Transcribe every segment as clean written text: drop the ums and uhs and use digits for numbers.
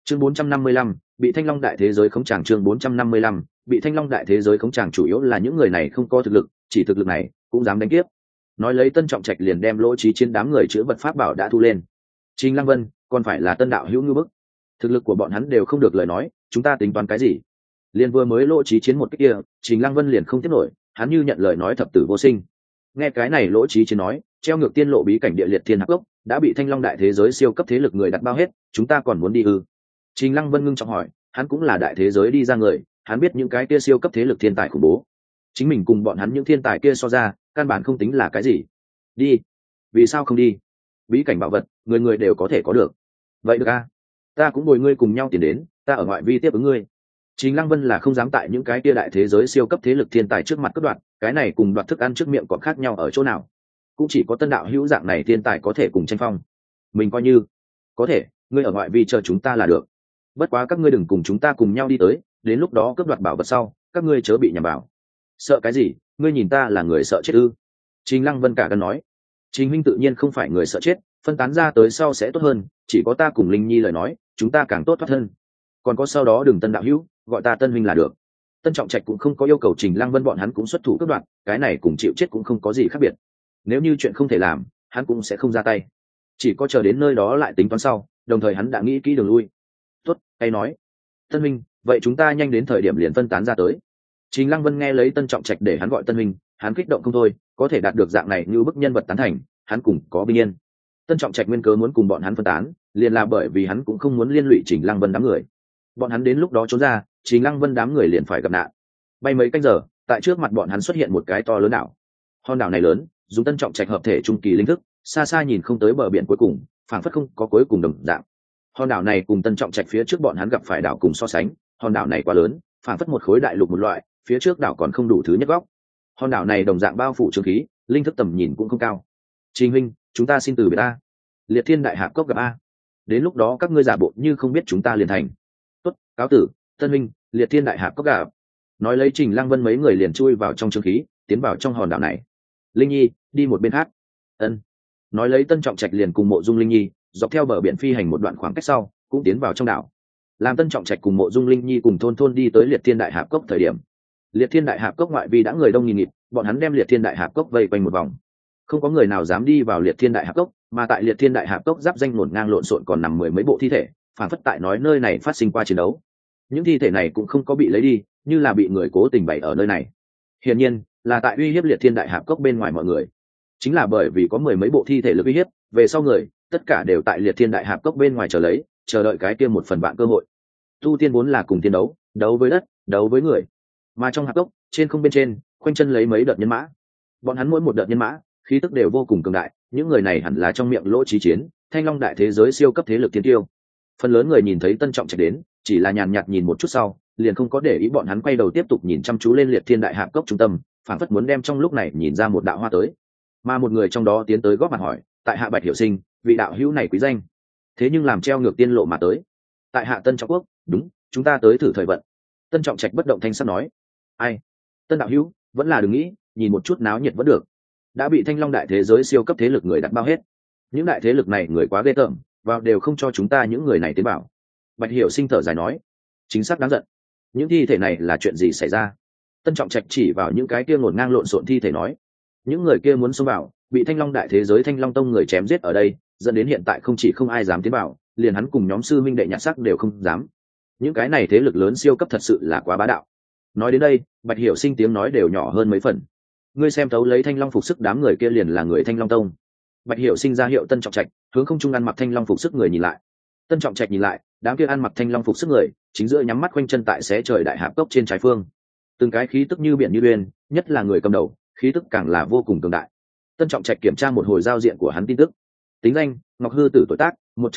chương 455, bị thanh long đại thế giới khống tràng. chương 455, bị thanh long đại thế giới khống tràng chủ yếu là những người này không có thực lực, chỉ thực lực này cũng dám đánh tiếp. Nói lấy Tân Trọng Trạch liền đem Lỗ Chí Chiến đám người chữa vật pháp bảo đã thu lên. Trình Lăng Vân còn phải là Tân đạo hữu ngư bức, thực lực của bọn hắn đều không được lời nói, chúng ta tính toán cái gì? Liên vừa mới Lỗ Chí Chiến một cái kia, Trình Lăng Vân liền không tiếp nổi, hắn như nhận lời nói thập tử vô sinh. Nghe cái này Lỗ Chí Chiến nói, treo ngược tiên lộ bí cảnh địa liệt thiên hạp gốc đã bị thanh long đại thế giới siêu cấp thế lực người đặt bao hết, chúng ta còn muốn đi ư? Trình Lăng Vân ngưng trọng hỏi, hắn cũng là đại thế giới đi ra người, hắn biết những cái kia siêu cấp thế lực thiên tài khủng bố, chính mình cùng bọn hắn những thiên tài kia so ra căn bản không tính là cái gì. Đi? Vì sao không đi? Bí cảnh bảo vật người người đều có thể có được. Vậy được a, ta cũng bồi ngươi cùng nhau tiến đến, ta ở ngoại vi tiếp ứng ngươi. Trình Lăng Vân là không dám tại những cái kia đại thế giới siêu cấp thế lực thiên tài trước mặt cướp đoạt, cái này cùng đoạt thức ăn trước miệng còn khác nhau ở chỗ nào? Cũng chỉ có Tân đạo hữu dạng này thiên tài có thể cùng tranh phong. Mình coi như có thể, ngươi ở ngoại vi chờ chúng ta là được. Bất quá các ngươi đừng cùng chúng ta cùng nhau đi tới, đến lúc đó cướp đoạt bảo vật sau các ngươi chớ bị nhầm vào. Sợ cái gì? Ngươi nhìn ta là người sợ chết ư? Trình Lăng Vân cả gan nói. Trình huynh tự nhiên không phải người sợ chết, phân tán ra tới sau sẽ tốt hơn, chỉ có ta cùng Linh Nhi lời nói chúng ta càng tốt thoát thân. Còn có sau đó đừng Tân đạo hữu, gọi ta Tân huynh là được. Tân Trọng Trạch cũng không có yêu cầu Trình Lăng Vân bọn hắn cũng xuất thủ cướp đoạt, cái này cùng chịu chết cũng không có gì khác biệt. Nếu như chuyện không thể làm hắn cũng sẽ không ra tay, chỉ có chờ đến nơi đó lại tính toán sau, đồng thời hắn đã nghĩ kỹ đường lui. Tốt, hay nói. Tân huynh, vậy chúng ta nhanh đến thời điểm liền phân tán ra tới. Trình Lăng Vân nghe lấy Tân Trọng Trạch để hắn gọi Tân huynh, hắn kích động không thôi, có thể đạt được dạng này như bức nhân vật tán thành, hắn cùng có bình yên. Tân Trọng Trạch nguyên cớ muốn cùng bọn hắn phân tán, liền là bởi vì hắn cũng không muốn liên lụy Trình Lăng Vân đám người. Bọn hắn đến lúc đó trốn ra, Trình Lăng Vân đám người liền phải gặp nạn. Bay mấy canh giờ, tại trước mặt bọn hắn xuất hiện một cái to lớn đảo. Hòn đảo này lớn, dùng Tân Trọng Trạch hợp thể trung kỳ linh thức, xa xa nhìn không tới bờ biển cuối cùng, phảng phất không có cuối cùng đồng dạng. Hòn đảo này cùng Tân Trọng Trạch phía trước bọn hắn gặp phải đảo cùng so sánh, hòn đảo này quá lớn, phảng phất một khối đại lục một loại, phía trước đảo còn không đủ thứ nhất góc. Hòn đảo này đồng dạng bao phủ trường khí, linh thức tầm nhìn cũng không cao. Trình huynh, chúng ta xin từ biệt a. Liệt Thiên Đại Hạp Cốc gặp a. Đến lúc đó các ngươi giả bộ như không biết chúng ta liền thành. Tốt, cáo tử, Tân huynh, Liệt Thiên Đại Hạp Cốc gặp. Nói lấy Trình Lăng Vân mấy người liền chui vào trong trường khí, tiến vào trong hòn đảo này. Linh Nhi, đi một bên khác. Ân. Nói lấy Tân Trọng Trạch liền cùng Mộ Dung Linh Nhi dọc theo bờ biển phi hành một đoạn khoảng cách sau, cũng tiến vào trong đảo. Làm Tân Trọng Trạch cùng Mộ Dung Linh Nhi cùng thôn đi tới Liệt Thiên Đại Hạp Cốc thời điểm, Liệt Thiên Đại Hạp Cốc ngoại vi đã người đông nghìn nghịt, bọn hắn đem Liệt Thiên Đại Hạp Cốc vây quanh một vòng. Không có người nào dám đi vào Liệt Thiên Đại Hạp Cốc, mà tại Liệt Thiên Đại Hạp Cốc giáp danh ngổn ngang lộn xộn còn nằm mười mấy bộ thi thể, phản phất tại nói nơi này phát sinh qua chiến đấu. Những thi thể này cũng không có bị lấy đi, như là bị người cố tình bày ở nơi này. Hiển nhiên, là tại uy hiếp Liệt Thiên Đại Hạp Cốc bên ngoài mọi người. Chính là bởi vì có mười mấy bộ thi thể lực uy hiếp, về sau người, tất cả đều tại Liệt Thiên Đại Hạp Cốc bên ngoài chờ đợi cái kia một phần vạn cơ hội. Tu tiên vốn là cùng tiên đấu, đấu với đất, đấu với người. Mà trong hạp cốc, trên không bên trên, khoanh chân lấy mấy đợt nhân mã. Bọn hắn mỗi một đợt nhân mã, khí tức đều vô cùng cường đại, những người này hẳn là trong miệng Lỗ Chí Chiến, Thanh Long đại thế giới siêu cấp thế lực tiên tiêu. Phần lớn người nhìn thấy Tân Trọng Trạch đến, chỉ là nhàn nhạt nhìn một chút sau, liền không có để ý, bọn hắn quay đầu tiếp tục nhìn chăm chú lên Liệt Thiên Đại Hạp Cốc trung tâm, phảng phất muốn đem trong lúc này nhìn ra một đạo hoa tới. Mà một người trong đó tiến tới góp mặt hỏi, tại hạ Bạch Hiểu Sinh, vị đạo hữu này quý danh, thế nhưng làm treo ngược tiên lộ mà tới. Tại hạ Tân Trọng Quốc, đúng, chúng ta tới thử thời vận. Tân Trọng Trạch bất động thanh sắc nói. Ai? Tân đạo hữu, vẫn là đừng nghĩ, nhìn một chút náo nhiệt vẫn được. Đã bị Thanh Long đại thế giới siêu cấp thế lực người đặt bao hết. Những đại thế lực này người quá ghê tởm, vào đều không cho chúng ta những người này tiến bảo. Bạch Hiểu Sinh thở dài nói. Chính xác đáng giận. Những thi thể này là chuyện gì xảy ra? Tân Trọng Trạch chỉ vào những cái kia ngổn ngang lộn xộn thi thể nói. Những người kia muốn xông vào, bị Thanh Long đại thế giới Thanh Long tông người chém giết ở đây, dẫn đến hiện tại không chỉ không ai dám tiến vào, liền hắn cùng nhóm sư minh đệ nhạc sắc đều không dám. Những cái này thế lực lớn siêu cấp thật sự là quá bá đạo. Nói đến đây, Bạch Hiểu Sinh tiếng nói đều nhỏ hơn mấy phần. Ngươi xem tấu lấy Thanh Long phục sức đám người kia liền là người Thanh Long tông. Bạch Hiểu Sinh ra hiệu Tân Trọng Trạch, hướng không trung ăn mặc Thanh Long phục sức người nhìn lại. Tân Trọng Trạch nhìn lại, đám kia ăn mặc Thanh Long phục sức người, chính giữa nhắm mắt quanh chân tại xé trời đại hạp cốc trên trái phương. Từng cái khí tức như biển như uyên, nhất là người cầm đầu, khí tức càng là vô cùng cường đại. Tân Trọng Trạch kiểm tra một hồi giao diện của hắn tin tức. Tính danh: Ngọc Hư Tử, tuổi tác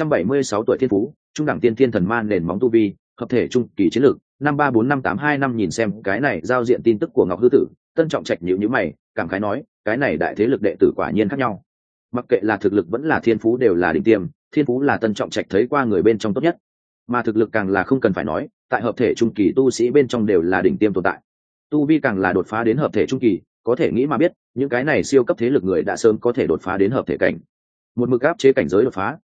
176 tuổi, thiên phú trung đẳng tiên thiên thần man, nền móng tu vi hợp thể trung kỳ, chiến lược 5345825. Nhìn xem cái này giao diện tin tức của Ngọc Hư Tử, Tân Trọng Trạch nhíu nhíu mày, cảm khái nói, cái này đại thế lực đệ tử quả nhiên khác nhau. Mặc kệ là thực lực vẫn là thiên phú đều là đỉnh tiêm, thiên phú là Tân Trọng Trạch thấy qua người bên trong tốt nhất, mà thực lực càng là không cần phải nói, tại hợp thể trung kỳ tu sĩ bên trong đều là đỉnh tiêm tồn tại. Tu vi càng là đột phá đến hợp thể trung kỳ, có thể nghĩ mà biết, những cái này siêu cấp thế lực người đã sớm có thể đột phá đến hợp thể cảnh. Một mực áp chế cảnh giới đột phá,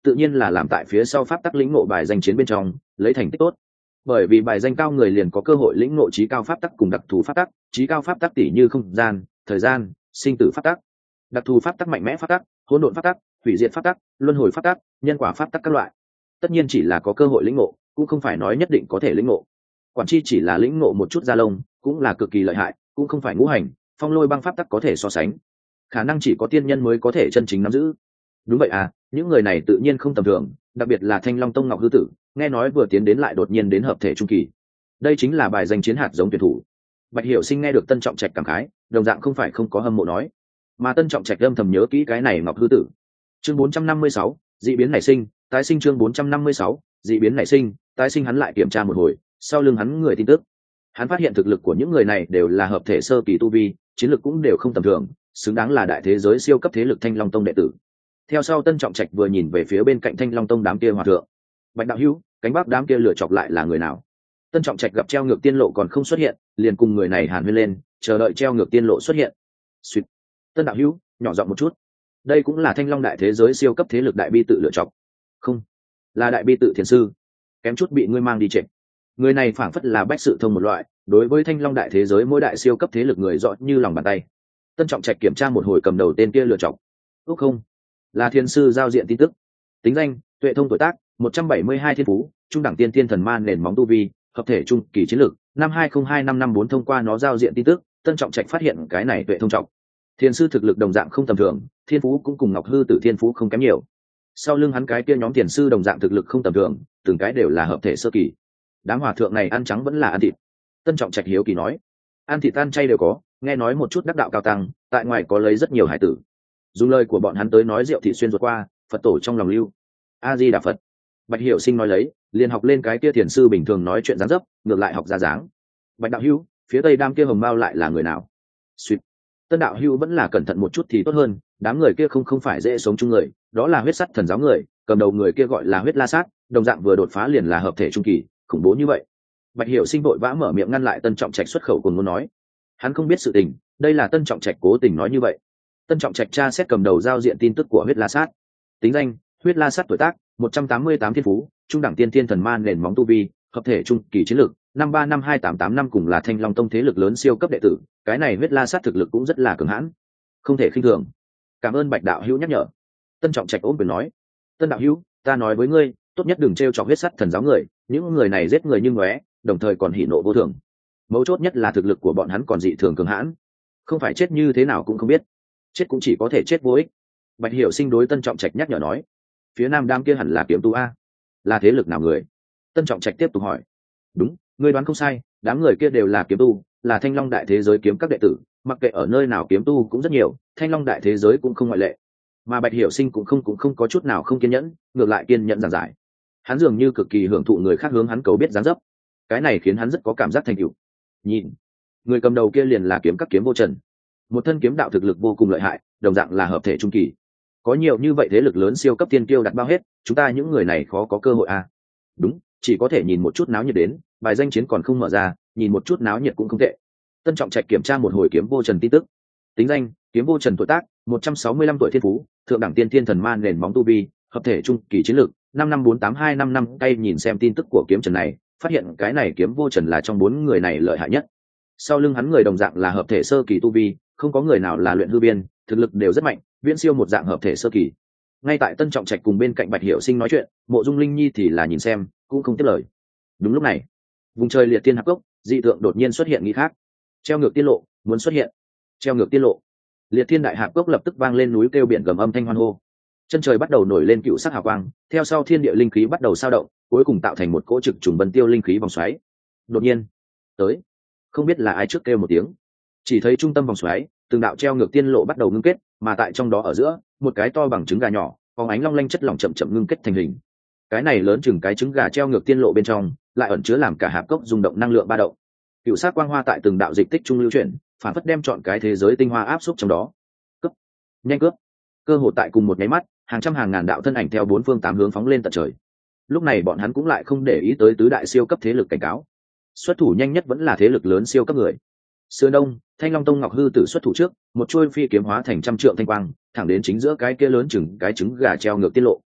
tự nhiên là làm tại phía sau pháp tắc lĩnh ngộ bài danh chiến bên trong lấy thành tích tốt. Bởi vì bài danh cao người liền có cơ hội lĩnh ngộ trí cao pháp tắc cùng đặc thù pháp tắc, trí cao pháp tắc tỷ như không gian, thời gian, sinh tử pháp tắc, đặc thù pháp tắc mạnh mẽ pháp tắc, hỗn độn pháp tắc, hủy diệt pháp tắc, luân hồi pháp tắc, nhân quả pháp tắc các loại. Tất nhiên chỉ là có cơ hội lĩnh ngộ, cũng không phải nói nhất định có thể lĩnh ngộ. Quản chi chỉ là lĩnh ngộ một chút da lông, cũng là cực kỳ lợi hại, cũng không phải ngũ hành, phong lôi băng pháp tắc có thể so sánh. Khả năng chỉ có tiên nhân mới có thể chân chính nắm giữ. Đúng vậy à, những người này tự nhiên không tầm thường, đặc biệt là Thanh Long Tông Ngọc Hư Tử, nghe nói vừa tiến đến lại đột nhiên đến hợp thể trung kỳ. Đây chính là bài danh chiến hạt giống tuyển thủ. Bạch Hiểu Sinh nghe được Tân Trọng Trạch cảm khái, đồng dạng không phải không có hâm mộ nói, mà Tân Trọng Trạch âm thầm nhớ kỹ cái này Ngọc Hư Tử. Chương 456, dị biến nảy sinh, tái sinh chương 456, dị biến nảy sinh, tái sinh hắn lại kiểm tra một hồi, sau lưng hắn người tin tức. Hắn phát hiện thực lực của những người này đều là hợp thể sơ kỳ tu vi, chiến lực cũng đều không tầm thường, xứng đáng là đại thế giới siêu cấp thế lực Thanh Long Tông đệ tử. Theo sau Tân Trọng Trạch vừa nhìn về phía bên cạnh Thanh Long Tông đám kia hòa thượng. Bạch đạo hữu, cánh bắc đám kia lựa chọc lại là người nào? Tân Trọng Trạch gặp treo ngược tiên lộ còn không xuất hiện, liền cùng người này hàn huyên lên, chờ đợi treo ngược tiên lộ xuất hiện. Xuyệt. Tân đạo hữu, nhỏ giọng một chút. Đây cũng là Thanh Long đại thế giới siêu cấp thế lực đại bi tự lựa chọc. Không, là đại bi tự thiền sư. Kém chút bị ngươi mang đi trệ. Người này phảng phất là bách sự thông một loại, đối với Thanh Long đại thế giới mỗi đại siêu cấp thế lực người rõ như lòng bàn tay. Tân Trọng Trạch kiểm tra một hồi cầm đầu tên kia lựa chọc. Úc không, là thiên sư giao diện tin tức. Tính danh: Tuệ thông tuổi tác 172 thiên phú, trung đẳng tiên thiên thần man nền móng tu vi, hợp thể trung kỳ chiến lược, năm 202554 thông qua nó giao diện tin tức, Tân Trọng Trạch phát hiện cái này Tuệ thông trọng. Thiên sư thực lực đồng dạng không tầm thường, thiên phú cũng cùng Ngọc Hư Tử thiên phú không kém nhiều. Sau lưng hắn cái kia nhóm tiền sư đồng dạng thực lực không tầm thường, từng cái đều là hợp thể sơ kỳ. Đám hòa thượng này ăn trắng vẫn là ăn thịt. Tân Trọng Trạch hiếu kỳ nói, ăn thịt tan chay đều có, nghe nói một chút đắc đạo cao tăng, tại ngoài có lấy rất nhiều hải tử. Dùng lời của bọn hắn tới nói rượu thị xuyên ruột qua, Phật tổ trong lòng lưu. A Di Đà Phật. Bạch Hiểu Sinh nói lấy, liền học lên cái kia thiền sư bình thường nói chuyện dáng dấp, ngược lại học ra dáng. Bạch đạo hữu, phía tây đám kia hồng mao lại là người nào? Xuyệt. Tân đạo hữu vẫn là cẩn thận một chút thì tốt hơn, đám người kia không phải dễ sống chung người, đó là huyết sắt thần giáo người, cầm đầu người kia gọi là huyết la sát, đồng dạng vừa đột phá liền là hợp thể trung kỳ, khủng bố như vậy. Bạch Hiểu Sinh vội vã mở miệng ngăn lại Tân Trọng Trạch xuất khẩu cùng muốn nói. Hắn không biết sự tình, đây là Tân Trọng Trạch cố tình nói như vậy. Tân Trọng Trạch tra xét cầm đầu giao diện tin tức của huyết la sát. Tính danh: huyết la sát tuổi tác 188 thiên phú, trung đẳng tiên thiên thần man nền móng tu vi, hợp thể trung kỳ chiến lược, năm 352885 cùng là Thanh Long Tông thế lực lớn siêu cấp đệ tử, cái này huyết la sát thực lực cũng rất là cường hãn, không thể khinh thường. Cảm ơn Bạch đạo hữu nhắc nhở. Tân Trọng Trạch ôm quyền nói, Tân đạo hữu, ta nói với ngươi, tốt nhất đừng trêu chọc huyết sắt thần giáo người, những người này giết người như ngóe, đồng thời còn hỉ nộ vô thường. Mấu chốt nhất là thực lực của bọn hắn còn dị thường cường hãn, không phải chết như thế nào cũng không biết, chết cũng chỉ có thể chết vô ích. Bạch Hiểu Sinh đối Tân Trọng Trạch nhắc nhở nói, phía nam đám kia hẳn là kiếm tu a, là thế lực nào người? Tân Trọng Trạch tiếp tục hỏi. Đúng, ngươi đoán không sai, đám người kia đều là kiếm tu, là Thanh Long đại thế giới kiếm các đệ tử, mặc kệ ở nơi nào kiếm tu cũng rất nhiều, Thanh Long đại thế giới cũng không ngoại lệ. Mà Bạch Hiểu Sinh cũng không có chút nào không kiên nhẫn, ngược lại kiên nhẫn giảng giải. Hắn dường như cực kỳ hưởng thụ người khác hướng hắn cầu biết dáng dấp, cái này khiến hắn rất có cảm giác thành tựu. Nhìn, người cầm đầu kia liền là kiếm các kiếm vô trần, một thân kiếm đạo thực lực vô cùng lợi hại, đồng dạng là hợp thể trung kỳ. Có nhiều như vậy thế lực lớn siêu cấp tiên kiêu đặt bao hết, chúng ta những người này khó có cơ hội à? Đúng, chỉ có thể nhìn một chút náo nhiệt đến, bài danh chiến còn không mở ra, nhìn một chút náo nhiệt cũng không tệ. Tân Trọng Trạch kiểm tra một hồi kiếm vô trần tin tức. Tính danh: kiếm vô trần tuổi tác 165 tuổi thiên phú, thượng đẳng tiên thiên thần man nền móng tu vi, hợp thể trung kỳ chiến lược, 55482555. Tay nhìn xem tin tức của kiếm trần này, phát hiện cái này kiếm vô trần là trong 4 người này lợi hại nhất. Sau lưng hắn người đồng dạng là hợp thể sơ kỳ tu vi, không có người nào là luyện hư biên, thực lực đều rất mạnh, viễn siêu một dạng hợp thể sơ kỳ. Ngay tại Tân Trọng Trạch cùng bên cạnh Bạch Hiểu Sinh nói chuyện, Mộ Dung Linh Nhi thì là nhìn xem, cũng không tiếp lời. Đúng lúc này, vùng trời liệt tiên hạp cốc, dị tượng đột nhiên xuất hiện nghĩ khác. Treo ngược tiên lộ muốn xuất hiện. Treo ngược tiên lộ. Liệt thiên đại hạp cốc lập tức vang lên núi kêu biển gầm âm thanh hoan hô. Chân trời bắt đầu nổi lên cựu sắc hào quang, theo sau thiên địa linh khí bắt đầu sao động, cuối cùng tạo thành một cỗ trực trùng bần tiêu linh khí vòng xoáy. Đột nhiên, tới, không biết là ai trước kêu một tiếng, chỉ thấy trung tâm vòng xoáy, từng đạo treo ngược tiên lộ bắt đầu ngưng kết, mà tại trong đó ở giữa, một cái to bằng trứng gà nhỏ, phóng ánh long lanh chất lỏng chậm chậm ngưng kết thành hình. Cái này lớn chừng cái trứng gà treo ngược tiên lộ bên trong, lại ẩn chứa làm cả hạp cốc rung động năng lượng ba động. Cựu sắc quang hoa tại từng đạo dịch tích trung lưu chuyển, phản phất đem chọn cái thế giới tinh hoa áp xúc trong đó. Cướp, nhanh cướp! Cơ hội tại cùng một nháy mắt, hàng trăm hàng ngàn đạo thân ảnh theo 4 phương 8 hướng phóng lên tận trời. Lúc này bọn hắn cũng lại không để ý tới tứ đại siêu cấp thế lực cảnh cáo. Xuất thủ nhanh nhất vẫn là thế lực lớn siêu cấp người. Sườn đông, Thanh Long Tông Ngọc Hư Tử xuất thủ trước, một chuôi phi kiếm hóa thành trăm trượng thanh quang, thẳng đến chính giữa cái kia lớn chừng cái trứng gà treo ngược tiết lộ.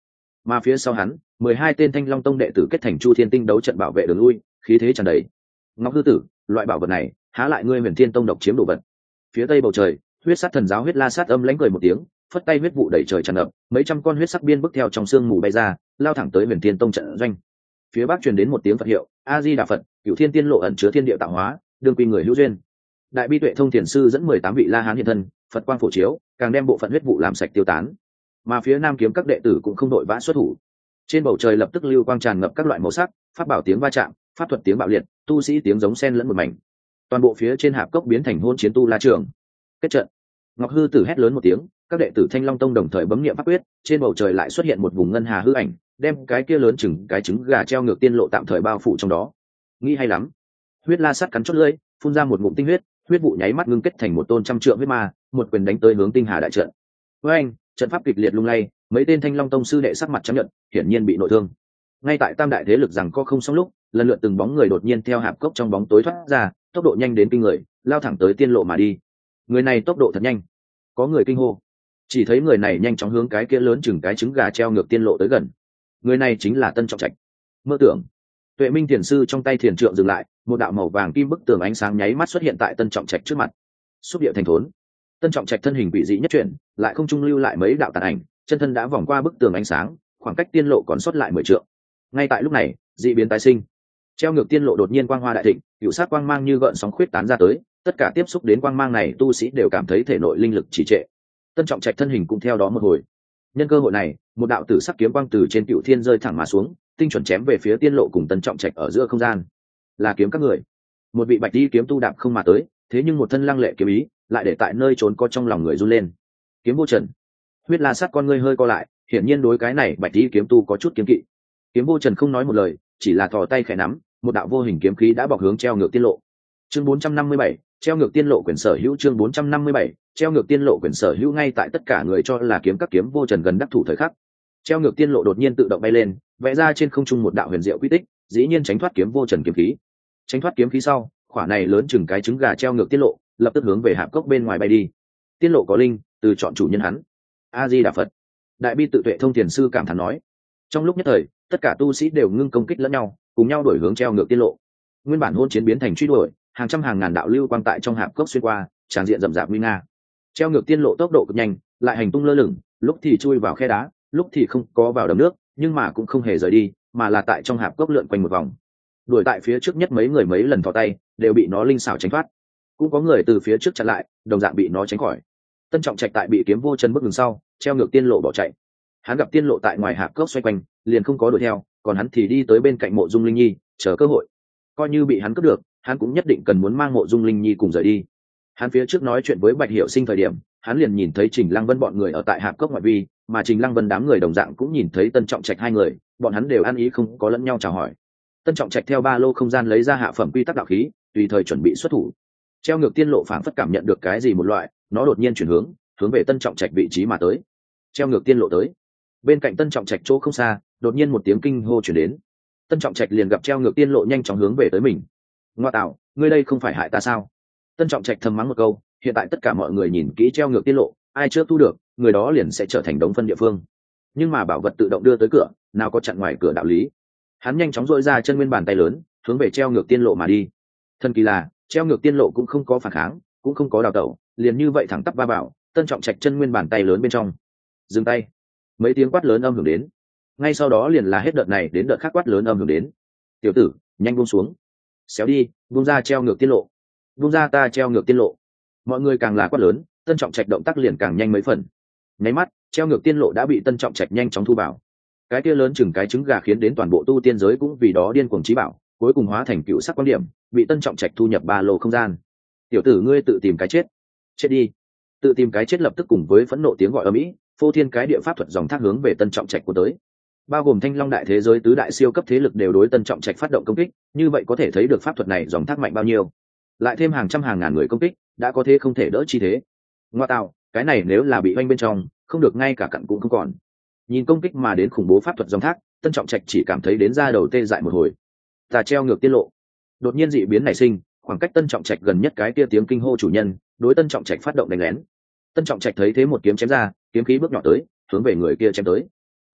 Mà phía sau hắn 12 tên Thanh Long Tông đệ tử kết thành Chu Thiên Tinh đấu trận bảo vệ đường lui, khí thế tràn đầy. Ngọc hư tử, loại bảo vật này há lại ngươi Huyền Thiên Tông độc chiếm đồ vật? Phía tây bầu trời, huyết sát thần giáo huyết la sát âm lãnh cười một tiếng, phất tay huyết vụ đẩy trời tràn ngập, mấy trăm con huyết sắc biên bức theo trong sương mù bay ra, lao thẳng tới Huyền Thiên Tông trận doanh. Phía bắc truyền đến một tiếng Phật hiệu, A Di Đà Phật, Cửu Thiên Tiên lộ ẩn chứa thiên địa tạo hóa, đương quy người hữu duyên. Đại bi tuệ thông thiền sư dẫn 18 vị La Hán hiện thân, Phật quang phổ chiếu, càng đem bộ phận huyết vụ làm sạch tiêu tán. Mà phía nam kiếm các đệ tử cũng không đội vã xuất thủ. Trên bầu trời lập tức lưu quang tràn ngập các loại màu sắc, pháp bảo tiếng va chạm, pháp thuật tiếng bạo liệt, tu sĩ tiếng giống xen lẫn một mảnh. Toàn bộ phía trên hạp cốc biến thành hôn chiến tu la trường. Kết trận. Ngọc hư tử hét lớn một tiếng, các đệ tử Thanh Long Tông đồng thời bấm niệm pháp quyết, trên bầu trời lại xuất hiện một vùng ngân hà hư ảnh, đem cái kia lớn chừng cái trứng gà treo ngược tiên lộ tạm thời bao phủ trong đó. Nghĩ hay lắm. Huyết la sắt cắn chốt lưỡi, phun ra một ngụm tinh huyết, huyết vụ nháy mắt ngưng kết thành một tôn trăm trượng huyết ma, một quyền đánh tới hướng tinh hà đại trận. Với anh, trận pháp kịch liệt lung lay, mấy tên Thanh Long Tông sư đệ sắc mặt trắng nhợt, hiển nhiên bị nội thương. Ngay tại tam đại thế lực rằng có không xong lúc, lần lượt từng bóng người đột nhiên theo hạp cốc trong bóng tối thoát ra, tốc độ nhanh đến kinh người, lao thẳng tới tiên lộ mà đi. Người này tốc độ thật nhanh. Có người kinh hô. Chỉ thấy người này nhanh chóng hướng cái kia lớn chừng cái trứng gà treo ngược tiên lộ tới gần. Người này chính là Tân Trọng Trạch. Mơ tưởng. Tuệ Minh Thiền sư trong tay thiền trượng dừng lại, một đạo màu vàng kim bức tường ánh sáng nháy mắt xuất hiện tại Tân Trọng Trạch trước mặt. Xúc địa thành thốn. Tân Trọng Trạch thân hình quỷ dị nhất chuyển, lại không trung lưu lại mấy đạo tàn ảnh, chân thân đã vòng qua bức tường ánh sáng, khoảng cách tiên lộ còn sót lại 10 trượng. Ngay tại lúc này, dị biến tái sinh. Treo ngược tiên lộ đột nhiên quang hoa đại thịnh, hữu sát quang mang như gợn sóng khuyết tán ra tới, tất cả tiếp xúc đến quang mang này tu sĩ đều cảm thấy thể nội linh lực trì trệ. Tân Trọng Trạch thân hình cũng theo đó một hồi. Nhân cơ hội này, một đạo tử sắc kiếm quang từ trên cựu thiên rơi thẳng mà xuống, tinh chuẩn chém về phía tiên lộ cùng Tân Trọng Trạch ở giữa không gian. Là kiếm các người. Một vị bạch y kiếm tu đạp không mà tới, thế nhưng một thân lăng lệ kiếm ý lại để tại nơi trốn có trong lòng người run lên. Kiếm vô trần. Huyết la sát con ngươi hơi co lại, hiển nhiên đối cái này bạch y kiếm tu có chút kiếm kỵ. Kiếm vô trần không nói một lời, chỉ là thò tay khẽ nắm, một đạo vô hình kiếm khí đã bọc hướng treo ngược tiên lộ. Chương 457, treo ngược tiên lộ quyền sở hữu. Chương 457, treo ngược tiên lộ quyền sở hữu. Ngay tại tất cả người cho là kiếm các kiếm vô trần gần đắc thủ thời khắc, treo ngược tiên lộ đột nhiên tự động bay lên, vẽ ra trên không trung một đạo huyền diệu quy tích, dĩ nhiên tránh thoát kiếm vô trần kiếm khí. Tránh thoát kiếm khí sau, khỏa này lớn chừng cái trứng gà treo ngược tiên lộ, lập tức hướng về hạp cốc bên ngoài bay đi. Tiên lộ có linh, từ chọn chủ nhân hắn. A Di Đà Phật. Đại bi tự tuệ thông thiền sư cảm thán nói. Trong lúc nhất thời, tất cả tu sĩ đều ngưng công kích lẫn nhau, cùng nhau đuổi hướng treo ngược tiên lộ. Nguyên bản hôn chiến biến thành truy đuổi, hàng trăm hàng ngàn đạo lưu quang tại trong hạp cốc xuyên qua, tràn diện rậm rạp nguy nga. Treo ngược tiên lộ tốc độ cực nhanh, lại hành tung lơ lửng, lúc thì chui vào khe đá, lúc thì không có vào đầm nước, nhưng mà cũng không hề rời đi, mà là tại trong hạp cốc lượn quanh một vòng. Đuổi tại phía trước nhất mấy người mấy lần thò tay, đều bị nó linh xảo tránh thoát. Cũng có người từ phía trước chặn lại, đồng dạng bị nó tránh khỏi. Tân Trọng Trạch tại bị kiếm vô chân bước ngừng sau, treo ngược tiên lộ bỏ chạy. Hắn gặp tiên lộ tại ngoài hạp cốc xoay quanh, liền không có đuổi theo, còn hắn thì đi tới bên cạnh mộ Dung Linh Nhi, chờ cơ hội. Coi như bị hắn cướp được, hắn cũng nhất định cần muốn mang mộ Dung Linh Nhi cùng rời đi. Hắn phía trước nói chuyện với Bạch Hiểu Sinh thời điểm, hắn liền nhìn thấy Trình Lăng Vân bọn người ở tại hạp cốc ngoại vi, mà Trình Lăng Vân đám người đồng dạng cũng nhìn thấy Tân Trọng Trạch hai người, bọn hắn đều ăn ý không có lẫn nhau chào hỏi. Tân Trọng Trạch theo ba lô không gian lấy ra hạ phẩm quy tắc đạo khí, tùy thời chuẩn bị xuất thủ. Treo ngược tiên lộ phảng phất cảm nhận được cái gì một loại, nó đột nhiên chuyển hướng về Tân Trọng Trạch vị trí mà tới. Treo ngược tiên lộ tới. Bên cạnh Tân Trọng Trạch chỗ không xa, đột nhiên một tiếng kinh hô truyền đến. Tân Trọng Trạch liền gặp treo ngược tiên lộ nhanh chóng hướng về tới mình. Ngoa tạo, ngươi đây không phải hại ta sao? Tân Trọng Trạch thầm mắng một câu, hiện tại tất cả mọi người nhìn kỹ treo ngược tiên lộ, ai chưa thu được, người đó liền sẽ trở thành đống phân địa phương. Nhưng mà bảo vật tự động đưa tới cửa, nào có chặn ngoài cửa đạo lý. Hắn nhanh chóng dội ra chân nguyên bàn tay lớn, hướng về treo ngược tiên lộ mà đi. Thần kỳ là, treo ngược tiên lộ cũng không có phản kháng, cũng không có đào tẩu, liền như vậy thẳng tắp va vào Tân Trọng Trạch chân nguyên bàn tay lớn bên trong. Dừng tay. Mấy tiếng quát lớn âm hưởng đến. Ngay sau đó liền là hết đợt này đến đợt khác quát lớn âm hưởng đến. Tiểu tử, nhanh buông xuống. Xéo đi, buông ra treo ngược tiên lộ. Buông ra ta treo ngược tiên lộ. Mọi người càng là quát lớn, Tân Trọng Trạch động tác liền càng nhanh mấy phần. Nháy mắt, treo ngược tiên lộ đã bị Tân Trọng Trạch nhanh chóng thu vào. Cái kia lớn chừng cái trứng gà khiến đến toàn bộ tu tiên giới cũng vì đó điên cuồng chí bảo, cuối cùng hóa thành cựu sắc quan điểm, bị Tân Trọng Trạch thu nhập ba lô không gian. Tiểu tử ngươi tự tìm cái chết. Chết đi. Tự tìm cái chết lập tức cùng với phẫn nộ tiếng gọi ầm ĩ, phô thiên cái địa pháp thuật dòng thác hướng về Tân Trọng Trạch của tới. Bao gồm Thanh Long đại thế giới tứ đại siêu cấp thế lực đều đối Tân Trọng Trạch phát động công kích, như vậy có thể thấy được pháp thuật này dòng thác mạnh bao nhiêu. Lại thêm hàng trăm hàng ngàn người công kích, đã có thế không thể đỡ chi thế. Ngoa tạo, cái này nếu là bị oanh bên trong, không được ngay cả cặn cũng không còn. Nhìn công kích mà đến khủng bố pháp thuật dòng thác, Tân Trọng Trạch chỉ cảm thấy đến da đầu tê dại một hồi. Ta treo ngược tiên lộ. Đột nhiên dị biến nảy sinh, khoảng cách Tân Trọng Trạch gần nhất cái kia tiếng kinh hô chủ nhân, đối Tân Trọng Trạch phát động đánh lén. Tân Trọng Trạch thấy thế một kiếm chém ra, kiếm khí bước nhỏ tới, hướng về người kia chém tới.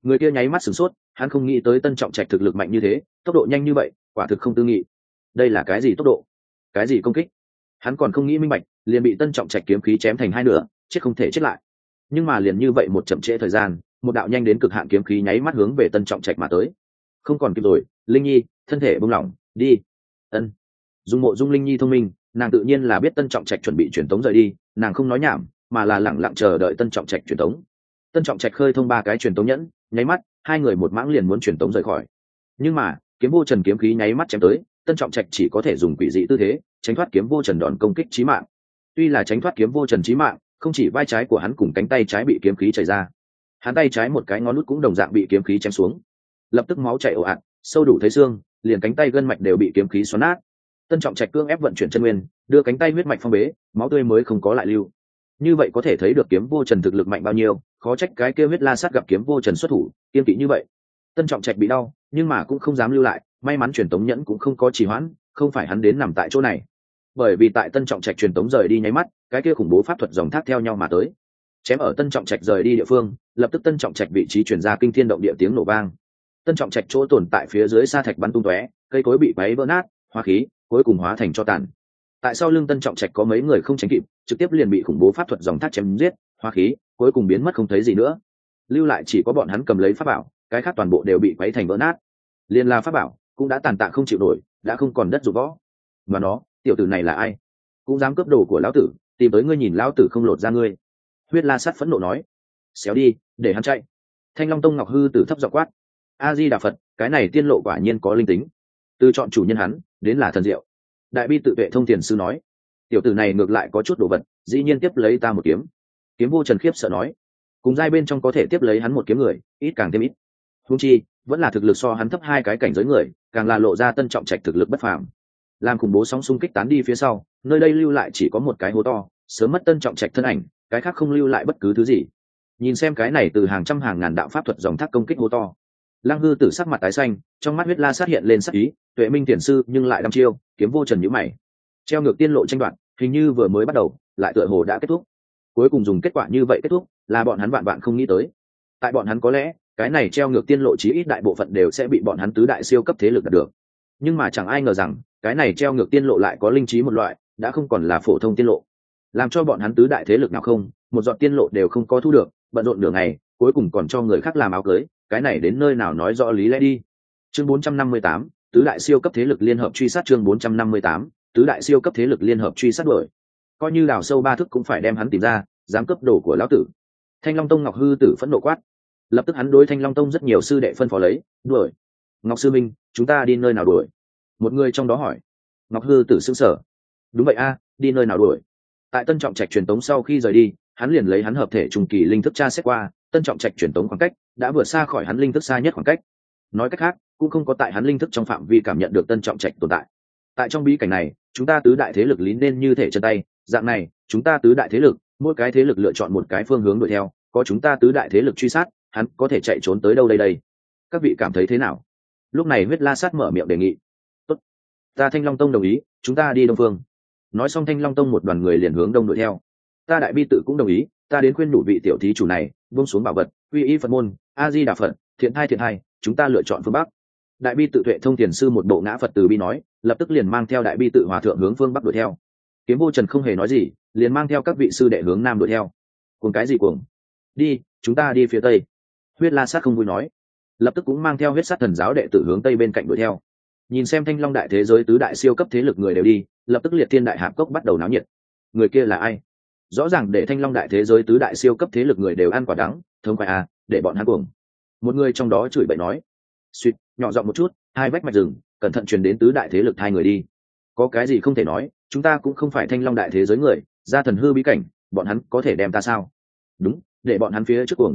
Người kia nháy mắt sửng sốt, hắn không nghĩ tới Tân Trọng Trạch thực lực mạnh như thế, tốc độ nhanh như vậy, quả thực không tư nghị. Đây là cái gì tốc độ, cái gì công kích? Hắn còn không nghĩ minh bạch, liền bị Tân Trọng Trạch kiếm khí chém thành hai nửa, chết không thể chết lại. Nhưng mà liền như vậy một chậm trễ thời gian, một đạo nhanh đến cực hạn kiếm khí nháy mắt hướng về Tân Trọng Trạch mà tới. Không còn kịp rồi, Linh Nhi, thân thể buông lỏng, đi. Ân. Dung Mộ Dung Linh Nhi thông minh, nàng tự nhiên là biết Tân Trọng Trạch chuẩn bị truyền tống rời đi, nàng không nói nhảm, mà là lẳng lặng chờ đợi Tân Trọng Trạch truyền tống. Tân Trọng Trạch khơi thông ba cái truyền tống nhẫn, nháy mắt, hai người một mãng liền muốn truyền tống rời khỏi. Nhưng mà, kiếm vô trần kiếm khí nháy mắt chém tới, Tân Trọng Trạch chỉ có thể dùng quỷ dị tư thế tránh thoát kiếm vô trần đòn công kích chí mạng. Tuy là tránh thoát kiếm vô trần chí mạng, không chỉ vai trái của hắn cùng cánh tay trái bị kiếm khí chảy ra, hắn tay trái một cái ngón út cũng đồng dạng bị kiếm khí chém xuống, lập tức máu chảy ồ ạt, sâu đủ thấy xương, liền cánh tay gân mạch đều bị kiếm khí xoắn nát. Tân Trọng Trạch cương ép vận chuyển chân nguyên, đưa cánh tay huyết mạch phong bế, máu tươi mới không có lại lưu. Như vậy có thể thấy được kiếm vô trần thực lực mạnh bao nhiêu, khó trách cái kia huyết la sát gặp kiếm vô trần xuất thủ kiên kỵ như vậy. Tân Trọng Trạch bị đau, nhưng mà cũng không dám lưu lại, may mắn truyền tống nhẫn cũng không có trì hoãn, không phải hắn đến nằm tại chỗ này. Bởi vì tại Tân Trọng Trạch truyền tống rời đi nháy mắt, cái kia khủng bố pháp thuật dòng thác theo nhau mà tới, chém ở Tân Trọng Trạch rời đi địa phương, lập tức Tân Trọng Trạch vị trí truyền ra kinh thiên động địa tiếng nổ vang. Tân Trọng Trạch chỗ tồn tại phía dưới sa thạch bắn tung tóe, cây cối bị quấy vỡ nát, hóa khí cuối cùng hóa thành tro tàn. Tại sau lưng Tân Trọng Trạch có mấy người không tránh kịp, trực tiếp liền bị khủng bố pháp thuật dòng thác chém giết, hóa khí cuối cùng biến mất không thấy gì nữa, lưu lại chỉ có bọn hắn cầm lấy pháp bảo, cái khác toàn bộ đều bị quấy thành vỡ nát. Liên la pháp bảo cũng đã tàn tạ không chịu nổi, đã không còn đất dụng võ. Mà nó, tiểu tử này là ai, cũng dám cướp đồ của lão tử, tìm tới ngươi nhìn lão tử không lột ra ngươi. Huyết La Sát phẫn nộ nói. Xéo đi, để hắn chạy. Thanh Long Tông Ngọc Hư Tử thấp giọng quát. A Di Đà Phật, cái này tiên lộ quả nhiên có linh tính, từ chọn chủ nhân hắn đến là thần diệu. Đại bi tự vệ thông tiền sư nói. Tiểu tử này ngược lại có chút đồ vật, dĩ nhiên tiếp lấy ta một kiếm. Kiếm vô trần khiếp sợ nói. Cùng giai bên trong có thể tiếp lấy hắn một kiếm người, ít càng thêm ít. Huống chi vẫn là thực lực so hắn thấp hai cái cảnh giới người, càng là lộ ra Tân Trọng Trạch thực lực bất phàm. Làm khủng bố sóng xung kích tán đi phía sau, nơi đây lưu lại chỉ có một cái hố to, sớm mất Tân Trọng Trạch thân ảnh, cái khác không lưu lại bất cứ thứ gì. Nhìn xem cái này từ hàng trăm hàng ngàn đạo pháp thuật dòng thác công kích hố to, Lăng Hư Tử sắc mặt tái xanh, trong mắt huyết la sát hiện lên sắc ý, Tuệ Minh tiền sư nhưng lại đăm chiêu, kiếm vô trần nhíu mày. Treo ngược tiên lộ tranh đoạt, hình như vừa mới bắt đầu, lại tựa hồ đã kết thúc. Cuối cùng dùng kết quả như vậy kết thúc, là bọn hắn vạn vạn không nghĩ tới. Tại bọn hắn có lẽ, cái này treo ngược tiên lộ chí ít đại bộ phận đều sẽ bị bọn hắn tứ đại siêu cấp thế lực đạt được. Nhưng mà chẳng ai ngờ rằng, cái này treo ngược tiên lộ lại có linh trí một loại, đã không còn là phổ thông tiên lộ, làm cho bọn hắn tứ đại thế lực nào không, một giọt tiên lộ đều không có thu được, bận rộn nửa ngày, cuối cùng còn cho người khác làm áo cưới, cái này đến nơi nào nói rõ lý lẽ đi. Chương 458, tứ đại siêu cấp thế lực liên hợp truy sát. Chương 458, tứ đại siêu cấp thế lực liên hợp truy sát đuổi. Coi như đào sâu ba thước cũng phải đem hắn tìm ra, dám cướp đồ của lão tử. Thanh Long Tông Ngọc Hư Tử phẫn nộ quát. Lập tức hắn đối Thanh Long Tông rất nhiều sư đệ phân phó lấy, đuổi. Ngọc sư minh, chúng ta đi nơi nào đuổi? Một người trong đó hỏi. Ngọc Hư Tử sững sờ. Đúng vậy a, đi nơi nào đuổi? Tại Tân Trọng Trạch truyền tống sau khi rời đi, hắn liền lấy hắn hợp thể trùng kỳ linh thức tra xét qua, Tân Trọng Trạch truyền tống khoảng cách đã vượt xa khỏi hắn linh thức xa nhất khoảng cách. Nói cách khác, cũng không có tại hắn linh thức trong phạm vi cảm nhận được Tân Trọng Trạch tồn tại. Tại trong bí cảnh này, chúng ta tứ đại thế lực lín nên như thể chân tay, dạng này, chúng ta tứ đại thế lực, mỗi cái thế lực lựa chọn một cái phương hướng đuổi theo, có chúng ta tứ đại thế lực truy sát, hắn có thể chạy trốn tới đâu đây? Các vị cảm thấy thế nào? Lúc này Huyết La Sát mở miệng đề nghị. Tốt, ta Thanh Long Tông đồng ý, chúng ta đi đông phương. Nói xong Thanh Long Tông một đoàn người liền hướng đông đuổi theo. Ta Đại Bi tự cũng đồng ý, ta đến khuyên đủ vị tiểu thí chủ này buông xuống bảo vật, quy y Phật môn, A Di Đà Phật, thiện thai, chúng ta lựa chọn phương bắc. Đại Bi tự Tuệ thông tiền sư một bộ ngã Phật từ bi nói, lập tức liền mang theo Đại Bi tự hòa thượng hướng phương bắc đuổi theo. Kiếm vô trần không hề nói gì, liền mang theo các vị sư đệ hướng nam đuổi theo. Cuồng cái gì cuồng? Đi, chúng ta đi phía tây. Huyết La Sát không vui nói, lập tức cũng mang theo Huyết Sát thần giáo đệ tử hướng tây bên cạnh đuổi theo. Nhìn xem Thanh Long đại thế giới tứ đại siêu cấp thế lực người đều đi, lập tức Liệt Thiên đại hạp cốc bắt đầu náo nhiệt. Người kia là ai? Rõ ràng để Thanh Long đại thế giới tứ đại siêu cấp thế lực người đều ăn quả đắng, thông khoái à, để bọn hắn cuồng. Một người trong đó chửi bậy nói. Suýt, nhỏ giọng một chút, hai vách mạch rừng, cẩn thận truyền đến tứ đại thế lực hai người đi. Có cái gì không thể nói, chúng ta cũng không phải Thanh Long đại thế giới người, ra thần hư bí cảnh, bọn hắn có thể đem ta sao? Đúng, để bọn hắn phía trước cuồng,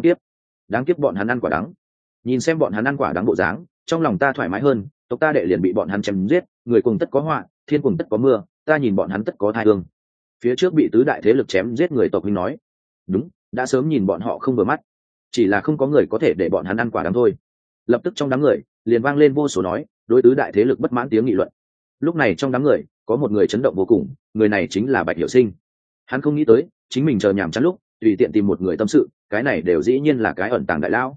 đáng tiếc bọn hắn ăn quả đắng. Nhìn xem bọn hắn ăn quả đắng bộ dáng, trong lòng ta thoải mái hơn, tộc ta đệ liền bị bọn hắn chém giết, người cùng tất có họa, thiên cùng tất có mưa, ta nhìn bọn hắn tất có thai hương. Phía trước bị tứ đại thế lực chém giết người tộc huynh nói. Đúng, đã sớm nhìn bọn họ không vừa mắt, chỉ là không có người có thể để bọn hắn ăn quả đắng thôi. Lập tức trong đám người liền vang lên vô số nói đối tứ đại thế lực bất mãn tiếng nghị luận. Lúc này trong đám người có một người chấn động vô cùng, người này chính là Bạch Hiểu Sinh. Hắn không nghĩ tới chính mình chờ nhàm chán lúc tùy tiện tìm một người tâm sự, cái này đều dĩ nhiên là cái ẩn tàng đại lão.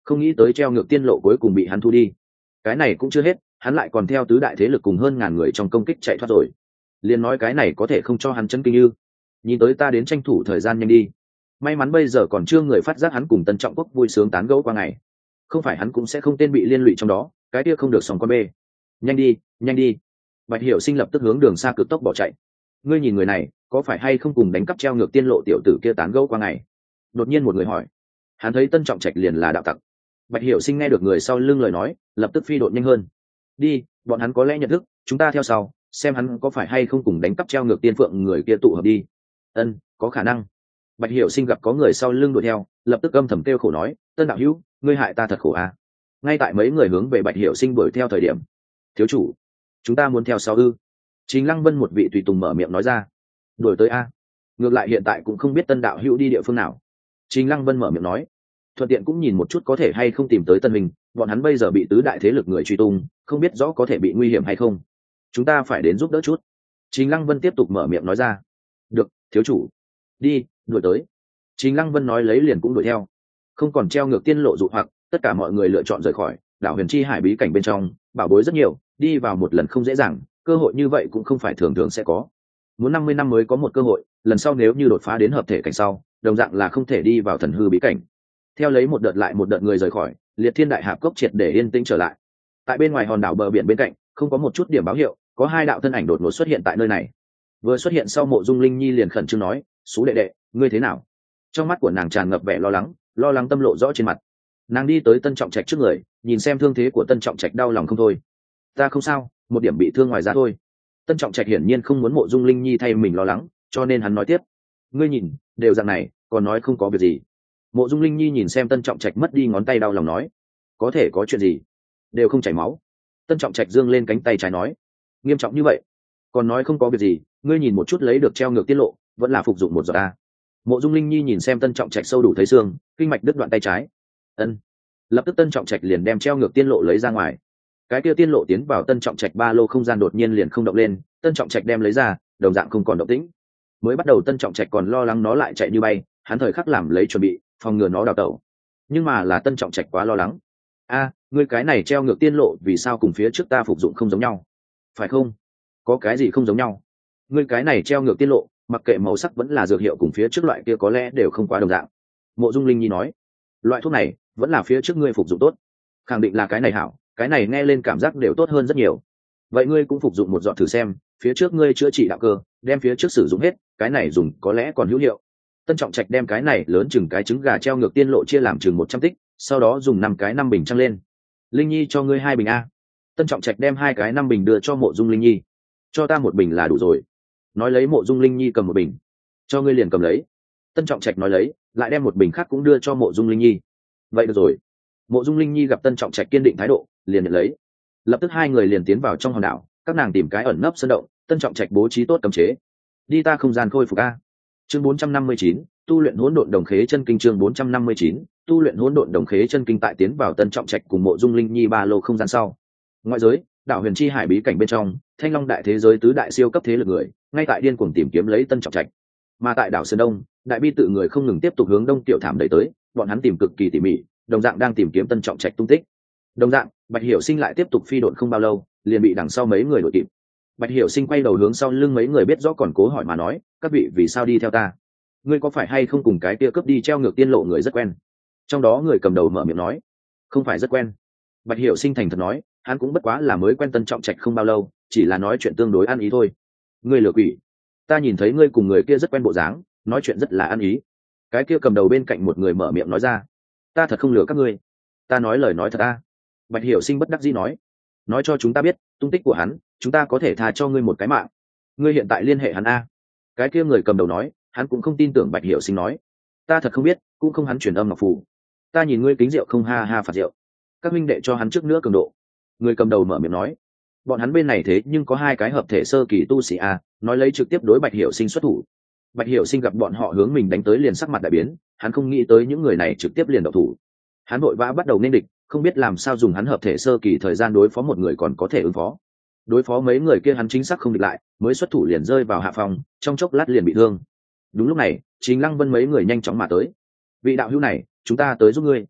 không nghĩ tới treo ngược tiên lộ cuối cùng bị hắn thu đi. Cái này cũng chưa hết, hắn lại còn theo tứ đại thế lực cùng hơn ngàn người trong công kích chạy thoát rồi. Liền nói cái này có thể không cho hắn chấn kinh ư? Nhìn tới ta đến tranh thủ thời gian nhanh đi. May mắn bây giờ còn chưa người phát giác hắn cùng Tân Trọng Quốc vui sướng tán gẫu qua ngày, không phải hắn cũng sẽ không tên bị liên lụy trong đó, cái kia không được sòng con bê. Nhanh đi, nhanh đi. Bạch Hiểu Sinh lập tức hướng đường xa cực tốc bỏ chạy. Ngươi nhìn người này, có phải hay không cùng đánh cắp treo ngược tiên lộ tiểu tử kia tán gẫu qua ngày? Đột nhiên một người hỏi. Hắn thấy Tân Trọng Trạch liền là đạo tặc. Bạch Hiểu Sinh nghe được người sau lưng lời nói, lập tức phi độn nhanh hơn. Đi, bọn hắn có lẽ nhận thức, chúng ta theo sau, xem hắn có phải hay không cùng đánh cắp treo ngược tiên phượng người kia tụ hợp đi. Ân, có khả năng. Bạch Hiểu Sinh gặp có người sau lưng đuổi theo, lập tức âm thầm kêu khổ nói, Tân đạo hữu, ngươi hại ta thật khổ à. Ngay tại mấy người hướng về Bạch Hiểu Sinh đuổi theo thời điểm, thiếu chủ, chúng ta muốn theo sau ư? Trình Lăng Vân một vị tùy tùng mở miệng nói ra. Đuổi tới a? Ngược lại hiện tại cũng không biết Tân đạo hữu đi địa phương nào. Trình Lăng Vân mở miệng nói, thuận tiện cũng nhìn một chút có thể hay không tìm tới Tân Minh, bọn hắn bây giờ bị tứ đại thế lực người truy tung, không biết rõ có thể bị nguy hiểm hay không. Chúng ta phải đến giúp đỡ chút. Trình Lăng Vân tiếp tục mở miệng nói ra. Được, thiếu chủ. Đi, đuổi tới. Trình Lăng Vân nói lấy liền cũng đuổi theo. Không còn treo ngược tiên lộ dụ hoặc, tất cả mọi người lựa chọn rời khỏi đảo Huyền Chi Hải bí cảnh bên trong, bảo bối rất nhiều, đi vào một lần không dễ dàng, cơ hội như vậy cũng không phải thường thường sẽ có. Muốn 50 năm mới có một cơ hội, lần sau nếu như đột phá đến hợp thể cảnh sau, đồng dạng là không thể đi vào thần hư bí cảnh. Theo lấy một đợt lại một đợt người rời khỏi, Liệt Thiên Đại Hạp Cốc triệt để yên tĩnh trở lại. Tại bên ngoài hòn đảo bờ biển bên cạnh, không có một chút điểm báo hiệu, có hai đạo thân ảnh đột ngột xuất hiện tại nơi này. Vừa xuất hiện sau, Mộ Dung Linh Nhi liền khẩn trương nói, "Sú đệ đệ, ngươi thế nào?" Trong mắt của nàng tràn ngập vẻ lo lắng tâm lộ rõ trên mặt. Nàng đi tới Tân Trọng Trạch trước người, nhìn xem thương thế của Tân Trọng Trạch đau lòng không thôi. "Ta không sao, một điểm bị thương ngoài ra thôi." Tân Trọng Trạch hiển nhiên không muốn Mộ Dung Linh Nhi thay mình lo lắng, cho nên hắn nói tiếp, "Ngươi nhìn, đều dạng này, còn nói không có việc gì." Mộ Dung Linh Nhi nhìn xem Tân Trọng Trạch mất đi ngón tay đau lòng nói, "Có thể có chuyện gì? Đều không chảy máu." Tân Trọng Trạch giương lên cánh tay trái nói, "Nghiêm trọng như vậy, còn nói không có việc gì, ngươi nhìn một chút lấy được treo ngược tiết lộ, vẫn là phục dụng một giọt a." Mộ Dung Linh Nhi nhìn xem Tân Trọng Trạch sâu đủ thấy xương, kinh mạch đứt đoạn tay trái. Ân. Lập tức Tân Trọng Trạch liền đem treo ngược tiên lộ lấy ra ngoài. Cái kia tiên lộ tiến vào Tân Trọng Trạch ba lô không gian đột nhiên liền không động lên, Tân Trọng Trạch đem lấy ra, đồng dạng không còn động tĩnh. Mới bắt đầu Tân Trọng Trạch còn lo lắng nó lại chạy như bay, hắn thời khắc làm lấy chuẩn bị, phòng ngừa nó đào tẩu. Nhưng mà là Tân Trọng Trạch quá lo lắng. "A, ngươi cái này treo ngược tiên lộ vì sao cùng phía trước ta phục dụng không giống nhau? Phải không? Có cái gì không giống nhau? Ngươi cái này treo ngược tiên lộ, mặc kệ màu sắc vẫn là dược hiệu cùng phía trước loại kia có lẽ đều không quá đồng dạng." Mộ Dung Linh Nhi nói, "Loại thuốc này vẫn là phía trước ngươi phục dụng tốt, khẳng định là cái này hảo, cái này nghe lên cảm giác đều tốt hơn rất nhiều. Vậy ngươi cũng phục dụng một giọt thử xem, phía trước ngươi chữa trị đạo cơ, đem phía trước sử dụng hết, cái này dùng có lẽ còn hữu hiệu." Tân Trọng Trạch đem cái này lớn chừng cái trứng gà treo ngược tiên lộ chia làm chừng 100 tích, sau đó dùng 5 cái 5 bình trăng lên. "Linh Nhi cho ngươi 2 bình a." Tân Trọng Trạch đem 2 cái 5 bình đưa cho Mộ Dung Linh Nhi. "Cho ta 1 bình là đủ rồi." Nói lấy Mộ Dung Linh Nhi cầm 1 bình. "Cho ngươi liền cầm lấy." Tân Trọng Trạch nói lấy, lại đem 1 bình khác cũng đưa cho Mộ Dung Linh Nhi. "Vậy được rồi." Mộ Dung Linh Nhi gặp Tân Trọng Trạch kiên định thái độ, liền nhận lấy. Lập tức hai người liền tiến vào trong hòn đảo, các nàng tìm cái ẩn nấp sơn động, Tân Trọng Trạch bố trí tốt cấm chế. "Đi ta không gian khôi phục a." Chương 459, tu luyện hỗn độn đồng khế chân kinh. Chương 459, tu luyện hỗn độn đồng khế chân kinh. Tại tiến vào Tân Trọng Trạch cùng Mộ Dung Linh Nhi ba lô không gian sau, ngoại giới, đảo Huyền Chi Hải bí cảnh bên trong, Thanh Long đại thế giới tứ đại siêu cấp thế lực người, ngay tại điên cuồng tìm kiếm lấy Tân Trọng Trạch. Mà tại đảo Sơn Đông, đại bi tự người không ngừng tiếp tục hướng đông tiểu thảm đẩy tới, bọn hắn tìm cực kỳ tỉ mỉ, đồng dạng đang tìm kiếm Tân Trọng Trạch tung tích. Đồng dạng, Bạch Hiểu Sinh lại tiếp tục phi độn không bao lâu, liền bị đằng sau mấy người đuổi kịp. Bạch Hiểu Sinh quay đầu hướng sau lưng mấy người biết rõ còn cố hỏi mà nói, "Các vị vì sao đi theo ta? Ngươi có phải hay không cùng cái kia cướp đi treo ngược tiên lộ người rất quen?" Trong đó người cầm đầu mở miệng nói, "Không phải rất quen." Bạch Hiểu Sinh thành thật nói, hắn cũng bất quá là mới quen Tân Trọng Trạch không bao lâu, chỉ là nói chuyện tương đối ăn ý thôi. "Ngươi lừa quỷ, ta nhìn thấy ngươi cùng người kia rất quen bộ dáng, nói chuyện rất là ăn ý." Cái kia cầm đầu bên cạnh một người mở miệng nói ra, "Ta thật không lừa các ngươi, ta nói lời nói thật a." Bạch Hiểu Sinh bất đắc dĩ nói cho chúng ta biết tung tích của hắn, chúng ta có thể tha cho ngươi một cái mạng. Ngươi hiện tại liên hệ hắn a." Cái kia người cầm đầu nói, hắn cũng không tin tưởng Bạch Hiểu Sinh nói, "Ta thật không biết, cũng không hắn truyền âm ngọc phù. Ta nhìn ngươi kính rượu không ha ha phạt rượu, các minh đệ cho hắn trước nữa cường độ." Người cầm đầu mở miệng nói, "Bọn hắn bên này thế nhưng có 2 cái hợp thể sơ kỳ tu sĩ a." Nói lấy trực tiếp đối Bạch Hiểu Sinh xuất thủ. Bạch Hiểu Sinh gặp bọn họ hướng mình đánh tới liền sắc mặt đại biến, hắn không nghĩ tới những người này trực tiếp liền động thủ. Hắn vội vã bắt đầu nên địch, không biết làm sao dùng hắn hợp thể sơ kỳ thời gian đối phó một người còn có thể ứng phó. Đối phó mấy người kia hắn chính xác không địch lại, mới xuất thủ liền rơi vào hạ phòng, trong chốc lát liền bị thương. Đúng lúc này, Trình Lăng Vân mấy người nhanh chóng mà tới. "Vị đạo hữu này, chúng ta tới giúp ngươi."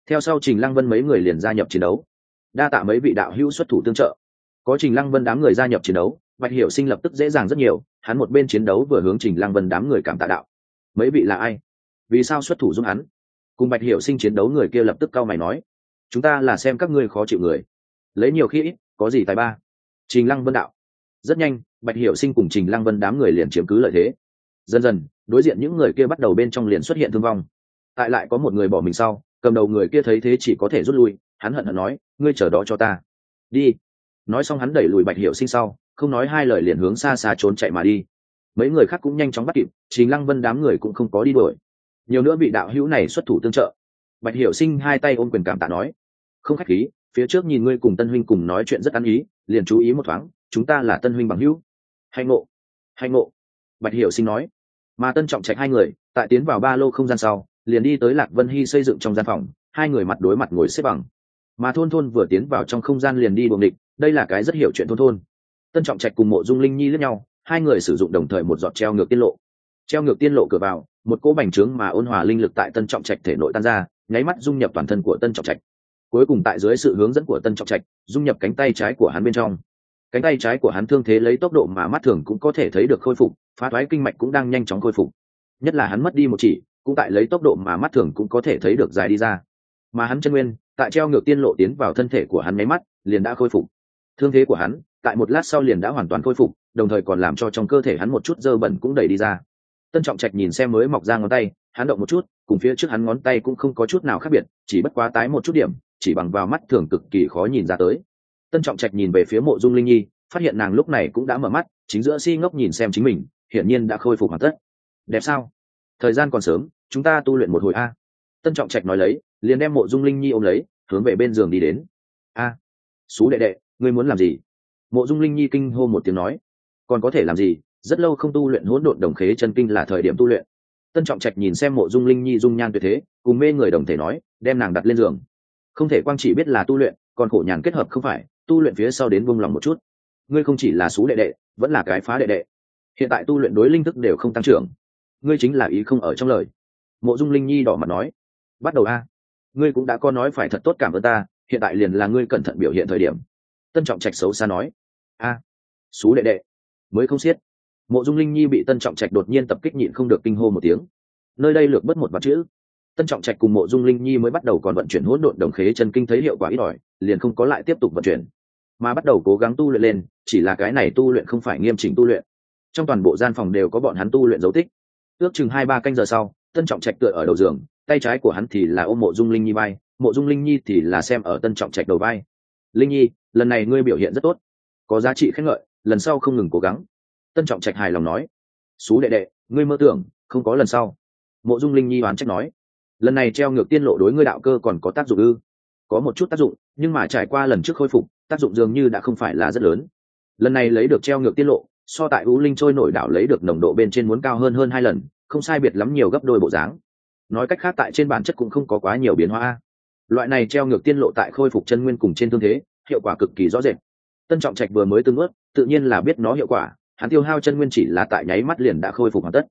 Theo sau Trình Lăng Vân mấy người liền gia nhập chiến đấu. Đa tạ mấy vị đạo hữu xuất thủ tương trợ. Có Trình Lăng Vân đám người gia nhập chiến đấu, Bạch Hiểu Sinh lập tức dễ dàng rất nhiều, hắn một bên chiến đấu vừa hướng Trình Lăng Vân đám người cảm tạ đạo. Mấy vị là ai? Vì sao xuất thủ giúp hắn? Cùng Bạch Hiểu Sinh chiến đấu người kia lập tức cau mày nói, chúng ta là xem các ngươi khó chịu người, lấy nhiều khi ít, có gì tài ba. Trình Lăng Vân đạo. Rất nhanh, Bạch Hiểu Sinh cùng Trình Lăng Vân đám người liền chiếm cứ lợi thế. Dần dần, đối diện những người kia bắt đầu bên trong liền xuất hiện thương vong. Tại lại có một người bỏ mình sau, cầm đầu người kia thấy thế chỉ có thể rút lui, hắn hận hận nói, ngươi chờ đó cho ta. Đi. Nói xong hắn đẩy lùi Bạch Hiểu Sinh sau, không nói hai lời liền hướng xa xa trốn chạy mà đi. Mấy người khác cũng nhanh chóng bắt kịp, Trình Lăng Vân đám người cũng không có đi đuổi. Nhiều nữa vị đạo hữu này xuất thủ tương trợ. Bạch Hiểu Sinh hai tay ôm quyền cảm tạ nói, không khách khí, phía trước nhìn ngươi cùng Tân huynh cùng nói chuyện rất ăn ý, liền chú ý một thoáng, chúng ta là Tân huynh bằng hữu. Hạnh ngộ, hạnh ngộ. Bạch Hiểu Sinh nói. Mà Tân Trọng Trạch hai người tại tiến vào ba lô không gian sau, liền đi tới Lạc Vân Hy xây dựng trong gian phòng, hai người mặt đối mặt ngồi xếp bằng. Mà Thôn Thôn vừa tiến vào trong không gian liền đi buồng địch, đây là cái rất hiểu chuyện Thôn Thôn. Tân Trọng Trạch cùng Mộ Dung Linh Nhi lẫn nhau, hai người sử dụng đồng thời một giọt treo ngược tiên lộ. Treo ngược tiên lộ cửa vào, một cỗ bành trướng mà ôn hòa linh lực tại Tân Trọng Trạch thể nội tan ra, nháy mắt dung nhập toàn thân của Tân Trọng Trạch. Cuối cùng tại dưới sự hướng dẫn của Tân Trọng Trạch, dung nhập cánh tay trái của hắn bên trong. Cánh tay trái của hắn thương thế lấy tốc độ mà mắt thường cũng có thể thấy được khôi phục, phá thoái kinh mạch cũng đang nhanh chóng khôi phục. Nhất là hắn mất đi một chỉ, cũng tại lấy tốc độ mà mắt thường cũng có thể thấy được dài đi ra. Mà hắn chân nguyên, tại treo ngược tiên lộ tiến vào thân thể của hắn nháy mắt, liền đã khôi phục. Thương thế của hắn, tại một lát sau liền đã hoàn toàn khôi phục, đồng thời còn làm cho trong cơ thể hắn một chút dơ bẩn cũng đẩy đi ra. Tân Trọng Trạch nhìn xem mới mọc ra ngón tay, hắn động một chút, cùng phía trước hắn ngón tay cũng không có chút nào khác biệt, chỉ bất quá tái một chút điểm, chỉ bằng vào mắt thường cực kỳ khó nhìn ra tới. Tân Trọng Trạch nhìn về phía Mộ Dung Linh Nhi, phát hiện nàng lúc này cũng đã mở mắt, chính giữa si ngốc nhìn xem chính mình, hiển nhiên đã khôi phục hoàn tất. Đẹp sao? Thời gian còn sớm, chúng ta tu luyện một hồi a. Tân Trọng Trạch nói lấy, liền đem Mộ Dung Linh Nhi ôm lấy, hướng về bên giường đi đến. A, Sú đệ đệ, ngươi muốn làm gì? Mộ Dung Linh Nhi kinh hô một tiếng nói. Còn có thể làm gì? Rất lâu không tu luyện hỗn độn đồng khế chân kinh là thời điểm tu luyện. Tân Trọng Trạch nhìn xem Mộ Dung Linh Nhi dung nhan tuyệt thế, cùng mê người đồng thể nói, đem nàng đặt lên giường. Không thể quang chỉ biết là tu luyện, còn khổ nhàn kết hợp không phải, tu luyện phía sau đến buông lòng một chút. Ngươi không chỉ là Sú đệ đệ, vẫn là cái phá đệ đệ. Hiện tại tu luyện đối linh thức đều không tăng trưởng. Ngươi chính là ý không ở trong lời. Mộ Dung Linh Nhi đỏ mặt nói, bắt đầu a. Ngươi cũng đã có nói phải thật tốt cảm ơn ta, hiện tại liền là ngươi cẩn thận biểu hiện thời điểm. Tân Trọng Trạch xấu xa nói, a, Sú đệ đệ, mới không xiết. Mộ Dung Linh Nhi bị Tân Trọng Trạch đột nhiên tập kích nhịn không được kinh hô một tiếng. Nơi đây lược bớt một vài chữ. Tân Trọng Trạch cùng Mộ Dung Linh Nhi mới bắt đầu còn vận chuyển hỗn độn đồng khế chân kinh thấy hiệu quả ít ỏi, liền không có lại tiếp tục vận chuyển, mà bắt đầu cố gắng tu luyện lên, chỉ là cái này tu luyện không phải nghiêm chỉnh tu luyện. Trong toàn bộ gian phòng đều có bọn hắn tu luyện dấu tích. Ước chừng 2-3 canh giờ sau, Tân Trọng Trạch tựa ở đầu giường, tay trái của hắn thì là ôm Mộ Dung Linh Nhi vai, Mộ Dung Linh Nhi thì là xem ở Tân Trọng Trạch đầu vai. Linh Nhi, lần này ngươi biểu hiện rất tốt, có giá trị khen ngợi, lần sau không ngừng cố gắng. Tân Trọng Trạch hài lòng nói. Sú đệ đệ, ngươi mơ tưởng không có lần sau. Mộ Dung Linh Nhi oán trách nói. Lần này treo ngược tiên lộ đối ngươi đạo cơ còn có tác dụng ư? Có một chút tác dụng, nhưng mà trải qua lần trước khôi phục, tác dụng dường như đã không phải là rất lớn. Lần này lấy được treo ngược tiên lộ, so tại U Linh trôi nổi đảo lấy được nồng độ bên trên muốn cao hơn 2 lần, không sai biệt lắm nhiều gấp đôi bộ dáng. Nói cách khác tại trên bản chất cũng không có quá nhiều biến hóa. Loại này treo ngược tiên lộ tại khôi phục chân nguyên cùng trên thương thế, hiệu quả cực kỳ rõ rệt. Tân Trọng Trạch vừa mới từng ướt, tự nhiên là biết nó hiệu quả, hắn tiêu hao chân nguyên chỉ là tại nháy mắt liền đã khôi phục hoàn tất.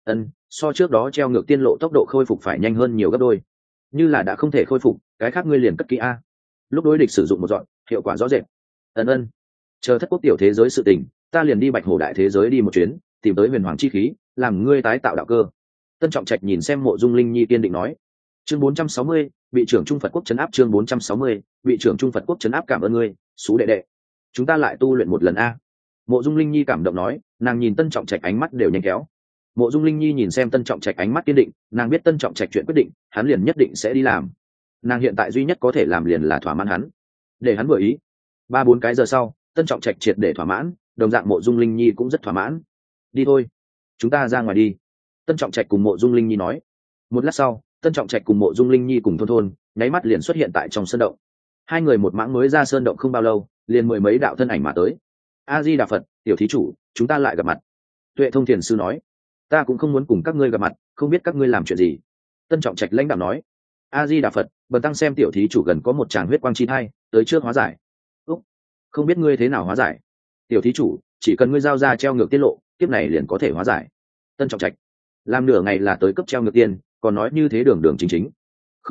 So trước đó treo ngược tiên lộ tốc độ khôi phục phải nhanh hơn nhiều gấp đôi. Như là đã không thể khôi phục, cái khác ngươi liền cất kỹ a. Lúc đối địch sử dụng một dọn, hiệu quả rõ rệt. Chờ thất quốc tiểu thế giới sự tình, ta liền đi Bạch Hổ đại thế giới đi một chuyến, tìm tới huyền hoàng chi khí, làm ngươi tái tạo đạo cơ. Tân Trọng Trạch nhìn xem Mộ Dung Linh Nhi kiên định nói. Chương 460, vị trưởng Trung Phật quốc trấn áp. Chương 460, vị trưởng Trung Phật quốc trấn áp. Cảm ơn ngươi, Sú đệ đệ. Chúng ta lại tu luyện một lần a. Mộ Dung Linh Nhi cảm động nói, nàng nhìn Tân Trọng Trạch ánh mắt đều nhanh kéo. Mộ Dung Linh Nhi nhìn xem Tân Trọng Trạch ánh mắt kiên định, nàng biết Tân Trọng Trạch chuyện quyết định, hắn liền nhất định sẽ đi làm. Nàng hiện tại duy nhất có thể làm liền là thỏa mãn hắn, để hắn vừa ý. 3-4 cái giờ sau, Tân Trọng Trạch triệt để thỏa mãn, đồng dạng Mộ Dung Linh Nhi cũng rất thỏa mãn. Đi thôi, chúng ta ra ngoài đi. Tân Trọng Trạch cùng Mộ Dung Linh Nhi nói. Một lát sau, Tân Trọng Trạch cùng Mộ Dung Linh Nhi cùng Thôn Thôn nháy mắt liền xuất hiện tại trong sơn động. Hai người một mãng mới ra sơn động không bao lâu, liền mười mấy đạo thân ảnh mà tới. A Di Đà Phật, tiểu thí chủ, chúng ta lại gặp mặt. Tuệ Thông Thiền sư nói. Ta cũng không muốn cùng các ngươi gặp mặt, không biết các ngươi làm chuyện gì. Tân Trọng Trạch lãnh đạo nói. A Di Đà Phật, bần tăng xem tiểu thí chủ gần có một tràng huyết quang chi thai, tới trước hóa giải. Úc, không biết ngươi thế nào hóa giải. Tiểu thí chủ, chỉ cần ngươi giao ra treo ngược tiết lộ, kiếp này liền có thể hóa giải. Tân Trọng Trạch, làm nửa ngày là tới cấp treo ngược tiên, còn nói như thế đường đường chính chính. Không cần,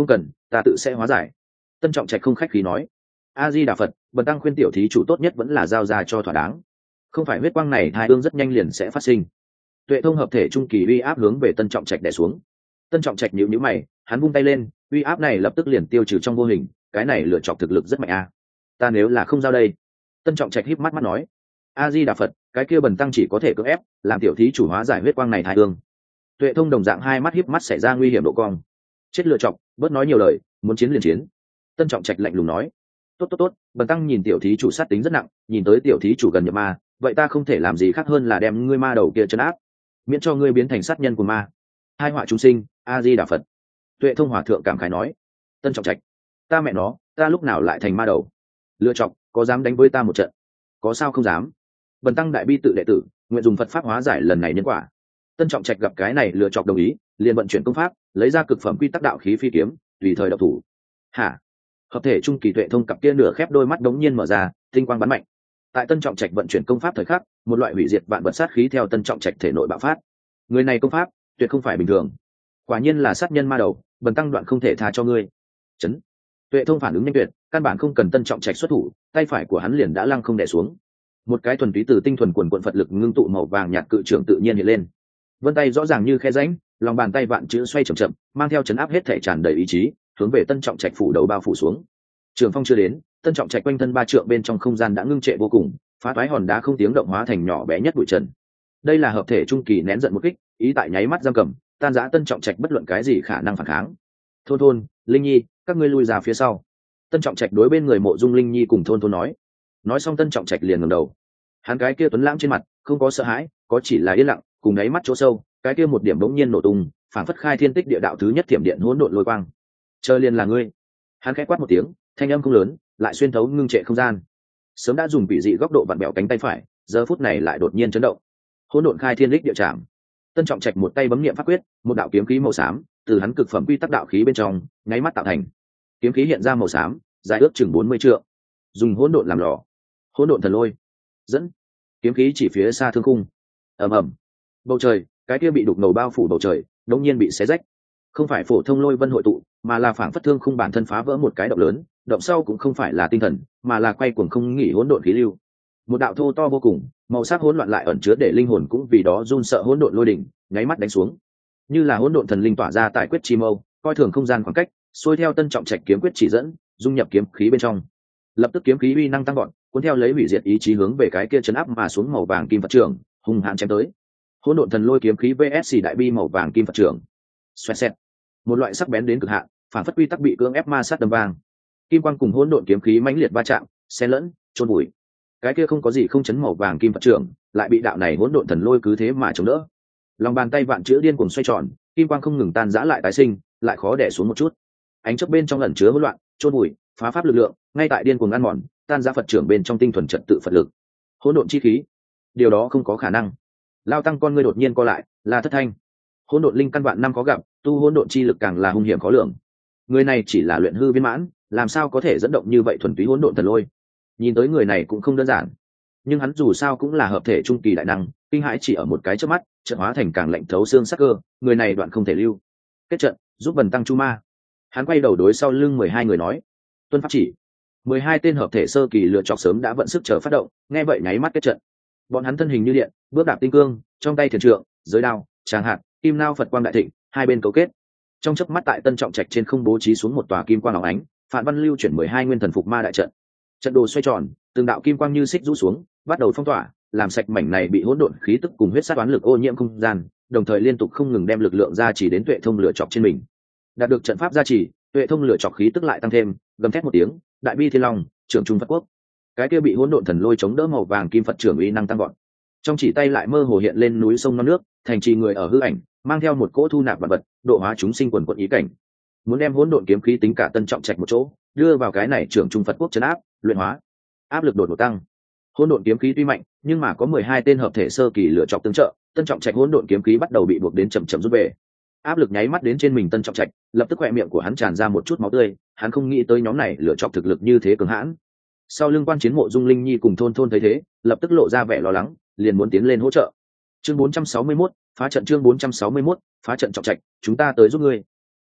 ta tự sẽ hóa giải. Tân Trọng Trạch không khách khí nói. A Di Đà Phật, bần tăng khuyên tiểu thí chủ tốt nhất vẫn là giao ra cho thỏa đáng, không phải huyết quang này hai ương rất nhanh liền sẽ phát sinh. Tuệ thông hợp thể trung kỳ uy áp hướng về Tân Trọng Trạch đè xuống. Tân Trọng Trạch nhíu nhíu mày, hắn vung tay lên, uy áp này lập tức liền tiêu trừ trong vô hình, cái này lựa chọn thực lực rất mạnh a. Ta nếu là không giao đây. Tân Trọng Trạch híp mắt mắt nói. A Di Đà Phật, cái kia bần tăng chỉ có thể cưỡng ép làm tiểu thí chủ hóa giải huyết quang này hai ương. Tuệ thông đồng dạng hai mắt híp mắt xảy ra nguy hiểm độ cong. Chết lựa chọn, bớt nói nhiều lời, muốn chiến liền chiến. Tân Trọng Trạch lạnh lùng nói. Tốt, bần tăng nhìn tiểu thí chủ sát tính rất nặng, nhìn tới tiểu thí chủ gần nhập ma, vậy ta không thể làm gì khác hơn là đem ngươi ma đầu kia trấn áp, miễn cho ngươi biến thành sát nhân của ma. Hai họa chúng sinh, A Di Đà Phật. Tuệ thông hòa thượng cảm khái nói. Tân Trọng Trạch, ta mẹ nó, ta lúc nào lại thành ma đầu? Lựa chọn, có dám đánh với ta một trận? Có sao không dám? Bần tăng đại bi tự đệ tử, nguyện dùng Phật pháp hóa giải lần này nhân quả. Tân Trọng Trạch gặp cái này lựa chọn đồng ý, liền vận chuyển công pháp, lấy ra cực phẩm quy tắc đạo khí phi kiếm, tùy thời độc thủ. Hả? Hợp thể trung kỳ Tuệ thông cặp kia nửa khép đôi mắt đống nhiên mở ra, tinh quang bắn mạnh. Tại Tân Trọng Trạch vận chuyển công pháp thời khắc, một loại hủy diệt vạn vật sát khí theo Tân Trọng Trạch thể nội bạo phát. Người này công pháp tuyệt không phải bình thường, quả nhiên là sát nhân ma đầu, bần tăng đoạn không thể tha cho ngươi. Chấn. Tuệ thông phản ứng nhanh tuyệt, căn bản không cần Tân Trọng Trạch xuất thủ, tay phải của hắn liền đã lăng không đè xuống. Một cái thuần túy từ tinh thuần quần quận Phật lực ngưng tụ màu vàng nhạt cự trường tự nhiên hiện lên. Vân tay rõ ràng như khe rãnh, lòng bàn tay vạn chữ xoay chậm chậm, mang theo chấn áp hết thể tràn đầy ý chí, hướng về Tân Trọng Trạch phủ đầu bao phủ xuống. Trường phong chưa đến, Tân Trọng Trạch quanh thân ba trượng bên trong không gian đã ngưng trệ vô cùng, phá toái hòn đá không tiếng động hóa thành nhỏ bé nhất bụi trần. Đây là hợp thể trung kỳ nén giận một kích, ý tại nháy mắt giam cầm, tan rã Tân Trọng Trạch bất luận cái gì khả năng phản kháng. Thôn, Linh Nhi, các ngươi lui ra phía sau. Tân Trọng Trạch đối bên người Mộ Dung Linh Nhi cùng thôn nói xong Tân Trọng Trạch liền ngẩng đầu. Hắn cái kia tuấn lãng trên mặt không có sợ hãi, có chỉ là yên lặng, cùng đáy mắt chỗ sâu, cái kia một điểm bỗng nhiên nổ tung, phảng phất khai thiên tích địa đạo thứ nhất thiểm điện hỗn độn lôi quang. Chờ liền là ngươi. Hắn khẽ quát một tiếng, thanh âm không lớn, lại xuyên thấu ngưng trệ không gian. Sớm đã dùng vị dị góc độ vặn bẹo cánh tay phải, giờ phút này lại đột nhiên chấn động. Hỗn độn khai thiên lịch địa trảm. Tân Trọng Trạch một tay bấm niệm pháp quyết, một đạo kiếm khí màu xám từ hắn cực phẩm quy tắc đạo khí bên trong nháy mắt tạo thành. Kiếm khí hiện ra màu xám, dài ước chừng 40 trượng. Dùng hỗn độn làm lò. Hỗn độn thần lôi. Dẫn. Kiếm khí chỉ phía xa thương khung. Ầm ầm. Bầu trời, cái kia bị đục ngầu bao phủ bầu trời, đột nhiên bị xé rách. Không phải phổ thông lôi vân hội tụ, mà là phảng phất thương khung bản thân phá vỡ một cái động lớn, động sau cũng không phải là tinh thần, mà là quay cuồng không nghỉ hỗn độn khí lưu. Một đạo thô to vô cùng, màu sắc hỗn loạn lại ẩn chứa để linh hồn cũng vì đó run sợ hỗn độn lôi đỉnh, nháy mắt đánh xuống. Như là hỗn độn thần linh tỏa ra tại quyết chi mâu, coi thường không gian khoảng cách, xuôi theo Tân Trọng Trạch kiếm quyết chỉ dẫn, dung nhập kiếm khí bên trong. Lập tức kiếm khí uy năng tăng vọt, cuốn theo lấy hủy diệt ý chí hướng về cái kia chấn áp mà xuống màu vàng kim Phật trưởng, hung hãn chém tới. Hỗn độn thần lôi kiếm khí VS đại bi màu vàng kim Phật trưởng. Xoẹt xẹt. Một loại sắc bén đến cực hạn, phản phất quy tắc bị cưỡng ép ma sát đâm vang. Kim quang cùng hỗn độn kiếm khí mãnh liệt va chạm, xen lẫn, chôn bụi. Cái kia không có gì không chấn màu vàng kim Phật trưởng, lại bị đạo này hỗn độn thần lôi cứ thế mà chống đỡ. Lòng bàn tay vạn chữ điên cuồng xoay tròn, kim quang không ngừng tan rã lại tái sinh, lại khó đè xuống một chút. Ánh chớp bên trong ẩn chứa hỗn loạn, chôn bụi, phá pháp lực lượng, ngay tại điên cuồng ăn mòn, tan rã Phật trưởng bên trong tinh thuần trật tự Phật lực. Hỗn độn chi khí, điều đó không có khả năng. Lao tăng con ngươi đột nhiên co lại, là Thất Thanh. Hỗn độn linh căn vạn năm có gặp, tu hỗn độn chi lực càng là hung hiểm khó lường. Người này chỉ là luyện hư viên mãn, làm sao có thể dẫn động như vậy thuần túy hỗn độn thần lôi? Nhìn tới người này cũng không đơn giản. Nhưng hắn dù sao cũng là hợp thể trung kỳ đại năng, kinh hãi chỉ ở một cái chớp mắt, chợt hóa thành càng lạnh thấu xương sắc cơ, người này đoạn không thể lưu. Kết trận, giúp bần tăng chu ma. Hắn quay đầu đối sau lưng 12 người nói, tuân pháp chỉ. 12 tên hợp thể sơ kỳ lựa chọc sớm đã vận sức chờ phát động, nghe vậy nháy mắt kết trận. Bọn hắn thân hình như điện, bước đạp tinh cương, trong tay thiền trượng, giới đao, tràng hạt, kim nao Phật quang đại thịnh, hai bên cấu kết. Trong chớp mắt tại Tân Trọng Trạch trên không bố trí xuống một tòa kim quang óng ánh, Phạn Văn lưu chuyển 12 nguyên thần phục ma đại trận. Trận đồ xoay tròn, từng đạo kim quang như xích rũ xuống, bắt đầu phong tỏa, làm sạch mảnh này bị hỗn độn khí tức cùng huyết sát toán lực ô nhiễm không gian, đồng thời liên tục không ngừng đem lực lượng gia trì đến Tuệ Thông lửa chọc trên mình. Đạt được trận pháp gia trì, Tuệ Thông lửa chọc khí tức lại tăng thêm, gầm thét một tiếng, đại bi thiên long, trưởng trung Phật quốc. Cái kia bị hỗn độn thần lôi chống đỡ màu vàng kim Phật trưởng uy năng tăng vọt. Trong chỉ tay lại mơ hồ hiện lên núi sông non nước, thành trì người ở hư ảnh, mang theo một cỗ thu nạp vật vật, độ hóa chúng sinh quần quật ý cảnh. Muốn đem hỗn độn kiếm khí tính cả Tân Trọng Trạch một chỗ, đưa vào cái này trưởng trung Phật quốc trấn áp, luyện hóa. Áp lực đột ngột tăng. Hỗn độn kiếm khí tuy mạnh, nhưng mà có 12 tên hợp thể sơ kỳ lựa chọc tương trợ, Tân Trọng Trạch hỗn độn kiếm khí bắt đầu bị buộc đến chậm chậm rút về. Áp lực nháy mắt đến trên mình Tân Trọng Trạch, lập tức khóe miệng của hắn tràn ra một chút máu tươi, hắn không nghĩ tới nhóm này lựa chọc thực lực như thế cường hãn. Sau lưng quan chiến Mộ Dung Linh Nhi cùng thôn thấy thế, lập tức lộ ra vẻ lo lắng, liền muốn tiến lên hỗ trợ. Chương 461, phá trận. Chương 461, phá trận Trọng Trạch, chúng ta tới giúp ngươi.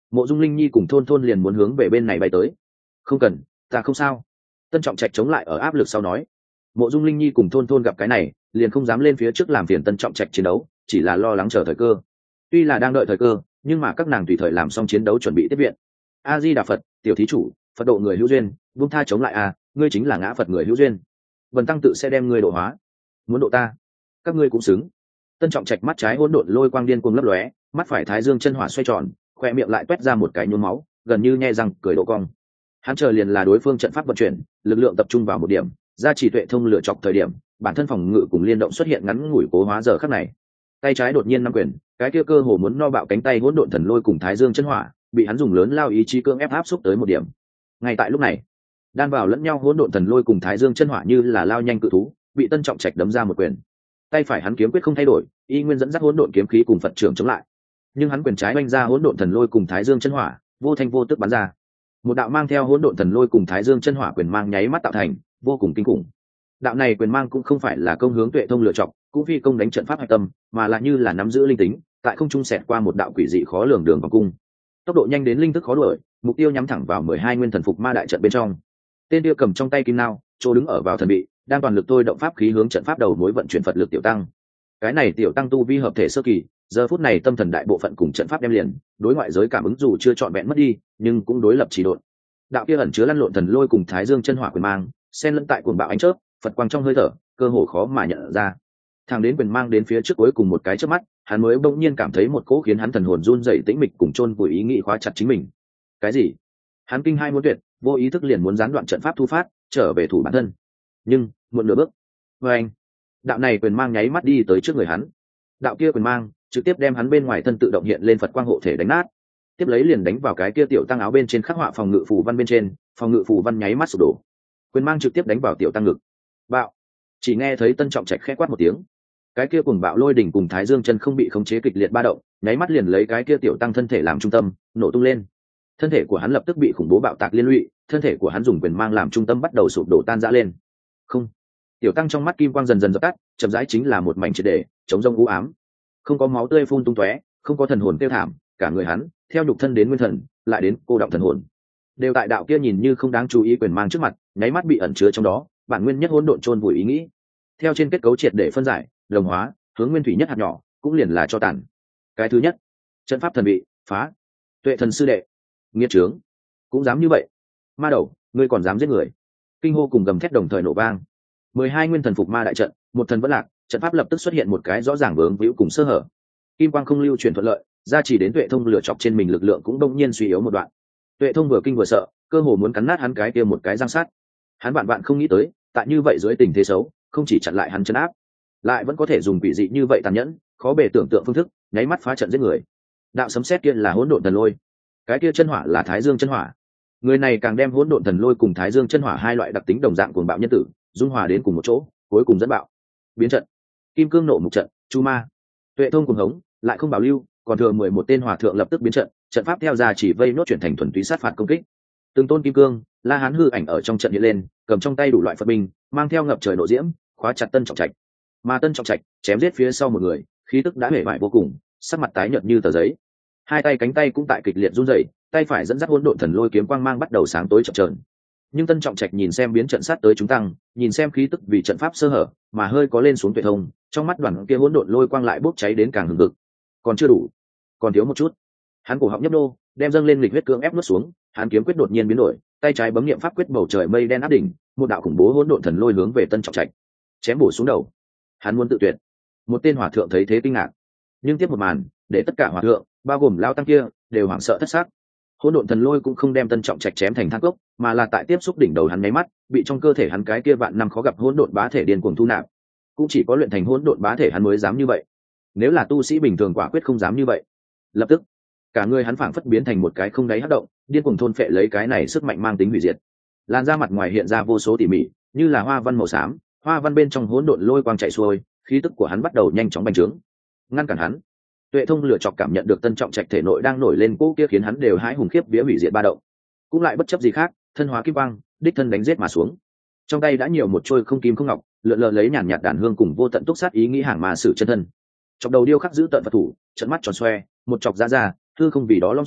Mộ Dung Linh Nhi cùng Thôn Thôn liền muốn hướng về bên này bay tới. Không cần, ta không sao. Tân Trọng Trạch chống lại ở áp lực sau nói. Mộ Dung Linh Nhi cùng Thôn Thôn gặp cái này liền không dám lên phía trước làm phiền Tân Trọng Trạch chiến đấu, chỉ là lo lắng chờ thời cơ. Tuy là đang đợi thời cơ, nhưng mà các nàng tùy thời làm xong chiến đấu chuẩn bị tiếp viện. A Di Đà Phật, tiểu thí chủ, Phật độ người hữu duyên, buông tha chống lại a, ngươi chính là ngã Phật người hữu duyên. Bần tăng tự sẽ đem ngươi độ hóa. Muốn độ ta, các ngươi cũng xứng. Tân Trọng Trạch mắt trái hỗn độn lôi quang điên cuồng lấp lóe, mắt phải thái dương chân hỏa xoay tròn, khoe miệng lại quét ra một cái nhuốm máu, gần như nhe răng cười độ cong. Hắn chờ liền là đối phương trận pháp vận chuyển, lực lượng tập trung vào một điểm, ra chỉ tuệ thông lựa chọc thời điểm, bản thân phòng ngự cùng liên động xuất hiện ngắn ngủi cố hóa giờ khắc này. Tay trái đột nhiên nắm quyền, cái kia cơ hồ muốn no bạo cánh tay hỗn độn thần lôi cùng thái dương chân hỏa, bị hắn dùng lớn lao ý chí cưỡng ép áp xúc tới một điểm. Ngay tại lúc này, đan vào lẫn nhau hỗn độn thần lôi cùng thái dương chân hỏa như là lao nhanh cự thú, bị Tân Trọng Trạch đấm ra một quyền. Tay phải hắn kiếm quyết không thay đổi, y nguyên dẫn dắt hỗn độn kiếm khí cùng Phật trưởng chống lại. Nhưng hắn quyền trái oanh ra hỗn độn thần lôi cùng thái dương chân hỏa, vô thanh vô tức bắn ra. Một đạo mang theo hỗn độn thần lôi cùng thái dương chân hỏa quyền mang nháy mắt tạo thành, vô cùng kinh khủng. Đạo này quyền mang cũng không phải là công hướng tuệ thông lựa chọn, cũng phi công đánh trận pháp hạch tâm, mà là như là nắm giữ linh tính, tại không trung xẹt qua một đạo quỷ dị khó lường đường vòng cung. Tốc độ nhanh đến linh thức khó đuổi, mục tiêu nhắm thẳng vào 12 nguyên thần phục ma đại trận bên trong. Tên kia cầm trong tay kim nao, chỗ đứng ở vào thần bị, đang toàn lực tôi động pháp khí hướng trận pháp đầu mối vận chuyển Phật lực tiểu tăng. Cái này tiểu tăng tu vi hợp thể sơ kỳ, giờ phút này tâm thần đại bộ phận cùng trận pháp đem liền, đối ngoại giới cảm ứng dù chưa trọn vẹn mất đi, nhưng cũng đối lập trì độn. Đạo kia ẩn chứa lăn lộn thần lôi cùng thái dương chân hỏa quyền mang, xen lẫn tại cuồng bạo ánh chớp, Phật quang trong hơi thở, cơ hồ khó mà nhận ra. Thằng đến quyền mang đến phía trước cuối cùng một cái chớp mắt, hắn mới bỗng nhiên cảm thấy một cỗ khiến hắn thần hồn run rẩy tĩnh mịch cùng chôn vùi ý nghĩ khóa chặt chính mình. Cái gì? Hắn kinh hai muốn tuyệt, vô ý thức liền muốn gián đoạn trận pháp thu phát, trở về thủ bản thân. Nhưng muộn nửa bước. Và anh, đạo này quyền mang nháy mắt đi tới trước người hắn. Đạo kia quyền mang trực tiếp đem hắn bên ngoài thân tự động hiện lên Phật quang hộ thể đánh nát. Tiếp lấy liền đánh vào cái kia tiểu tăng áo bên trên khắc họa phòng ngự phù văn bên trên, phòng ngự phù văn nháy mắt sụp đổ. Quyền mang trực tiếp đánh vào tiểu tăng ngực. Bạo! Chỉ nghe thấy Tân Trọng Trạch khẽ quát một tiếng. Cái kia cuồng bạo lôi đỉnh cùng thái dương chân không bị khống chế kịch liệt ba động, nháy mắt liền lấy cái kia tiểu tăng thân thể làm trung tâm, nổ tung lên. Thân thể của hắn lập tức bị khủng bố bạo tạc liên lụy, thân thể của hắn dùng quyền mang làm trung tâm bắt đầu sụp đổ tan rã lên. Không, tiểu tăng trong mắt kim quang dần dần dập tắt, chậm rãi chính là một mảnh triệt để chống rông u ám, không có máu tươi phun tung tóe, không có thần hồn tiêu thảm, cả người hắn theo nhục thân đến nguyên thần, lại đến cô động thần hồn, đều tại đạo kia nhìn như không đáng chú ý quyền mang trước mặt, nháy mắt bị ẩn chứa trong đó, bản nguyên nhất hỗn độn chôn vùi ý nghĩ, theo trên kết cấu triệt để phân giải, đồng hóa, hướng nguyên thủy nhất hạt nhỏ, cũng liền là cho tàn. Cái thứ nhất, trận pháp thần bị phá. Tuệ thần sư đệ, nghiệt trướng, cũng dám như vậy? Ma đầu, ngươi còn dám giết người? Kinh hô cùng gầm thét đồng thời nổ vang. 12 nguyên thần phục ma đại trận, một thần vẫn lạc, trận pháp lập tức xuất hiện một cái rõ ràng vướng víu cùng sơ hở. Kim quang không lưu chuyển thuận lợi, gia chỉ đến Tuệ Thông lửa chọc trên mình lực lượng cũng đông nhiên suy yếu một đoạn. Tuệ Thông vừa kinh vừa sợ, cơ hồ muốn cắn nát hắn cái kia một cái răng sát. Hắn vạn vạn không nghĩ tới, tại như vậy dưới tình thế xấu, không chỉ chặn lại hắn chân áp, lại vẫn có thể dùng quỷ dị như vậy tàn nhẫn, khó bề tưởng tượng phương thức, nháy mắt phá trận giết người. Đạo sấm sét kia là hỗn độn thần lôi, cái kia chân hỏa là thái dương chân hỏa. Người này càng đem hỗn độn thần lôi cùng thái dương chân hỏa hai loại đặc tính đồng dạng cuồng bạo nhân tử dung hòa đến cùng một chỗ, cuối cùng dẫn bạo biến trận. Kim cương nộ mục trận, chu ma. Tuệ Thông cuồng hống, lại không bảo lưu, còn thừa 11 tên hòa thượng lập tức biến trận, trận pháp theo ra chỉ vây nốt chuyển thành thuần túy sát phạt công kích. Từng tôn kim cương, La Hán hư ảnh ở trong trận hiện lên, cầm trong tay đủ loại Phật binh, mang theo ngập trời nộ diễm, khóa chặt Tân Trọng Trạch. Mà Tân Trọng Trạch chém giết phía sau một người, khí tức đã hể vải vô cùng, sắc mặt tái nhợt như tờ giấy. Hai tay cánh tay cũng tại kịch liệt run rẩy, tay phải dẫn dắt hỗn độn thần lôi kiếm quang mang bắt đầu sáng tối chập chờn. Nhưng Tân Trọng Trạch nhìn xem biến trận sát tới chúng tăng, nhìn xem khí tức vì trận pháp sơ hở mà hơi có lên xuống Tuệ Thông, trong mắt đoàn kia hỗn độn lôi quang lại bốc cháy đến càng hừng hực. Còn chưa đủ, còn thiếu một chút. Hắn cổ họng nhấp nô, đem dâng lên lịch huyết cưỡng ép nuốt xuống, hắn kiếm quyết đột nhiên biến đổi, tay trái bấm niệm pháp quyết bầu trời mây đen áp đỉnh, một đạo khủng bố hỗn độn thần lôi hướng về Tân Trọng Trạch chém bổ xuống đầu. Hắn muốn tự tuyệt. Một tên hòa thượng thấy thế kinh ngạc, nhưng tiếp một màn để tất cả hòa thượng, bao gồm lao tăng kia, đều hoảng sợ thất xác. Hỗn độn thần lôi cũng không đem Tân Trọng Trạch chém thành than cốc, mà là tại tiếp xúc đỉnh đầu hắn nháy mắt, bị trong cơ thể hắn cái kia vạn năm khó gặp hỗn độn bá thể điên cuồng thu nạp. Cũng chỉ có luyện thành hỗn độn bá thể hắn mới dám như vậy. Nếu là tu sĩ bình thường quả quyết không dám như vậy. Lập tức, cả người hắn phảng phất biến thành một cái không đáy hất động, điên cuồng thôn phệ lấy cái này sức mạnh mang tính hủy diệt. Làn da mặt ngoài hiện ra vô số tỉ mỉ, như là hoa văn màu xám, hoa văn bên trong hỗn độn lôi quang chạy xuôi, khí tức của hắn bắt đầu nhanh chóng bành trướng. Ngăn cản hắn. Tuệ Thông lựa chọc cảm nhận được Tân Trọng Trạch thể nội đang nổi lên cỗ kia khiến hắn đều hãi hùng khiếp vía hủy diệt ba động, cũng lại bất chấp gì khác, thân hóa kim quang, đích thân đánh giết mà xuống. Trong tay đã nhiều một trôi không kim không ngọc, lượn lờ lấy nhàn nhạt đàn hương cùng vô tận túc sát ý nghĩ hàng mà sử chân thân. Chọc đầu điêu khắc giữ tận Phật thủ, trận mắt tròn xoe, một chọc ra hư không vì đó lom xuống,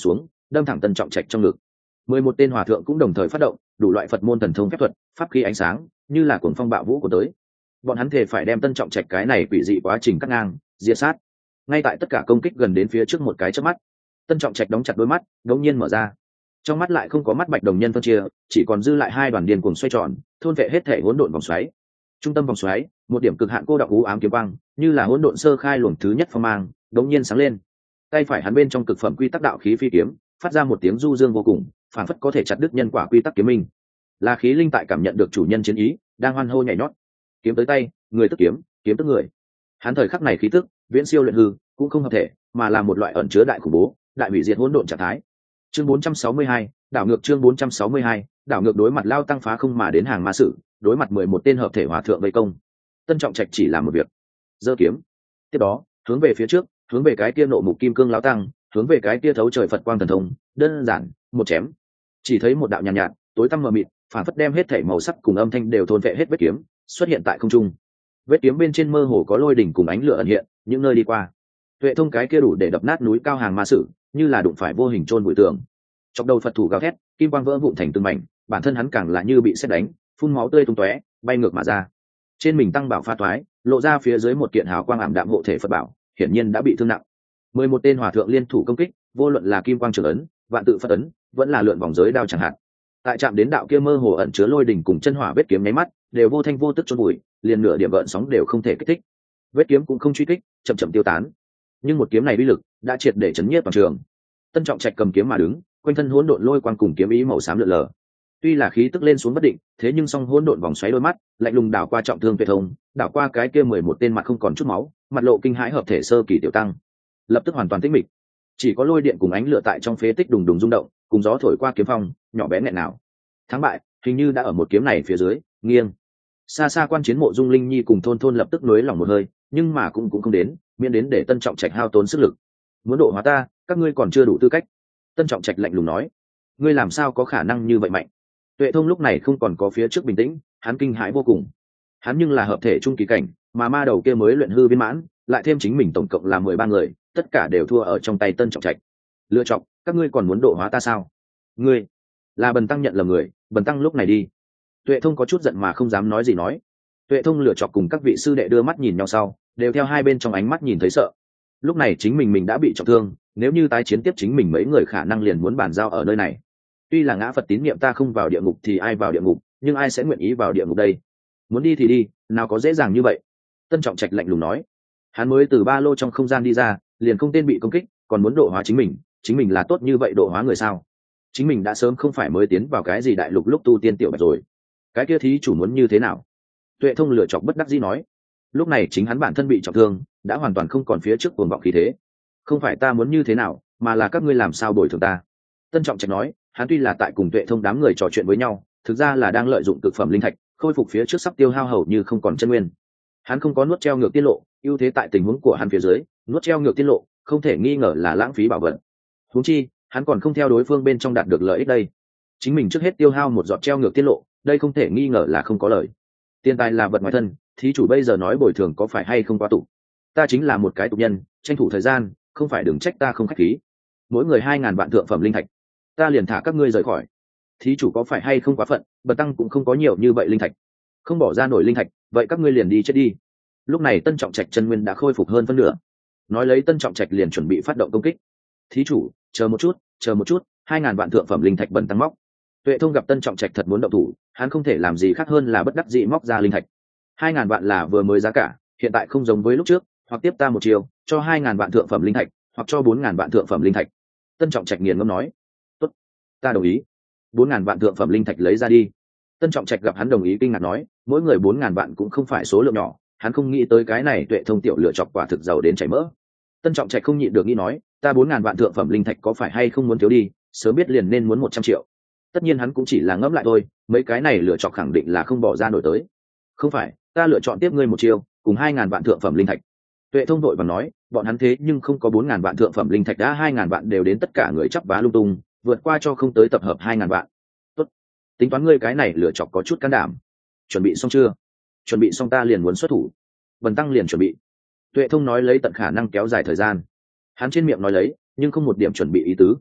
đâm thẳng tân trọng trạch trong ngực. 11 tên hòa thượng cũng đồng thời phát động đủ loại Phật môn thần thông phép thuật, pháp khí ánh sáng, như là cuồng phong bạo vũ của tới. Bọn hắn thề phải đem tân trọng trạch cái này quỷ dị quá trình cắt ngang, diệt sát. Ngay tại tất cả công kích gần đến phía trước một cái chớp mắt, tân trọng trạch đóng chặt đôi mắt, đống nhiên mở ra. Trong mắt lại không có mắt bạch đồng nhân phân chia, chỉ còn dư lại hai đoàn điên cuồng xoay tròn, thôn vệ hết thể hỗn độn vòng xoáy. Trung tâm vòng xoáy, một điểm cực hạn cô đọng u ám kiếm quang, như là hỗn độn sơ khai luồng thứ nhất phong mang, đống nhiên sáng lên. Tay phải hắn bên trong cực phẩm quy tắc đạo khí phi kiếm, phát ra một tiếng du dương vô cùng, phảng phất có thể chặt đứt nhân quả quy tắc kiếm minh. Là khí linh tại cảm nhận được chủ nhân chiến ý, đang hoan hô nhảy nhót. Kiếm tới tay, người tức kiếm, kiếm tức người. Hắn thời khắc này khí tức viễn siêu luyện hư, cũng không hợp thể, mà là một loại ẩn chứa đại khủng bố, đại hủy diệt hỗn độn trạng thái. Chương 462, đảo ngược chương 462, đảo ngược đối mặt lao tăng phá không mà đến hàng ma sử, đối mặt 11 tên hợp thể hòa thượng vây công. Tân trọng trạch chỉ làm một việc, giơ kiếm. Tiếp đó, hướng về phía trước, hướng về cái kia nộ mục kim cương lão tăng, hướng về cái kia thấu trời Phật quang thần thông, đơn giản, một chém. Chỉ thấy một đạo nhàn nhạt, tối tăm mờ mịt, phản phất đem hết thảy màu sắc cùng âm thanh đều thôn vệ hết vết kiếm, xuất hiện tại không trung. Vết kiếm bên trên mơ hồ có lôi đỉnh cùng ánh lửa ẩn hiện, những nơi đi qua. Tuệ thông cái kia đủ để đập nát núi cao hàng ma sử, như là đụng phải vô hình chôn bụi tường. Chọc đầu Phật thủ gào thét, kim quang vỡ vụn thành từng mảnh, bản thân hắn càng là như bị sét đánh, phun máu tươi tung tóe, bay ngược mà ra. Trên mình tăng bảo pha toái, lộ ra phía dưới một kiện hào quang ảm đạm hộ thể Phật bảo, hiển nhiên đã bị thương nặng. 11 tên hòa thượng liên thủ công kích, vô luận là kim quang trường ấn, vạn tự Phật ấn, vẫn là lượn vòng giới đao chẳng hạn. Tại chạm đến đạo kia mơ hồ ẩn chứa lôi đỉnh cùng chân hỏa vết kiếm nháy mắt, đều vô thanh vô tức chôn bụi, liền nửa điểm gợn sóng đều không thể kích thích. Vết kiếm cũng không truy kích, chậm chậm tiêu tán. Nhưng một kiếm này uy lực đã triệt để chấn nhiếp toàn trường. Tân trọng trạch cầm kiếm mà đứng, quanh thân hỗn độn lôi quang cùng kiếm ý màu xám lượn lờ. Tuy là khí tức lên xuống bất định, thế nhưng song hỗn độn vòng xoáy đôi mắt, lạnh lùng đảo qua trọng thương Tuệ Thông, đảo qua cái kia 11 tên mặt không còn chút máu, mặt lộ kinh hãi hợp thể sơ kỳ tiểu tăng. Lập tức hoàn toàn tĩnh mịch. Chỉ có lôi điện cùng ánh lửa tại trong phế tích đùng đùng rung động, cùng gió thổi qua kiếm phong, nhỏ bé nghẹn nào. Thắng bại, hình như đã ở một kiếm này phía dưới, nghiêng. Xa xa quan chiến Mộ Dung Linh Nhi cùng Thôn Thôn lập tức nuối lòng một hơi, nhưng mà cũng không đến, miễn đến để Tân Trọng Trạch hao tốn sức lực. Muốn độ hóa ta, các ngươi còn chưa đủ tư cách. Tân Trọng Trạch lạnh lùng nói, ngươi làm sao có khả năng như vậy mạnh? Tuệ Thông lúc này không còn có phía trước bình tĩnh, hắn kinh hãi vô cùng. Hắn nhưng là hợp thể trung kỳ cảnh, mà ma đầu kia mới luyện hư viên mãn, lại thêm chính mình tổng cộng là 13 người, tất cả đều thua ở trong tay Tân Trọng Trạch. Lựa chọn, các ngươi còn muốn độ hóa ta sao? Ngươi là Bần tăng nhận lầm người, Bần tăng lúc này đi. Tuệ Thông có chút giận mà không dám nói gì nói. Tuệ Thông lựa chọn cùng các vị sư đệ đưa mắt nhìn nhau sau, đều theo hai bên trong ánh mắt nhìn thấy sợ. Lúc này chính mình đã bị trọng thương, nếu như tái chiến tiếp chính mình mấy người khả năng liền muốn bàn giao ở nơi này. Tuy là ngã Phật tín niệm ta không vào địa ngục thì ai vào địa ngục, nhưng ai sẽ nguyện ý vào địa ngục đây? Muốn đi thì đi, nào có dễ dàng như vậy. Tân Trọng Trạch lạnh lùng nói. Hắn mới từ ba lô trong không gian đi ra, liền không tên bị công kích, còn muốn độ hóa chính mình là tốt như vậy độ hóa người sao? Chính mình đã sớm không phải mới tiến vào cái gì đại lục lúc tu tiên tiểu bạch rồi. Cái kia thí chủ muốn như thế nào? Tuệ Thông lựa chọn bất đắc dĩ nói. Lúc này chính hắn bản thân bị trọng thương, đã hoàn toàn không còn phía trước cuồng vọng khí thế. Không phải ta muốn như thế nào, mà là các ngươi làm sao bồi thường ta. Tân Trọng Trạch nói, hắn tuy là tại cùng Tuệ Thông đám người trò chuyện với nhau, thực ra là đang lợi dụng cực phẩm linh thạch, khôi phục phía trước sắp tiêu hao hầu như không còn chân nguyên. Hắn không có nuốt treo ngược tiết lộ, ưu thế tại tình huống của hắn phía dưới, nuốt treo ngược tiết lộ, không thể nghi ngờ là lãng phí bảo vật. Huống chi, hắn còn không theo đối phương bên trong đạt được lợi ích đây. Chính mình trước hết tiêu hao một giọt treo ngược tiết lộ, đây không thể nghi ngờ là không có lợi. Tiền tài là vật ngoài thân, thí chủ bây giờ nói bồi thường có phải hay không quá tục. Ta chính là một cái tục nhân, tranh thủ thời gian, không phải đừng trách ta không khách khí. Mỗi người 2.000 vạn thượng phẩm linh thạch, ta liền thả các ngươi rời khỏi. Thí chủ có phải hay không quá phận, bần tăng cũng không có nhiều như vậy linh thạch, không bỏ ra nổi linh thạch, vậy các ngươi liền đi chết đi. Lúc này Tân Trọng Trạch chân nguyên đã khôi phục hơn phân nửa, nói lấy Tân Trọng Trạch liền chuẩn bị phát động công kích. Thí chủ, chờ một chút, 2.000 vạn thượng phẩm linh thạch bần tăng móc. Tuệ Thông gặp Tân Trọng Trạch thật muốn động thủ, hắn không thể làm gì khác hơn là bất đắc dĩ móc ra linh thạch. 2.000 vạn là vừa mới giá cả, hiện tại không giống với lúc trước, hoặc tiếp ta một chiều, cho 2.000 vạn thượng phẩm linh thạch, hoặc cho 4.000 vạn thượng phẩm linh thạch. Tân Trọng Trạch nghiền ngẫm nói, tốt, ta đồng ý. 4.000 vạn thượng phẩm linh thạch lấy ra đi. Tân Trọng Trạch gặp hắn đồng ý kinh ngạc nói, mỗi người 4.000 vạn cũng không phải số lượng nhỏ, hắn không nghĩ tới cái này Tuệ Thông tiểu lựa chọc quả thực giàu đến chảy mỡ. Tân Trọng Trạch không nhịn được nghĩ nói, ta 4.000 vạn thượng phẩm linh thạch có phải hay không muốn thiếu đi, sớm biết liền nên muốn 100 triệu. Tất nhiên hắn cũng chỉ là ngẫm lại thôi, mấy cái này lựa chọn khẳng định là không bỏ ra nổi tới. Không phải, ta lựa chọn tiếp ngươi một chiều, cùng 2.000 vạn thượng phẩm linh thạch. Tuệ Thông đội và nói, bọn hắn thế nhưng không có 4.000 vạn thượng phẩm linh thạch, đã 2.000 vạn đều đến tất cả người chắp vá lung tung, vượt qua cho không tới tập hợp 2.000 vạn. Tốt, tính toán ngươi cái này lựa chọn có chút can đảm. Chuẩn bị xong chưa? Chuẩn bị xong ta liền muốn xuất thủ. Bần tăng liền chuẩn bị. Tuệ Thông nói lấy tận khả năng kéo dài thời gian. Hắn trên miệng nói lấy, nhưng không một điểm chuẩn bị ý tứ.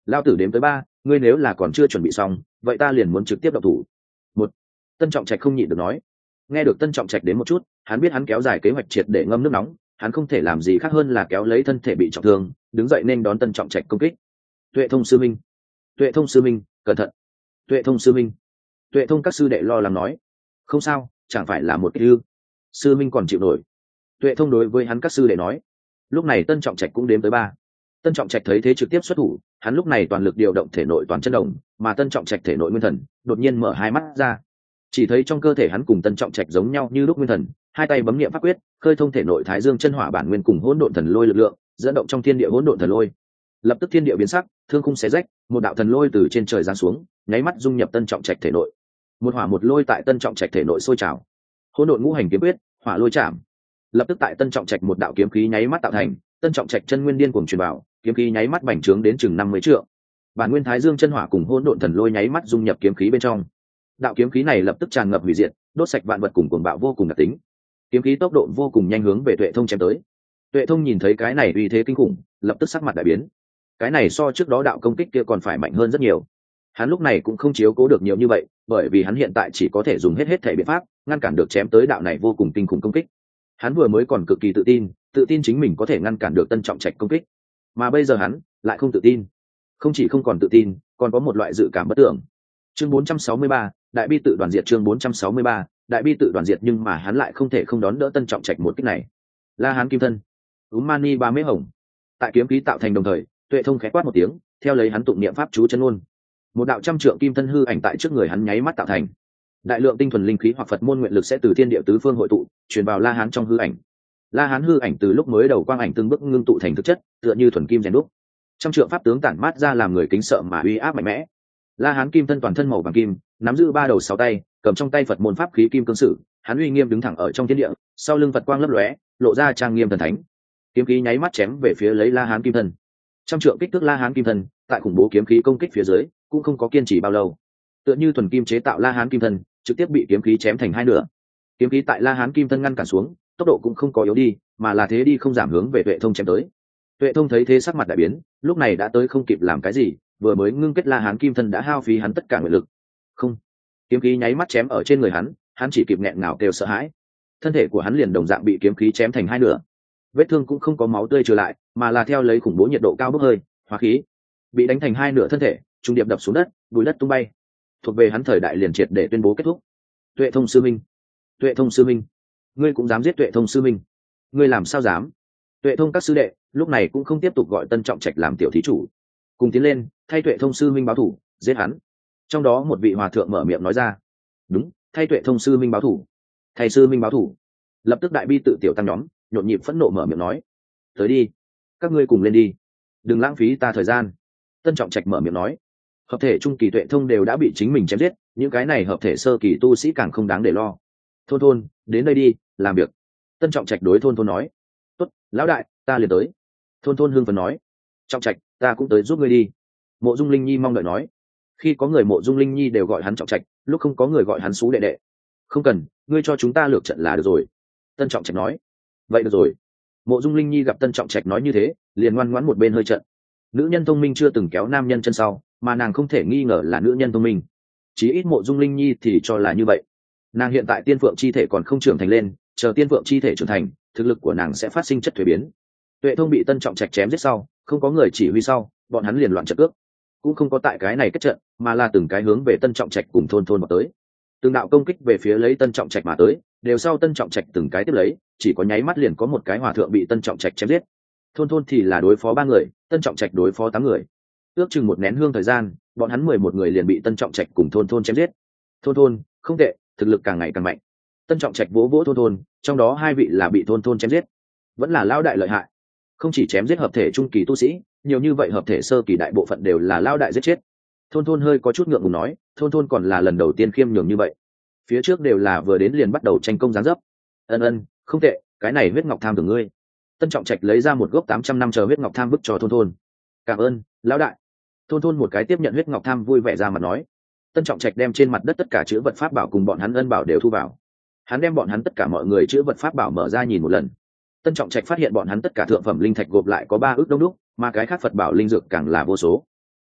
Lao tử đếm tới 3, ngươi nếu là còn chưa chuẩn bị xong vậy ta liền muốn trực tiếp động thủ. Một. Tân Trọng Trạch không nhịn được nói. Nghe được Tân Trọng Trạch đến một chút, hắn biết hắn kéo dài kế hoạch triệt để ngâm nước nóng, hắn không thể làm gì khác hơn là kéo lấy thân thể bị trọng thương, đứng dậy nên đón Tân Trọng Trạch công kích. Tuệ Thông sư minh, Tuệ Thông sư minh, cẩn thận. Tuệ Thông sư minh. Tuệ Thông các sư đệ lo lắng nói. Không sao, chẳng phải là một cái ư? Sư minh còn chịu nổi. Tuệ Thông đối với hắn các sư đệ nói. Lúc này Tân Trọng Trạch cũng đếm tới 3. Tân Trọng Trạch thấy thế trực tiếp xuất thủ, hắn lúc này toàn lực điều động thể nội toàn chân đồng, mà Tân Trọng Trạch thể nội nguyên thần đột nhiên mở hai mắt ra. Chỉ thấy trong cơ thể hắn cùng Tân Trọng Trạch giống nhau như lúc nguyên thần, hai tay bấm niệm pháp quyết, khơi thông thể nội Thái Dương chân hỏa bản nguyên cùng hỗn độn thần lôi lực lượng, dẫn động trong thiên địa hỗn độn thần lôi. Lập tức thiên địa biến sắc, thương khung xé rách, một đạo thần lôi từ trên trời giáng xuống, nháy mắt dung nhập Tân Trọng Trạch thể nội. Một hỏa một lôi tại Tân Trọng Trạch thể nội sôi trào. Hỗn độn ngũ hành kiếm quyết, hỏa lôi chạm. Lập tức tại Tân Trọng Trạch một đạo kiếm khí nháy mắt tạo thành, Tân Trọng Trạch chân nguyên điên cuồng truyền vào, kiếm khí nháy mắt bành trướng đến chừng 50 trượng. Bản nguyên Thái Dương chân hỏa cùng hỗn độn thần lôi nháy mắt dung nhập kiếm khí bên trong. Đạo kiếm khí này lập tức tràn ngập hủy diệt, đốt sạch vạn vật cùng cuồng bạo vô cùng đặc tính. Kiếm khí tốc độ vô cùng nhanh hướng về Tuệ Thông chém tới. Tuệ Thông nhìn thấy cái này uy thế kinh khủng, lập tức sắc mặt đại biến. Cái này so trước đó đạo công kích kia còn phải mạnh hơn rất nhiều. Hắn lúc này cũng không chiếu cố được nhiều như vậy, bởi vì hắn hiện tại chỉ có thể dùng hết thể biện pháp ngăn cản được chém tới đạo này vô cùng kinh khủng công kích. Hắn vừa mới còn cực kỳ tự tin chính mình có thể ngăn cản được Tân Trọng Trạch công kích, mà bây giờ hắn lại không tự tin. Không chỉ không còn tự tin, còn có một loại dự cảm bất tưởng. Chương 463, đại bi tự đoàn diệt. Chương 463, đại bi tự đoàn diệt, nhưng mà hắn lại không thể không đón đỡ Tân Trọng Trạch một kích này. La Hán kim thân, Mani ba mễ hồng. Tại kiếm khí tạo thành đồng thời, Tuệ Thông khẽ quát một tiếng, theo lấy hắn tụng niệm pháp chú chân ngôn. Một đạo trăm trượng kim thân hư ảnh tại trước người hắn nháy mắt tạo thành. Đại lượng tinh thuần linh khí hoặc Phật môn nguyện lực sẽ từ thiên địa tứ phương hội tụ, truyền vào La Hán trong hư ảnh. La Hán hư ảnh từ lúc mới đầu quang ảnh từng bước ngưng tụ thành thực chất, tựa như thuần kim rèn đúc. Trăm trượng pháp tướng tản mát ra làm người kính sợ mà uy áp mạnh mẽ. La Hán kim thân toàn thân màu vàng kim, nắm giữ 3 đầu 6 tay, cầm trong tay Phật môn pháp khí kim cương sử, hắn uy nghiêm đứng thẳng ở trong thiên địa, sau lưng Phật quang lấp lóe, lộ ra trang nghiêm thần thánh. Kiếm khí nháy mắt chém về phía lấy La Hán kim thân. Trăm trượng kích thước La Hán kim thân, tại khủng bố kiếm khí công kích phía dưới, cũng không có kiên trì bao lâu. Tựa như thuần kim chế tạo La Hán kim thân, trực tiếp bị kiếm khí chém thành hai nửa. Kiếm khí tại La Hán kim thân ngăn cản xuống, tốc độ cũng không có yếu đi, mà là thế đi không giảm hướng về Tuệ Thông chém tới. Tuệ Thông thấy thế sắc mặt đại biến, lúc này đã tới không kịp làm cái gì, vừa mới ngưng kết La Hán kim thân đã hao phí hắn tất cả nguyện lực. Không, kiếm khí nháy mắt chém ở trên người hắn chỉ kịp nghẹn ngào kêu sợ hãi. Thân thể của hắn liền đồng dạng bị kiếm khí chém thành hai nửa. Vết thương cũng không có máu tươi trở lại, mà là theo lấy khủng bố nhiệt độ cao bốc hơi, hóa khí bị đánh thành hai nửa thân thể, trung điệp đập xuống đất, bụi đất tung bay. Thuộc về hắn thời đại liền triệt để tuyên bố kết thúc. Tuệ Thông sư minh, Tuệ Thông sư minh, ngươi cũng dám giết Tuệ Thông sư minh? Ngươi làm sao dám? Tuệ Thông các sư đệ lúc này cũng không tiếp tục gọi Tân Trọng Trạch làm tiểu thí chủ, cùng tiến lên thay Tuệ Thông sư minh báo thủ, giết hắn. Trong đó một vị hòa thượng mở miệng nói ra. Đúng, thay Tuệ Thông sư minh báo thủ, thay sư minh báo thủ. Lập tức đại bi tự tiểu tăng nhóm nhộn nhịp phẫn nộ mở miệng nói. Tới đi, các ngươi cùng lên đi, đừng lãng phí ta thời gian. Tân Trọng Trạch mở miệng nói. Hợp thể trung kỳ Tuệ Thông đều đã bị chính mình chém giết, những cái này hợp thể sơ kỳ tu sĩ càng không đáng để lo. Thôn đến đây đi, làm việc. Tân Trọng Trạch đối Thôn nói. Tốt, lão đại, ta liền tới. Thôn hưng phấn nói. Trọng Trạch, ta cũng tới giúp ngươi đi. Mộ Dung Linh Nhi mong đợi nói. Khi có người Mộ Dung Linh Nhi đều gọi hắn Trọng Trạch, lúc không có người gọi hắn Sú đệ đệ. Không cần, ngươi cho chúng ta lược trận là được rồi. Tân Trọng Trạch nói. Vậy được rồi. Mộ Dung Linh Nhi gặp Tân Trọng Trạch nói như thế, liền ngoan ngoãn một bên hơi trận. Nữ nhân thông minh chưa từng kéo nam nhân chân sau, mà nàng không thể nghi ngờ là nữ nhân thông minh. Chí ít Mộ Dung Linh Nhi thì cho là như vậy. Nàng hiện tại tiên phượng chi thể còn không trưởng thành lên, chờ tiên phượng chi thể trưởng thành, thực lực của nàng sẽ phát sinh chất thuế biến. Tuệ Thông bị Tân Trọng Trạch chém giết sau, không có người chỉ huy sau, bọn hắn liền loạn trận cước, cũng không có tại cái này kết trận, mà là từng cái hướng về Tân Trọng Trạch cùng Thôn vào tới. Từng đạo công kích về phía lấy Tân Trọng Trạch mà tới, đều sau Tân Trọng Trạch từng cái tiếp lấy, chỉ có nháy mắt liền có một cái hòa thượng bị Tân Trọng Trạch chém giết. Thôn thì là đối phó 3 người, Tân Trọng Trạch đối phó 8 người. Ước chừng một nén hương thời gian, bọn hắn 11 người liền bị Tân Trọng Trạch cùng Thôn chém giết. Thôn, không tệ, thực lực càng ngày càng mạnh. Tân Trọng Trạch vỗ Thôn, trong đó 2 vị là bị Thôn chém giết. Vẫn là lão đại lợi hại. Không chỉ chém giết hợp thể trung kỳ tu sĩ, nhiều như vậy hợp thể sơ kỳ đại bộ phận đều là lão đại giết chết. Thôn hơi có chút ngượng ngùng nói, Thôn còn là lần đầu tiên khiêm nhường như vậy. Phía trước đều là vừa đến liền bắt đầu tranh công giáng dấp. Ân, không tệ, cái này huyết ngọc tham của ngươi. Tân Trọng Trạch lấy ra một gốc 800 năm chờ huyết ngọc tham vứt cho Thôn. Cảm ơn, lão đại. Thôn một cái tiếp nhận huyết ngọc tham vui vẻ ra mà nói. Tân Trọng Trạch đem trên mặt đất tất cả chữ vật pháp bảo cùng bọn hắn ân bảo đều thu vào. Hắn đem bọn hắn tất cả mọi người chữ vật pháp bảo mở ra nhìn một lần. Tân Trọng Trạch phát hiện bọn hắn tất cả thượng phẩm linh thạch gộp lại có 3 ước đông đúc, mà cái khác Phật bảo linh dược càng là vô số.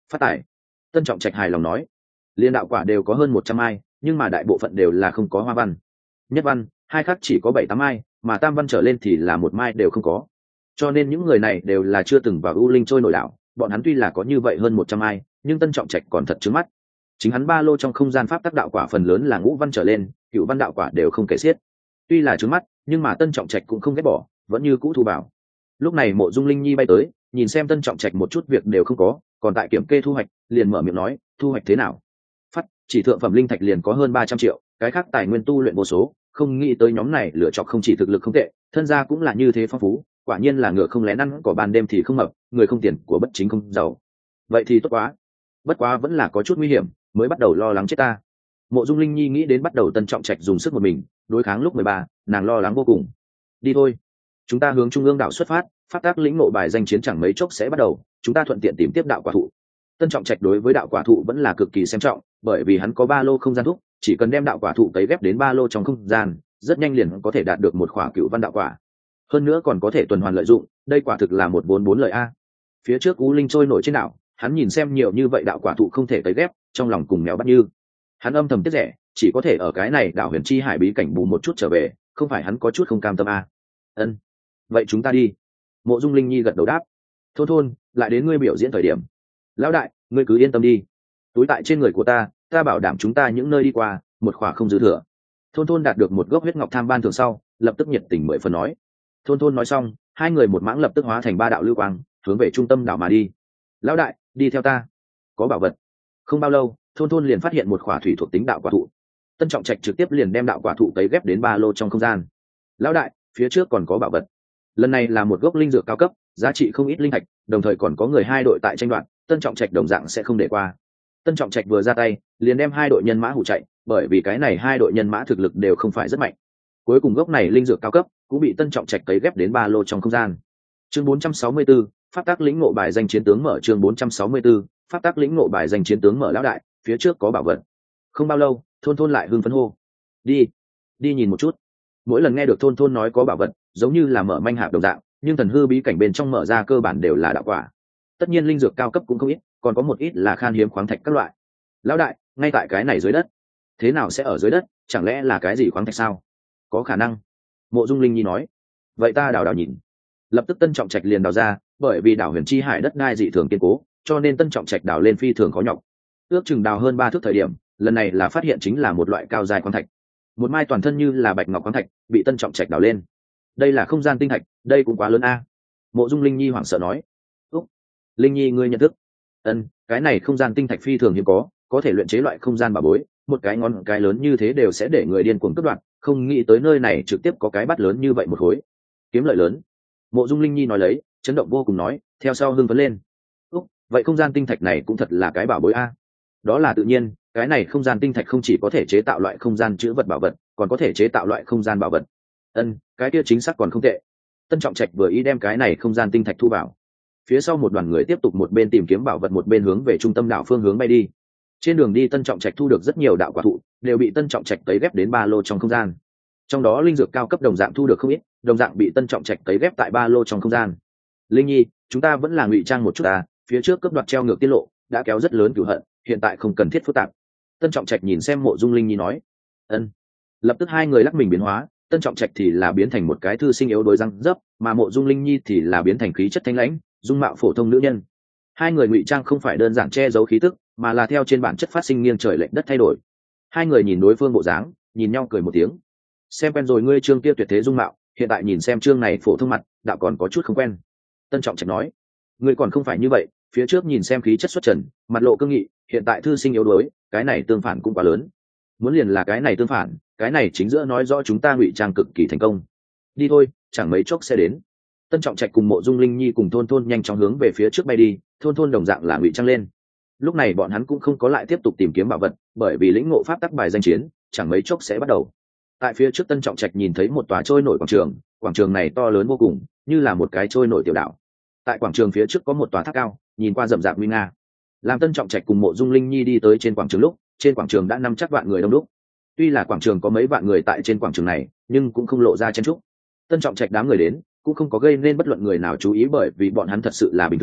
Phát tài. Tân Trọng Trạch hài lòng nói. Liên đạo quả đều có hơn 100 ai, nhưng mà đại bộ phận đều là không có hoa văn. Nhất văn, hai khắc chỉ có 7-8 ai, mà tam văn trở lên thì là một mai đều không có. Cho nên những người này đều là chưa từng vào U Linh trôi nổi đảo, bọn hắn tuy là có như vậy hơn 100 ai, nhưng Tân Trọng Trạch còn thật trướng mắt. Chính hắn ba lô trong không gian pháp tắc đạo quả phần lớn là ngũ văn trở lên, cửu văn đạo quả đều không kể xiết. Tuy là trướng mắt, nhưng mà Tân Trọng Trạch cũng không ghét bỏ, vẫn như cũ thu bảo. Lúc này Mộ Dung Linh Nhi bay tới, nhìn xem Tân Trọng Trạch một chút việc đều không có, còn tại kiểm kê thu hoạch, liền mở miệng nói, thu hoạch thế nào? Phát, chỉ thượng phẩm linh thạch liền có hơn 300 triệu, cái khác tài nguyên tu luyện vô số, không nghĩ tới nhóm này lựa chọn không chỉ thực lực không tệ, thân gia cũng là như thế phong phú, quả nhiên là ngựa không lén ăn cỏ ban đêm thì không mập, người không tiền của bất chính không giàu. Vậy thì tốt quá. Bất quá vẫn là có chút nguy hiểm, mới bắt đầu lo lắng chết ta. Mộ Dung Linh Nhi nghĩ đến bắt đầu Tân Trọng Trạch dùng sức một mình đối kháng lúc 13, nàng lo lắng vô cùng. Đi thôi, chúng ta hướng trung ương đảo xuất phát, phát tác lĩnh ngộ bài danh chiến chẳng mấy chốc sẽ bắt đầu, chúng ta thuận tiện tìm tiếp đạo quả thụ. Tân Trọng Trạch đối với đạo quả thụ vẫn là cực kỳ xem trọng, bởi vì hắn có ba lô không gian thúc, chỉ cần đem đạo quả thụ tấy ghép đến ba lô trong không gian, rất nhanh liền có thể đạt được một khỏa cựu văn đạo quả. Hơn nữa còn có thể tuần hoàn lợi dụng, đây quả thực là một vốn bốn lợi a. Phía trước U Linh trôi nổi trên đảo, hắn nhìn xem nhiều như vậy đạo quả thụ không thể tấy ghép, trong lòng cùng mèo bắt như. Hắn âm thầm tiếc rẻ, chỉ có thể ở cái này đảo Huyền Chi Hải bí cảnh bù một chút trở về, không phải hắn có chút không cam tâm a. Ân, vậy chúng ta đi. Mộ Dung Linh Nhi gật đầu đáp. Thôn thôn, lại đến ngươi biểu diễn thời điểm. Lão đại, ngươi cứ yên tâm đi. Túi tại trên người của ta, ta bảo đảm chúng ta những nơi đi qua, một khỏa không dư thừa. Thôn thôn đạt được một gốc huyết ngọc tham ban thường sau, lập tức nhiệt tình 10 phần nói. Thôn thôn nói xong, hai người một mãng lập tức hóa thành ba đạo lưu quang, hướng về trung tâm đảo mà đi. Lão đại, đi theo ta. Có bảo vật. Không bao lâu, thôn thôn liền phát hiện một khỏa thủy thuộc tính đạo quả thụ. Tân Trọng Trạch trực tiếp liền đem đạo quả thụ cấy ghép đến ba lô trong không gian. Lão đại, phía trước còn có bảo vật. Lần này là một gốc linh dược cao cấp, giá trị không ít linh thạch, đồng thời còn có người hai đội tại tranh đoạt, Tân Trọng Trạch đồng dạng sẽ không để qua. Tân Trọng Trạch vừa ra tay, liền đem hai đội nhân mã hủ chạy, bởi vì cái này hai đội nhân mã thực lực đều không phải rất mạnh. Cuối cùng gốc này linh dược cao cấp cũng bị Tân Trọng Trạch cấy ghép đến ba lô trong không gian. Chương 464, pháp tác lĩnh ngộ bài danh chiến tướng mở. Chương 464, pháp tác lĩnh ngộ bài danh chiến tướng mở. Lão đại, phía trước có bảo vật. Không bao lâu, thôn thôn lại hưng phấn hô. Đi nhìn một chút. Mỗi lần nghe được thôn thôn nói có bảo vật, giống như là mở manh hạp đồng dạng, nhưng thần hư bí cảnh bên trong mở ra cơ bản đều là đạo quả. Tất nhiên linh dược cao cấp cũng không ít, còn có một ít là khan hiếm khoáng thạch các loại. Lão đại, ngay tại cái này dưới đất. Thế nào sẽ ở dưới đất, chẳng lẽ là cái gì khoáng thạch sao? Có khả năng. Mộ Dung Linh Nhi nói. Vậy ta đào nhìn. Lập tức Tân Trọng Trạch liền đào ra, bởi vì đảo Huyền Chi Hải đất đai dị thường kiên cố, cho nên Tân Trọng Trạch đào lên phi thường khó nhọc. Ước chừng đào hơn 3 thước thời điểm, lần này là phát hiện chính là một loại cao dài khoáng thạch. Một mai toàn thân như là bạch ngọc khoáng thạch, bị Tân Trọng Trạch đào lên. Đây là không gian tinh thạch, đây cũng quá lớn a. Mộ Dung Linh Nhi hoảng sợ nói. Úc, Linh Nhi ngươi nhận thức. Ân, cái này không gian tinh thạch phi thường hiếm có thể luyện chế loại không gian bảo bối, một cái ngón cái lớn như thế đều sẽ để người điên cuồng cướp đoạt, không nghĩ tới nơi này trực tiếp có cái bát lớn như vậy một khối. Kiếm lợi lớn. Mộ Dung Linh Nhi nói lấy, chấn động vô cùng nói, theo sau hưng phấn lên. Úc, vậy không gian tinh thạch này cũng thật là cái bảo bối a. Đó là tự nhiên, cái này không gian tinh thạch không chỉ có thể chế tạo loại không gian chữ vật bảo vật, còn có thể chế tạo loại không gian bảo vật. Ân, cái kia chính xác còn không tệ. Tân Trọng Trạch vừa ý đem cái này không gian tinh thạch thu vào. Phía sau một đoàn người tiếp tục một bên tìm kiếm bảo vật một bên hướng về trung tâm đảo phương hướng bay đi. Trên đường đi Tân Trọng Trạch thu được rất nhiều đạo quả thụ, đều bị Tân Trọng Trạch tấy ghép đến ba lô trong không gian. Trong đó linh dược cao cấp đồng dạng thu được không ít, đồng dạng bị Tân Trọng Trạch tấy ghép tại ba lô trong không gian. Linh Nhi, chúng ta vẫn là ngụy trang một chút à, phía trước cấp đoạt treo ngược tiết lộ, đã kéo rất lớn cửu hận, hiện tại không cần thiết phức tạp. Tân Trọng Trạch nhìn xem Mộ Dung Linh Nhi nói. Ân. Lập tức hai người lắc mình biến hóa, Tân Trọng Trạch thì là biến thành một cái thư sinh yếu đuối răng dấp, mà Mộ Dung Linh Nhi thì là biến thành khí chất thanh lãnh, dung mạo phổ thông nữ nhân. Hai người ngụy trang không phải đơn giản che giấu khí tức, mà là theo trên bản chất phát sinh nghiêng trời lệch đất thay đổi. Hai người nhìn đối phương bộ dáng, nhìn nhau cười một tiếng. Xem quen rồi ngươi trương kia tuyệt thế dung mạo, hiện tại nhìn xem trương này phổ thông mặt, đạo còn có chút không quen. Tân Trọng Trạch nói, ngươi còn không phải như vậy, phía trước nhìn xem khí chất xuất trần, mặt lộ cương nghị, hiện tại thư sinh yếu đuối, cái này tương phản cũng quá lớn. Muốn liền là cái này tương phản, cái này chính giữa nói rõ chúng ta ngụy trang cực kỳ thành công. Đi thôi, chẳng mấy chốc sẽ đến. Tân Trọng Trạch cùng Mộ Dung Linh Nhi cùng thôn thôn nhanh chóng hướng về phía trước bay đi, thôn thôn đồng dạng là ngụy trang lên. Lúc này bọn hắn cũng không có lại tiếp tục tìm kiếm bảo vật, bởi vì lĩnh ngộ pháp tắc bài danh chiến chẳng mấy chốc sẽ bắt đầu. Tại phía trước Tân Trọng Trạch nhìn thấy một tòa trôi nổi quảng trường này to lớn vô cùng, như là một cái trôi nổi tiểu đảo. Tại quảng trường phía trước có một tòa tháp cao, nhìn qua rậm rạp nguy nga. Làm Tân Trọng Trạch cùng Mộ Dung Linh Nhi đi tới trên quảng trường lúc, trên quảng trường đã nằm chắc vạn người đông đúc. Tuy là quảng trường có mấy vạn người tại trên quảng trường này, nhưng cũng không lộ ra chen trúc. Tân Trọng Trạch đám người đến, cũng không có gây nên bất luận người nào chú ý bởi vì bọn hắn thật sự là bình thường,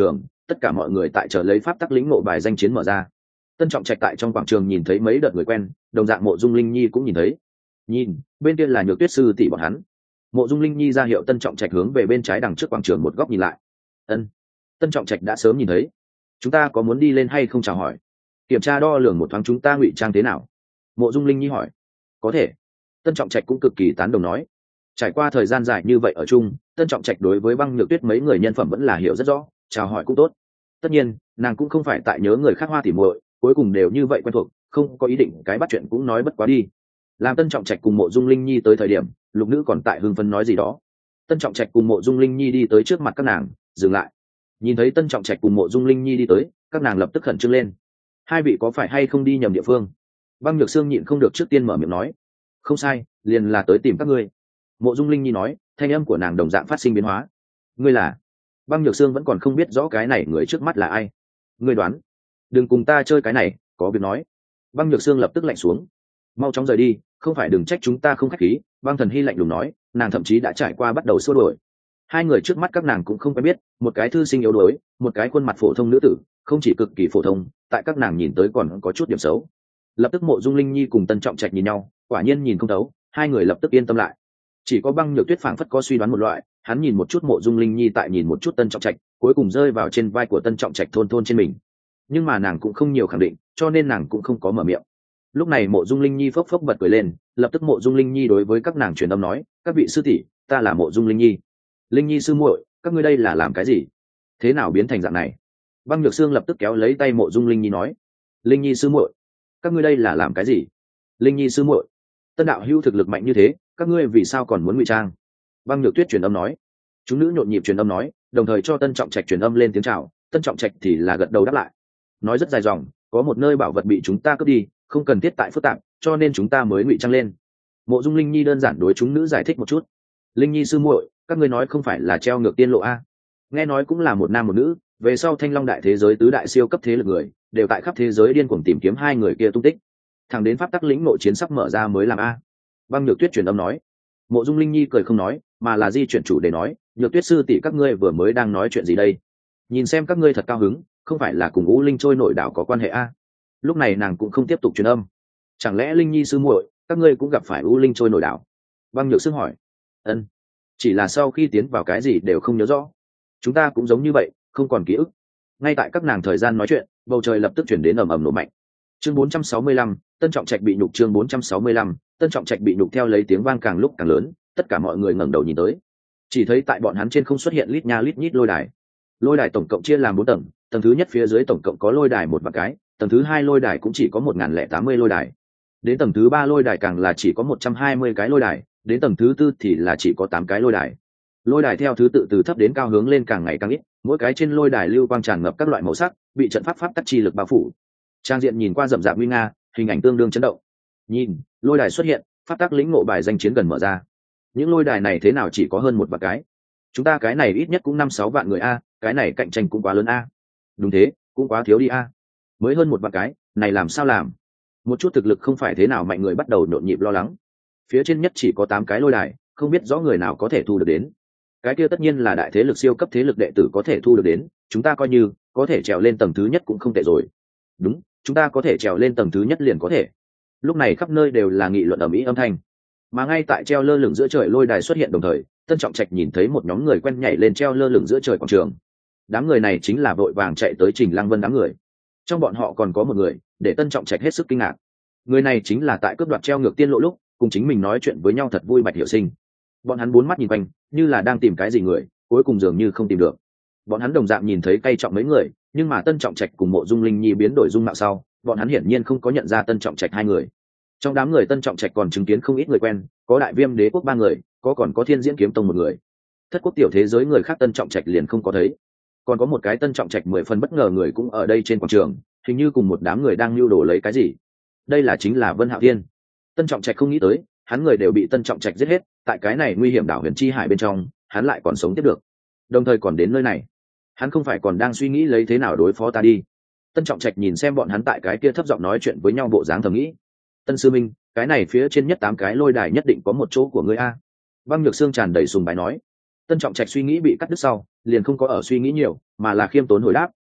tất cả mọi người tại chờ lấy pháp tắc lĩnh ngộ bài danh chiến mở ra. Tân Trọng Trạch tại trong quảng trường nhìn thấy mấy đợt người quen, đồng dạng Mộ Dung Linh Nhi cũng nhìn thấy. Nhìn, bên kia là Nhược Tuyết sư tỷ bọn hắn. Mộ Dung Linh Nhi ra hiệu Tân Trọng Trạch hướng về bên trái đằng trước quảng trường một góc nhìn lại. Ân. Tân Trọng Trạch đã sớm nhìn thấy. Chúng ta có muốn đi lên hay không chào hỏi? Kiểm tra đo lường một thoáng chúng ta ngụy trang thế nào? Mộ Dung Linh Nhi hỏi. Có thể. Tân Trọng Trạch cũng cực kỳ tán đồng nói. Trải qua thời gian dài như vậy ở chung, Tân Trọng Trạch đối với Băng Nhược Tuyết mấy người nhân phẩm vẫn là hiểu rất rõ, chào hỏi cũng tốt. Tất nhiên, nàng cũng không phải tại nhớ người khác hoa tỉ muội, cuối cùng đều như vậy quen thuộc, không có ý định cái bắt chuyện cũng nói bất quá đi. Làm Tân Trọng Trạch cùng Mộ Dung Linh Nhi tới thời điểm, Lục Nữ còn tại hưng phấn nói gì đó. Tân Trọng Trạch cùng Mộ Dung Linh Nhi đi tới trước mặt các nàng, dừng lại. Nhìn thấy Tân Trọng Trạch cùng Mộ Dung Linh Nhi đi tới, các nàng lập tức khẩn trương lên. Hai vị có phải hay không đi nhầm địa phương? Băng Nhược Sương nhịn không được trước tiên mở miệng nói. Không sai, liền là tới tìm các ngươi. Mộ Dung Linh Nhi nói, thanh âm của nàng đồng dạng phát sinh biến hóa. Ngươi là? Băng Nhược Sương vẫn còn không biết rõ cái này người trước mắt là ai. Ngươi đoán? Đừng cùng ta chơi cái này, có việc nói. Băng Nhược Sương lập tức lạnh xuống. Mau chóng rời đi, không phải đừng trách chúng ta không khách khí. Băng Thần Hy lạnh lùng nói, nàng thậm chí đã trải qua bắt đầu xua đuổi. Hai người trước mắt các nàng cũng không quen biết, một cái thư sinh yếu đuối, một cái khuôn mặt phổ thông nữ tử, không chỉ cực kỳ phổ thông, tại các nàng nhìn tới còn có chút điểm xấu. Lập tức Mộ Dung Linh Nhi cùng Tân Trọng Trạch nhìn nhau, quả nhiên nhìn không thấu, hai người lập tức yên tâm lại. Chỉ có Băng Nhược Tuyết phảng phất có suy đoán một loại, hắn nhìn một chút Mộ Dung Linh Nhi tại nhìn một chút Tân Trọng Trạch, cuối cùng rơi vào trên vai của Tân Trọng Trạch thôn thôn trên mình. Nhưng mà nàng cũng không nhiều khẳng định, cho nên nàng cũng không có mở miệng. Lúc này Mộ Dung Linh Nhi phốc phốc bật cười lên, lập tức Mộ Dung Linh Nhi đối với các nàng truyền âm nói, các vị sư tỷ, ta là Mộ Dung Linh Nhi. Linh Nhi sư muội, các ngươi đây là làm cái gì? Thế nào biến thành dạng này? Băng Nhược Sương lập tức kéo lấy tay Mộ Dung Linh Nhi nói, Linh Nhi sư muội, các ngươi đây là làm cái gì? Linh Nhi sư muội, Tân đạo hữu thực lực mạnh như thế, các ngươi vì sao còn muốn ngụy trang? Băng Nhược Tuyết truyền âm nói. Chúng nữ nhộn nhịp truyền âm nói, đồng thời cho Tân Trọng Trạch truyền âm lên tiếng chào. Tân Trọng Trạch thì là gật đầu đáp lại, nói rất dài dòng, có một nơi bảo vật bị chúng ta cướp đi, không cần thiết tại phức tạp, cho nên chúng ta mới ngụy trang lên. Mộ Dung Linh Nhi đơn giản đối chúng nữ giải thích một chút. Linh Nhi sư muội, các ngươi nói không phải là treo ngược tiên lộ a? Nghe nói cũng là một nam một nữ, về sau Thanh Long đại thế giới tứ đại siêu cấp thế lực người, đều tại khắp thế giới điên cuồng tìm kiếm hai người kia tung tích. Thẳng đến pháp tắc lĩnh nội chiến sắp mở ra mới làm a. Băng Nhược Tuyết truyền âm nói. Mộ Dung Linh Nhi cười không nói, mà là di chuyển chủ để nói, Nhược Tuyết sư tỷ các ngươi vừa mới đang nói chuyện gì đây? Nhìn xem các ngươi thật cao hứng, không phải là cùng U Linh trôi nổi đảo có quan hệ a? Lúc này nàng cũng không tiếp tục truyền âm. Chẳng lẽ Linh Nhi sư muội, các ngươi cũng gặp phải U Linh trôi nổi đảo? Băng Nhược Sương hỏi. Ân, chỉ là sau khi tiến vào cái gì đều không nhớ rõ. Chúng ta cũng giống như vậy, không còn ký ức. Ngay tại các nàng thời gian nói chuyện, bầu trời lập tức chuyển đến ầm ầm nổ mạnh. Chương 465, Tân Trọng Trạch bị nhục. Chương 465, Tân Trọng Trạch bị nhục. Theo lấy tiếng vang càng lúc càng lớn, tất cả mọi người ngẩng đầu nhìn tới, chỉ thấy tại bọn hắn trên không xuất hiện lít nha lít nhít lôi đài. Lôi đài tổng cộng chia làm 4 tầng, tầng thứ nhất phía dưới tổng cộng có lôi đài 1 cái, tầng thứ 2 lôi đài cũng chỉ có 1080 lôi đài. Đến tầng thứ 3 lôi đài càng là chỉ có 120 cái lôi đài, đến tầng thứ 4 thì là chỉ có 8 cái lôi đài. Lôi đài theo thứ tự từ thấp đến cao hướng lên càng ngày càng ít, mỗi cái trên lôi đài lưu quang tràn ngập các loại màu sắc, bị trận pháp tắc chi lực bao phủ. Trang diện nhìn qua rậm rạp nguy nga, hình ảnh tương đương chấn động. Nhìn, lôi đài xuất hiện, pháp tắc lĩnh ngộ bài danh chiến gần mở ra. Những lôi đài này thế nào chỉ có hơn 1 vạn cái? Chúng ta cái này ít nhất cũng 5-6 vạn người a, cái này cạnh tranh cũng quá lớn a. Đúng thế, cũng quá thiếu đi a. Mới hơn 1 vạn cái, này làm sao làm? Một chút thực lực không phải thế nào mạnh người bắt đầu nhộn nhịp lo lắng. Phía trên nhất chỉ có 8 cái lôi đài, không biết rõ người nào có thể thu được đến. Cái kia tất nhiên là đại thế lực siêu cấp thế lực đệ tử có thể thu được đến, chúng ta coi như có thể trèo lên tầng thứ nhất cũng không tệ rồi. Đúng, chúng ta có thể trèo lên tầng thứ nhất liền có thể. Lúc này khắp nơi đều là nghị luận ầm ĩ âm thanh. Mà ngay tại treo lơ lửng giữa trời lôi đài xuất hiện đồng thời, Tân Trọng Trạch nhìn thấy một nhóm người quen nhảy lên treo lơ lửng giữa trời quảng trường. Đám người này chính là vội vàng chạy tới Trình Lăng Vân đám người. Trong bọn họ còn có một người để Tân Trọng Trạch hết sức kinh ngạc. Người này chính là tại cướp đoạt treo ngược tiên lộ lúc cùng chính mình nói chuyện với nhau thật vui Bạch Hiểu Sinh. Bọn hắn 4 mắt nhìn quanh, như là đang tìm cái gì người, cuối cùng dường như không tìm được. Bọn hắn đồng dạng nhìn thấy cay trọng mấy người, nhưng mà Tân Trọng Trạch cùng Mộ Dung Linh Nhi biến đổi dung mạo sau, bọn hắn hiển nhiên không có nhận ra Tân Trọng Trạch hai người. Trong đám người Tân Trọng Trạch còn chứng kiến không ít người quen, có Đại Viêm Đế quốc 3 người, còn có Thiên Diễn Kiếm Tông 1 người. Thất quốc tiểu thế giới người khác Tân Trọng Trạch liền không có thấy. Còn có một cái Tân Trọng Trạch 10 phần bất ngờ người cũng ở đây trên quảng trường, hình như cùng một đám người đang lưu đồ lấy cái gì. Đây là chính là Vân Hạo Thiên. Tân Trọng Trạch không nghĩ tới, hắn người đều bị Tân Trọng Trạch giết hết, tại cái này nguy hiểm đảo Huyền Chi Hải bên trong, hắn lại còn sống tiếp được. Đồng thời còn đến nơi này, hắn không phải còn đang suy nghĩ lấy thế nào đối phó ta đi. Tân Trọng Trạch nhìn xem bọn hắn tại cái kia thấp giọng nói chuyện với nhau bộ dáng thầm nghĩ. Tân sư minh, cái này phía trên nhất 8 cái lôi đài nhất định có một chỗ của ngươi a. Băng Nhược Sương tràn đầy sùng bái nói. Tân Trọng Trạch suy nghĩ bị cắt đứt sau, liền không có ở suy nghĩ nhiều, mà là khiêm tốn hồi đáp,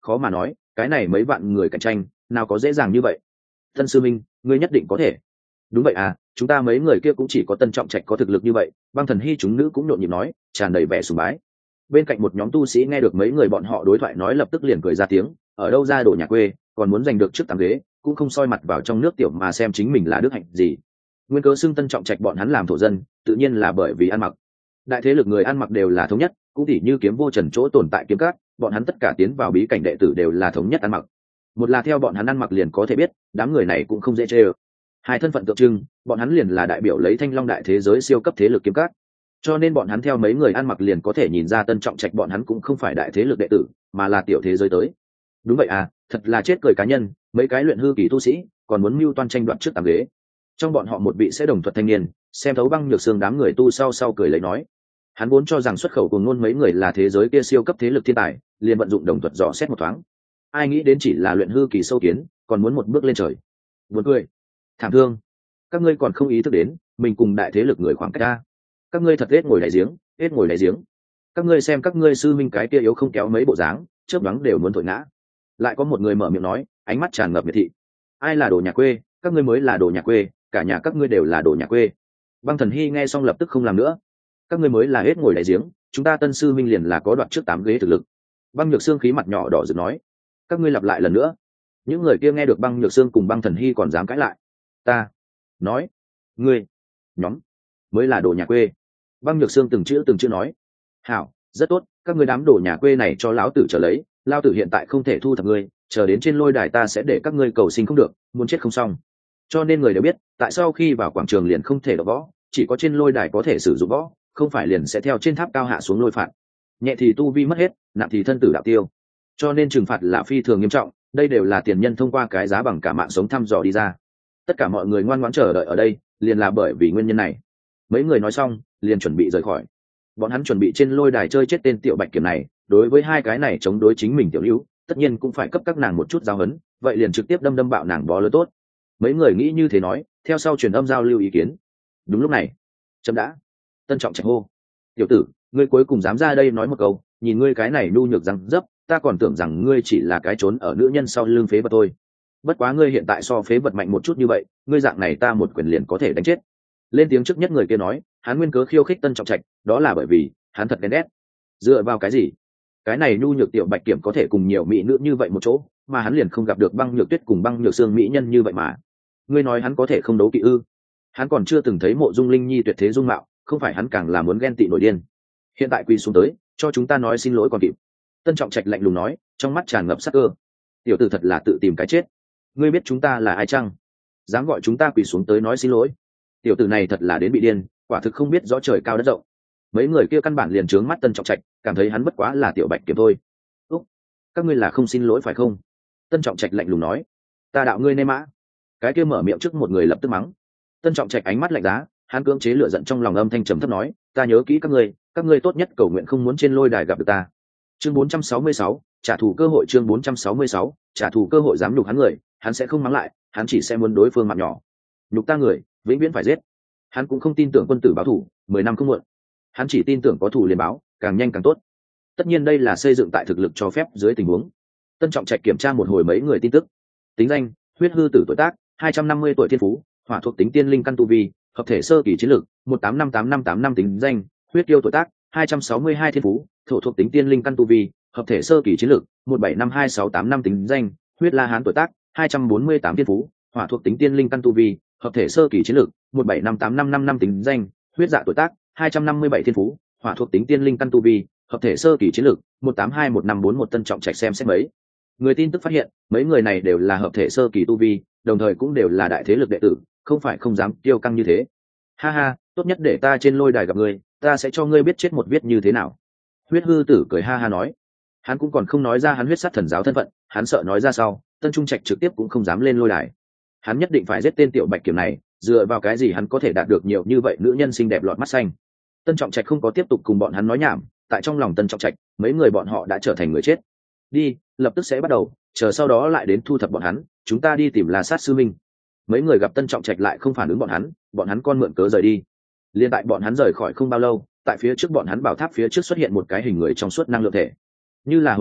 khó mà nói, cái này mấy vạn người cạnh tranh nào có dễ dàng như vậy. Tân sư minh, ngươi nhất định có thể. Đúng vậy à, chúng ta mấy người kia cũng chỉ có Tân Trọng Trạch có thực lực như vậy. Băng Thần Hy chúng nữ cũng nhộn nhịp nói, tràn đầy vẻ sùng bái. Bên cạnh một nhóm tu sĩ nghe được mấy người bọn họ đối thoại nói lập tức liền cười ra tiếng, ở đâu ra đồ nhà quê, còn muốn giành được trước 8 ghế, cũng không soi mặt vào trong nước tiểu mà xem chính mình là đức hạnh gì. Nguyên cớ xưng Tân Trọng Trạch bọn hắn làm thổ dân, tự nhiên là bởi vì ăn mặc. Đại thế lực người ăn mặc đều là thống nhất, cũng tỉ như Kiếm Vô Trần chỗ tồn tại kiếm cát, bọn hắn tất cả tiến vào bí cảnh đệ tử đều là thống nhất ăn mặc. Một là theo bọn hắn ăn mặc liền có thể biết, đám người này cũng không dễ chơi. Hai thân phận tượng trưng, bọn hắn liền là đại biểu lấy Thanh Long đại thế giới siêu cấp thế lực kiếm cát, cho nên bọn hắn theo mấy người ăn mặc liền có thể nhìn ra Tân Trọng Trạch bọn hắn cũng không phải đại thế lực đệ tử, mà là tiểu thế giới tới. Đúng vậy à, thật là chết cười cá nhân, mấy cái luyện hư kỳ tu sĩ còn muốn mưu toan tranh đoạt trước 8 ghế. Trong bọn họ một vị sẽ đồng thuật thanh niên xem thấu Băng Nhược Xương đám người tu sau cười lấy nói, hắn vốn cho rằng xuất khẩu cùng ngôn mấy người là thế giới kia siêu cấp thế lực thiên tài, liền vận dụng đồng thuật dò xét một thoáng, ai nghĩ đến chỉ là luyện hư kỳ sâu kiến, còn muốn một bước lên trời. Buồn cười, thảm thương, các ngươi còn không ý thức đến mình cùng đại thế lực người khoảng cách ta. Các ngươi thật hết ngồi đáy giếng, hết ngồi đáy giếng. Các ngươi xem các ngươi sư minh cái kia yếu không kéo mấy bộ dáng, chớp nhoáng đều muốn thổi ngã. Lại có một người mở miệng nói, ánh mắt tràn ngập miệt thị, ai là đồ nhà quê, các ngươi mới là đồ nhà quê, cả nhà các ngươi đều là đồ nhà quê. Băng Thần Hy nghe xong lập tức không làm nữa, các ngươi mới là hết ngồi đáy giếng, chúng ta Tân sư minh liền là có đoạt trước 8 ghế thực lực. Băng Nhược Xương khí mặt nhỏ đỏ rực nói, các ngươi lặp lại lần nữa. Những người kia nghe được Băng Nhược Xương cùng Băng Thần Hy còn dám cãi lại. Ta nói, ngươi nhóm mới là đồ nhà quê. Băng Nhược Xương từng chữ nói, hảo, rất tốt, các ngươi đám đồ nhà quê này cho lão tử trở lấy, lão tử hiện tại không thể thu thập ngươi, chờ đến trên lôi đài ta sẽ để các ngươi cầu sinh không được, muốn chết không xong. Cho nên người đều biết, tại sao khi vào quảng trường liền không thể đọ võ, chỉ có trên lôi đài có thể sử dụng võ, không phải liền sẽ theo trên tháp cao hạ xuống lôi phạt. Nhẹ thì tu vi mất hết, nặng thì thân tử đạo tiêu. Cho nên trừng phạt là phi thường nghiêm trọng, đây đều là tiền nhân thông qua cái giá bằng cả mạng sống thăm dò đi ra. Tất cả mọi người ngoan ngoãn chờ đợi ở đây, liền là bởi vì nguyên nhân này. Mấy người nói xong, liền chuẩn bị rời khỏi. Bọn hắn chuẩn bị trên lôi đài chơi chết tên tiểu bạch kiểm này, đối với hai cái này chống đối chính mình tiểu lưu, tất nhiên cũng phải cấp các nàng một chút giáo huấn, vậy liền trực tiếp đâm bạo nàng bó lớn tốt. Mấy người nghĩ như thế nói, theo sau truyền âm giao lưu ý kiến. Đúng lúc này, chấm đã. Tân Trọng Trạch hô, tiểu tử, ngươi cuối cùng dám ra đây nói một câu, nhìn ngươi cái này nhu nhược răng dấp, ta còn tưởng rằng ngươi chỉ là cái trốn ở nữ nhân sau lưng phế vật thôi. Bất quá ngươi hiện tại so phế vật mạnh một chút như vậy, ngươi dạng này ta một quyền liền có thể đánh chết. Lên tiếng trước nhất người kia nói, hắn nguyên cớ khiêu khích Tân Trọng Trạch, đó là bởi vì hắn thật ghen ghét. Dựa vào cái gì? Cái này nhu nhược tiểu bạch kiểm có thể cùng nhiều mỹ nữ như vậy một chỗ, mà hắn liền không gặp được Băng Nhược Tuyết cùng Băng Nhược Xương mỹ nhân như vậy mà. Ngươi nói hắn có thể không đấu kỵ ư? Hắn còn chưa từng thấy Mộ Dung Linh Nhi tuyệt thế dung mạo, không phải hắn càng là muốn ghen tị nổi điên. Hiện tại quỳ xuống tới, cho chúng ta nói xin lỗi còn kịp. Tân Trọng Trạch lạnh lùng nói, trong mắt tràn ngập sắc cơ. Tiểu tử thật là tự tìm cái chết. Ngươi biết chúng ta là ai chăng? Dám gọi chúng ta quỳ xuống tới nói xin lỗi? Tiểu tử này thật là đến bị điên, quả thực không biết rõ trời cao đất rộng. Mấy người kia căn bản liền trướng mắt Tân Trọng Trạch, cảm thấy hắn bất quá là tiểu bạch kiểm thôi. Úc, các ngươi là không xin lỗi phải không? Tân Trọng Trạch lạnh lùng nói, ta đạo ngươi nê mã. Cái kia mở miệng trước một người lập tức mắng. Tân Trọng Trạch ánh mắt lạnh giá, hắn cưỡng chế lửa giận trong lòng, âm thanh trầm thấp nói, ta nhớ kỹ các ngươi tốt nhất cầu nguyện không muốn trên lôi đài gặp được ta. Chương 466, trả thù cơ hội. Chương 466, trả thù cơ hội. Dám nhục hắn người, hắn sẽ không mắng lại, hắn chỉ sẽ muốn đối phương mặt nhỏ. Nhục ta người, vĩnh viễn phải giết. Hắn cũng không tin tưởng quân tử báo thù 10 năm không muộn, hắn chỉ tin tưởng có thù liền báo, càng nhanh càng tốt. Tất nhiên đây là xây dựng tại thực lực cho phép dưới tình huống. Tân Trọng Trạch kiểm tra một hồi mấy người tin tức. Tính danh: huyết hư tử, tuổi tác 250 tuổi, thiên phú hỏa thuộc tính, tiên linh căn, tu vi hợp thể sơ kỳ, chiến lược 1858585. Tính danh: huyết tiêu, tuổi tác 262, thiên phú thổ thuộc tính, tiên linh căn, tu vi hợp thể sơ kỳ, chiến lược 1752685. Tính danh: huyết la hán, tuổi tác 248, thiên phú hỏa thuộc tính, tiên linh căn, tu vi hợp thể sơ kỳ, chiến lược 1758555. Tính danh: huyết dạ, tuổi tác 257, thiên phú hỏa thuộc tính, tiên linh căn, tu vi hợp thể sơ kỳ, chiến lược 1821541. Tân Trọng Trạch xem xét mấy người tin tức phát hiện, mấy người này đều là hợp thể sơ kỳ tu vi, đồng thời cũng đều là đại thế lực đệ tử, không phải không dám kiêu căng như thế. Ha ha, tốt nhất để ta trên lôi đài gặp ngươi, ta sẽ cho ngươi biết chết một viết như thế nào. Huyết hư tử cười ha ha nói. Hắn cũng còn không nói ra hắn huyết sát thần giáo thân phận, hắn sợ nói ra sau Tân Trung Trạch trực tiếp cũng không dám lên lôi đài. Hắn nhất định phải giết tên tiểu bạch kiểm này, dựa vào cái gì hắn có thể đạt được nhiều như vậy nữ nhân xinh đẹp lọt mắt xanh. Tân Trọng Trạch không có tiếp tục cùng bọn hắn nói nhảm, tại trong lòng Tân Trọng Trạch, mấy người bọn họ đã trở thành người chết. Đi, lập tức sẽ bắt đầu, chờ sau đó lại đến thu thập bọn hắn, chúng ta đi tìm La Sát sư minh. Mấy người gặp Tân Trọng Trạch lại không phản ứng bọn hắn con mượn cớ rời đi. Liên tại bọn hắn rời khỏi không bao lâu, tại phía trước bọn hắn bảo tháp phía trước xuất hiện một cái hình người trong suốt năng lượng thể, như là hồn thể,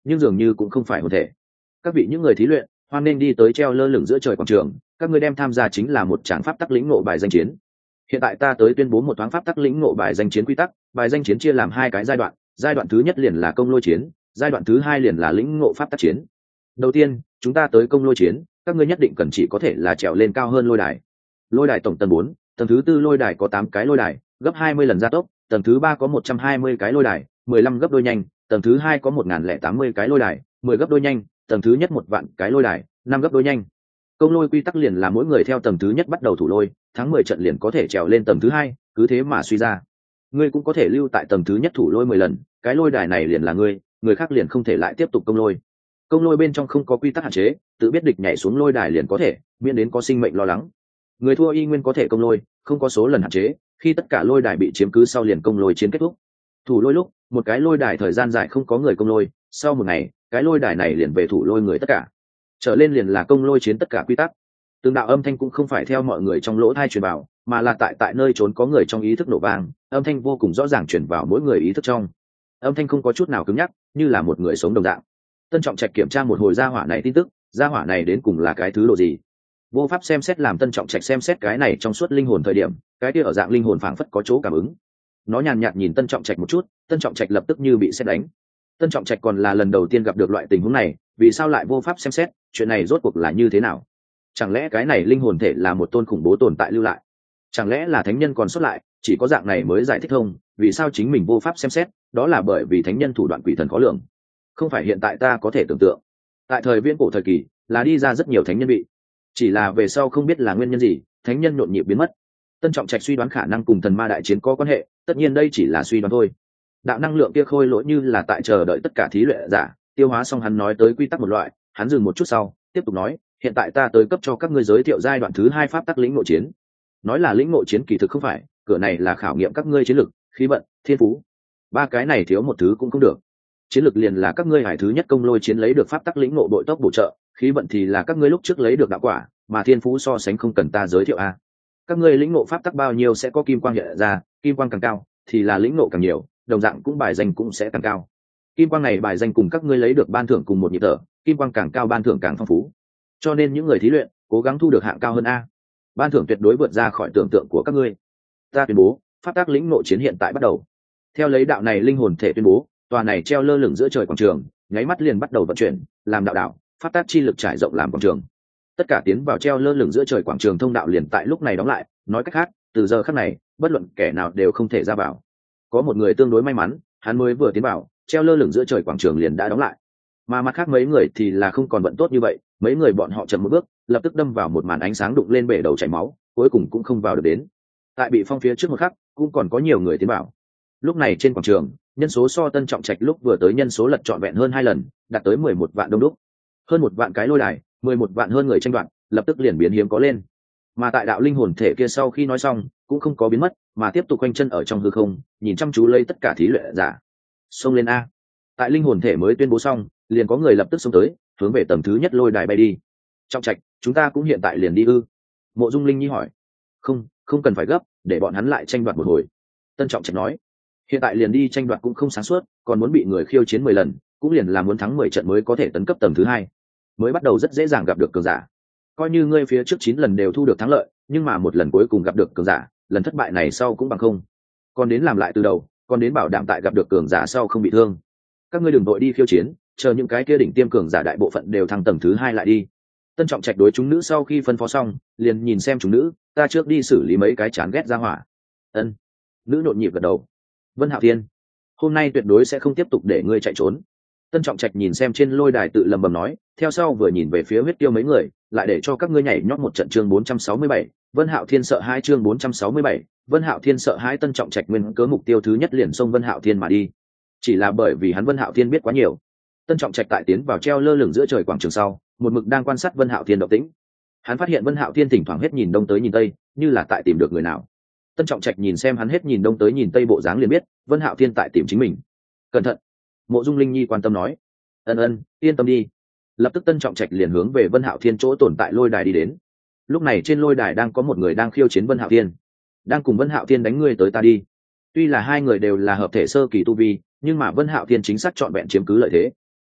nhưng dường như cũng không phải hồn thể. Các vị những người thí luyện, hoan nên đi tới treo lơ lửng giữa trời quảng trường, các ngươi đem tham gia chính là một tràng pháp tắc lĩnh ngộ bài danh chiến. Hiện tại ta tới tuyên bố một thoáng pháp tắc lĩnh ngộ bài danh chiến quy tắc. Bài danh chiến chia làm hai cái giai đoạn, giai đoạn thứ nhất liền là công lôi chiến, giai đoạn thứ hai liền là lĩnh ngộ pháp tắc chiến. Đầu tiên, chúng ta tới công lôi chiến, các ngươi nhất định cần chỉ có thể là trèo lên cao hơn lôi đài. Lôi đài tổng tầng 4, tầng thứ tư lôi đài có 8 cái lôi đài, gấp 20 lần gia tốc, tầng thứ ba có 120 cái lôi đài, 15 gấp đôi nhanh, tầng thứ hai có 1080 cái lôi đài, 10 gấp đôi nhanh, tầng thứ nhất 1 vạn cái lôi đài, 5 gấp đôi nhanh. Công lôi quy tắc liền là mỗi người theo tầng thứ nhất bắt đầu thủ lôi, thắng 10 trận liền có thể trèo lên tầng thứ hai, cứ thế mà suy ra. Ngươi cũng có thể lưu tại tầng thứ nhất thủ lôi 10 lần, cái lôi đài này liền là ngươi, người khác liền không thể lại tiếp tục công lôi. Công lôi bên trong không có quy tắc hạn chế, tự biết địch nhảy xuống lôi đài liền có thể, miễn đến có sinh mệnh lo lắng. Người thua y nguyên có thể công lôi, không có số lần hạn chế, khi tất cả lôi đài bị chiếm cứ sau liền công lôi chiến kết thúc. Thủ lôi lúc, một cái lôi đài thời gian dài không có người công lôi, sau một ngày, cái lôi đài này liền về thủ lôi người tất cả. Trở lên liền là công lôi chiến tất cả quy tắc. Từng đạo âm thanh cũng không phải theo mọi người trong lỗ tai truyền vào, mà là tại nơi trốn có người trong ý thức nổ vang, âm thanh vô cùng rõ ràng truyền vào mỗi người ý thức trong. Âm thanh không có chút nào cứng nhắc, như là một người sống đồng dạng. Tân Trọng Trạch kiểm tra một hồi gia hỏa này tin tức, gia hỏa này đến cùng là cái thứ độ gì? Vô pháp xem xét, làm Tân Trọng Trạch xem xét cái này trong suốt linh hồn thời điểm, cái kia ở dạng linh hồn phảng phất có chỗ cảm ứng. Nó nhàn nhạt nhìn Tân Trọng Trạch một chút, Tân Trọng Trạch lập tức như bị sét đánh. Tân Trọng Trạch còn là lần đầu tiên gặp được loại tình huống này, vì sao lại vô pháp xem xét, chuyện này rốt cuộc là như thế nào? Chẳng lẽ cái này linh hồn thể là một tôn khủng bố tồn tại lưu lại? Chẳng lẽ là thánh nhân còn xuất lại, chỉ có dạng này mới giải thích thông, vì sao chính mình vô pháp xem xét, đó là bởi vì thánh nhân thủ đoạn quỷ thần khó lường. Không phải hiện tại ta có thể tưởng tượng. Tại thời viễn cổ thời kỳ, là đi ra rất nhiều thánh nhân bị, chỉ là về sau không biết là nguyên nhân gì, thánh nhân nhộn nhịp biến mất. Tân Trọng Trạch suy đoán khả năng cùng thần ma đại chiến có quan hệ, tất nhiên đây chỉ là suy đoán thôi. Đạo năng lượng kia khôi lỗi như là tại chờ đợi tất cả thí luyện giả tiêu hóa xong, hắn nói tới quy tắc một loại, hắn dừng một chút sau tiếp tục nói, hiện tại ta tới cấp cho các ngươi giới thiệu giai đoạn thứ hai pháp tắc lĩnh ngộ chiến. Nói là lĩnh ngộ chiến kỳ thực không phải, cửa này là khảo nghiệm các ngươi chiến lực, khí vận, thiên phú, ba cái này thiếu một thứ cũng không được. Chiến lực liền là các ngươi hải thứ nhất công lôi chiến lấy được pháp tắc lĩnh ngộ đội tốc bổ trợ, khí vận thì là các ngươi lúc trước lấy được đạo quả, mà thiên phú so sánh không cần ta giới thiệu a. Các ngươi lĩnh ngộ pháp tắc bao nhiêu sẽ có kim quang hiện ra, kim quang càng cao thì là lĩnh ngộ càng nhiều, đồng dạng cũng bài danh cũng sẽ càng cao. Kim quang này bài danh cùng các ngươi lấy được ban thưởng cùng một nhịp thở, kim quang càng cao ban thưởng càng phong phú. Cho nên những người thí luyện cố gắng thu được hạng cao hơn a. Ban thưởng tuyệt đối vượt ra khỏi tưởng tượng của các ngươi. Ta tuyên bố, pháp tắc lĩnh ngộ chiến hiện tại bắt đầu. Theo lấy đạo này linh hồn thể tuyên bố, tòa này treo lơ lửng giữa trời quảng trường, nháy mắt liền bắt đầu vận chuyển, làm đạo đạo, pháp tắc chi lực trải rộng làm quảng trường. Tất cả tiến vào treo lơ lửng giữa trời quảng trường thông đạo liền tại lúc này đóng lại, nói cách khác, từ giờ khắc này, bất luận kẻ nào đều không thể ra vào. Có một người tương đối may mắn, hắn mới vừa tiến vào, treo lơ lửng giữa trời quảng trường liền đã đóng lại. Mà mặt khác mấy người thì là không còn vận tốt như vậy, mấy người bọn họ chậm một bước, lập tức đâm vào một màn ánh sáng đụng lên bể đầu chảy máu, cuối cùng cũng không vào được đến. Tại bị phong phía trước một khắc, cũng còn có nhiều người tiến vào. Lúc này trên quảng trường, nhân số so Tân Trọng Trạch lúc vừa tới nhân số lật trọn vẹn hơn 2 lần, đạt tới 11 vạn đông đúc. Hơn 1 vạn cái lôi đài, 11 vạn hơn người tranh đoạt, lập tức liền biến hiếm có lên. Mà tại đạo linh hồn thể kia sau khi nói xong, cũng không có biến mất, mà tiếp tục quanh chân ở trong hư không, nhìn chăm chú lấy tất cả thí luyện giả. Xông lên a. Tại linh hồn thể mới tuyên bố xong, liền có người lập tức xông tới, hướng về tầng thứ nhất lôi đài bay đi. Trọng Trạch, chúng ta cũng hiện tại liền đi ư? Mộ Dung Linh Nhi hỏi. Không cần phải gấp, để bọn hắn lại tranh đoạt một hồi. Tân Trọng Trạch nói. Hiện tại liền đi tranh đoạt cũng không sáng suốt, còn muốn bị người khiêu chiến 10 lần, cũng liền là muốn thắng 10 trận mới có thể tấn cấp tầng thứ hai. Mới bắt đầu rất dễ dàng gặp được cường giả. Coi như ngươi phía trước 9 lần đều thu được thắng lợi, nhưng mà một lần cuối cùng gặp được cường giả, lần thất bại này sau cũng bằng không. Còn đến làm lại từ đầu, còn đến bảo đảm tại gặp được cường giả sau không bị thương. Các ngươi đừng vội đi khiêu chiến, chờ những cái kia đỉnh tiêm cường giả đại bộ phận đều thăng tầng thứ hai lại đi. Tân Trọng Trạch đối chúng nữ sau khi phân phó xong, liền nhìn xem chúng nữ, ta trước đi xử lý mấy cái chán ghét ra hỏa. Ân. Nữ nhộn nhịp gật đầu. Vân Hạo Thiên, hôm nay tuyệt đối sẽ không tiếp tục để ngươi chạy trốn. Tân Trọng Trạch nhìn xem trên lôi đài tự lầm bầm nói, theo sau vừa nhìn về phía huyết tiêu mấy người, lại để cho các ngươi nhảy nhót một trận. Chương 467, Vân Hạo Thiên sợ hãi. Chương 467, Vân Hạo Thiên sợ hãi. Tân Trọng Trạch nguyên cớ mục tiêu thứ nhất liền xông Vân Hạo Thiên mà đi, chỉ là bởi vì hắn Vân Hạo Thiên biết quá nhiều. Tân Trọng Trạch tại tiến vào treo lơ lửng giữa trời quảng trường sau, một mực đang quan sát Vân Hạo Thiên động tĩnh. Hắn phát hiện Vân Hạo Thiên thỉnh thoảng hết nhìn đông tới nhìn tây, như là tại tìm được người nào. Tân Trọng Trạch nhìn xem hắn hết nhìn đông tới nhìn tây bộ dáng liền biết Vân Hạo Thiên tại tìm chính mình. Cẩn thận. Mộ Dung Linh Nhi quan tâm nói. Ân, yên tâm đi. Lập tức Tân Trọng Trạch liền hướng về Vân Hạo Thiên chỗ tồn tại lôi đài đi đến. Lúc này trên lôi đài đang có một người đang khiêu chiến Vân Hạo Thiên, đang cùng Vân Hạo Thiên đánh ngươi tới ta đi. Tuy là hai người đều là hợp thể sơ kỳ tu vi, nhưng mà Vân Hạo Thiên chính xác trọn vẹn chiếm cứ lợi thế.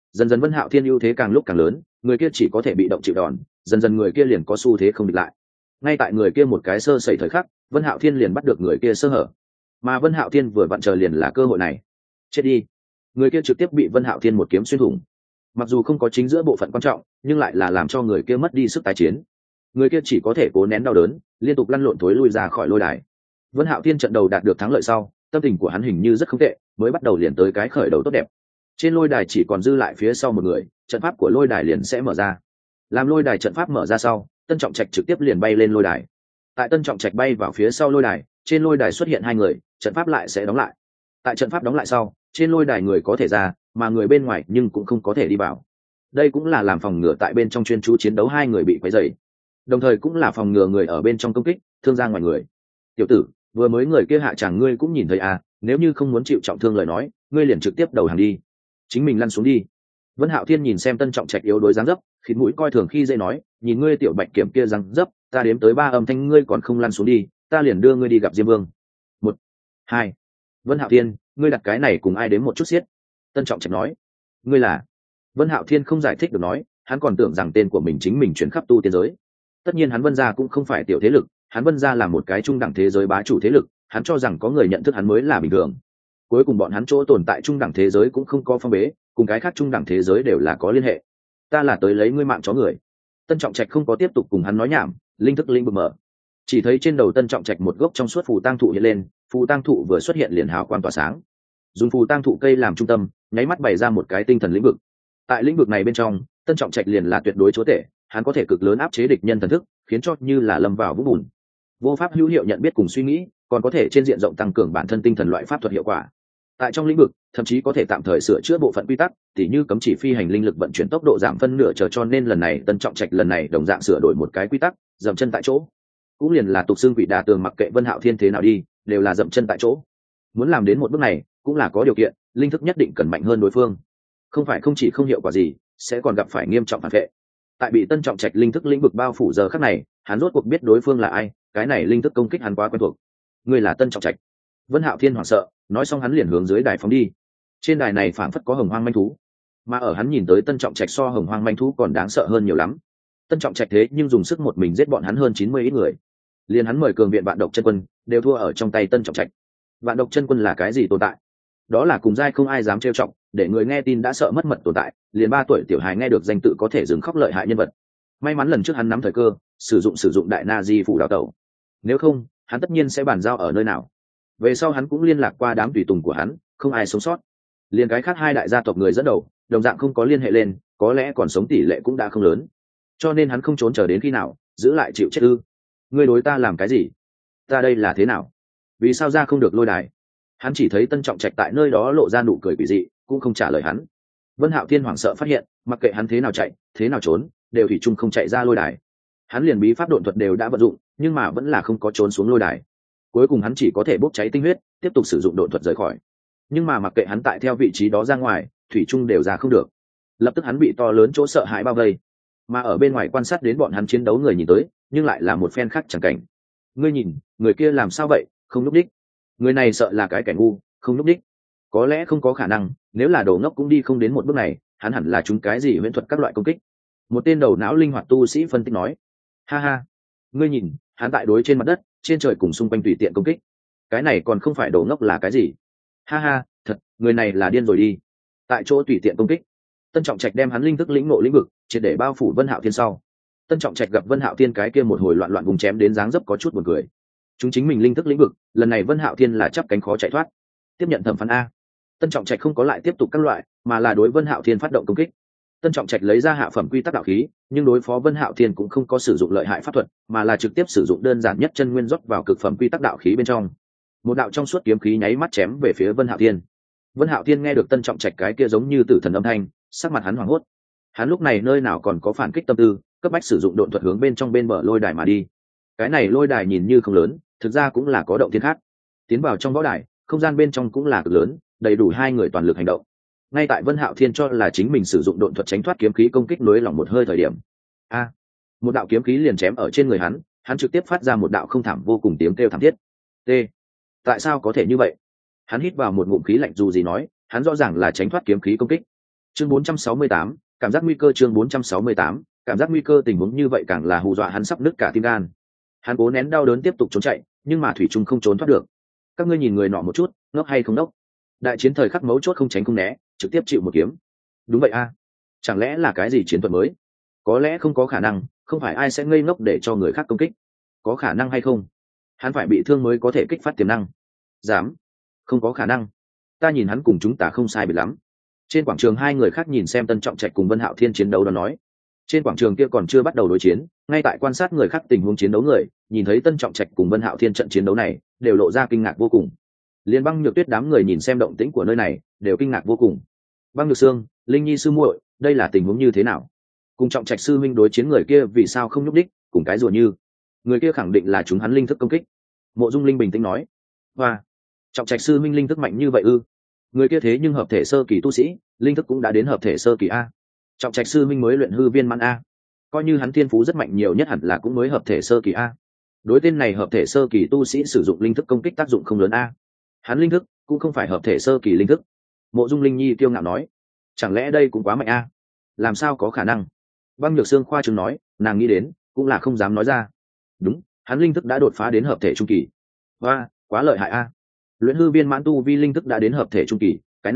Dần dần Vân Hạo Thiên ưu thế càng lúc càng lớn, người kia chỉ có thể bị động chịu đòn, dần dần người kia liền có xu thế không địch lại. Ngay tại người kia một cái sơ sẩy thời khắc, Vân Hạo Thiên liền bắt được người kia sơ hở, mà Vân Hạo Thiên vừa vặn chờ liền là cơ hội này. Chết đi! Người kia trực tiếp bị Vân Hạo Thiên một kiếm xuyên thủng. Mặc dù không có chính giữa bộ phận quan trọng, nhưng lại là làm cho người kia mất đi sức tái chiến. Người kia chỉ có thể cố nén đau đớn, liên tục lăn lộn thối lui ra khỏi lôi đài. Vân Hạo Thiên trận đầu đạt được thắng lợi sau, tâm tình của hắn hình như rất không tệ, mới bắt đầu liền tới cái khởi đầu tốt đẹp. Trên lôi đài chỉ còn dư lại phía sau một người, trận pháp của lôi đài liền sẽ mở ra. Làm lôi đài trận pháp mở ra sau, Tân Trọng Trạch trực tiếp liền bay lên lôi đài. Tại Tân Trọng Trạch bay vào phía sau lôi đài, trên lôi đài xuất hiện hai người, trận pháp lại sẽ đóng lại. Tại trận pháp đóng lại sau, trên lôi đài người có thể ra, mà người bên ngoài nhưng cũng không có thể đi vào. Đây cũng là làm phòng ngừa tại bên trong chuyên chú chiến đấu hai người bị quấy rầy, đồng thời cũng là phòng ngừa người ở bên trong công kích thương ra ngoài người. Tiểu tử, vừa mới người kia hạ tràng ngươi cũng nhìn thấy à, nếu như không muốn chịu trọng thương lời nói, ngươi liền trực tiếp đầu hàng đi, chính mình lăn xuống đi. Vân Hạo Thiên nhìn xem Tân Trọng Trạch yếu đuối dáng dấp, khịt mũi coi thường khi dễ nói, nhìn ngươi tiểu bạch kiểm kia dáng dấp, ta đếm tới 3 âm thanh ngươi còn không lăn xuống đi, ta liền đưa ngươi đi gặp Diêm Vương. 1, 2. Vân Hạo Thiên, ngươi đặt cái này cùng ai đếm một chút xiết? Tân Trọng Trạch nói. Ngươi là? Vân Hạo Thiên không giải thích được nói, hắn còn tưởng rằng tên của mình chính mình chuyển khắp tu tiên giới. Tất nhiên hắn Vân gia cũng không phải tiểu thế lực, hắn Vân gia là một cái trung đẳng thế giới bá chủ thế lực, hắn cho rằng có người nhận thức hắn mới là bình thường. Cuối cùng bọn hắn chỗ tồn tại trung đẳng thế giới cũng không có phong bế, cùng cái khác trung đẳng thế giới đều là có liên hệ. Ta là tới lấy ngươi mạng chó người. Tân Trọng Trạch không có tiếp tục cùng hắn nói nhảm, linh thức lĩnh vực mở. Chỉ thấy trên đầu Tân Trọng Trạch một gốc trong suốt phù tang thụ hiện lên, phù tang thụ vừa xuất hiện liền hào quang tỏa sáng. Dùng phù tang thụ cây làm trung tâm, nháy mắt bày ra một cái tinh thần lĩnh vực. Tại lĩnh vực này bên trong, Tân Trọng Trạch liền là tuyệt đối chúa tể, hắn có thể cực lớn áp chế địch nhân thần thức, khiến cho như là lâm vào vũng bùn. Vô pháp hữu hiệu nhận biết cùng suy nghĩ, còn có thể trên diện rộng tăng cường bản thân tinh thần loại pháp thuật hiệu quả. Tại trong lĩnh vực, thậm chí có thể tạm thời sửa chữa bộ phận quy tắc, tỉ như cấm chỉ phi hành linh lực vận chuyển tốc độ giảm phân nửa, cho nên lần này Tân Trọng Trạch lần này đồng dạng sửa đổi một cái quy tắc, dậm chân tại chỗ. Cũng liền là tục xương quỷ đà tường, mặc kệ Vân Hạo Thiên thế nào đi, đều là dậm chân tại chỗ. Muốn làm đến một bước này, cũng là có điều kiện, linh thức nhất định cần mạnh hơn đối phương. Không phải không chỉ không hiệu quả gì, sẽ còn gặp phải nghiêm trọng phản vệ. Tại bị Tân Trọng Trạch linh thức lĩnh vực bao phủ giờ khắc này, hắn rốt cuộc biết đối phương là ai, cái này linh thức công kích hắn quá quen thuộc. Ngươi là Tân Trọng Trạch. Vân Hạo Thiên hoảng sợ, nói xong hắn liền hướng dưới đài phóng đi. Trên đài này phảng phất có hồng hoang manh thú, mà ở hắn nhìn tới Tân Trọng Trạch so hồng hoang manh thú còn đáng sợ hơn nhiều lắm. Tân Trọng Trạch thế nhưng dùng sức một mình giết bọn hắn hơn 90 ít người, liền hắn mời cường viện Vạn Độc Chân Quân đều thua ở trong tay Tân Trọng Trạch. Vạn Độc Chân Quân là cái gì tồn tại? Đó là cùng giai không ai dám trêu chọc, để người nghe tin đã sợ mất mật tồn tại, liền 3 tuổi tiểu hài nghe được danh tự có thể dừng khóc lợi hại nhân vật. May mắn lần trước hắn nắm thời cơ, sử dụng đại na di phủ đào tẩu, nếu không hắn tất nhiên sẽ bàn giao ở nơi nào. Về sau hắn cũng liên lạc qua đám tùy tùng của hắn, không ai sống sót, liền cái khác 2 đại gia tộc người dẫn đầu đồng dạng không có liên hệ lên, có lẽ còn sống tỷ lệ cũng đã không lớn, cho nên hắn không trốn chờ đến khi nào, giữ lại chịu chết ư? Ngươi đối ta làm cái gì? Ta đây là thế nào? Vì sao ra không được lôi đài? Hắn chỉ thấy Tân Trọng Trạch tại nơi đó lộ ra nụ cười quỷ dị, cũng không trả lời hắn. Vân Hạo Thiên hoảng sợ phát hiện, mặc kệ hắn thế nào chạy, thế nào trốn, đều thủy chung không chạy ra lôi đài. Hắn liền bí pháp độn thuật đều đã vận dụng, nhưng mà vẫn là không có trốn xuống lôi đài. Cuối cùng hắn chỉ có thể bốc cháy tinh huyết, tiếp tục sử dụng độn thuật rời khỏi. Nhưng mà mặc kệ hắn tại theo vị trí đó ra ngoài, thủy chung đều ra không được. Lập tức hắn bị to lớn chỗ sợ hãi bao vây, mà ở bên ngoài quan sát đến bọn hắn chiến đấu người nhìn tới, nhưng lại là một phen khác chẳng cảnh. Ngươi nhìn, người kia làm sao vậy, không nhúc đích. Người này sợ là cái kẻ ngu, không nhúc đích. Có lẽ không có khả năng, nếu là đồ ngốc cũng đi không đến một bước này, hắn hẳn là chúng cái gì huyễn thuật các loại công kích. Một tên đầu não linh hoạt tu sĩ phân tích nói. Ha ha, ngươi nhìn, hắn tại đối trên mặt đất, trên trời cùng xung quanh tùy tiện công kích. Cái này còn không phải đồ ngốc là cái gì? Ha ha, thật, người này là điên rồi đi. Tại chỗ tùy tiện công kích. Tân Trọng Trạch đem hắn linh thức lĩnh ngộ lĩnh vực, triệt để bao phủ Vân Hạo Thiên sau. Tân Trọng Trạch gặp Vân Hạo Thiên cái kia một hồi loạn loạn vùng chém đến dáng dấp có chút buồn cười. Chúng chính mình linh thức lĩnh vực, lần này Vân Hạo Thiên là chắp cánh khó chạy thoát. Tiếp nhận thẩm phán a. Tân Trọng Trạch không có lại tiếp tục các loại, mà là đối Vân Hạo Thiên phát động công kích. Tân Trọng Trạch lấy ra hạ phẩm quy tắc đạo khí, nhưng đối phó Vân Hạo Thiên cũng không có sử dụng lợi hại pháp thuật, mà là trực tiếp sử dụng đơn giản nhất chân nguyên rót vào cực phẩm quy tắc đạo khí bên trong. Một đạo trong suốt kiếm khí nháy mắt chém về phía Vân Hạo Thiên. Vân Hạo Thiên nghe được Tân Trọng Trạch cái kia giống như tử thần âm thanh, sắc mặt hắn hoảng hốt. Hắn lúc này nơi nào còn có phản kích tâm tư, cấp bách sử dụng độn thuật hướng bên trong bên bờ lôi đài mà đi. Cái này lôi đài nhìn như không lớn, thực ra cũng là có động thiên khác. Tiến vào trong võ đài, không gian bên trong cũng là cực lớn, đầy đủ 2 người toàn lực hành động. Ngay tại Vân Hạo Thiên cho là chính mình sử dụng độn thuật tránh thoát kiếm khí công kích nối lòng một hơi thời điểm, một đạo kiếm khí liền chém ở trên người hắn, hắn trực tiếp phát ra một đạo không thảm vô cùng tiếng kêu thảm thiết. T. Tại sao có thể như vậy? Hắn hít vào một ngụm khí lạnh, dù gì nói, hắn rõ ràng là tránh thoát kiếm khí công kích. chương 468, cảm giác nguy cơ. chương 468, cảm giác nguy cơ. Tình huống như vậy càng là hù dọa hắn sắp nứt cả tim gan. Hắn cố nén đau đớn tiếp tục trốn chạy, nhưng mà thủy trung không trốn thoát được. Các ngươi nhìn người nọ một chút, ngốc hay không ngốc? Đại chiến thời khắc mấu chốt không tránh không né, trực tiếp chịu một kiếm. Đúng vậy a. Chẳng lẽ là cái gì chiến thuật mới? Có lẽ không có khả năng, không phải ai sẽ ngây ngốc để cho người khác công kích. Có khả năng hay không? Hắn phải bị thương mới có thể kích phát tiềm năng. Dám? Không có khả năng. Ta nhìn hắn cùng chúng ta không sai biệt lắm. Trên quảng trường hai người khác nhìn xem Tân Trọng Trạch cùng Vân Hạo Thiên chiến đấu đó nói. Trên quảng trường kia còn chưa bắt đầu đối chiến, ngay tại quan sát người khác tình huống chiến đấu người, nhìn thấy Tân Trọng Trạch cùng Vân Hạo Thiên trận chiến đấu này, đều lộ ra kinh ngạc vô cùng. Liên Băng Nhược Tuyết đám người nhìn xem động tĩnh của nơi này, đều kinh ngạc vô cùng. Băng Nhược Sương, Linh Nhi sư muội, đây là tình huống như thế nào? Cùng Trọng Trạch sư huynh đối chiến người kia vì sao không nhúc đích, cùng cái rùa như? Người kia khẳng định là chúng hắn linh thức công kích. Mộ Dung Linh bình tĩnh nói. Hoa, Trọng Trạch sư huynh linh thức mạnh như vậy ư? Người kia thế nhưng hợp thể sơ kỳ tu sĩ, linh thức cũng đã đến hợp thể sơ kỳ a. Trọng Trạch sư huynh mới luyện hư viên mãn a, coi như hắn thiên phú rất mạnh, nhiều nhất hẳn là cũng mới hợp thể sơ kỳ a. Đối tên này hợp thể sơ kỳ tu sĩ sử dụng linh thức công kích tác dụng không lớn a. Hắn linh thức cũng không phải hợp thể sơ kỳ linh thức. Mộ Dung Linh Nhi kiêu ngạo nói. Chẳng lẽ đây cũng quá mạnh a? Làm sao có khả năng? Băng Nhược Sương khoa trương nói, nàng nghĩ đến cũng là không dám nói ra. Đúng, hắn linh thức đã đột phá đến hợp thể trung kỳ. Và quá lợi hại a. Luyện hư viên mãn tu vi linh thức đã đến hợp thể trung kỳ, cái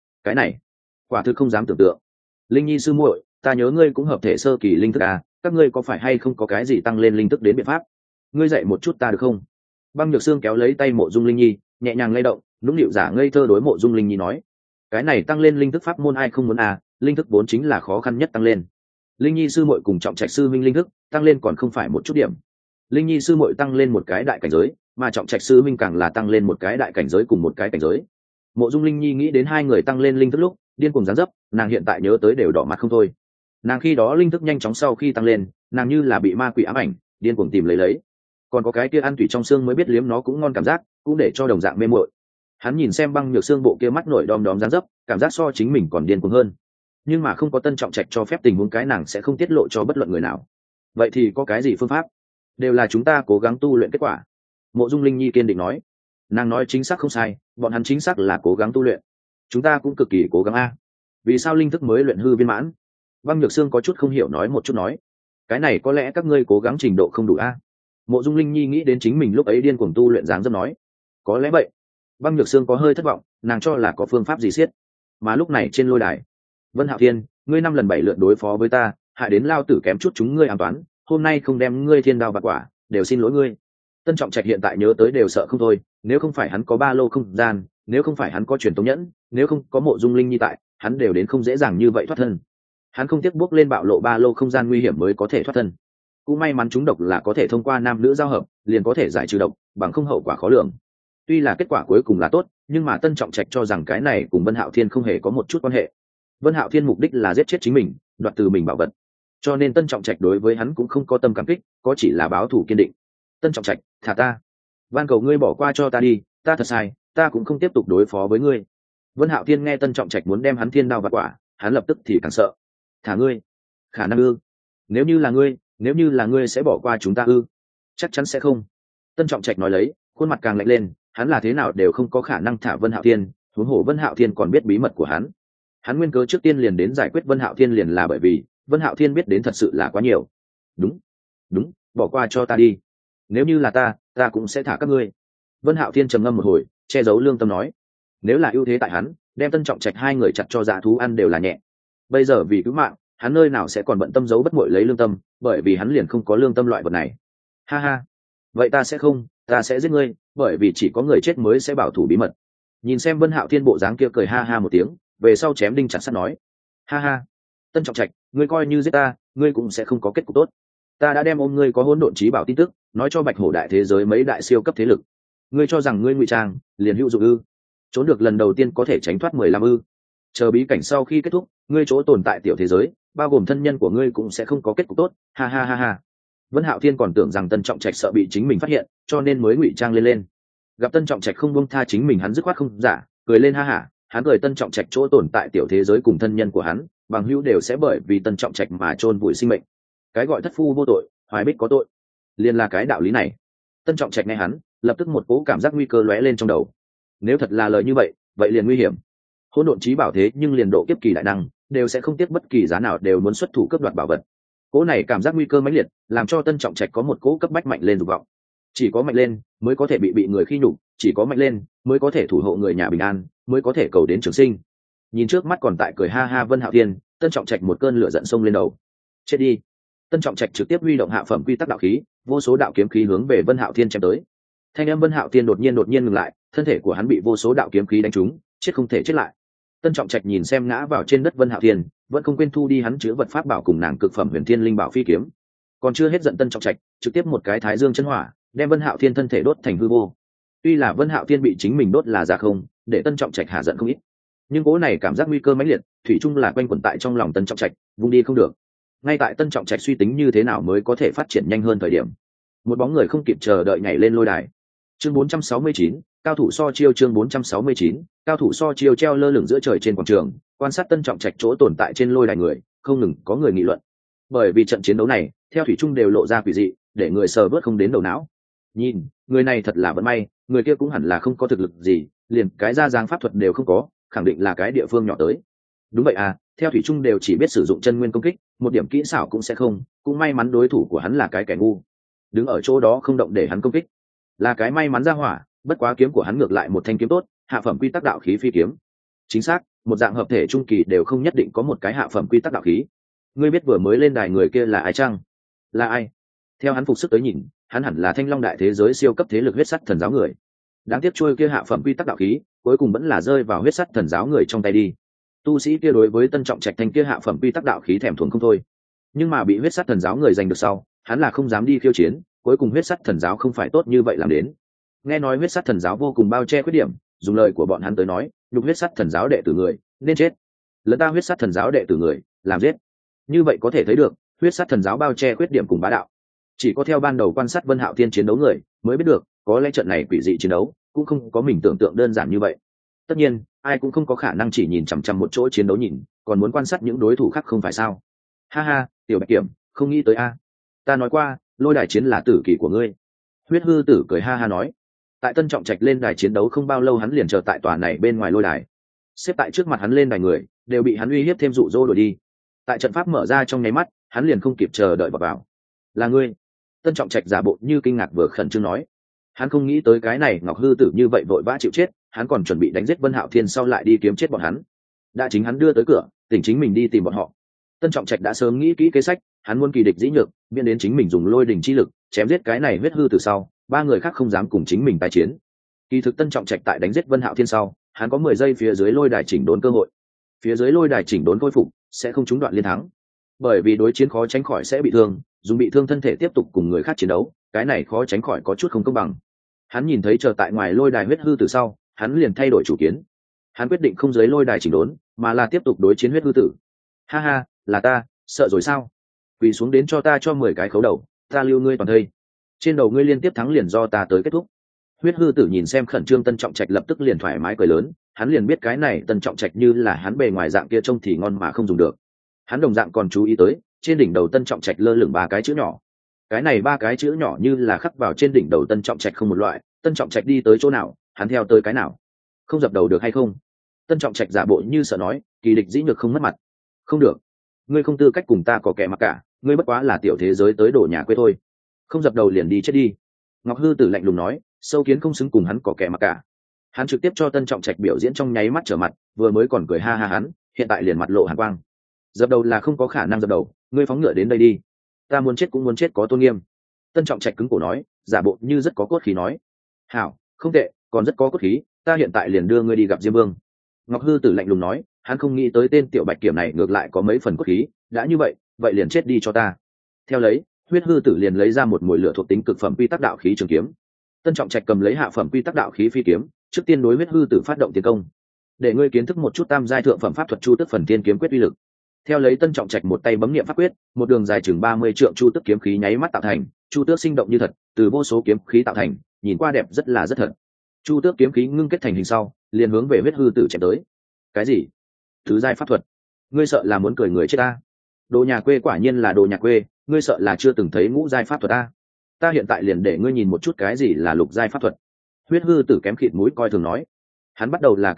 này quả thực không dám tưởng tượng. Linh Nhi sư muội, ta nhớ ngươi cũng hợp thể sơ kỳ linh thức à, các ngươi có phải hay không có cái gì tăng lên linh thức đến biện pháp? Ngươi dạy một chút ta được không? Băng Nhược Sương kéo lấy tay Mộ Dung Linh Nhi, nhẹ nhàng lay động, nũng nịu giả ngây thơ đối Mộ Dung Linh Nhi nói: cái này tăng lên linh thức pháp môn ai không muốn à, linh thức vốn chính là khó khăn nhất tăng lên. Linh Nhi sư muội cùng Trọng Trạch sư minh linh thức tăng lên còn không phải một chút điểm. Linh Nhi sư muội tăng lên một cái đại cảnh giới, mà Trọng Trạch sư minh càng là tăng lên một cái đại cảnh giới cùng một cái cảnh giới. Mộ Dung Linh Nhi nghĩ đến hai người tăng lên linh thức lúc điên cuồng giáng dấp, nàng hiện tại nhớ tới đều đỏ mặt không thôi. Nàng khi đó linh thức nhanh chóng sau khi tăng lên, nàng như là bị ma quỷ ám ảnh, điên cuồng tìm lấy. Còn có cái kia ăn tủy trong xương mới biết liếm nó cũng ngon cảm giác, cũng để cho đồng dạng mê muội. Hắn nhìn xem Băng Nhược Xương bộ kia mắt nổi đom đóm giáng dấp, cảm giác so chính mình còn điên cuồng hơn. Nhưng mà không có Tân Trọng Trạch cho phép, tình huống cái nàng sẽ không tiết lộ cho bất luận người nào. Vậy thì có cái gì phương pháp? Đều là chúng ta cố gắng tu luyện kết quả. Mộ Dung Linh Nhi kiên định nói. Nàng nói chính xác không sai, bọn hắn chính xác là cố gắng tu luyện. Chúng ta cũng cực kỳ cố gắng a. Vì sao linh thức mới luyện hư viên mãn? Băng Nhược Xương có chút không hiểu nói một chút nói. Cái này có lẽ các ngươi cố gắng trình độ không đủ a. Mộ Dung Linh Nhi nghĩ đến chính mình lúc ấy điên cuồng tu luyện dáng dấp nói. Có lẽ vậy. Băng Nhược Xương có hơi thất vọng, nàng cho là có phương pháp gì siết. Mà lúc này trên lôi đài, Vân Hạo Thiên, ngươi 5 lần 7 lượt đối phó với ta, hại đến lao tử kém chút chúng ngươi an toán, hôm nay không đem ngươi thiên đao vạn quả, đều xin lỗi ngươi. Tân Trọng Trạch hiện tại nhớ tới đều sợ không thôi, nếu không phải hắn có ba lô không gian, nếu không phải hắn có truyền tống nhẫn, nếu không có Mộ Dung Linh Nhi tại, hắn đều đến không dễ dàng như vậy thoát thân. Hắn không tiếc bước lên bạo lộ ba lô không gian nguy hiểm mới có thể thoát thân. Cũng may mắn chúng độc là có thể thông qua nam nữ giao hợp, liền có thể giải trừ độc, bằng không hậu quả khó lường. Tuy là kết quả cuối cùng là tốt, nhưng mà Tân Trọng Trạch cho rằng cái này cùng Vân Hạo Thiên không hề có một chút quan hệ. Vân Hạo Thiên mục đích là giết chết chính mình, đoạt từ mình bảo vật, cho nên Tân Trọng Trạch đối với hắn cũng không có tâm cảm kích, có chỉ là báo thù kiên định. Tân Trọng Trạch, thả ta, van cầu ngươi bỏ qua cho ta đi, ta thật sai, ta cũng không tiếp tục đối phó với ngươi. Vân Hạo Thiên nghe Tân Trọng Trạch muốn đem hắn thiên đao vạn quả, hắn lập tức thì càng sợ. Thả ngươi? Khả năng ư? Nếu như là ngươi sẽ bỏ qua chúng ta ư? Chắc chắn sẽ không. Tân Trọng Trạch nói lấy, khuôn mặt càng lạnh lên, hắn là thế nào đều không có khả năng thả Vân Hạo Thiên, huống hồ Vân Hạo Thiên còn biết bí mật của hắn. Hắn nguyên cớ trước tiên liền đến giải quyết Vân Hạo Thiên liền là bởi vì Vân Hạo Thiên biết đến thật sự là quá nhiều. Đúng, bỏ qua cho ta đi. Nếu như là ta cũng sẽ thả các ngươi. Vân Hạo Thiên trầm ngâm một hồi, che giấu lương tâm nói. Nếu là ưu thế tại hắn, đem Tân Trọng Trạch hai người chặt cho dã thú ăn đều là nhẹ. Bây giờ vì cứu mạng, hắn nơi nào sẽ còn bận tâm giấu bất muội lấy lương tâm, bởi vì hắn liền không có lương tâm loại vật này. Ha ha, vậy ta sẽ giết ngươi, bởi vì chỉ có người chết mới sẽ bảo thủ bí mật. Nhìn xem Vân Hạo Thiên bộ dáng kia cười ha ha một tiếng, về sau chém đinh chặt sắt nói. Ha ha, Tân Trọng Trạch, ngươi coi như giết ta, ngươi cũng sẽ không có kết cục tốt. Ta đã đem ôm ngươi có hỗn độn trí bảo tin tức nói cho Bạch Hổ đại thế giới mấy đại siêu cấp thế lực. Ngươi cho rằng ngươi ngụy trang liền hữu dụng ư? Trốn được lần đầu tiên có thể tránh thoát 15 ư? Chờ bí cảnh sau khi kết thúc, ngươi chỗ tồn tại tiểu thế giới, bao gồm thân nhân của ngươi cũng sẽ không có kết cục tốt. Ha ha ha ha. Vân Hạo Thiên còn tưởng rằng Tân Trọng Trạch sợ bị chính mình phát hiện, cho nên mới ngụy trang lên. Gặp Tân Trọng Trạch không buông tha chính mình, hắn dứt khoát không giả, cười lên ha hả. Hắn cười Tân Trọng Trạch chỗ tồn tại tiểu thế giới cùng thân nhân của hắn, bằng hữu đều sẽ bởi vì Tân Trọng Trạch mà chôn vùi sinh mệnh. Cái gọi thất phu vô tội, hoài bích có tội, liền là cái đạo lý này. Tân Trọng Trạch nghe hắn, lập tức một cố cảm giác nguy cơ lóe lên trong đầu. Nếu thật là lời như vậy, vậy liền nguy hiểm. Hỗn độn trí bảo thế nhưng liền độ kiếp kỳ đại năng, đều sẽ không tiếc bất kỳ giá nào đều muốn xuất thủ cướp đoạt bảo vật. Cỗ này cảm giác nguy cơ mãnh liệt làm cho Tân Trọng Trạch có một cỗ cấp bách mạnh lên dục vọng. Chỉ có mạnh lên mới có thể bị người khi nhục, chỉ có mạnh lên mới có thể thủ hộ người nhà bình an, mới có thể cầu đến trường sinh. Nhìn trước mắt còn tại cười ha ha Vân Hạo Thiên, Tân Trọng Trạch một cơn lửa giận xông lên đầu. Chết đi. Tân Trọng Trạch trực tiếp huy động hạ phẩm quy tắc đạo khí, vô số đạo kiếm khí hướng về Vân Hạo Thiên chém tới. Thanh âm Vân Hạo Thiên đột nhiên ngừng lại, thân thể của hắn bị vô số đạo kiếm khí đánh trúng, chết không thể chết lại. Tân Trọng Trạch nhìn xem ngã vào trên đất Vân Hạo Thiên, vẫn không quên thu đi hắn chứa vật pháp bảo cùng nàng cực phẩm Huyền Thiên Linh Bảo phi kiếm. Còn chưa hết giận Tân Trọng Trạch, trực tiếp một cái Thái Dương chân hỏa, đem Vân Hạo Thiên thân thể đốt thành hư vô. Tuy là Vân Hạo Thiên bị chính mình đốt là giả không, để Tân Trọng Trạch hạ giận không ít. Nhưng cố này cảm giác nguy cơ mãnh liệt, thủy chung là quanh quẩn tại trong lòng Tân Trọng Trạch, vung đi không được. Ngay tại Tân Trọng Trạch suy tính như thế nào mới có thể phát triển nhanh hơn thời điểm, một bóng người không kịp chờ đợi nhảy lên lôi đài. Chương 469, cao thủ so chiêu. Chương 469, cao thủ so chiêu. Treo lơ lửng giữa trời trên quảng trường, quan sát Tân Trọng Trạch chỗ tồn tại trên lôi đài người, không ngừng có người nghị luận. Bởi vì trận chiến đấu này, theo thủy chung đều lộ ra quỷ dị, để người sờ vớt không đến đầu não. Nhìn, người này thật là vận may, người kia cũng hẳn là không có thực lực gì, liền cái ra dáng pháp thuật đều không có, khẳng định là cái địa phương nhỏ tới. Đúng vậy à, theo thủy chung đều chỉ biết sử dụng chân nguyên công kích, một điểm kỹ xảo cũng sẽ không, cũng may mắn đối thủ của hắn là cái kẻ ngu, đứng ở chỗ đó không động để hắn công kích, là cái may mắn ra hỏa. Bất quá kiếm của hắn ngược lại một thanh kiếm tốt, hạ phẩm quy tắc đạo khí phi kiếm. Chính xác, một dạng hợp thể trung kỳ đều không nhất định có một cái hạ phẩm quy tắc đạo khí. Ngươi biết vừa mới lên đài người kia là ai chăng? Là ai? Theo hắn phục sức tới nhìn, hắn hẳn là Thanh Long đại thế giới siêu cấp thế lực huyết sắt thần giáo người. Đáng tiếc trôi kia hạ phẩm quy tắc đạo khí, cuối cùng vẫn là rơi vào huyết sắt thần giáo người trong tay đi. Tu sĩ kia đối với Tân Trọng Trạch thanh kia hạ phẩm quy tắc đạo khí thèm thuồng không thôi, nhưng mà bị huyết sắt thần giáo người giành được sau, hắn là không dám đi khiêu chiến. Cuối cùng huyết sắt thần giáo không phải tốt như vậy làm đến. Nghe nói huyết sắt thần giáo vô cùng bao che khuyết điểm, dùng lời của bọn hắn tới nói, nhục huyết sắt thần giáo đệ tử người nên chết, lẫn ta huyết sắt thần giáo đệ tử người làm giết. Như vậy có thể thấy được huyết sắt thần giáo bao che khuyết điểm cùng bá đạo. Chỉ có theo ban đầu quan sát Vân Hạo Thiên chiến đấu người mới biết được, có lẽ trận này quỷ dị chiến đấu cũng không có mình tưởng tượng đơn giản như vậy. Tất nhiên ai cũng không có khả năng chỉ nhìn chằm chằm một chỗ chiến đấu nhìn, còn muốn quan sát những đối thủ khác không phải sao? Ha ha, tiểu Bạch Kiểm, không nghĩ tới a. Ta nói qua, lôi đài chiến là tử kỳ của ngươi. Huyết hư tử cười ha ha nói. Tại Tân Trọng Trạch lên đài chiến đấu không bao lâu, hắn liền chờ tại tòa này bên ngoài lôi đài. Xếp tại trước mặt hắn lên đài người đều bị hắn uy hiếp thêm dụ dỗ đuổi đi. Tại trận pháp mở ra trong nháy mắt, hắn liền không kịp chờ đợi vào. Là ngươi? Tân Trọng Trạch giả bộ như kinh ngạc vừa khẩn trương nói. Hắn không nghĩ tới cái này Ngọc hư tử như vậy vội vã chịu chết, hắn còn chuẩn bị đánh giết Vân Hạo Thiên sau lại đi kiếm chết bọn hắn. Đã chính hắn đưa tới cửa, tỉnh chính mình đi tìm bọn họ. Tân Trọng Trạch đã sớm nghĩ kỹ kế sách, hắn muốn kỳ địch dĩ nhược, miễn đến chính mình dùng lôi đỉnh chi lực chém giết cái này huyết hư từ sau, ba người khác không dám cùng chính mình tái chiến. Kỳ thực Tân Trọng Trạch tại đánh giết Vân Hạo Thiên sau, hắn có 10 giây phía dưới lôi đài chỉnh đốn cơ hội. Phía dưới lôi đài chỉnh đốn khôi phục, sẽ không trúng đoạn liên thắng. Bởi vì đối chiến khó tránh khỏi sẽ bị thương, dùng bị thương thân thể tiếp tục cùng người khác chiến đấu, cái này khó tránh khỏi có chút không công bằng. Hắn nhìn thấy chờ tại ngoài lôi đài huyết hư từ sau, hắn liền thay đổi chủ kiến. Hắn quyết định không dưới lôi đài chỉnh đốn, mà là tiếp tục đối chiến huyết hư tử. Ha ha, là ta, sợ rồi sao? Quỳ xuống đến cho ta 10 cái khấu đầu, ta lưu ngươi toàn thây. Trên đầu ngươi liên tiếp thắng liền do ta tới kết thúc. Huyết hư tử nhìn xem khẩn trương Tân Trọng Trạch lập tức liền thoải mái cười lớn, hắn liền biết cái này Tân Trọng Trạch như là hắn bề ngoài dạng kia trông thì ngon mà không dùng được. Hắn đồng dạng còn chú ý tới, trên đỉnh đầu Tân Trọng Trạch lơ lửng 3 cái chữ nhỏ. Cái này 3 cái chữ nhỏ như là khắc vào trên đỉnh đầu Tân Trọng Trạch không một loại, Tân Trọng Trạch đi tới chỗ nào, hắn theo tới cái nào. Không dập đầu được hay không? Tân Trọng Trạch giả bộ như sợ nói, kỳ địch dĩ nhược không mất mặt. Không được, ngươi không tư cách cùng ta có kẻ mặc cả, ngươi bất quá là tiểu thế giới tới đổ nhà quê thôi. Không dập đầu liền đi chết đi. Ngọc hư tử lạnh lùng nói, sâu kiến không xứng cùng hắn có kẻ mặc cả. Hắn trực tiếp cho Tân Trọng Trạch biểu diễn trong nháy mắt trở mặt, vừa mới còn cười ha ha hắn, hiện tại liền mặt lộ hàn quang. Dập đầu là không có khả năng dập đầu, ngươi phóng ngựa đến đây đi. Ta muốn chết cũng muốn chết có tôn nghiêm. Tân Trọng Trạch cứng cổ nói, giả bộ như rất có cốt khí nói. Hảo, không tệ, còn rất có cốt khí, ta hiện tại liền đưa ngươi đi gặp Diêm Vương. Ngọc hư tử lạnh lùng nói, hắn không nghĩ tới tên tiểu bạch kiểm này ngược lại có mấy phần cốt khí, đã như vậy, vậy liền chết đi cho ta. Theo lấy, huyết hư tử liền lấy ra một mùi lửa thuộc tính cực phẩm quy tắc đạo khí trường kiếm. Tân Trọng Trạch cầm lấy hạ phẩm quy tắc đạo khí phi kiếm, trước tiên đối huyết hư tử phát động tiến công. Để ngươi kiến thức một chút tam giai thượng phẩm pháp thuật Chu Tức Phần Thiên kiếm quyết uy lực. Theo lấy Tân Trọng Trạch một tay bấm niệm pháp quyết, một đường dài chừng 30 trượng Chu Tức kiếm khí nháy mắt tạo thành, Chu Tước sinh động như thật, từ vô số kiếm khí tạo thành, nhìn qua đẹp rất là rất thật. Chu Tước kiếm khí ngưng kết thành hình sau, liền hướng về huyết hư tử chém tới. Cái gì? Thứ giai pháp thuật? Ngươi sợ là muốn cười người chết ta? Đồ nhà quê quả nhiên là đồ nhà quê, ngươi sợ là chưa từng thấy ngũ giai pháp thuật ta? Ta hiện tại liền để ngươi nhìn một chút cái gì là lục giai pháp thuật. Huyết hư tử kém khịt mũi coi thường nói. Hắn bắt đầu là kinh ngạc,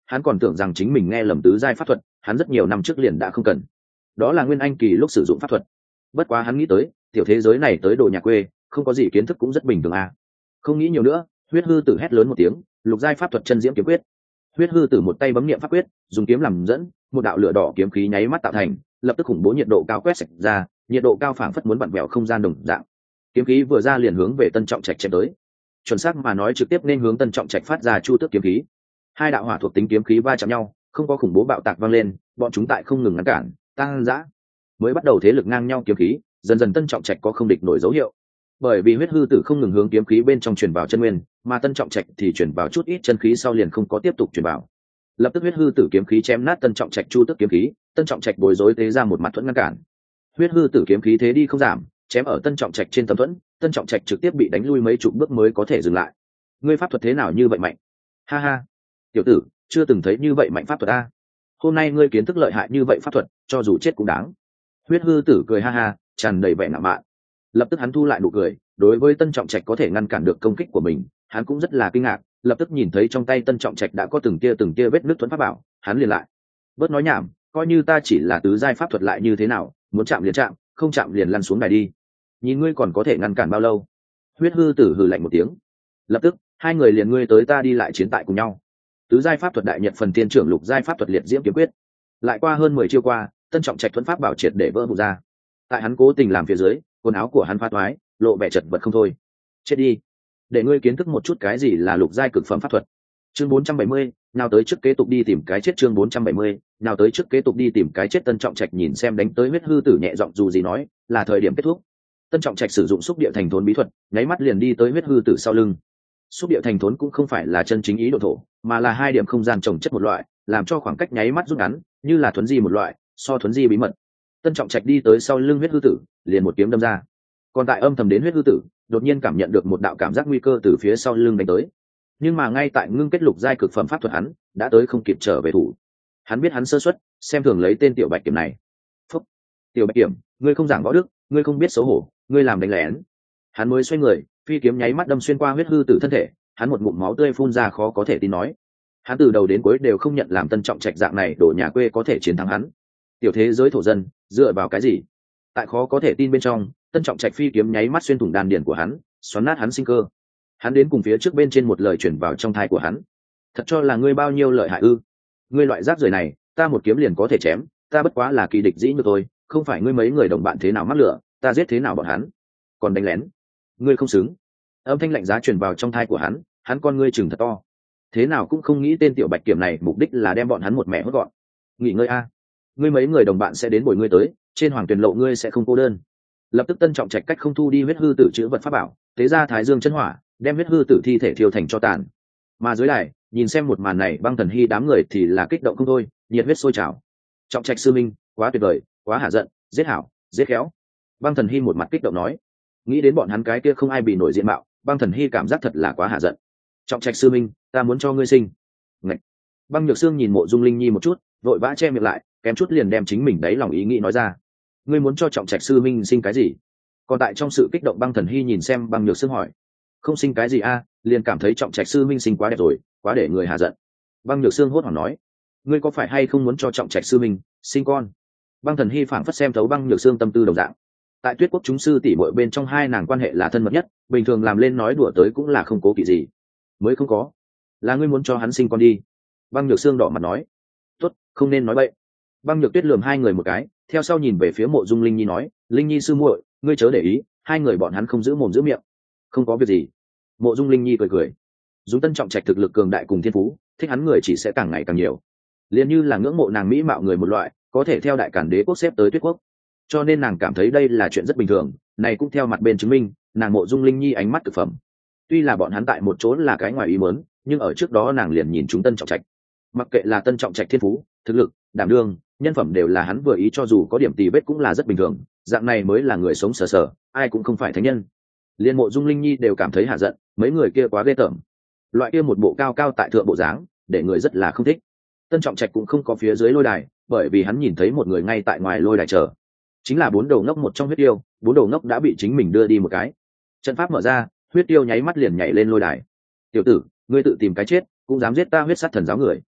hắn còn tưởng rằng chính mình nghe lầm tứ giai pháp thuật, hắn rất nhiều năm trước liền đã không cần. Đó là nguyên anh kỳ lúc sử dụng pháp thuật. Bất quá hắn nghĩ tới tiểu thế giới này tới đồ nhà quê không có gì kiến thức cũng rất bình thường à. Không nghĩ nhiều nữa, huyết hư tử hét lớn một tiếng, lục giai pháp thuật chân diễm kiếm quyết. Huyết hư tử một tay bấm niệm pháp quyết, dùng kiếm làm dẫn, một đạo lửa đỏ kiếm khí nháy mắt tạo thành, lập tức khủng bố nhiệt độ cao quét sạch ra, nhiệt độ cao phảng phất muốn vặn vẹo không gian đồng dạng. Kiếm khí vừa ra liền hướng về Tân Trọng Trạch chém tới. Chuẩn xác mà nói trực tiếp nên hướng Tân Trọng Trạch phát ra chu tước kiếm khí. Hai đạo hỏa thuộc tính kiếm khí va chạm nhau, không có khủng bố bạo tạc vang lên, bọn chúng tại không ngừng ngăn cản, tăng dã. Mới bắt đầu thế lực ngang nhau kiếm khí, dần dần Tân Trọng Trạch có không địch nổi dấu hiệu. Bởi vì huyết hư tử không ngừng hướng kiếm khí bên trong truyền vào chân nguyên, mà Tân Trọng Trạch thì truyền vào chút ít chân khí sau liền không có tiếp tục truyền vào. Lập tức huyết hư tử kiếm khí chém nát Tân Trọng Trạch chu tước kiếm khí, Tân Trọng Trạch bối rối tế ra một mặt thuẫn ngăn cản. Huyết hư tử kiếm khí thế đi không giảm, chém ở Tân Trọng Trạch trên tấm thuẫn, Tân Trọng Trạch trực tiếp bị đánh lui mấy chục bước mới có thể dừng lại. Ngươi pháp thuật thế nào như vậy mạnh? Ha ha, tiểu tử, chưa từng thấy như vậy mạnh pháp thuật a. Hôm nay ngươi kiến thức lợi hại như vậy pháp thuật, cho dù chết cũng đáng. Huyết hư tử cười ha ha, tràn đầy vẻ ngạo mạn. Lập tức hắn thu lại nụ cười, đối với Tân Trọng Trạch có thể ngăn cản được công kích của mình, hắn cũng rất là kinh ngạc. Lập tức nhìn thấy trong tay Tân Trọng Trạch đã có từng tia vết nứt thuẫn pháp bảo, hắn liền lại. Bớt nói nhảm, coi như ta chỉ là tứ giai pháp thuật lại như thế nào, muốn chạm liền chạm, không chạm liền lăn xuống đài đi. Nhìn ngươi còn có thể ngăn cản bao lâu? Huyết hư tử hừ lạnh một tiếng. Lập tức hai người liền ngươi tới ta đi lại chiến tại cùng nhau. Tứ giai pháp thuật đại nhật phần tiên trưởng lục giai pháp thuật liệt diễm kiếm quyết. Lại qua hơn 10 chiêu qua, Tân Trọng Trạch thuẫn pháp bảo triệt để vỡ vụn ra. Tại hắn cố tình làm phía dưới, quần áo của hắn phá toái, lộ vẻ chật vật không thôi. Chết đi, để ngươi kiến thức một chút cái gì là lục giai cực phẩm pháp thuật. Chương 470, nào tới trước kế tục đi tìm cái chết. Chương 470, nào tới trước kế tục đi tìm cái chết. Tân Trọng Trạch nhìn xem đánh tới huyết hư tử nhẹ giọng dù gì nói, là thời điểm kết thúc. Tân Trọng Trạch sử dụng xúc địa thành thốn bí thuật, nháy mắt liền đi tới huyết hư tử sau lưng. Xúc địa thành thốn cũng không phải là chân chính ý độ thổ, mà là hai điểm không gian trồng chất một loại, làm cho khoảng cách nháy mắt rút ngắn, như là thuấn di một loại, so thuấn di bí mật. Tân Trọng Trạch đi tới sau lưng huyết hư tử, liền một kiếm đâm ra. Còn tại âm thầm đến huyết hư tử, đột nhiên cảm nhận được một đạo cảm giác nguy cơ từ phía sau lưng đánh tới. Nhưng mà ngay tại ngưng kết lục giai cực phẩm pháp thuật hắn đã tới không kịp trở về thủ. Hắn biết hắn sơ suất, xem thường lấy tên tiểu bạch kiểm này. Phúc, tiểu bạch kiểm, ngươi không giảng võ đức, ngươi không biết xấu hổ, ngươi làm đánh lén. Hắn mới xoay người, phi kiếm nháy mắt đâm xuyên qua huyết hư tử thân thể, hắn một ngụm máu tươi phun ra khó có thể tin nói. Hắn từ đầu đến cuối đều không nhận làm Tân Trọng Trạch dạng này đổ nhà quê có thể chiến thắng hắn. Tiểu thế giới thổ dân, dựa vào cái gì? Tại khó có thể tin bên trong, Tân Trọng Trạch phi kiếm nháy mắt xuyên thủng đan điền của hắn, xoắn nát hắn sinh cơ. Hắn đến cùng phía trước bên trên một lời chuyển vào trong thai của hắn. Thật cho là ngươi bao nhiêu lợi hại ư? Ngươi loại rác rưởi này, ta một kiếm liền có thể chém, ta bất quá là kỳ địch dĩ như tôi, không phải ngươi mấy người đồng bạn thế nào mắc lửa, ta giết thế nào bọn hắn, còn đánh lén, ngươi không xứng. Âm thanh lạnh giá truyền vào trong thai của hắn con ngươi chừng thật to. Thế nào cũng không nghĩ tên tiểu bạch kiểm này mục đích là đem bọn hắn một mẹ hốt gọn. Nghỉ ngơi a, ngươi mấy người đồng bạn sẽ đến bồi ngươi tới, trên hoàng tuyển lộ ngươi sẽ không cô đơn. Lập tức Tân Trọng Trạch cách không thu đi huyết hư tử chữ vật pháp bảo, tế ra Thái Dương chân hỏa, đem huyết hư tử thi thể thiêu thành cho tàn. Mà dưới đài nhìn xem một màn này, Băng Thần Hy đám người thì là kích động không thôi, nhiệt huyết sôi trào. Trọng Trạch sư minh, quá tuyệt vời, quá hạ giận, giết hảo, giết khéo. Băng Thần Hy một mặt kích động nói. Nghĩ đến bọn hắn cái kia không ai bị nổi diện mạo, Băng Thần Hy cảm giác thật là quá hạ giận. Trọng Trạch sư minh, ta muốn cho ngươi sinh. Ngạch. Băng Nhược Sương nhìn Mộ Dung Linh Nhi một chút, vội vã che miệng lại, kém chút liền đem chính mình đáy lòng ý nghĩ nói ra. Ngươi muốn cho Trọng Trạch sư minh sinh cái gì? Còn tại trong sự kích động, Băng Thần Hy nhìn xem Băng Nhược Sương hỏi. Không sinh cái gì a, liền cảm thấy Trọng Trạch sư minh sinh quá đẹp rồi, quá để người hạ giận. Băng Nhược Sương hốt hoảng nói. Ngươi có phải hay không muốn cho Trọng Trạch sư minh sinh con? Băng Thần Hy phảng phất xem thấu Băng Nhược Sương tâm tư đồng dạng. Tại Tuyết Quốc chúng sư tỷ muội bên trong hai nàng quan hệ là thân mật nhất, bình thường làm lên nói đùa tới cũng là không cố kỵ gì. Mới không có, là ngươi muốn cho hắn sinh con đi. Băng Nhược Sương đỏ mặt nói. Tốt, không nên nói bậy. Băng Nhược Tuyết lườm hai người một cái, theo sau nhìn về phía Mộ Dung Linh Nhi nói, Linh Nhi sư muội, ngươi chớ để ý, hai người bọn hắn không giữ mồm giữ miệng. Không có việc gì. Mộ Dung Linh Nhi cười cười. Dùng Tân Trọng Trạch thực lực cường đại cùng thiên phú, thích hắn người chỉ sẽ càng ngày càng nhiều. Liền như là ngưỡng mộ nàng mỹ mạo người một loại, có thể theo Đại Càn Đế quốc xếp tới Tuyết Quốc. Cho nên nàng cảm thấy đây là chuyện rất bình thường, này cũng theo mặt bên chứng minh, nàng Mộ Dung Linh Nhi ánh mắt cực phẩm. Tuy là bọn hắn tại một chỗ là cái ngoài ý muốn, nhưng ở trước đó nàng liền nhìn chúng Tân Trọng Trạch. Mặc kệ là Tân Trọng Trạch thiên phú, thực lực, đảm đương, nhân phẩm đều là hắn vừa ý, cho dù có điểm tì vết cũng là rất bình thường, dạng này mới là người sống sờ sờ, ai cũng không phải thánh nhân. Liên Mộ Dung Linh Nhi đều cảm thấy hạ giận, mấy người kia quá ghê tởm. Loại kia một bộ cao cao tại thượng bộ dáng, để người rất là không thích. Tân Trọng Trạch cũng không có phía dưới lôi đài, bởi vì hắn nhìn thấy một người ngay tại ngoài lôi đài chờ. Chính là bốn đầu ngốc một trong huyết yêu, bốn đầu ngốc đã bị chính mình đưa đi một cái. Trận pháp mở ra, huyết yêu nháy mắt liền nhảy lên lôi đài. Tiểu tử, ngươi tự tìm cái chết, cũng dám giết ta huyết sát thần giáo người.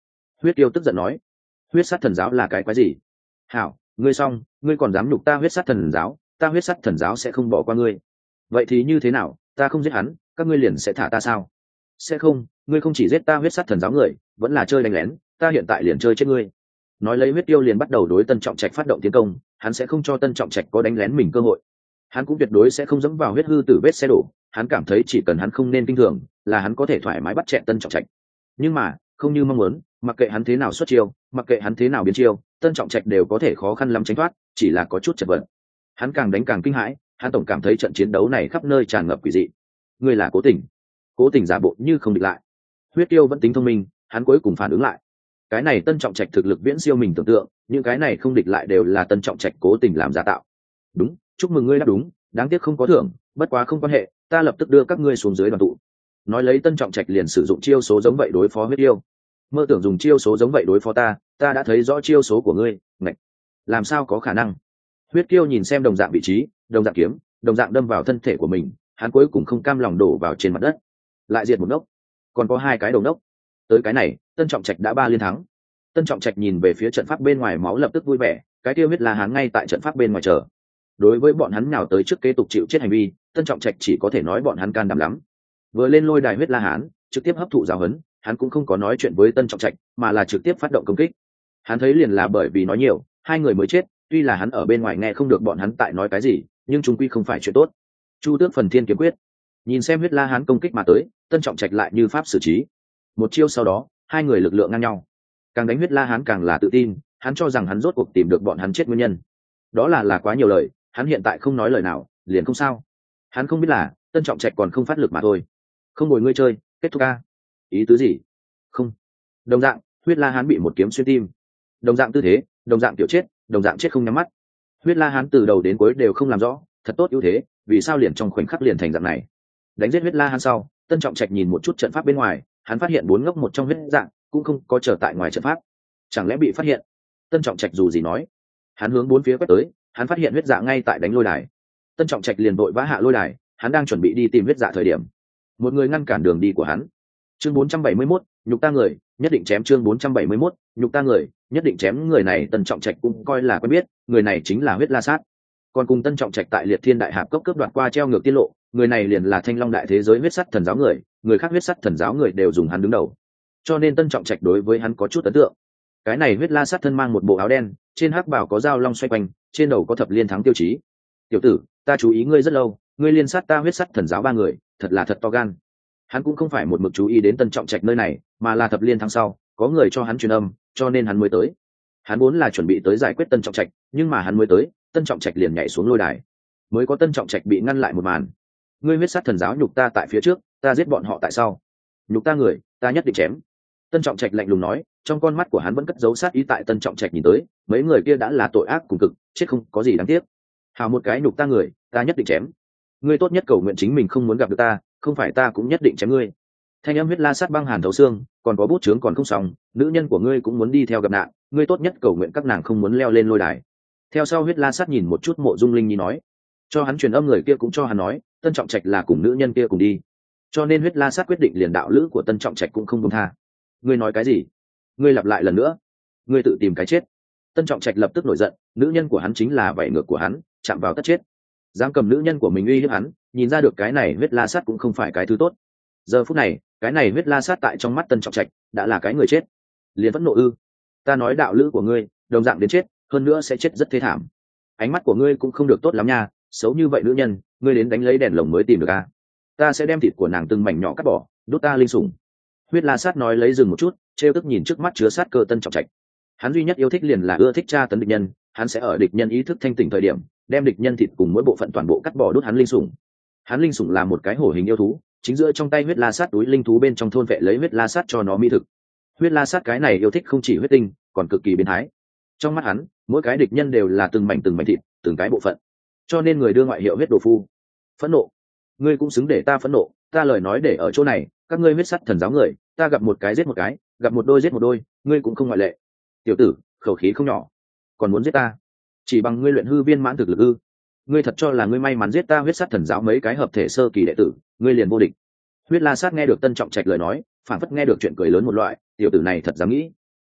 Huyết Tiêu tức giận nói. Huyết sát thần giáo là cái quái gì? Hảo, ngươi xong, ngươi còn dám nhục ta huyết sát thần giáo, ta huyết sát thần giáo sẽ không bỏ qua ngươi. Vậy thì như thế nào, ta không giết hắn, các ngươi liền sẽ thả ta sao? Sẽ không, ngươi không chỉ giết ta huyết sát thần giáo người, vẫn là chơi đánh lén, ta hiện tại liền chơi chết ngươi. Nói lấy Huyết Tiêu liền bắt đầu đối Tân Trọng Trạch phát động tiến công, hắn sẽ không cho Tân Trọng Trạch có đánh lén mình cơ hội. Hắn cũng tuyệt đối sẽ không dẫm vào huyết hư tử vết xe đổ, hắn cảm thấy chỉ cần hắn không nên kinh thường, là hắn có thể thoải mái bắt chẹn Tân Trọng Trạch. Nhưng mà, không như mong muốn, mặc kệ hắn thế nào xuất chiêu, mặc kệ hắn thế nào biến chiêu, Tân Trọng Trạch đều có thể khó khăn lắm tránh thoát, chỉ là có chút chật vật. Hắn càng đánh càng kinh hãi, hắn tổng cảm thấy trận chiến đấu này khắp nơi tràn ngập quỷ dị. Ngươi là cố tình giả bộ như không địch lại. Huyết Tiêu vẫn tính thông minh, hắn cuối cùng phản ứng lại. Cái này Tân Trọng Trạch thực lực viễn siêu mình tưởng tượng, những cái này không địch lại đều là Tân Trọng Trạch cố tình làm giả tạo. Đúng, chúc mừng ngươi đáp đúng, đáng tiếc không có thưởng, bất quá không quan hệ, ta lập tức đưa các ngươi xuống dưới đoàn tụ. Nói lấy Tân Trọng Trạch liền sử dụng chiêu số giống vậy đối phó Huyết Tiêu. Mơ tưởng dùng chiêu số giống vậy đối phó ta đã thấy rõ chiêu số của ngươi, ngạch, làm sao có khả năng? Huyết Tiêu nhìn xem đồng dạng vị trí, đồng dạng kiếm, đồng dạng đâm vào thân thể của mình, hắn cuối cùng không cam lòng đổ vào trên mặt đất, lại diệt một nốc, còn có hai cái đầu nốc. Tới cái này, Tân Trọng Trạch đã 3 liên thắng. Tân Trọng Trạch nhìn về phía trận pháp bên ngoài máu lập tức vui vẻ, cái tiêu huyết la hán ngay tại trận pháp bên ngoài chờ. Đối với bọn hắn nào tới trước kế tục chịu chết hành vi, Tân Trọng Trạch chỉ có thể nói bọn hắn can đảm lắm. Vừa lên lôi đài huyết la hán, trực tiếp hấp thụ giáo huấn, hắn cũng không có nói chuyện với Tân Trọng Trạch, mà là trực tiếp phát động công kích. Hắn thấy liền là bởi vì nói nhiều, hai người mới chết, tuy là hắn ở bên ngoài nghe không được bọn hắn tại nói cái gì, nhưng chung quy không phải chuyện tốt. Chu Tước Phần Thiên Kiếm Quyết. Nhìn xem huyết la hán công kích mà tới, Tân Trọng Trạch lại như pháp xử trí. Một chiêu sau đó, hai người lực lượng ngang nhau. Càng đánh huyết la hán càng là tự tin, hắn cho rằng hắn rốt cuộc tìm được bọn hắn chết nguyên nhân. Đó là quá nhiều lời, hắn hiện tại không nói lời nào, liền không sao. Hắn không biết là Tân Trọng Trạch còn không phát lực mà thôi. Không ngồi ngươi chơi, kết thúc ca. Ý tứ gì? Không. Đồng dạng, huyết la hán bị một kiếm xuyên tim. Đồng dạng tư thế, đồng dạng tiểu chết, đồng dạng chết không nhắm mắt. Huyết la hán từ đầu đến cuối đều không làm rõ, thật tốt ưu thế, vì sao liền trong khoảnh khắc liền thành dạng này? Đánh giết huyết la hán sau, Tân Trọng Trạch nhìn một chút trận pháp bên ngoài, hắn phát hiện 4 ngốc một trong huyết dạng cũng không có trở tại ngoài trận pháp. Chẳng lẽ bị phát hiện? Tân Trọng Trạch dù gì nói, hắn hướng 4 phía quét tới, hắn phát hiện huyết dạ ngay tại đánh lôi đài. Tân Trọng Trạch liền vội vã hạ lôi đài, hắn đang chuẩn bị đi tìm huyết dạ thời điểm, một người ngăn cản đường đi của hắn. Chương 471, nhục ta người, nhất định chém. Chương 471, nhục ta người, nhất định chém. Người này Tân Trọng Trạch cũng coi là quen biết, người này chính là huyết la sát. Còn cùng Tân Trọng Trạch tại Liệt Thiên Đại Hạp cốc cướp đoạt qua treo ngược tiết lộ, người này liền là Thanh Long Đại Thế Giới huyết sắt thần giáo người khác huyết sắt thần giáo người đều dùng hắn đứng đầu, cho nên Tân Trọng Trạch đối với hắn có chút ấn tượng. Cái này huyết la sát thân mang một bộ áo đen, trên hắc bào có dao long xoay quanh, trên đầu có thập liên thắng tiêu chí. Tiểu tử, ta chú ý ngươi rất lâu, ngươi liên sát ta huyết sắt thần giáo 3 người, thật là thật to gan. Hắn cũng không phải một mực chú ý đến Tân Trọng Trạch nơi này, mà là thập liên thắng sau có người cho hắn truyền âm, cho nên hắn mới tới. Hắn vốn là chuẩn bị tới giải quyết Tân Trọng Trạch, nhưng mà hắn mới tới, Tân Trọng Trạch liền nhảy xuống lôi đài, mới có Tân Trọng Trạch bị ngăn lại một màn. Ngươi huyết sát thần giáo nhục ta tại phía trước, ta giết bọn họ tại sau. Nhục ta người, ta nhất định chém. Tân Trọng Trạch lạnh lùng nói, trong con mắt của hắn vẫn cất giấu sát ý. Tại Tân Trọng Trạch nhìn tới, mấy người kia đã là tội ác cùng cực, chết không có gì đáng tiếc. Hào một cái nhục ta người, ta nhất định chém. Ngươi tốt nhất cầu nguyện chính mình không muốn gặp được ta, không phải ta cũng nhất định chém ngươi. Thanh âm huyết la sát băng hàn thấu xương, còn có bút chướng còn không xong, nữ nhân của ngươi cũng muốn đi theo gặp nạn, ngươi tốt nhất cầu nguyện các nàng không muốn leo lên lôi đài. Theo sau huyết la sát nhìn một chút Mộ Dung Linh Nhi nói, cho hắn truyền âm người kia cũng cho hắn nói, Tân Trọng Trạch là cùng nữ nhân kia cùng đi, cho nên huyết la sát quyết định liền đạo lữ của Tân Trọng Trạch cũng không buông tha. Ngươi nói cái gì? Ngươi lặp lại lần nữa, ngươi tự tìm cái chết. Tân Trọng Trạch lập tức nổi giận, nữ nhân của hắn chính là vảy ngược của hắn, chạm vào tất chết. Dám cầm nữ nhân của mình uy hiếp hắn, nhìn ra được cái này huyết la sát cũng không phải cái thứ tốt. Giờ phút này, cái này huyết la sát tại trong mắt Tân Trọng Trạch đã là cái người chết. Liền vẫn nộ ư? Ta nói đạo lữ của ngươi đồng dạng đến chết, hơn nữa sẽ chết rất thê thảm. Ánh mắt của ngươi cũng không được tốt lắm nha, xấu như vậy nữ nhân, ngươi đến đánh lấy đèn lồng mới tìm được à? Ta sẽ đem thịt của nàng từng mảnh nhỏ cắt bỏ, đốt ta linh sủng. Huyết la sát nói lấy dừng một chút, trêu tức nhìn trước mắt chứa sát cơ Tân Trọng Trạch. Hắn duy nhất yêu thích liền là ưa thích tra tấn địch nhân, hắn sẽ ở địch nhân ý thức thanh tỉnh thời điểm, đem địch nhân thịt cùng mỗi bộ phận toàn bộ cắt bỏ đốt hắn linh sủng. Hắn linh sủng là một cái hổ hình yêu thú, chính giữa trong tay huyết la sát túi linh thú bên trong thôn vệ lấy huyết la sát cho nó mỹ thực. Huyết la sát cái này yêu thích không chỉ huyết tinh, còn cực kỳ biến thái. Trong mắt hắn, mỗi cái địch nhân đều là từng mảnh thịt, từng cái bộ phận. Cho nên người đưa ngoại hiệu huyết đồ phu. Phẫn nộ, ngươi cũng xứng để ta phẫn nộ, ta lời nói để ở chỗ này, các ngươi huyết sắt thần giáo người, ta gặp một cái giết một cái, gặp một đôi giết một đôi, ngươi cũng không ngoại lệ. Tiểu tử, khẩu khí không nhỏ, còn muốn giết ta? Chỉ bằng ngươi luyện hư viên mãn thực lực ư? Ngươi thật cho là ngươi may mắn giết ta huyết sắt thần giáo mấy cái hợp thể sơ kỳ đệ tử, ngươi liền vô địch? Huyết la sát nghe được Tân Trọng Trạch lời nói, phảng phất nghe được chuyện cười lớn một loại, tiểu tử này thật dám nghĩ.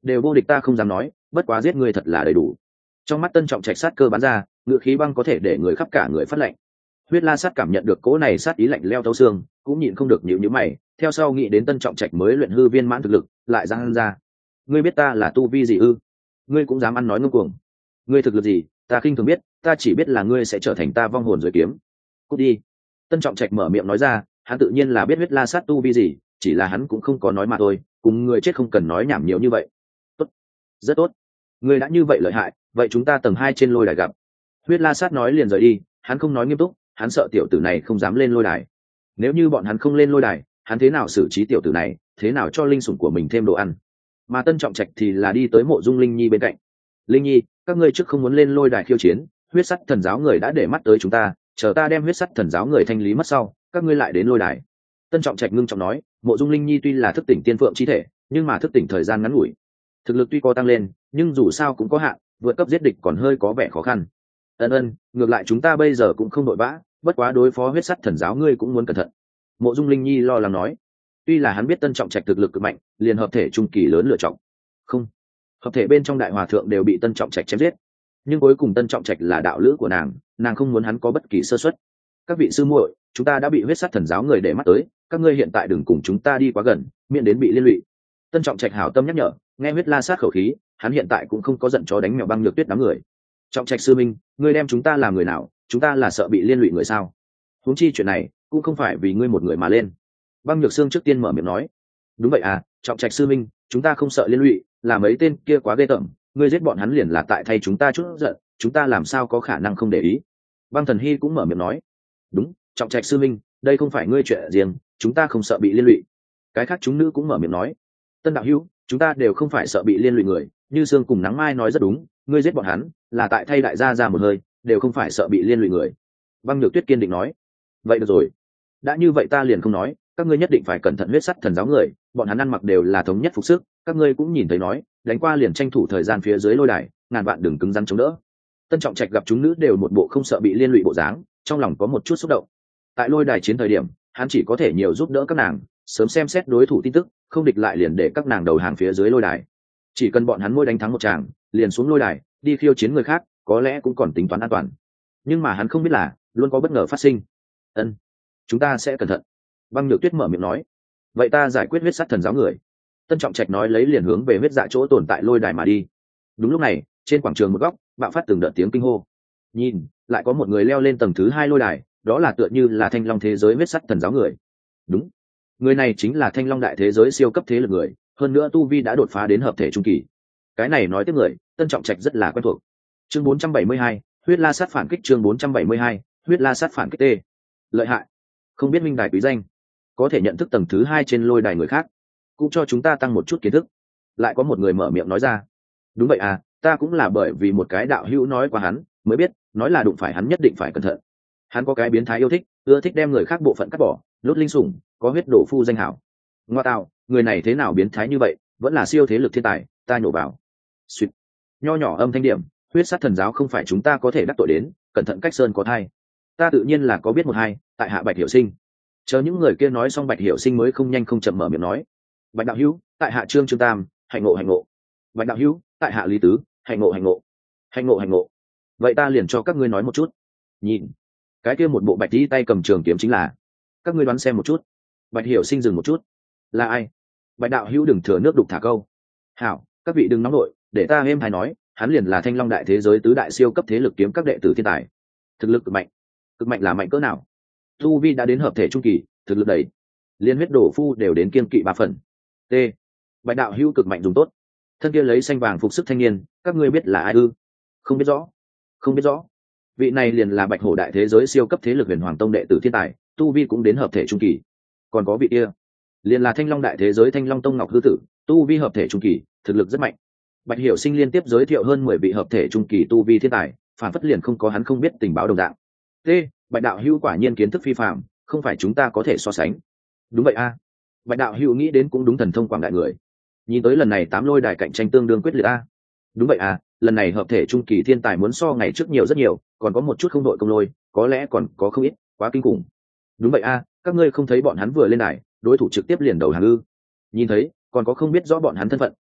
đều vô địch ta không dám nói, bất quá giết ngươi thật là đầy đủ. Trong mắt Tân Trọng Trạch sát cơ bắn ra, ngựa khí băng có thể để người khắp cả người phát lạnh. Huyết La Sát cảm nhận được cỗ này sát ý lạnh leo thấu xương, cũng nhịn không được nhíu nhíu mày, theo sau nghĩ đến Tân Trọng Trạch mới luyện hư viên mãn thực lực, lại giang ra. Ngươi biết ta là tu vi gì ư? Ngươi cũng dám ăn nói ngông cuồng. Ngươi thực lực gì, ta khinh thường biết, ta chỉ biết là ngươi sẽ trở thành ta vong hồn dưới kiếm. Cút đi. Tân Trọng Trạch mở miệng nói ra, hắn tự nhiên là biết Huyết La Sát tu vi gì, chỉ là hắn cũng không có nói mà thôi, cùng người chết không cần nói nhảm nhiều như vậy. Tốt, rất tốt. Ngươi đã như vậy lợi hại, vậy chúng ta tầng 2 trên lôi đài gặp. Huyết La Sát nói liền rời đi, hắn không nói nghiêm túc, hắn sợ tiểu tử này không dám lên lôi đài. Nếu như bọn hắn không lên lôi đài, hắn thế nào xử trí tiểu tử này, thế nào cho linh sủng của mình thêm đồ ăn. Mà Tân Trọng Trạch thì là đi tới Mộ Dung Linh Nhi bên cạnh. Linh Nhi, các ngươi trước không muốn lên lôi đài khiêu chiến, huyết sắt thần giáo người đã để mắt tới chúng ta, chờ ta đem huyết sắt thần giáo người thanh lý mất sau, các ngươi lại đến lôi đài. Tân Trọng Trạch ngưng trọng nói, Mộ Dung Linh Nhi tuy là thức tỉnh tiên phượng chi thể, nhưng mà thức tỉnh thời gian ngắn ngủi, thực lực tuy có tăng lên, nhưng dù sao cũng có hạn, vượt cấp giết địch còn hơi có vẻ khó khăn. Ân, ngược lại chúng ta bây giờ cũng không đội vã, bất quá đối phó huyết sắt thần giáo ngươi cũng muốn cẩn thận. Mộ Dung Linh Nhi lo lắng nói, tuy là hắn biết Tân Trọng Trạch thực lực cực mạnh, liền hợp thể trung kỳ lớn lựa chọn. Không, hợp thể bên trong đại hòa thượng đều bị Tân Trọng Trạch chém giết, nhưng cuối cùng Tân Trọng Trạch là đạo lữ của nàng không muốn hắn có bất kỳ sơ suất. Các vị sư muội, chúng ta đã bị huyết sắt thần giáo người để mắt tới, các ngươi hiện tại đừng cùng chúng ta đi quá gần, miễn đến bị liên lụy. Tân Trọng Trạch hảo tâm nhắc nhở, nghe Huyết La Sát khẩu khí, hắn hiện tại cũng không có giận chó đánh mèo Băng Nhược Tuyết đám người. Trọng Trạch sư minh, ngươi đem chúng ta làm người nào, chúng ta là sợ bị liên lụy người sao? Huống chi chuyện này cũng không phải vì ngươi một người mà lên. Băng Nhược Sương trước tiên mở miệng nói, đúng vậy à, Trọng Trạch sư minh, chúng ta không sợ liên lụy, là mấy tên kia quá ghê tởm, ngươi giết bọn hắn liền là tại thay chúng ta chút giận, chúng ta làm sao có khả năng không để ý. Băng Thần Hy cũng mở miệng nói, đúng, Trọng Trạch sư minh, đây không phải ngươi chuyện riêng, chúng ta không sợ bị liên lụy. Cái khác chúng nữ cũng mở miệng nói, Tân đạo hữu, chúng ta đều không phải sợ bị liên lụy người, như Sương cùng Nắng Mai nói rất đúng, ngươi giết bọn hắn là tại thay đại gia ra một hơi, đều không phải sợ bị liên lụy người. Băng Nhược Tuyết kiên định nói, vậy được rồi, đã như vậy ta liền không nói, các ngươi nhất định phải cẩn thận huyết sắt thần giáo người, bọn hắn ăn mặc đều là thống nhất phục sức, các ngươi cũng nhìn thấy nói, đánh qua liền tranh thủ thời gian phía dưới lôi đài, ngàn vạn đừng cứng rắn chống đỡ. Tân Trọng Trạch gặp chúng nữ đều một bộ không sợ bị liên lụy bộ dáng, trong lòng có một chút xúc động. Tại lôi đài chiến thời điểm, hắn chỉ có thể nhiều giúp đỡ các nàng, sớm xem xét đối thủ tin tức, không địch lại liền để các nàng đầu hàng phía dưới lôi đài. Chỉ cần bọn hắn mỗi đánh thắng một tràng, liền xuống lôi đài, đi khiêu chiến người khác, có lẽ cũng còn tính toán an toàn. Nhưng mà hắn không biết là, luôn có bất ngờ phát sinh. Ân, chúng ta sẽ cẩn thận. Băng Nhược Tuyết mở miệng nói, vậy ta giải quyết huyết sắt thần giáo người. Tân Trọng Trạch nói lấy liền hướng về huyết dạ chỗ tồn tại lôi đài mà đi. Đúng lúc này, trên quảng trường một góc, bạo phát từng đợt tiếng kinh hô. Nhìn, lại có một người leo lên tầng thứ 2 lôi đài, đó là tựa như là Thanh Long thế giới huyết sắt thần giáo người. Đúng, người này chính là Thanh Long đại thế giới siêu cấp thế lực người, hơn nữa tu vi đã đột phá đến hợp thể trung kỳ. Cái này nói tiếp người, Tân Trọng Trạch rất là quen thuộc. Chương 472, huyết la sát phản kích. Chương 472, huyết la sát phản kích. T. Lợi hại, không biết minh đài quý danh, có thể nhận thức tầng thứ 2 trên lôi đài người khác, cũng cho chúng ta tăng một chút kiến thức. Lại có một người mở miệng nói ra, đúng vậy à, ta cũng là bởi vì một cái đạo hữu nói qua hắn mới biết, nói là đụng phải hắn nhất định phải cẩn thận. Hắn có cái biến thái yêu thích, ưa thích đem người khác bộ phận cắt bỏ, lốt linh sủng, có huyết đổ phu danh hảo. Ngoa tạo, người này thế nào biến thái như vậy, vẫn là siêu thế lực thiên tài, ta nhổ vào. Xuyệt. Nho nhỏ âm thanh điểm, huyết sát thần giáo không phải chúng ta có thể đắc tội đến, cẩn thận cách sơn có thai. Ta tự nhiên là có biết một hai, tại hạ Bạch Hiểu Sinh. Chờ những người kia nói xong, Bạch Hiểu Sinh mới không nhanh không chậm mở miệng nói, Bạch đạo hữu, tại hạ Trương Tam, hạnh ngộ hạnh ngộ. Bạch đạo hữu, tại hạ Lý Tứ, hạnh ngộ hạnh ngộ. Hạnh ngộ hạnh ngộ. Vậy ta liền cho các ngươi nói một chút. Nhìn, cái kia một bộ bạch tí tay cầm trường kiếm chính là, các ngươi đoán xem một chút. Bạch Hiểu Sinh dừng một chút, là ai? Bạch đạo hữu đừng thừa nước đục thả câu. Hảo, các vị đừng nóng nổi, để ta êm hay nói, hắn liền là Thanh Long đại thế giới tứ đại siêu cấp thế lực kiếm các đệ tử thiên tài, thực lực cực mạnh là mạnh cỡ nào? Tu vi đã đến hợp thể trung kỳ, thực lực đầy, liên huyết đổ phu đều đến kiên kỵ 3 phần. T. Bạch đạo hữu cực mạnh dùng tốt. Thân kia lấy xanh vàng phục sức thanh niên, các ngươi biết là ai ư? Không biết rõ. Không biết rõ. Vị này liền là Bạch Hổ đại thế giới siêu cấp thế lực Huyền Hoàng tông đệ tử thiên tài, tu vi cũng đến hợp thể trung kỳ. Còn có vị kia, liền là Thanh Long đại thế giới Thanh Long tông Ngọc hư tử, tu vi hợp thể trung kỳ, thực lực rất mạnh. Bạch Hiểu Sinh liên tiếp giới thiệu hơn 10 vị hợp thể trung kỳ tu vi thiên tài, phản phất liền không có hắn không biết tình báo đồng dạng. T. Bạch đạo hữu quả nhiên kiến thức phi phàm, không phải chúng ta có thể so sánh. Đúng vậy a. Bạch đạo hữu nghĩ đến cũng đúng, thần thông quảng đại người. Nhìn tới lần này 8 lôi đài cạnh tranh tương đương quyết liệt a. Đúng vậy à, lần này hợp thể trung kỳ thiên tài muốn so ngày trước nhiều rất nhiều, còn có một chút không đội công lôi, có lẽ còn có không ít, quá kinh khủng. Đúng vậy a, các ngươi không thấy bọn hắn vừa lên đài, đối thủ trực tiếp liền đầu hàng ư? Nhìn thấy, còn có không biết rõ bọn hắn thân phận,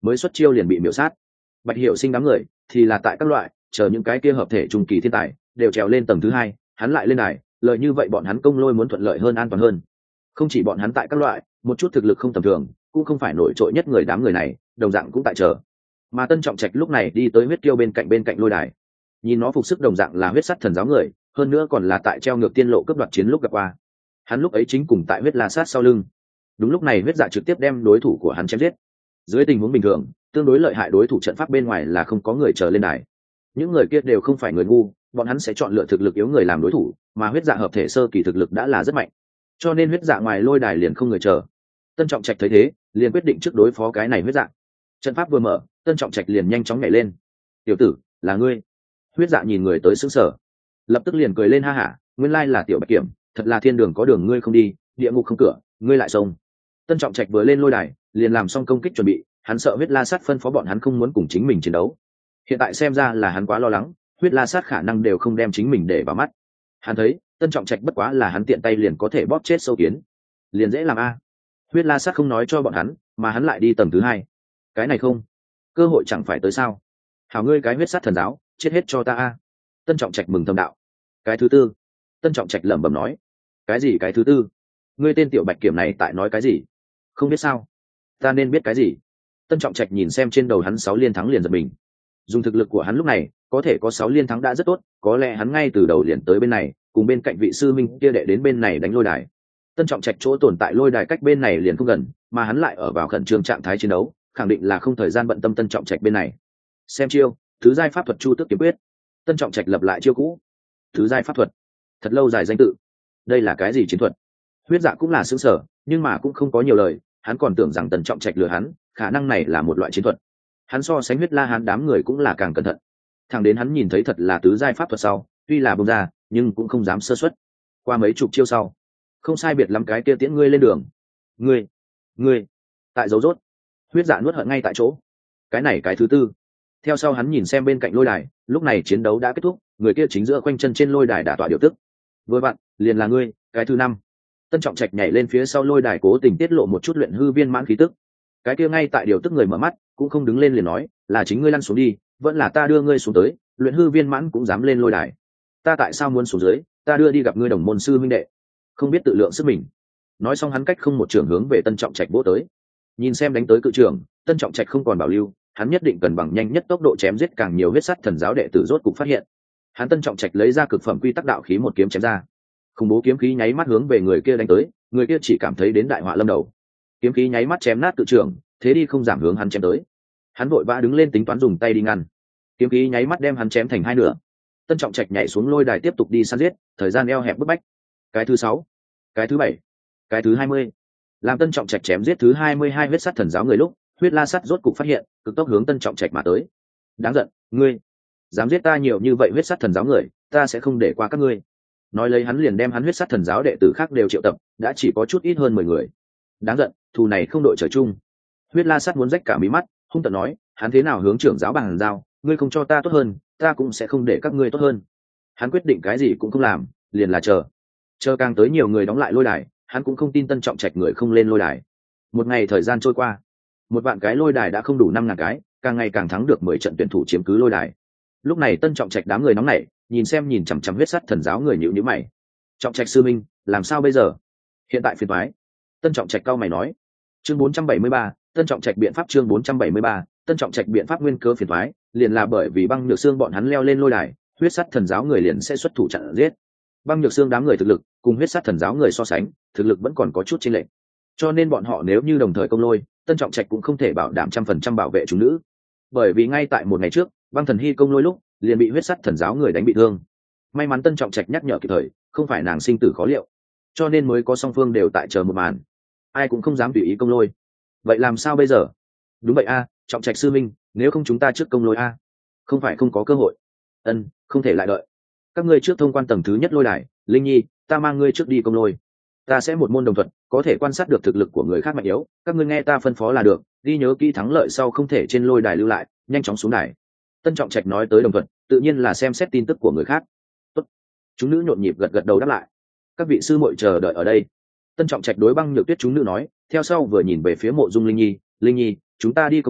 mới xuất chiêu liền bị miểu sát. Bạch Hiểu Sinh đám người thì là tại các loại chờ những cái kia hợp thể trung kỳ thiên tài đều trèo lên tầng thứ hai, hắn lại lên đài, lợi như vậy bọn hắn công lôi muốn thuận lợi hơn, an toàn hơn. Không chỉ bọn hắn tại các loại một chút thực lực không tầm thường, cũng không phải nổi trội nhất người, đám người này đồng dạng cũng tại chờ. Mà Tân Trọng Trạch lúc này đi tới huyết kiêu bên cạnh lôi đài, nhìn nó phục sức đồng dạng là huyết sắt thần giáo người, hơn nữa còn là tại treo ngược tiên lộ cướp đoạt chiến lúc gặp qua. Hắn lúc ấy chính cùng tại huyết la sát sau lưng. Đúng lúc này huyết dạ trực tiếp đem đối thủ của hắn chém giết. Dưới tình huống bình thường, tương đối lợi hại đối thủ trận pháp bên ngoài là không có người chờ lên đài. Những người kia đều không phải người ngu, bọn hắn sẽ chọn lựa thực lực yếu người làm đối thủ, mà huyết dạ hợp thể sơ kỳ thực lực đã là rất mạnh, cho nên huyết dạ ngoài lôi đài liền không người chờ. Tân Trọng Trạch thấy thế, liền quyết định trước đối phó cái này huyết dạ. Trận pháp vừa mở, Tân Trọng Trạch liền nhanh chóng nhảy lên. "Tiểu tử, là ngươi?" Huyết dạ nhìn người tới sững sờ, lập tức liền cười lên ha hả, "Nguyên lai là Tiểu Bạch Kiểm, thật là thiên đường có đường ngươi không đi, địa ngục không cửa, ngươi lại xông." Tân Trọng Trạch vừa lên lôi đài, liền làm xong công kích chuẩn bị, hắn sợ huyết la sát phân phó bọn hắn không muốn cùng chính mình chiến đấu. Hiện tại xem ra là hắn quá lo lắng, huyết la sát khả năng đều không đem chính mình để vào mắt. Hắn thấy Tân Trọng Trạch bất quá là hắn tiện tay liền có thể bóp chết sâu kiến, liền dễ làm a. Huyết la sát không nói cho bọn hắn, mà hắn lại đi tầng thứ hai. Cái này không, cơ hội chẳng phải tới sao? Hảo ngươi cái huyết sát thần giáo, chết hết cho ta a. Tân Trọng Trạch mừng thầm đạo. Cái thứ tư. Tân Trọng Trạch lẩm bẩm nói. Cái gì cái thứ tư? Ngươi tên Tiểu Bạch Kiểm này tại nói cái gì? Không biết sao? Ta nên biết cái gì? Tân Trọng Trạch nhìn xem trên đầu hắn 6 liên thắng liền giật mình. Dùng thực lực của hắn lúc này, có thể có 6 liên thắng đã rất tốt, có lẽ hắn ngay từ đầu liền tới bên này, cùng bên cạnh vị sư minh kia đệ đến bên này đánh lôi đài. Tân Trọng Trạch chỗ tồn tại lôi đài cách bên này liền không gần, mà hắn lại ở vào khẩn trương trạng thái chiến đấu, khẳng định là không thời gian bận tâm Tân Trọng Trạch bên này. Xem chiêu, thứ giai pháp thuật Chu Tước kiếm quyết. Tân Trọng Trạch lập lại chiêu cũ. Thứ giai pháp thuật, thật lâu dài danh tự. Đây là cái gì chiến thuật? Huyết Dạ cũng là sửng sở, nhưng mà cũng không có nhiều lời, hắn còn tưởng rằng Tân Trọng Trạch lừa hắn, khả năng này là một loại chiến thuật. Hắn so sánh huyết la hán đám người cũng là càng cẩn thận. Thẳng đến hắn nhìn thấy thật là tứ giai pháp thuật sau, tuy là bông ra, nhưng cũng không dám sơ suất. Qua mấy chục chiêu sau, không sai biệt lắm cái kia tiễn ngươi lên đường. Ngươi, tại dấu rốt. Huyết Dạ nuốt hận ngay tại chỗ. Cái này cái thứ tư. Theo sau hắn nhìn xem bên cạnh lôi đài, lúc này chiến đấu đã kết thúc, người kia chính giữa quanh chân trên lôi đài đả tọa điều tức. Vừa vặn, liền là ngươi, cái thứ năm. Tân Trọng Trạch nhảy lên phía sau lôi đài, cố tình tiết lộ một chút luyện hư viên mãn khí tức. Cái kia ngay tại điều tức người mở mắt, cũng không đứng lên liền nói, là chính ngươi lăn xuống đi, vẫn là ta đưa ngươi xuống tới, luyện hư viên mãn cũng dám lên lôi đài. Ta tại sao muốn xuống dưới, ta đưa đi gặp ngươi đồng môn sư huynh đệ. Không biết tự lượng sức mình. Nói xong hắn cách không một trường hướng về Tân Trọng Trạch vỗ tới. Nhìn xem đánh tới cự trường, Tân Trọng Trạch không còn bảo lưu, hắn nhất định cần bằng nhanh nhất tốc độ chém giết càng nhiều huyết sắt thần giáo đệ tử rốt cục phát hiện. Hắn Tân Trọng Trạch lấy ra cực phẩm quy tắc đạo khí một kiếm chém ra. Khủng bố kiếm khí nháy mắt hướng về người kia đánh tới, người kia chỉ cảm thấy đến đại họa lâm đầu. Kiếm khí nháy mắt chém nát cự trường, thế đi không giảm hướng hắn chém tới. Hắn vội vã đứng lên tính toán dùng tay đi ngăn. Kiếm khí nháy mắt đem hắn chém thành hai nửa. Tân Trọng Trạch nhảy xuống lôi đài tiếp tục đi săn giết, thời gian eo hẹp bức bách. Cái thứ 6, cái thứ 7, cái thứ 20. Làm Tân Trọng Trạch chém giết thứ 22 huyết sắt thần giáo người lúc, huyết la sắt rốt cục phát hiện, cực tốc hướng Tân Trọng Trạch mà tới. Đáng giận, ngươi dám giết ta nhiều như vậy huyết sắt thần giáo người, ta sẽ không để qua các ngươi. Nói lấy hắn liền đem hắn huyết sắt thần giáo đệ tử khác đều triệu tập, đã chỉ có chút ít hơn 10 người. Đáng giận, thù này không đội trời chung. Huyết la sắt muốn rách cả mí mắt, hung tợn nói, hắn thế nào hướng trưởng giáo bằng giao, ngươi không cho ta tốt hơn, ta cũng sẽ không để các ngươi tốt hơn. Hắn quyết định cái gì cũng không làm, liền là chờ càng tới nhiều người đóng lại lôi đài, hắn cũng không tin Tân Trọng Trạch người không lên lôi đài. Một ngày thời gian trôi qua, 1 vạn cái lôi đài đã không đủ 5.000 cái, càng ngày càng thắng được 10 trận tuyển thủ chiếm cứ lôi đài. Lúc này Tân Trọng Trạch đám người nóng nảy, nhìn chằm chằm huyết sắt thần giáo người nhíu nhíu mày. Trọng Trạch sư minh, làm sao bây giờ? Hiện tại phiền toái. Tân Trọng Trạch cau mày nói. Chương 473, Tân Trọng Trạch biện pháp chương 473, Tân Trọng Trạch biện pháp nguyên cơ phiền toái, liền là bởi vì băng nhược xương bọn hắn leo lên lôi đài, huyết sắt thần giáo người liền sẽ xuất thủ chặn giết. Băng nhược xương đám người thực lực cùng huyết sắt thần giáo người so sánh, thực lực vẫn còn có chút chênh lệch. Cho nên bọn họ nếu như đồng thời công lôi, Tân Trọng Trạch cũng không thể bảo đảm 100% bảo vệ chúng nữ. Bởi vì ngay tại một ngày trước, băng thần hy công lôi lúc, liền bị huyết sắt thần giáo người đánh bị thương. May mắn Tân Trọng Trạch nhắc nhở kịp thời, không phải nàng sinh tử khó liệu, cho nên mới có song phương đều tại chờ một màn. Ai cũng không dám tùy ý công lôi. Vậy làm sao bây giờ? Đúng vậy a, Trọng Trạch sư minh, nếu không chúng ta trước công lôi a. Không phải không có cơ hội. Không thể lại đợi. Các ngươi trước thông quan tầng thứ nhất lôi đài, Linh Nhi, ta mang ngươi trước đi công lôi. Ta sẽ một môn đồng thuận, có thể quan sát được thực lực của người khác mạnh yếu, các ngươi nghe ta phân phó là được, ghi nhớ kỹ thắng lợi sau không thể trên lôi đài lưu lại, nhanh chóng xuống đài. Tân Trọng Trạch nói tới đồng thuận, tự nhiên là xem xét tin tức của người khác. Tốt. Chúng nữ nhộn nhịp gật đầu đáp lại. Các vị sư muội chờ đợi ở đây. Tân Trọng Trạch đối băng nhược tuyết chúng nữ nói, theo sau vừa nhìn về phía mộ dung Linh Nhi, Linh Nhi, chúng ta đi công lôi,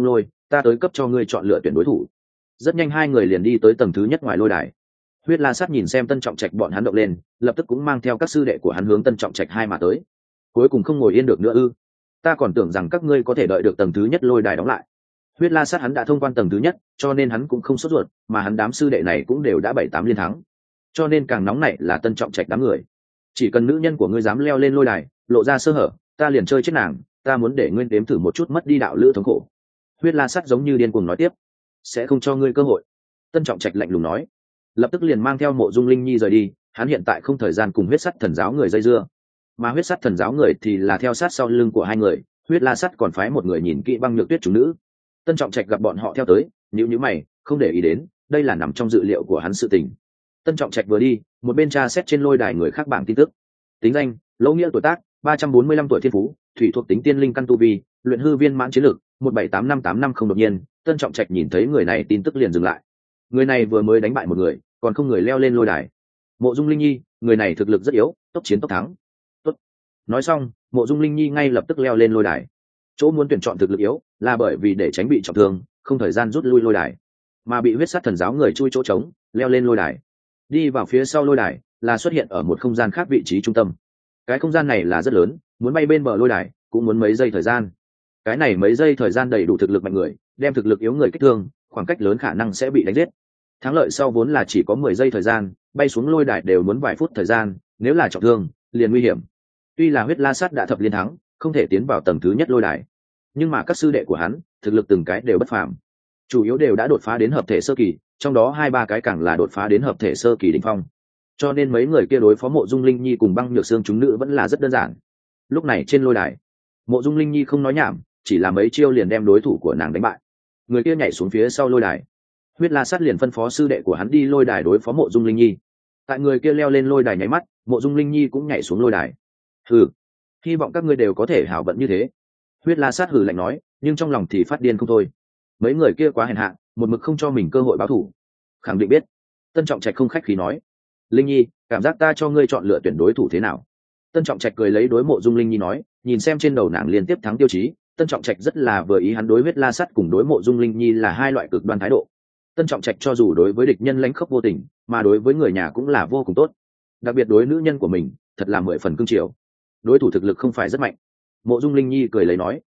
ta tới cấp cho ngươi chọn lựa tuyển đối thủ. Rất nhanh hai người liền đi tới tầng thứ nhất ngoài lôi đài. Huyết La Sát nhìn xem Tân Trọng Trạch bọn hắn động lên, lập tức cũng mang theo các sư đệ của hắn hướng Tân Trọng Trạch hai mà tới. Cuối cùng không ngồi yên được nữa ư? Ta còn tưởng rằng các ngươi có thể đợi được tầng thứ nhất lôi đài đóng lại. Huyết La Sát hắn đã thông quan tầng thứ nhất, cho nên hắn cũng không sốt ruột, mà hắn đám sư đệ này cũng đều đã 7-8 liên thắng. Cho nên càng nóng nảy là Tân Trọng Trạch đám người. Chỉ cần nữ nhân của ngươi dám leo lên lôi đài, lộ ra sơ hở, ta liền chơi chết nàng, ta muốn để ngươi đếm thử một chút mất đi đạo lữ thống khổ. Huyết La Sát giống như điên cuồng nói tiếp, sẽ không cho ngươi cơ hội. Tân Trọng Trạch lạnh lùng nói, lập tức liền mang theo Mộ Dung Linh Nhi rời đi, hắn hiện tại không thời gian cùng huyết sắt thần giáo người dây dưa, mà huyết sắt thần giáo người thì là theo sát sau lưng của hai người. Huyết La Sắt còn phái một người nhìn kỹ Băng Nhược Tuyết chủ nữ. Tân Trọng Trạch gặp bọn họ theo tới, nhíu mày, không để ý đến, đây là nằm trong dự liệu của hắn sự tình. Tân Trọng Trạch vừa đi, một bên tra xét trên lôi đài người khác bảng tin tức. Tính danh: Lỗ Nghĩa, tuổi tác 345 tuổi, thiên phú thủy thuộc tính tiên linh căn tu vi, luyện hư viên mãn chiến lực 1785850. Đột nhiên, Tân Trọng Trạch nhìn thấy người này tin tức liền dừng lại. Người này vừa mới đánh bại một người, còn không người leo lên lôi đài. Mộ Dung Linh Nhi, người này thực lực rất yếu, tốc chiến tốc thắng. Tốt. Nói xong, Mộ Dung Linh Nhi ngay lập tức leo lên lôi đài. Chỗ muốn tuyển chọn thực lực yếu là bởi vì để tránh bị trọng thương, không thời gian rút lui lôi đài, mà bị huyết sát thần giáo người chui chỗ trống, leo lên lôi đài. Đi vào phía sau lôi đài là xuất hiện ở một không gian khác vị trí trung tâm. Cái không gian này là rất lớn, muốn bay bên bờ lôi đài cũng muốn mấy giây thời gian. Cái này mấy giây thời gian đầy đủ thực lực mạnh người đem thực lực yếu người kích thương, khoảng cách lớn khả năng sẽ bị đánh giết. Thắng lợi sau vốn là chỉ có 10 giây thời gian, bay xuống lôi đài đều muốn vài phút thời gian, nếu là trọng thương liền nguy hiểm. Tuy là huyết La Sát đã thập liên thắng, không thể tiến vào tầng thứ nhất lôi đài, nhưng mà các sư đệ của hắn thực lực từng cái đều bất phàm, chủ yếu đều đã đột phá đến hợp thể sơ kỳ, trong đó 2-3 cái càng là đột phá đến hợp thể sơ kỳ đỉnh phong. Cho nên mấy người kia đối phó Mộ Dung Linh Nhi cùng Băng Nhược Xương chúng nữ vẫn là rất đơn giản. Lúc này trên lôi đài, Mộ Dung Linh Nhi không nói nhảm, chỉ là mấy chiêu liền đem đối thủ của nàng đánh bại. Người kia nhảy xuống phía sau lôi đài, huyết La Sát liền phân phó sư đệ của hắn đi lôi đài đối phó Mộ Dung Linh Nhi. Tại người kia leo lên lôi đài nháy mắt, Mộ Dung Linh Nhi cũng nhảy xuống lôi đài. Hừ, hy vọng các ngươi đều có thể hảo vận như thế. Huyết La Sát hừ lạnh nói, nhưng trong lòng thì phát điên không thôi. Mấy người kia quá hèn hạ, một mực không cho mình cơ hội báo thù. Khẳng định biết. Tân Trọng Trạch không khách khí nói, Linh Nhi, cảm giác ta cho ngươi chọn lựa tuyển đối thủ thế nào? Tân Trọng Trạch cười lấy đối Mộ Dung Linh Nhi nói, nhìn xem trên đầu nàng liên tiếp thắng tiêu chí, Tân Trọng Trạch rất là vừa ý hắn đối huyết La Sát cùng đối Mộ Dung Linh Nhi là hai loại cực đoan thái độ. Tân Trọng Trạch cho dù đối với địch nhân lãnh khốc vô tình, mà đối với người nhà cũng là vô cùng tốt, đặc biệt đối nữ nhân của mình thật là 10 phần cưng chiều. Đối thủ thực lực không phải rất mạnh. Mộ Dung Linh Nhi cười lấy nói,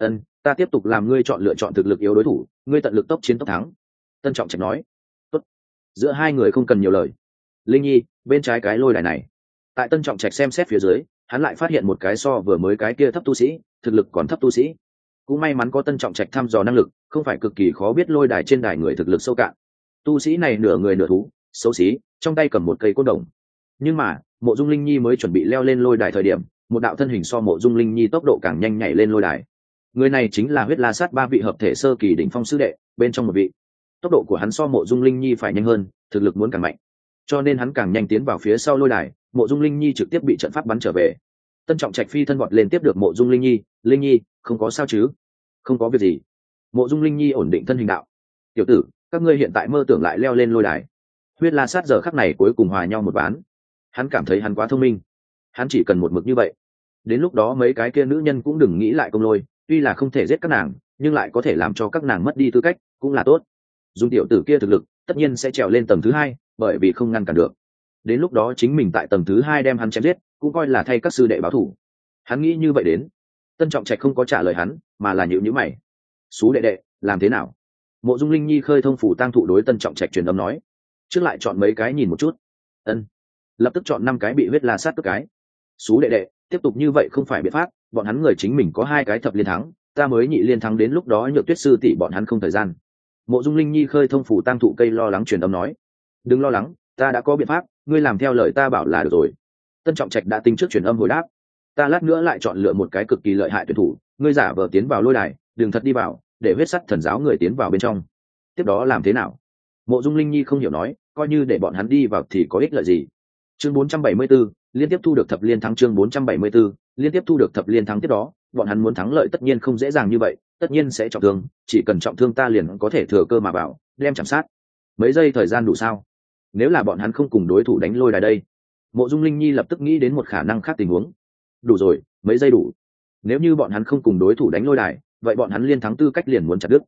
ta tiếp tục làm ngươi chọn lựa chọn thực lực yếu đối thủ, ngươi tận lực tốc chiến tốc thắng. Tân Trọng Trạch nói, tốt. Giữa hai người không cần nhiều lời. Linh Nhi, bên trái cái lôi đài này. Tại Tân Trọng Trạch xem xét phía dưới, hắn lại phát hiện một cái so vừa mới cái kia thấp tu sĩ, thực lực còn thấp tu sĩ. Cũng may mắn có Tân Trọng Trạch thăm dò năng lực, không phải cực kỳ khó biết lôi đài trên đài người thực lực sâu cạn. Tu sĩ này nửa người nửa thú, xấu xí, trong tay cầm một cây côn đồng. Nhưng mà, Mộ Dung Linh Nhi mới chuẩn bị leo lên lôi đài thời điểm, một đạo thân hình so Mộ Dung Linh Nhi tốc độ càng nhanh nhảy lên lôi đài. Người này chính là huyết La Sát 3 vị hợp thể sơ kỳ đỉnh phong sư đệ, bên trong một vị. Tốc độ của hắn so Mộ Dung Linh Nhi phải nhanh hơn, thực lực muốn càng mạnh. Cho nên hắn càng nhanh tiến vào phía sau lôi đài, Mộ Dung Linh Nhi trực tiếp bị trận pháp bắn trở về. Tân Trọng Trạch phi thân vọt lên tiếp được Mộ Dung Linh Nhi, "Linh Nhi, không có sao chứ?" "Không có việc gì." Mộ Dung Linh Nhi ổn định thân hình đạo, "Tiểu tử, các ngươi hiện tại mơ tưởng lại leo lên lôi đài." Huyết La Sát giờ khắc này cuối cùng hòa nhau một ván. Hắn cảm thấy hắn quá thông minh, hắn chỉ cần một mực như vậy, đến lúc đó mấy cái kia nữ nhân cũng đừng nghĩ lại công lôi, tuy là không thể giết các nàng, nhưng lại có thể làm cho các nàng mất đi tư cách, cũng là tốt. Dùng tiểu tử kia thực lực, tất nhiên sẽ trèo lên tầng thứ 2, bởi vì không ngăn cản được. Đến lúc đó chính mình tại tầng thứ 2 đem hắn chém giết, cũng coi là thay các sư đệ báo thù. Hắn nghĩ như vậy đến. Tân Trọng Trạch không có trả lời hắn, mà là nhíu nhíu mày. "Sú đệ đệ, làm thế nào?" Mộ Dung Linh Nhi khơi thông phủ tang thụ đối Tân Trọng Trạch truyền âm nói. "Trước lại chọn mấy cái nhìn một chút." Ân. Lập tức chọn 5 cái bị huyết La Sát cướp cái. "Sú đệ đệ, tiếp tục như vậy không phải biện pháp, bọn hắn người chính mình có 2 cái thập liên thắng, ta mới nhị liên thắng, đến lúc đó Nhược Tuyết sư tỷ bọn hắn không thời gian." Mộ Dung Linh Nhi khơi thông phủ tang thụ cây lo lắng truyền âm nói. "Đừng lo lắng, ta đã có biện pháp, ngươi làm theo lời ta bảo là được rồi." Tân Trọng Trạch đã tính trước truyền âm hồi đáp. "Ta lát nữa lại chọn lựa một cái cực kỳ lợi hại tuyển thủ, ngươi giả vờ tiến vào lôi đài, đừng thật đi vào, để huyết sắt thần giáo người tiến vào bên trong. Tiếp đó làm thế nào?" Mộ Dung Linh Nhi không hiểu nói, coi như để bọn hắn đi vào thì có ích lợi gì. Chương 474, liên tiếp thu được thập liên thắng. Chương 474, liên tiếp thu được thập liên thắng. Tiếp đó, bọn hắn muốn thắng lợi tất nhiên không dễ dàng như vậy, tất nhiên sẽ trọng thương, chỉ cần trọng thương ta liền có thể thừa cơ mà vào, đem chạm sát. Mấy giây thời gian đủ sao? Nếu là bọn hắn không cùng đối thủ đánh lôi đài đây? Mộ Dung Linh Nhi lập tức nghĩ đến một khả năng khác tình huống. Đủ rồi, mấy giây đủ. Nếu như bọn hắn không cùng đối thủ đánh lôi đài, vậy bọn hắn liên thắng tư cách liền muốn chặt đứt.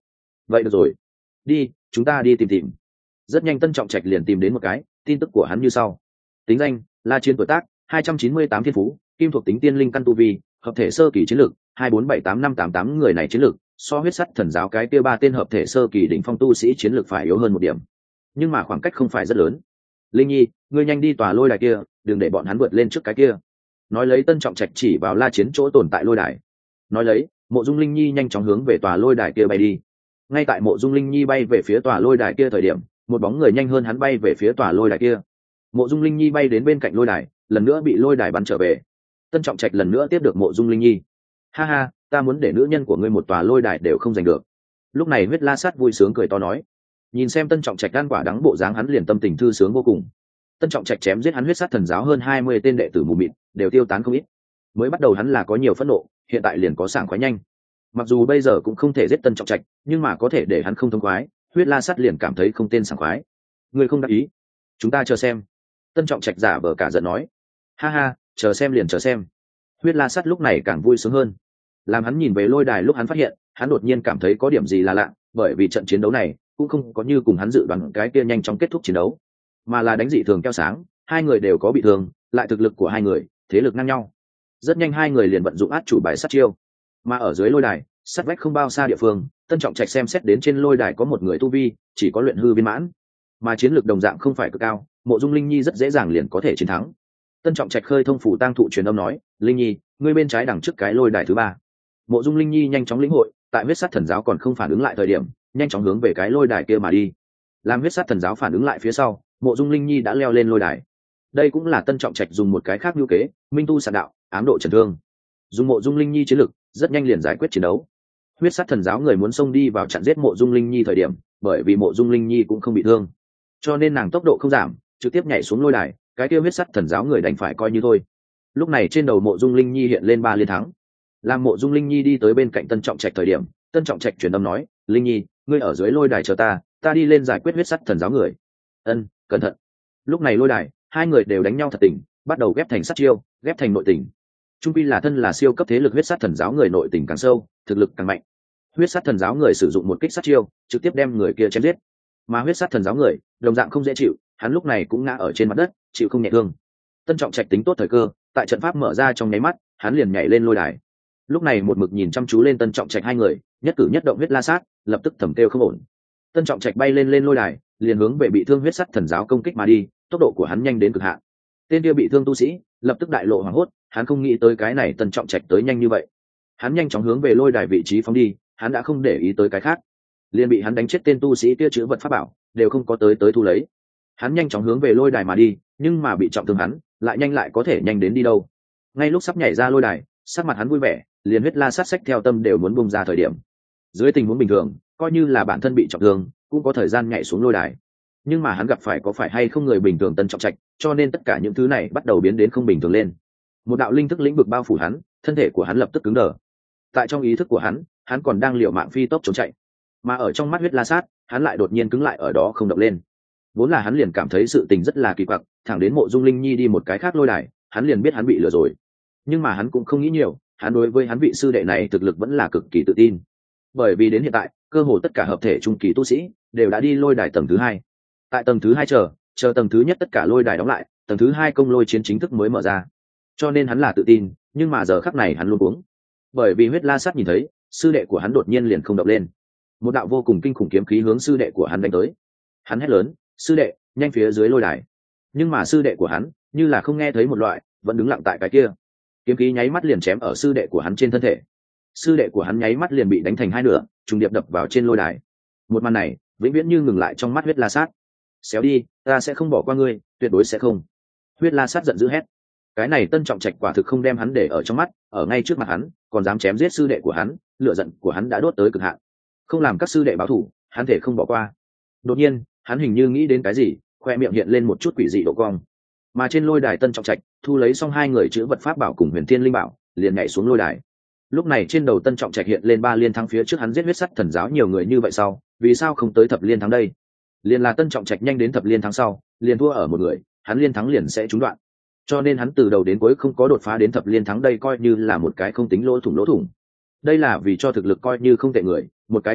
vậy được rồi, đi, chúng ta đi tìm. Rất nhanh Tân Trọng Trạch liền tìm đến một cái tin tức của hắn như sau. Tính danh: La Chiến, tuổi tác 298, thiên phú kim thuộc tính tiên linh căn, tu vi hợp thể sơ kỳ, chiến lược 2478588. Người này chiến lược so huyết sắt thần giáo cái kia ba tên hợp thể sơ kỳ đỉnh phong tu sĩ chiến lược phải yếu hơn một điểm, nhưng mà khoảng cách không phải rất lớn. Linh Nhi, ngươi nhanh đi tòa lôi đài kia, đừng để bọn hắn vượt lên trước cái kia. Nói lấy Tân Trọng Trạch chỉ vào La Chiến chỗ tồn tại lôi đài. Nói lấy, Mộ Dung Linh Nhi nhanh chóng hướng về tòa lôi đài kia bay đi. Ngay tại Mộ Dung Linh Nhi bay về phía tòa lôi đài kia thời điểm, một bóng người nhanh hơn hắn bay về phía tòa lôi đài kia. Mộ Dung Linh Nhi bay đến bên cạnh lôi đài, lần nữa bị lôi đài bắn trở về. Tân Trọng Trạch lần nữa tiếp được Mộ Dung Linh Nhi. Ha ha, ta muốn để nữ nhân của ngươi một tòa lôi đài đều không giành được. Lúc này Huyết La Sát vui sướng cười to nói. Nhìn xem Tân Trọng Trạch ăn quả đắng bộ dáng, hắn liền tâm tình thư sướng vô cùng. Tân Trọng Trạch chém giết hắn huyết sát thần giáo hơn 20 tên đệ tử mù mịt, đều tiêu tán không ít. Mới bắt đầu hắn là có nhiều phẫn nộ, hiện tại liền có sảng khoái nhanh. Mặc dù bây giờ cũng không thể giết Tân Trọng Trạch, nhưng mà có thể để hắn không thông khoái, Huyết La Sát liền cảm thấy không tên sảng khoái. Ngươi không đáp ý, chúng ta chờ xem. Tân Trọng Trạch giả vờ cả giận nói. Ha ha, chờ xem liền chờ xem. Huyết La Sát lúc này càng vui sướng hơn. Làm hắn nhìn về lôi đài lúc hắn phát hiện, hắn đột nhiên cảm thấy có điểm gì là lạ, bởi vì trận chiến đấu này cũng không có như cùng hắn dự đoán cái kia nhanh chóng kết thúc chiến đấu, mà là đánh dị thường keo sáng, hai người đều có bị thương, lại thực lực của hai người thế lực ngang nhau. Rất nhanh hai người liền vận dụng át chủ bài sát chiêu, mà ở dưới lôi đài sát vách không bao xa địa phương, Tân Trọng Trạch xem xét đến trên lôi đài có một người tu vi chỉ có luyện hư viên mãn, mà chiến lược đồng dạng không phải cực cao, Mộ Dung Linh Nhi rất dễ dàng liền có thể chiến thắng. Tân Trọng Trạch khơi thông phủ tang thụ truyền âm nói, Linh Nhi, ngươi bên trái đằng trước cái lôi đài thứ ba. Mộ Dung Linh Nhi nhanh chóng lĩnh hội, tại huyết sát thần giáo còn không phản ứng lại thời điểm, nhanh chóng hướng về cái lôi đài kia mà đi. Làm huyết sát thần giáo phản ứng lại phía sau, Mộ Dung Linh Nhi đã leo lên lôi đài. Đây cũng là Tân Trọng Trạch dùng một cái khác lưu kế, minh tu sạn đạo, ám độ trần thương. Dùng Mộ Dung Linh Nhi chiến lực, rất nhanh liền giải quyết chiến đấu. Huyết sát thần giáo người muốn xông đi vào chặn giết Mộ Dung Linh Nhi thời điểm, bởi vì Mộ Dung Linh Nhi cũng không bị thương, cho nên nàng tốc độ không giảm, trực tiếp nhảy xuống lôi đài, cái kia huyết sát thần giáo người đành phải coi như thôi. Lúc này trên đầu Mộ Dung Linh Nhi hiện lên 3 liên thắng. Làm Mộ Dung Linh Nhi đi tới bên cạnh Tân Trọng Trạch thời điểm, Tân Trọng Trạch truyền âm nói, Linh Nhi, ngươi ở dưới lôi đài chờ ta đi lên giải quyết huyết sát thần giáo người. Ân, cẩn thận. Lúc này lôi đài, hai người đều đánh nhau thật tình, bắt đầu ghép thành sát chiêu, ghép thành nội tình. Trung pi là thân là siêu cấp thế lực huyết sát thần giáo người nội tình càng sâu, thực lực càng mạnh. Huyết sát thần giáo người sử dụng một kích sát chiêu, trực tiếp đem người kia chém giết. Mà huyết sát thần giáo người, đồng dạng không dễ chịu, hắn lúc này cũng ngã ở trên mặt đất, chịu không nhẹ thương. Tân Trọng Trạch tính tốt thời cơ, tại trận pháp mở ra trong nháy mắt, hắn liền nhảy lên lôi đài. Lúc này một mực nhìn chăm chú lên Tân Trọng Trạch hai người, nhất cử nhất động Huyết La Sát lập tức thầm kêu không ổn. Tân Trọng Trạch bay lên lôi đài, liền hướng về bị thương huyết sắt thần giáo công kích mà đi, tốc độ của hắn nhanh đến cực hạn. Tên kia bị thương tu sĩ lập tức đại lộ hoảng hốt, hắn không nghĩ tới cái này Tân Trọng Trạch tới nhanh như vậy. Hắn nhanh chóng hướng về lôi đài vị trí phóng đi, hắn đã không để ý tới cái khác, liền bị hắn đánh chết tên tu sĩ kia chữ vật pháp bảo đều không có tới thu lấy. Hắn nhanh chóng hướng về lôi đài mà đi, nhưng mà bị trọng thương hắn lại nhanh lại có thể nhanh đến đi đâu. Ngay lúc sắp nhảy ra lôi đài, sắc mặt hắn vui vẻ, liền Huyết La Sát sách theo tâm đều muốn bung ra thời điểm. Dưới tình huống bình thường, coi như là bản thân bị trọng thương cũng có thời gian nhảy xuống lôi đài, nhưng mà hắn gặp phải có phải hay không người bình thường Tân Trọng Trạch, cho nên tất cả những thứ này bắt đầu biến đến không bình thường lên. Một đạo linh thức lĩnh vực bao phủ hắn, thân thể của hắn lập tức cứng đờ. Tại trong ý thức của hắn còn đang liều mạng phi tốc trốn chạy, mà ở trong mắt Huyết La Sát, hắn lại đột nhiên cứng lại ở đó không động lên. Vốn là hắn liền cảm thấy sự tình rất là kỳ quặc, thẳng đến Mộ Dung Linh Nhi đi một cái khác lôi đài, hắn liền biết hắn bị lừa rồi. Nhưng mà hắn cũng không nghĩ nhiều, hắn đối với hắn vị sư đệ này thực lực vẫn là cực kỳ tự tin, bởi vì đến hiện tại cơ hồ tất cả hợp thể trung kỳ tu sĩ đều đã đi lôi đài tầng thứ 2. Tại tầng thứ 2 chờ tầng thứ nhất tất cả lôi đài đóng lại, tầng thứ 2 công lôi chiến chính thức mới mở ra, cho nên hắn là tự tin. Nhưng mà giờ khắc này hắn luôn uống, bởi vì Huyết La Sát nhìn thấy sư đệ của hắn đột nhiên liền không động lên, một đạo vô cùng kinh khủng kiếm khí hướng sư đệ của hắn đánh tới. Hắn hét lớn, sư đệ, nhanh phía dưới lôi đài. Nhưng mà sư đệ của hắn như là không nghe thấy một loại, vẫn đứng lặng tại cái kia. Kiếm khí nháy mắt liền chém ở sư đệ của hắn trên thân thể, sư đệ của hắn nháy mắt liền bị đánh thành hai nửa, trùng điệp đập vào trên lôi đài. Một màn này vĩnh viễn như ngừng lại trong mắt Huyết La Sát. Xéo đi, ta sẽ không bỏ qua ngươi, tuyệt đối sẽ không. Huyết La Sát giận dữ hét. Cái này Tân Trọng Trạch quả thực không đem hắn để ở trong mắt, ở ngay trước mặt hắn còn dám chém giết sư đệ của hắn, lửa giận của hắn đã đốt tới cực hạn. Không làm các sư đệ báo thù, hắn thể không bỏ qua. Đột nhiên hắn hình như nghĩ đến cái gì, khoe miệng hiện lên một chút quỷ dị độ cong. Mà trên lôi đài Tân Trọng Trạch thu lấy xong hai người chữ vật pháp bảo cùng Huyền Thiên Linh Bảo, liền nhảy xuống lôi đài. Lúc này trên đầu Tân Trọng Trạch hiện lên 3 liên thắng, phía trước hắn giết huyết sắt thần giáo nhiều người như vậy sau, vì sao không tới thập liên thắng đây? Liền là Tân Trọng Trạch nhanh đến thập liên thắng sau, liền thua ở một người, hắn liên thắng liền sẽ trúng đoạn. Cho nên hắn từ đầu đến cuối không có đột phá đến thập liên thắng, đây coi như là một cái không tính lỗ thủng. Đây là vì cho thực lực coi như không tệ người một cái cơ hội,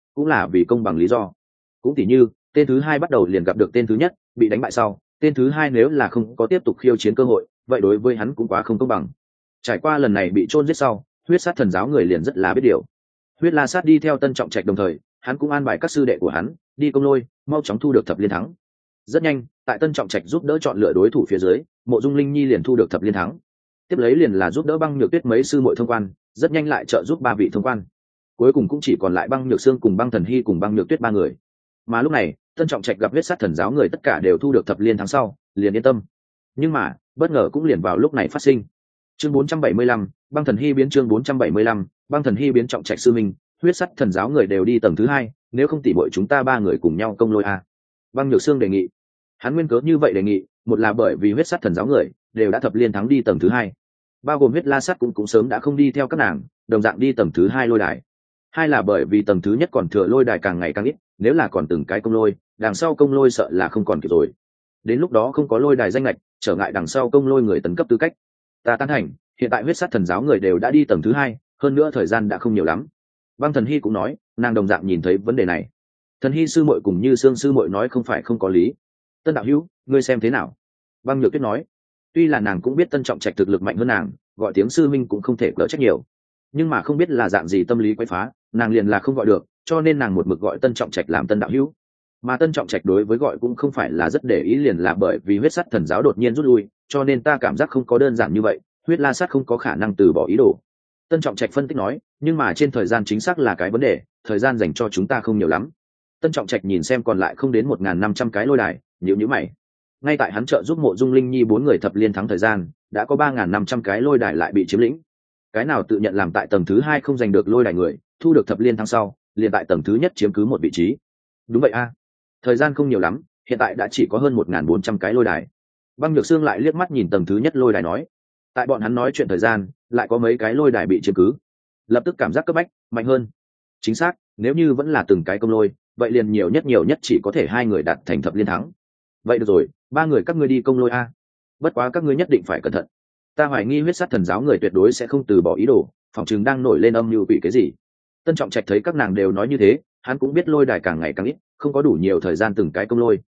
cũng là vì công bằng lý do. Cũng tỉ như tên thứ hai bắt đầu liền gặp được tên thứ nhất, bị đánh bại sau, tên thứ hai nếu là không có tiếp tục khiêu chiến cơ hội, vậy đối với hắn cũng quá không công bằng. Trải qua lần này bị chôn giết sau, huyết sát thần giáo người liền rất là biết điều. Huyết La Sát đi theo Tân Trọng Trạch đồng thời, hắn cũng an bài các sư đệ của hắn đi công lôi, mau chóng thu được thập liên thắng. Rất nhanh, tại Tân Trọng Trạch giúp đỡ chọn lựa đối thủ phía dưới, Mộ Dung Linh Nhi liền thu được thập liên thắng. Tiếp lấy liền là giúp đỡ Băng Nhược Tuyết mấy sư muội thông quan, rất nhanh lại trợ giúp ba vị thông quan. Cuối cùng cũng chỉ còn lại Băng Nhược Sương cùng Băng Thần Hy cùng Băng Nhược Tuyết ba người. Mà lúc này, Tân Trọng Trạch gặp huyết sát thần giáo người tất cả đều thu được thập liên thắng sau, liền yên tâm. Nhưng mà, bất ngờ cũng liền vào lúc này phát sinh. Chương 475, Băng Thần Hy biến chương 475, Băng Thần Hy biến Trọng Trạch sư minh, huyết sát thần giáo người đều đi tầng thứ hai, nếu không tỉ muội chúng ta ba người cùng nhau công lôi a. Băng Nhược Sương đề nghị. Hắn nguyên cớ như vậy đề nghị, một là bởi vì huyết sát thần giáo người đều đã thập liên thắng đi tầng thứ hai, bao gồm huyết la sát cũng sớm đã không đi theo các nàng, đồng dạng đi tầng thứ hai lôi đài. Hai là bởi vì tầng thứ nhất còn thừa lôi đài càng ngày càng ít, nếu là còn từng cái công lôi, đằng sau công lôi sợ là không còn kịp rồi. Đến lúc đó không có lôi đài danh lệch, trở ngại đằng sau công lôi người tấn cấp tư cách. Ta tán thành, hiện tại huyết sát thần giáo người đều đã đi tầng thứ hai, hơn nữa thời gian đã không nhiều lắm. Băng Thần Hy cũng nói, nàng đồng dạng nhìn thấy vấn đề này. Thần Hy sư muội cùng Như Sương sư muội nói không phải không có lý. Tân đạo hữu, ngươi xem thế nào? Băng Nhược Tuyết nói, tuy là nàng cũng biết Tân Trọng Trạch thực lực mạnh hơn nàng, gọi tiếng sư minh cũng không thể cỡ trách nhiều, nhưng mà không biết là dạng gì tâm lý quấy phá, nàng liền là không gọi được, cho nên nàng một mực gọi Tân Trọng Trạch làm Tân đạo hữu. Mà Tân Trọng Trạch đối với gọi cũng không phải là rất để ý, liền là bởi vì huyết sát thần giáo đột nhiên rút lui, cho nên ta cảm giác không có đơn giản như vậy, huyết la sát không có khả năng từ bỏ ý đồ. Tân Trọng Trạch phân tích nói, nhưng mà trên thời gian chính xác là cái vấn đề, thời gian dành cho chúng ta không nhiều lắm. Tân Trọng Trạch nhìn xem còn lại không đến 1.500 cái lôi đài, nhíu mày. Ngay tại hắn trợ giúp Mộ Dung Linh Nhi bốn người thập liên thắng thời gian, đã có 3.500 cái lôi đài lại bị chiếm lĩnh. Cái nào tự nhận làm tại tầng thứ hai không giành được lôi đài người, thu được thập liên thắng sau, liền tại tầng thứ nhất chiếm cứ một vị trí. Đúng vậy a, thời gian không nhiều lắm, hiện tại đã chỉ có hơn 1.400 cái lôi đài. Băng Nhược Sương lại liếc mắt nhìn tầng thứ nhất lôi đài nói, tại bọn hắn nói chuyện thời gian, lại có mấy cái lôi đài bị chiếm cứ, lập tức cảm giác cấp bách mạnh hơn. Chính xác, nếu như vẫn là từng cái công lôi, vậy liền nhiều nhất chỉ có thể hai người đạt thành thập liên thắng. Vậy được rồi, ba người các ngươi đi công lôi a. Bất quá các ngươi nhất định phải cẩn thận, ta hoài nghi huyết sát thần giáo người tuyệt đối sẽ không từ bỏ ý đồ, phòng chừng đang nổi lên âm mưu quỷ cái gì. Tân Trọng Trạch thấy các nàng đều nói như thế, hắn cũng biết lôi đài càng ngày càng ít, không có đủ nhiều thời gian từng cái công lôi.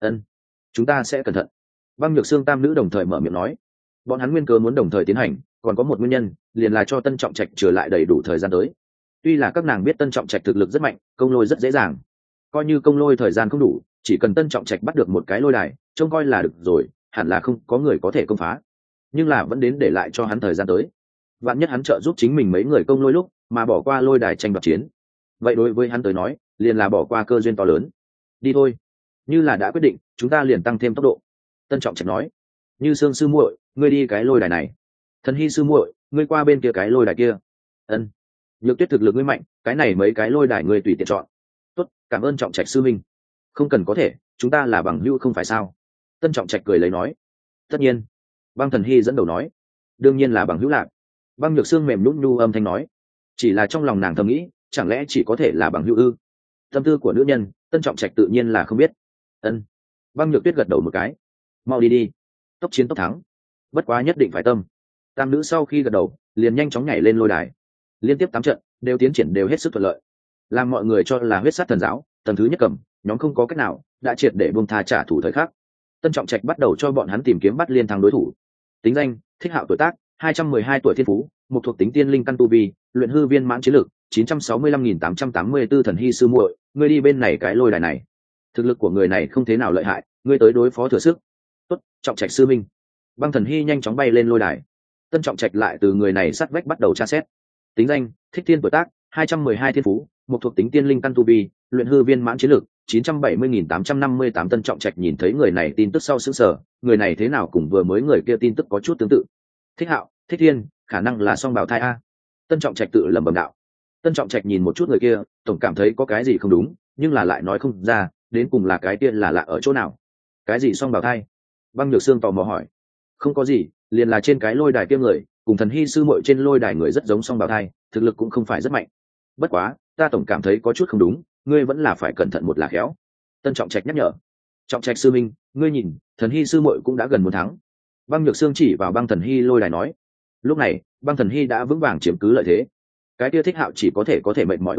Chúng ta sẽ cẩn thận. Băng Nhược Sương tam nữ đồng thời mở miệng nói. Bọn hắn nguyên cớ muốn đồng thời tiến hành, còn có một nguyên nhân, liền là cho Tân Trọng Trạch trở lại đầy đủ thời gian tới. Tuy là các nàng biết Tân Trọng Trạch thực lực rất mạnh, công lôi rất dễ dàng, coi như công lôi thời gian không đủ, chỉ cần Tân Trọng Trạch bắt được một cái lôi đài, trông coi là được rồi, hẳn là không có người có thể công phá. Nhưng là vẫn đến để lại cho hắn thời gian tới. Vạn nhất hắn trợ giúp chính mình mấy người công lôi lúc mà bỏ qua lôi đài tranh đoạt chiến, vậy đối với hắn tới nói, liền là bỏ qua cơ duyên to lớn. Đi thôi, như là đã quyết định, chúng ta liền tăng thêm tốc độ. Tân Trọng Trạch nói, Như Sương sư muội, ngươi đi cái lôi đài này. Thần Hy sư muội, ngươi qua bên kia cái lôi đài kia. Nhược Tuyết thực lực ngươi mạnh, cái này mấy cái lôi đài ngươi tùy tiện chọn. Tốt, cảm ơn Trọng Trạch sư minh. Không cần có thể, chúng ta là bằng hữu không phải sao? Tân Trọng Trạch cười lấy nói. Tất nhiên. Băng Thần Hy dẫn đầu nói. Đương nhiên là bằng hữu lạc. Băng Nhược Sương mềm nhũn nhu âm thanh nói. Chỉ là trong lòng nàng thầm nghĩ, chẳng lẽ chỉ có thể là bằng hữu ư? Tâm tư của nữ nhân, Tân Trọng Trạch tự nhiên là không biết. Băng Nhược Tuyết gật đầu một cái. Mau đi đi, tốc chiến tốc thắng. Bất quá nhất định phải tâm. Tam nữ sau khi gật đầu, liền nhanh chóng nhảy lên lôi đài. Liên tiếp 8 trận đều tiến triển đều hết sức thuận lợi, làm mọi người cho là huyết sát thần giáo tầng thứ nhất cầm nhóm không có cách nào, đã triệt để buông tha trả thù thời khắc. Tân Trọng Trạch bắt đầu cho bọn hắn tìm kiếm bắt liên thắng đối thủ. Tính danh: Thích Hạo, tuổi tác 212 tuổi, thiên phú một thuộc tính tiên linh căn tu vi, luyện hư viên mãn chiến lực 965.884. Thần Hy sư muội, ngươi đi bên này cái lôi đài này. Thực lực của người này không thế nào lợi hại, ngươi tới đối phó thừa sức. Tốt, Trọng Trạch sư minh. Băng Thần Hy nhanh chóng bay lên lôi đài. Tân Trọng Trạch lại từ người này sát vách bắt đầu tra xét. Tính danh: Thích Thiên, tuổi tác 212, thiên phú một thuộc tính tiên linh căn tu vi, luyện hư viên mãn chiến lực 970.858. Tân Trọng Trạch nhìn thấy người này tin tức sau sững sờ, người này thế nào cùng vừa mới người kia tin tức có chút tương tự. Thích Hạo, Thích Thiên, khả năng là song bào thai a. Tân Trọng Trạch tự lẩm bẩm đạo. Tân Trọng Trạch nhìn một chút người kia, tổng cảm thấy có cái gì không đúng, nhưng là lại nói không ra, đến cùng là cái kia là lạ ở chỗ nào. Cái gì song bào thai? Băng Nhược Sương tò mò hỏi. Không có gì, liền là trên cái lôi đài kia người cùng Thần Hy sư muội trên lôi đài người rất giống song bào thai, thực lực cũng không phải rất mạnh. Bất quá, ta tổng cảm thấy có chút không đúng, ngươi vẫn là phải cẩn thận một là khéo. Tân Trọng Trạch nhắc nhở. Trọng Trạch sư minh, ngươi nhìn, Thần Hy sư muội cũng đã gần 1 tháng. Băng Nhược Sương chỉ vào Băng Thần Hy lôi đài nói. Lúc này, Băng Thần Hy đã vững vàng chiếm cứ lợi thế. Cái kia Thích Hạo chỉ có thể mệt mỏi ứng phó,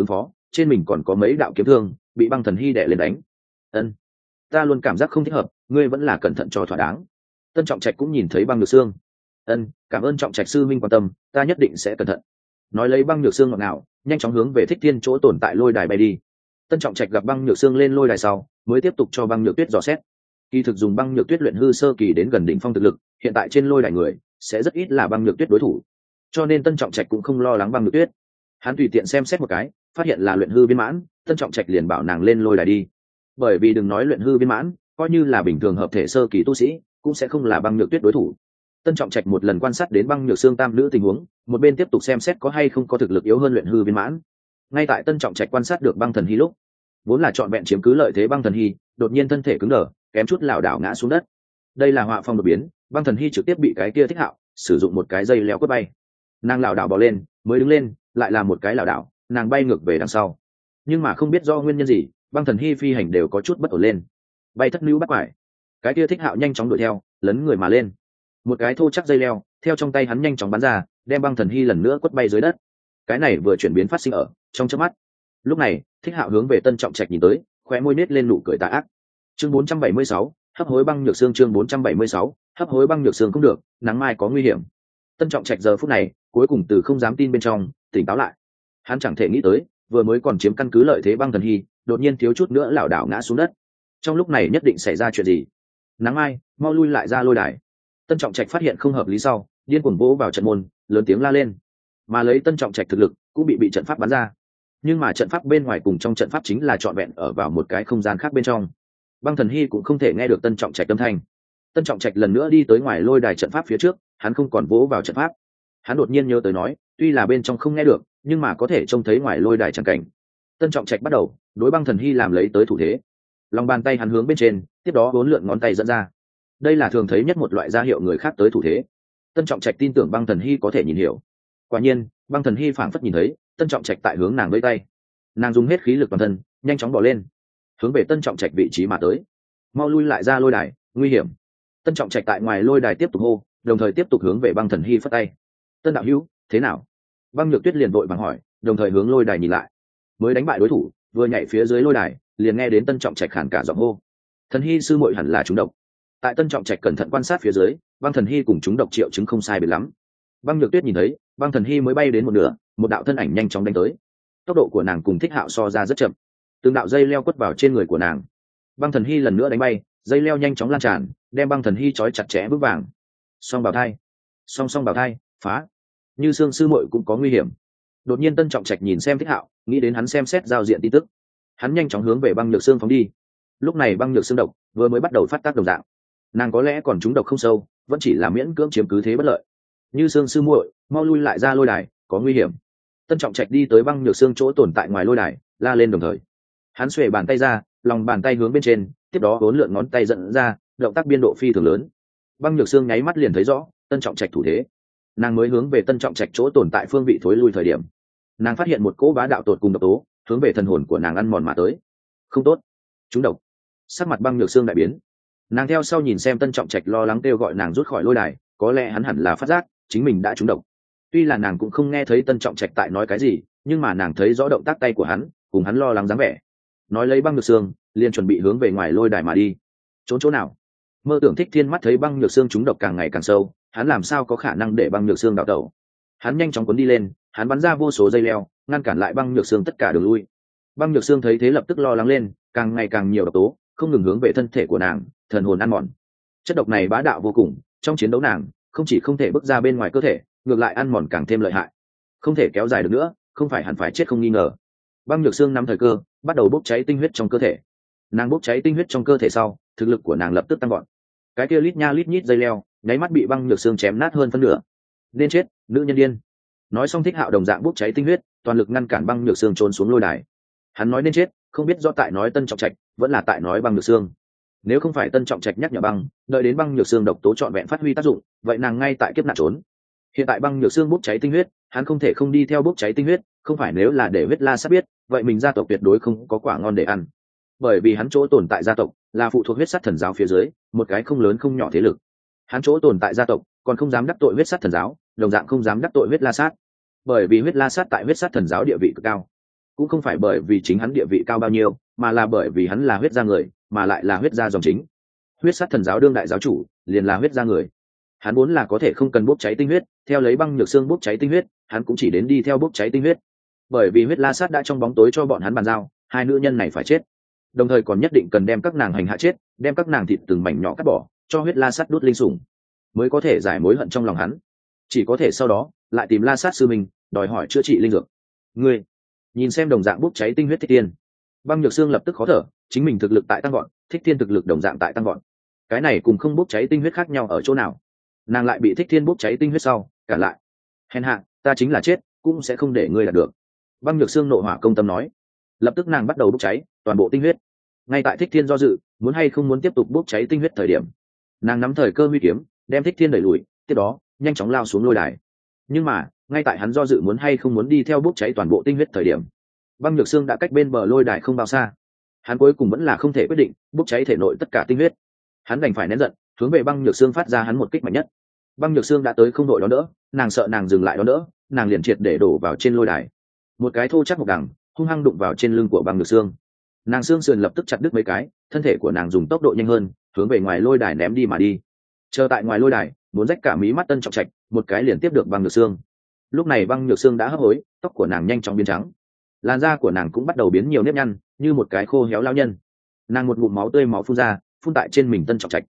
trên mình còn có mấy đạo kiếm thương bị băng thần hy đè lên đánh. Ân, ta luôn cảm giác không thích hợp, ngươi vẫn là cẩn thận cho thỏa đáng. Tân Trọng Trạch cũng nhìn thấy băng nhược xương. Ân, cảm ơn Trọng Trạch sư minh quan tâm, ta nhất định sẽ cẩn thận. Nói lấy băng nhược xương ngọt ngào, nhanh chóng hướng về Thích Thiên chỗ tồn tại lôi đài bay đi. Tân Trọng Trạch gặp băng nhược xương lên lôi đài sau, mới tiếp tục cho băng nhược tuyết dò xét. Kỳ thực dùng băng nhược tuyết luyện hư sơ kỳ đến gần đỉnh phong thực lực, hiện tại trên lôi đài người sẽ rất ít là băng nhược tuyết đối thủ, cho nên Tân Trọng Trạch cũng không lo lắng băng nhược tuyết. Hắn tùy tiện xem xét một cái, phát hiện là luyện hư viên mãn, Tân Trọng Trạch liền bảo nàng lên lôi đài đi. Bởi vì đừng nói luyện hư viên mãn, coi như là bình thường hợp thể sơ kỳ tu sĩ, cũng sẽ không là băng nhược tuyết đối thủ. Tân Trọng Trạch một lần quan sát đến băng nhược xương tam nữ tình huống, một bên tiếp tục xem xét có hay không có thực lực yếu hơn luyện hư viên mãn. Ngay tại Tân Trọng Trạch quan sát được băng thần hy lúc, vốn là trọn vẹn chiếm cứ lợi thế băng thần hy, đột nhiên thân thể cứng đờ, kém chút lảo đảo ngã xuống đất. Đây là họa phong đột biến, băng thần hy trực tiếp bị cái kia Thích Hạo sử dụng một cái dây leo quất bay. Nàng lảo đảo bò lên, mới đứng lên, lại là một cái lảo đảo, nàng bay ngược về đằng sau. Nhưng mà không biết do nguyên nhân gì, băng thần hy phi hành đều có chút bất ổn lên, bay thất lưu bắt quải. Cái kia Thích Hạo nhanh chóng đuổi theo, lấn người mà lên, một cái thô chắc dây leo theo trong tay hắn nhanh chóng bắn ra, đem băng thần hy lần nữa quất bay dưới đất. Cái này vừa chuyển biến phát sinh ở trong chớp mắt. Lúc này Thích Hạo hướng về Tân Trọng Trạch nhìn tới, khóe môi nết lên nụ cười tà ác. Chương 476, hấp hối băng nhược xương. Chương 476, hấp hối băng nhược xương. Không được, nắng mai có nguy hiểm. Tân Trọng Trạch giờ phút này cuối cùng từ không dám tin bên trong tỉnh táo lại. Hắn chẳng thể nghĩ tới, vừa mới còn chiếm căn cứ lợi thế băng thần hy, đột nhiên thiếu chút nữa lảo đảo ngã xuống đất. Trong lúc này nhất định xảy ra chuyện gì. Nắng mai, mau lui lại ra lôi đài. Tân Trọng Trạch phát hiện không hợp lý sau, điên cuồng vỗ vào trận môn, lớn tiếng la lên. Mà lấy Tân Trọng Trạch thực lực, cũng bị trận pháp bắn ra. Nhưng mà trận pháp bên ngoài cùng trong trận pháp chính là trọn vẹn ở vào một cái không gian khác bên trong. Băng thần hy cũng không thể nghe được Tân Trọng Trạch âm thanh. Tân Trọng Trạch lần nữa đi tới ngoài lôi đài trận pháp phía trước, hắn không còn vỗ vào trận pháp. Hắn đột nhiên nhớ tới nói, tuy là bên trong không nghe được, nhưng mà có thể trông thấy ngoài lôi đài chẳng cảnh. Tân Trọng Trạch bắt đầu đối băng thần hy làm lấy tới thủ thế. Lòng bàn tay hắn hướng bên trên, tiếp đó bốn lượn ngón tay dẫn ra. Đây là thường thấy nhất một loại ra hiệu người khác tới thủ thế. Tân Trọng Trạch tin tưởng băng thần hy có thể nhìn hiểu. Quả nhiên, băng thần hy phảng phất nhìn thấy Tân Trọng Trạch tại hướng nàng vẫy tay. Nàng dùng hết khí lực toàn thân, nhanh chóng bỏ lên, hướng về Tân Trọng Trạch vị trí mà tới. Mau lui lại ra lôi đài, nguy hiểm. Tân Trọng Trạch tại ngoài lôi đài tiếp tục hô, đồng thời tiếp tục hướng về băng thần hy phất tay. Tân đạo hữu, thế nào? Băng Nhược Tuyết liền vội vàng hỏi, đồng thời hướng lôi đài nhìn lại. Mới đánh bại đối thủ, vừa nhảy phía dưới lôi đài, liền nghe đến Tân Trọng Trạch khản cả giọng hô. Thần hy sư muội hẳn là trúng độc. Tại Tân Trọng Trạch cẩn thận quan sát phía dưới, băng thần hy cùng trúng độc triệu chứng không sai biệt lắm. Băng Nhược Tuyết nhìn thấy, băng thần hy mới bay đến một nửa, một đạo thân ảnh nhanh chóng đánh tới. Tốc độ của nàng cùng Thích Hạo so ra rất chậm, từng đạo dây leo quất vào trên người của nàng. Băng thần hy lần nữa đánh bay, dây leo nhanh chóng lan tràn, đem băng thần hy trói chặt chẽ vững vàng. Song bào thai, song bào thai, phá. Như Sương sư muội cũng có nguy hiểm. Đột nhiên Tân Trọng Trạch nhìn xem Thích Hạo, nghĩ đến hắn xem xét giao diện tin tức. Hắn nhanh chóng hướng về băng nhược xương phóng đi. Lúc này băng nhược xương độc vừa mới bắt đầu phát tác đồng dạng, nàng có lẽ còn trúng độc không sâu, vẫn chỉ là miễn cưỡng chiếm cứ thế bất lợi. Như Sương sư muội, mau lui lại ra lôi đài, có nguy hiểm. Tân Trọng Trạch đi tới băng nhược xương chỗ tồn tại ngoài lôi đài, la lên đồng thời. Hắn xuề bàn tay ra, lòng bàn tay hướng bên trên, tiếp đó bốn lượn ngón tay dẫn ra, động tác biên độ phi thường lớn. Băng nhược xương nháy mắt liền thấy rõ Tân Trọng Trạch thủ thế. Nàng mới hướng về Tân Trọng Trạch chỗ tồn tại phương vị thối lui thời điểm, nàng phát hiện một cỗ bá đạo tột cùng độc tố hướng về thần hồn của nàng ăn mòn mà tới. Không tốt, chúng độc. Sắc mặt băng nhược xương đại biến. Nàng theo sau nhìn xem Tân Trọng Trạch lo lắng kêu gọi nàng rút khỏi lôi đài, có lẽ hắn hẳn là phát giác chính mình đã trúng độc. Tuy là nàng cũng không nghe thấy Tân Trọng Trạch tại nói cái gì, nhưng mà nàng thấy rõ động tác tay của hắn, cùng hắn lo lắng dáng vẻ. Nói lấy băng nhược xương, liền chuẩn bị hướng về ngoài lôi đài mà đi. Trốn chỗ nào? Mơ Tưởng Thích Thiên mắt thấy băng nhược xương trúng độc càng ngày càng sâu, hắn làm sao có khả năng để băng nhược xương đào tẩu? Hắn nhanh chóng cuốn đi lên, hắn bắn ra vô số dây leo, ngăn cản lại băng nhược xương tất cả đường lui. Băng nhược xương thấy thế lập tức lo lắng lên, càng ngày càng nhiều độc tố không ngừng hướng về thân thể của nàng, thần hồn ăn mòn. Chất độc này bá đạo vô cùng, trong chiến đấu nàng không chỉ không thể bước ra bên ngoài cơ thể, ngược lại ăn mòn càng thêm lợi hại. Không thể kéo dài được nữa, không phải hẳn phải chết không nghi ngờ. Băng nhược xương nắm thời cơ, bắt đầu bốc cháy tinh huyết trong cơ thể. Nàng bốc cháy tinh huyết trong cơ thể sau, thực lực của nàng lập tức tăng gọn. Cái kia lít nha lít nhít dây leo nháy mắt bị băng nhược xương chém nát hơn phân nửa. Nên chết, nữ nhân điên. Nói xong Thích Hạo đồng dạng bốc cháy tinh huyết, toàn lực ngăn cản băng nhược xương trốn xuống lôi đài. Hắn nói nên chết, không biết do tại nói Tân Trọng Trạch, vẫn là tại nói băng nhược xương. Nếu không phải Tân Trọng Trạch nhắc nhở băng, đợi đến băng nhược xương độc tố trọn vẹn phát huy tác dụng, vậy nàng ngay tại kiếp nạn trốn. Hiện tại băng nhược xương bốc cháy tinh huyết, hắn không thể không đi theo bốc cháy tinh huyết, không phải nếu là để huyết la sát biết, vậy mình gia tộc tuyệt đối không có quả ngon để ăn. Bởi vì hắn chỗ tồn tại gia tộc là phụ thuộc huyết sát thần giáo phía dưới, một cái không lớn không nhỏ thế lực. Hắn chỗ tồn tại gia tộc còn không dám đắc tội huyết sát thần giáo, đồng dạng không dám đắc tội huyết la sát. Bởi vì huyết la sát tại huyết sát thần giáo địa vị cực cao. cũng không phải bởi vì chính hắn địa vị cao bao nhiêu, mà là bởi vì hắn là huyết gia người, mà lại là huyết gia dòng chính. Huyết sát thần giáo đương đại giáo chủ liền là huyết gia người. Hắn vốn là có thể không cần bốc cháy tinh huyết, theo lấy băng nhược xương bốc cháy tinh huyết, hắn cũng chỉ đến đi theo bốc cháy tinh huyết. Bởi vì huyết la sát đã trong bóng tối cho bọn hắn bàn giao, hai nữ nhân này phải chết, đồng thời còn nhất định cần đem các nàng hành hạ chết, đem các nàng thịt từng mảnh nhỏ cắt bỏ, cho huyết la sát đốt linh sủng, mới có thể giải mối hận trong lòng hắn. Chỉ có thể sau đó lại tìm la sát sư mình đòi hỏi chữa trị linh dược. Ngươi nhìn xem đồng dạng bốc cháy tinh huyết Thích Tiên, băng nhược xương lập tức khó thở, chính mình thực lực tại tăng gọn, Thích Thiên thực lực đồng dạng tại tăng gọn, cái này cùng không bốc cháy tinh huyết khác nhau ở chỗ nào? Nàng lại bị Thích Thiên bốc cháy tinh huyết sau cả lại. Hèn hạ, ta chính là chết cũng sẽ không để ngươi đạt được. Băng nhược xương nộ hỏa công tâm nói. Lập tức nàng bắt đầu bốc cháy toàn bộ tinh huyết. Ngay tại Thích Thiên do dự muốn hay không muốn tiếp tục bốc cháy tinh huyết thời điểm, nàng nắm thời cơ huy kiếm đem Thích Thiên đẩy lùi, tiếp đó nhanh chóng lao xuống lôi đài. Nhưng mà ngay tại hắn do dự muốn hay không muốn đi theo bốc cháy toàn bộ tinh huyết thời điểm, băng nhược xương đã cách bên bờ lôi đài không bao xa. Hắn cuối cùng vẫn là không thể quyết định bốc cháy thể nội tất cả tinh huyết. Hắn đành phải nén giận hướng về băng nhược xương phát ra hắn một kích mạnh nhất. Băng nhược xương đã tới không đội đón đỡ, nàng sợ nàng dừng lại đón đỡ, nàng liền triệt để đổ vào trên lôi đài. Một cái thô chắc một đằng hung hăng đụng vào trên lưng của băng nhược xương, nàng xương sườn lập tức chặt đứt mấy cái, thân thể của nàng dùng tốc độ nhanh hơn hướng về ngoài lôi đài ném đi mà đi. Chờ tại ngoài lôi đài muốn rách cả mí mắt Tân Trọng Trạch một cái liền tiếp được băng nhược xương. Lúc này băng nhược xương đã hấp hối, tóc của nàng nhanh chóng biến trắng, làn da của nàng cũng bắt đầu biến nhiều nếp nhăn, như một cái khô héo lao nhân. Nàng một ngụm máu tươi máu phun ra, phun tại trên mình Tân Trọng Trạch.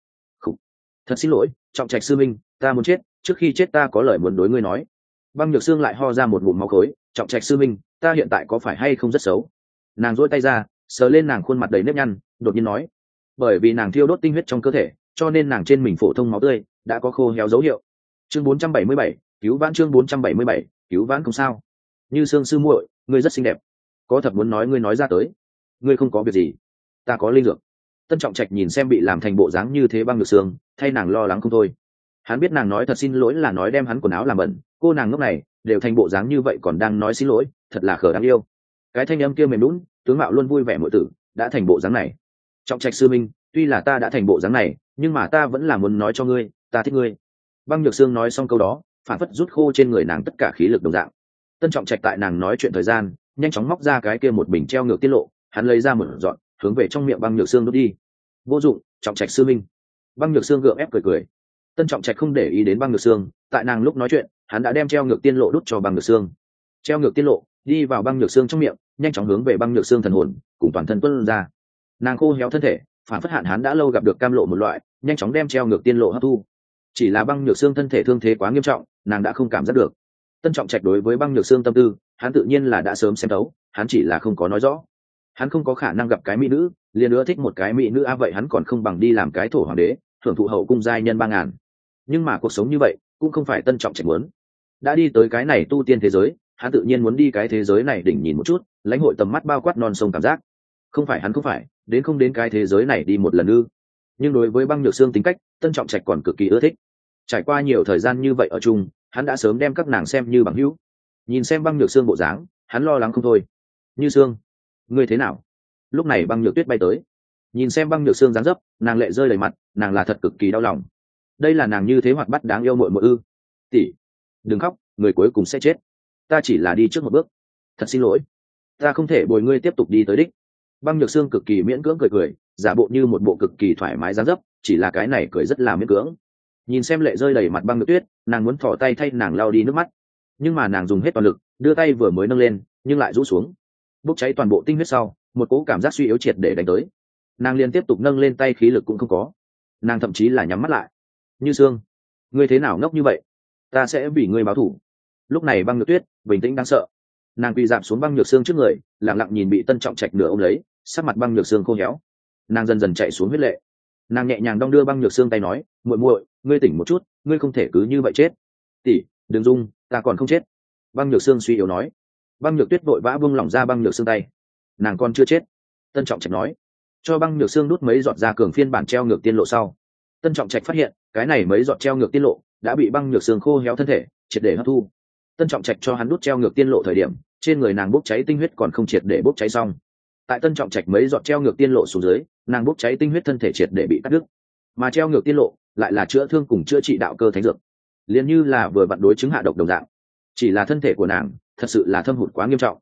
Thật xin lỗi, Trọng Trạch sư minh, ta muốn chết, trước khi chết ta có lời muốn đối ngươi nói. Băng nhược xương lại ho ra một ngụm máu khối. Trọng Trạch sư minh, ta hiện tại có phải hay không rất xấu? Nàng duỗi tay ra sờ lên nàng khuôn mặt đầy nếp nhăn, đột nhiên nói. Bởi vì nàng thiêu đốt tinh huyết trong cơ thể, cho nên nàng trên mình phổ thông máu tươi đã có khô héo dấu hiệu. Chương 477, cứu vãn. Chương 477, cứu vãn không sao. Như Sương sư muội, ngươi rất xinh đẹp, có thật muốn nói ngươi nói ra tới. Ngươi không có việc gì, ta có linh dược. Tân Trọng Trạch nhìn xem bị làm thành bộ dáng như thế băng nhược xương, thay nàng lo lắng không thôi. Hắn biết nàng nói thật xin lỗi là nói đem hắn quần áo làm bẩn, cô nàng ngốc này đều thành bộ dáng như vậy còn đang nói xin lỗi, thật là khờ đáng yêu. Cái thanh âm kia mềm nhũn, tướng mạo luôn vui vẻ muội tử, đã thành bộ dáng này. Trọng Trạch sư minh, tuy là ta đã thành bộ dáng này, nhưng mà ta vẫn là muốn nói cho ngươi, ta thích ngươi. Băng nhược xương nói xong câu đó, phản phất rút khô trên người nàng tất cả khí lực đồng dạng. Tân Trọng Trạch tại nàng nói chuyện thời gian, nhanh chóng móc ra cái kia một bình treo ngược tiết lộ, hắn lấy ra một dọn, hướng về trong miệng băng nhược xương đốt đi. Vô dụng, Trọng Trạch sư minh. Băng nhược xương gượng ép cười cười. Tân Trọng Trạch không để ý đến băng nhược xương, tại nàng lúc nói chuyện hắn đã đem treo ngược tiên lộ đút cho băng nhược xương. Treo ngược tiên lộ đi vào băng nhược xương trong miệng, nhanh chóng hướng về băng nhược xương thần hồn cùng toàn thân tuôn ra. Nàng khô héo thân thể phản phất hạn hắn đã lâu gặp được cam lộ một loại, nhanh chóng đem treo ngược tiên lộ hấp thu. Chỉ là băng nhược xương thân thể thương thế quá nghiêm trọng, nàng đã không cảm giác được. Tân Trọng Trạch đối với băng nhược xương tâm tư hắn tự nhiên là đã sớm xem thấu, hắn chỉ là không có nói rõ. Hắn không có khả năng gặp cái mỹ nữ liền ưa thích một cái mỹ nữ vậy hắn còn không bằng đi làm cái thổ hoàng đế, thưởng thụ hậu cung giai nhân 3000. Nhưng mà cuộc sống như vậy cũng không phải Tân Trọng Trạch muốn. Đã đi tới cái này tu tiên thế giới, hắn tự nhiên muốn đi cái thế giới này đỉnh nhìn một chút, lãnh hội tầm mắt bao quát non sông cảm giác. Không phải hắn không phải đến không đến cái thế giới này đi một lần ư? Nhưng đối với băng nhược xương tính cách, Tân Trọng Trạch còn cực kỳ ưa thích. Trải qua nhiều thời gian như vậy ở chung, hắn đã sớm đem các nàng xem như bằng hữu. Nhìn xem băng nhược xương bộ dáng, hắn lo lắng không thôi. Như Sương, ngươi thế nào? Lúc này băng nhược tuyết bay tới, nhìn xem băng nhược xương dáng dấp, nàng lệ rơi đầy mặt, nàng là thật cực kỳ đau lòng. Đây là nàng như thế hoạt bát đáng yêu muội muội ư? Tỷ, đừng khóc, người cuối cùng sẽ chết. Ta chỉ là đi trước một bước. Thật xin lỗi, ta không thể bồi ngươi tiếp tục đi tới đích. Băng nhược xương cực kỳ miễn cưỡng cười cười, giả bộ như một bộ cực kỳ thoải mái dáng dấp, chỉ là cái này cười rất là miễn cưỡng. Nhìn xem lệ rơi đầy mặt băng nhược tuyết, nàng muốn thò tay thay nàng lau đi nước mắt, nhưng mà nàng dùng hết toàn lực, đưa tay vừa mới nâng lên nhưng lại rũ xuống. Bốc cháy toàn bộ tinh huyết sau, một cỗ cảm giác suy yếu triệt để đánh tới. Nàng liền tiếp tục nâng lên tay, khí lực cũng không có, nàng thậm chí là nhắm mắt lại. Như Sương, ngươi thế nào ngốc như vậy? Ta sẽ vì ngươi báo thù. Lúc này băng nhược tuyết bình tĩnh đáng sợ, nàng quỳ dạp xuống băng nhược xương trước người, lặng lặng nhìn bị Tân Trọng Trạch nửa ôm lấy, sắc mặt băng nhược xương khô héo, nàng dần dần chạy xuống huyết lệ. Nàng nhẹ nhàng đong đưa băng nhược xương tay nói, muội muội, ngươi tỉnh một chút, ngươi không thể cứ như vậy chết. Tỷ, đừng rung, ta còn không chết. Băng nhược xương suy yếu nói. Băng nhược tuyết vội vã buông lỏng ra băng nhược xương tay. Nàng còn chưa chết. Tân Trọng Trạch nói. Cho băng nhược xương đút mấy giọt ra cường phiên bản treo ngược tiên lộ sau, Tân Trọng Trạch phát hiện cái này mấy giọt treo ngược tiên lộ đã bị băng nhược xương khô héo thân thể triệt để hấp thu. Tân Trọng Trạch cho hắn đút treo ngược tiên lộ thời điểm, trên người nàng bốc cháy tinh huyết còn không triệt để bốc cháy xong. Tại Tân Trọng Trạch mấy giọt treo ngược tiên lộ xuống dưới, nàng bốc cháy tinh huyết thân thể triệt để bị cắt đứt. Mà treo ngược tiên lộ lại là chữa thương cùng chữa trị đạo cơ thánh dược, liền như là vừa vặn đối chứng hạ độc đồng dạng. Chỉ là thân thể của nàng thật sự là thâm hụt quá nghiêm trọng.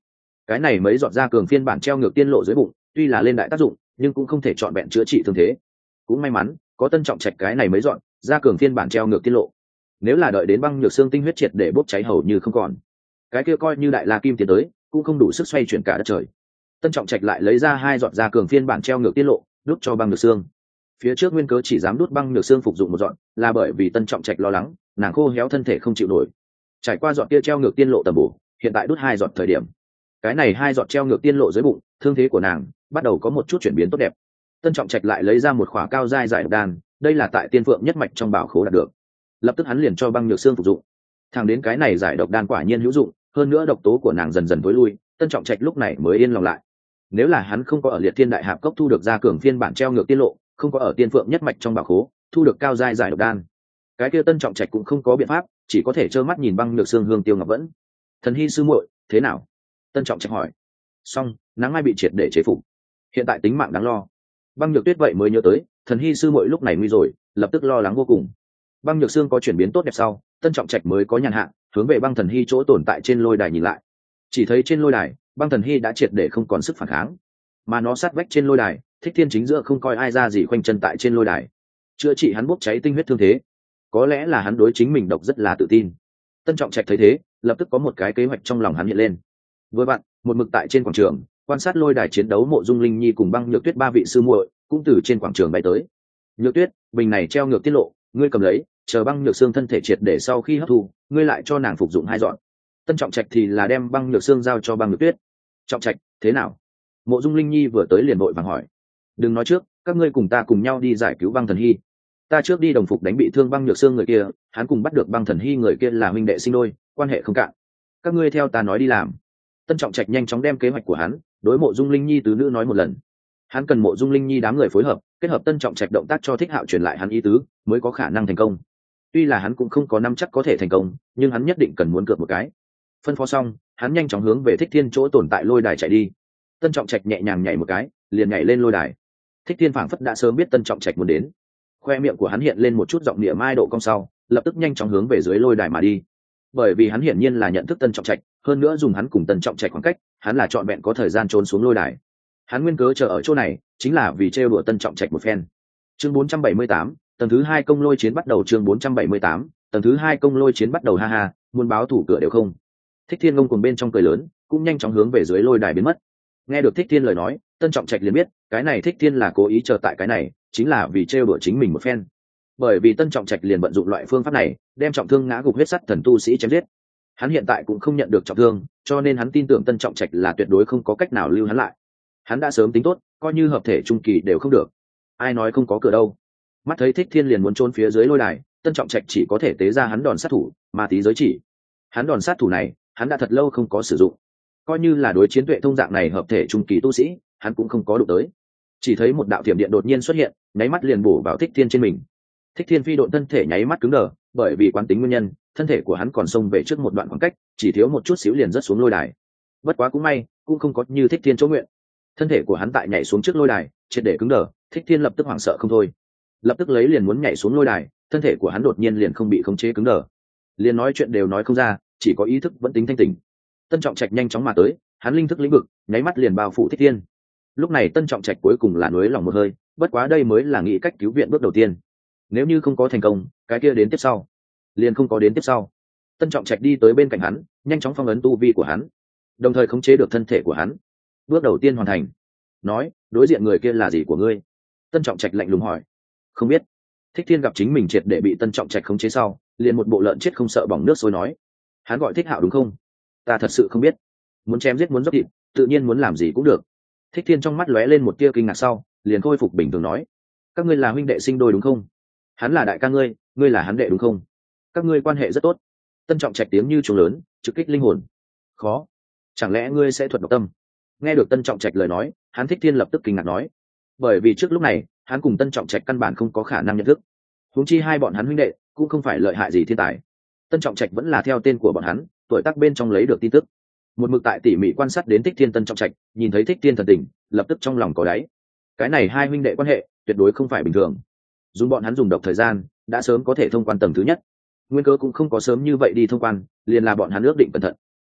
cái này mấy giọt da cường phiên bản treo ngược tiên lộ dưới bụng tuy là lên đại tác dụng nhưng cũng không thể trọn vẹn chữa trị thương thế. Cũng may mắn có Tân Trọng Trạch cái này mấy dọn da cường phiên bản treo ngược tiên lộ, nếu là đợi đến băng nhược xương tinh huyết triệt để bốc cháy hầu như không còn, cái kia coi như đại la kim tiến tới cũng không đủ sức xoay chuyển cả đất trời. Tân Trọng Trạch lại lấy ra 2 giọt da cường phiên bản treo ngược tiên lộ đút cho băng nhược xương. Phía trước nguyên cớ chỉ dám đút băng nhược xương phục dụng một dọn là bởi vì Tân Trọng Trạch lo lắng nàng khô héo thân thể không chịu nổi. Trải qua dọn kia treo ngược tiên lộ tầm bổ, hiện tại đút 2 giọt thời điểm, cái này 2 giọt treo ngược tiên lộ dưới bụng, thương thế của nàng bắt đầu có một chút chuyển biến tốt đẹp. Tân Trọng Trạch lại lấy ra một khỏa cao giai giải độc đan, đây là tại Tiên Phượng nhất mạch trong bảo khố đạt được. Lập tức hắn liền cho băng nhược xương phục dụng. Thẳng đến cái này giải độc đan quả nhiên hữu dụng, hơn nữa độc tố của nàng dần dần tối lui, Tân Trọng Trạch lúc này mới yên lòng lại. Nếu là hắn không có ở Liệt Thiên Đại Hạp Cốc thu được ra cường phiên bản treo ngược tiên lộ, không có ở Tiên Phượng nhất mạch trong bảo khố thu được cao giai giải độc đan, cái kia Tân Trọng Trạch cũng không có biện pháp, chỉ có thể trơ mắt nhìn băng nhược xương hương tiêu ngọc vẫn. Thần Hy sư muội, thế nào? Tân Trọng Trạch hỏi. Xong, nắng mai bị triệt để chế phục, hiện tại tính mạng đáng lo. Băng Nhược Tuyết vậy mới nhớ tới Thần Hy sư muội lúc này nguy rồi, lập tức lo lắng vô cùng. Băng Nhược Xương có chuyển biến tốt đẹp sau, Tân Trọng Trạch mới có nhàn hạ hướng về băng Thần Hy chỗ tồn tại trên lôi đài nhìn lại. Chỉ thấy trên lôi đài băng Thần Hy đã triệt để không còn sức phản kháng, mà nó sát vách trên lôi đài, Thích Thiên chính giữa không coi ai ra gì khoanh chân tại trên lôi đài chữa trị hắn bốc cháy tinh huyết thương thế. Có lẽ là hắn đối chính mình độc rất là tự tin. Tân Trọng Trạch thấy thế, lập tức có một cái kế hoạch trong lòng hắn hiện lên. Vừa vặn một mực tại trên quảng trường quan sát lôi đài chiến đấu Mộ Dung Linh Nhi cùng băng Nhược Tuyết 3 vị sư muội cũng từ trên quảng trường bay tới. Nhược Tuyết, bình này treo ngược tiết lộ, ngươi cầm lấy, chờ băng nhược xương thân thể triệt để sau khi hấp thu, ngươi lại cho nàng phục dụng 2 dọn. Tân Trọng Trạch thì là đem băng nhược xương giao cho băng Nhược Tuyết. Trọng Trạch, thế nào? Mộ Dung Linh Nhi vừa tới liền vội vàng hỏi. Đừng nói trước, các ngươi cùng ta cùng nhau đi giải cứu băng Thần Hy. Ta trước đi đồng phục đánh bị thương băng nhược xương người kia, hắn cùng bắt được băng Thần Hy người kia là huynh đệ sinh đôi, quan hệ không cạn. Các ngươi theo ta nói đi làm. Tân Trọng Trạch nhanh chóng đem kế hoạch của hắn đối Mộ Dung Linh Nhi tứ nữ nói một lần. Hắn cần Mộ Dung Linh Nhi đám người phối hợp, kết hợp Tân Trọng Trạch động tác cho Thích Hạo truyền lại hắn ý tứ, mới có khả năng thành công. Tuy là hắn cũng không có nắm chắc có thể thành công, nhưng hắn nhất định cần muốn cược một cái. Phân phó xong, hắn nhanh chóng hướng về Thích Thiên chỗ tồn tại lôi đài chạy đi. Tân Trọng Trạch nhẹ nhàng nhảy một cái, liền nhảy lên lôi đài. Thích Thiên phảng phất đã sớm biết Tân Trọng Trạch muốn đến, khoe miệng của hắn hiện lên một chút giọng địa mai độ cong sau, lập tức nhanh chóng hướng về dưới lôi đài mà đi. Bởi vì hắn hiển nhiên là nhận thức Tân Trọng Trạch, hơn nữa dùng hắn cùng Tân Trọng Trạch khoảng cách, hắn là trọn vẹn có thời gian trốn xuống lôi đài. Hắn nguyên cớ chờ ở chỗ này chính là vì trêu đùa Tân Trọng Trạch một phen. Chương 478, tầng thứ 2 công lôi chiến bắt đầu. Chương 478, tầng thứ 2 công lôi chiến bắt đầu. Ha ha, muốn báo thủ cửa đều không. Thích Thiên ngông cuồng bên trong cười lớn, cũng nhanh chóng hướng về dưới lôi đài biến mất. Nghe được Thích Thiên lời nói, Tân Trọng Trạch liền biết, cái này Thích Thiên là cố ý chờ tại cái này, chính là vì trêu đùa chính mình một phen. Bởi vì Tân Trọng Trạch liền vận dụng loại phương pháp này, đem trọng thương ngã gục huyết sắt thần tu sĩ chém giết. Hắn hiện tại cũng không nhận được trọng thương, cho nên hắn tin tưởng Tân Trọng Trạch là tuyệt đối không có cách nào lưu hắn lại. Hắn đã sớm tính tốt, coi như hợp thể trung kỳ đều không được. Ai nói không có cửa đâu. Mắt thấy Thích Thiên liền muốn trốn phía dưới lôi đài, Tân Trọng Trạch chỉ có thể tế ra hắn đòn sát thủ, ma tí giới chỉ. Hắn đòn sát thủ này, hắn đã thật lâu không có sử dụng. Coi như là đối chiến tuệ thông dạng này hợp thể trung kỳ tu sĩ, hắn cũng không có đụng tới. Chỉ thấy một đạo thiểm điện đột nhiên xuất hiện, nháy mắt liền bổ vào Thích Thiên trên mình. Thích Thiên phi độn thân thể nháy mắt cứng đờ, bởi vì quán tính nguyên nhân, thân thể của hắn còn xông về trước một đoạn khoảng cách, chỉ thiếu một chút xíu liền rớt xuống lôi đài. Bất quá cũng may, cũng không có như Thích Thiên chỗ nguyện. Thân thể của hắn tại nhảy xuống trước lôi đài, triệt để cứng đờ, Thích Thiên lập tức hoảng sợ không thôi. Lập tức lấy liền muốn nhảy xuống lôi đài, thân thể của hắn đột nhiên liền không bị khống chế cứng đờ. Liền nói chuyện đều nói không ra, chỉ có ý thức vẫn tính thanh tỉnh. Tân Trọng Trạch nhanh chóng mà tới, hắn linh thức lĩnh vực, nháy mắt liền bao phủ Thích Thiên. Lúc này Tân Trọng Trạch cuối cùng là nuối lòng một hơi, bất quá đây mới là nghĩ cách cứu viện bước đầu tiên. Nếu như không có thành công, cái kia đến tiếp sau liền không có đến tiếp sau. Tân Trọng Trạch đi tới bên cạnh hắn, nhanh chóng phong ấn tu vi của hắn, đồng thời khống chế được thân thể của hắn. Bước đầu tiên hoàn thành. Nói, đối diện người kia là gì của ngươi? Tân Trọng Trạch lạnh lùng hỏi. Không biết. Thích Thiên gặp chính mình triệt để bị Tân Trọng Trạch khống chế sau, liền một bộ lợn chết không sợ bỏng nước sôi nói. Hắn gọi Thích Hạo đúng không? Ta thật sự không biết. Muốn chém giết muốn dốc thịt, tự nhiên muốn làm gì cũng được. Thích Thiên trong mắt lóe lên một tia kinh ngạc sau, liền khôi phục bình thường nói. Các ngươi là huynh đệ sinh đôi đúng không? Hắn là đại ca ngươi, ngươi là hắn đệ đúng không? Các ngươi quan hệ rất tốt. Tân Trọng Trạch tiếng như trống lớn, trực kích linh hồn. Khó. Chẳng lẽ ngươi sẽ thuật độc tâm? Nghe được Tân Trọng Trạch lời nói, hắn Thích Thiên lập tức kinh ngạc nói. Bởi vì trước lúc này, hắn cùng Tân Trọng Trạch căn bản không có khả năng nhận thức. Huống chi hai bọn hắn huynh đệ cũng không phải lợi hại gì thiên tài. Tân Trọng Trạch vẫn là theo tên của bọn hắn, tuổi tác bên trong lấy được tin tức. Một mực tại tỉ mỉ quan sát đến Thích Thiên Tân Trọng Trạch, nhìn thấy Thích Thiên thần tình, lập tức trong lòng có đáy. Cái này hai huynh đệ quan hệ tuyệt đối không phải bình thường. Dùng bọn hắn dùng độc thời gian, đã sớm có thể thông quan tầng thứ nhất. Nguyên cớ cũng không có sớm như vậy đi thông quan, liền là bọn hắn ước định cẩn thận.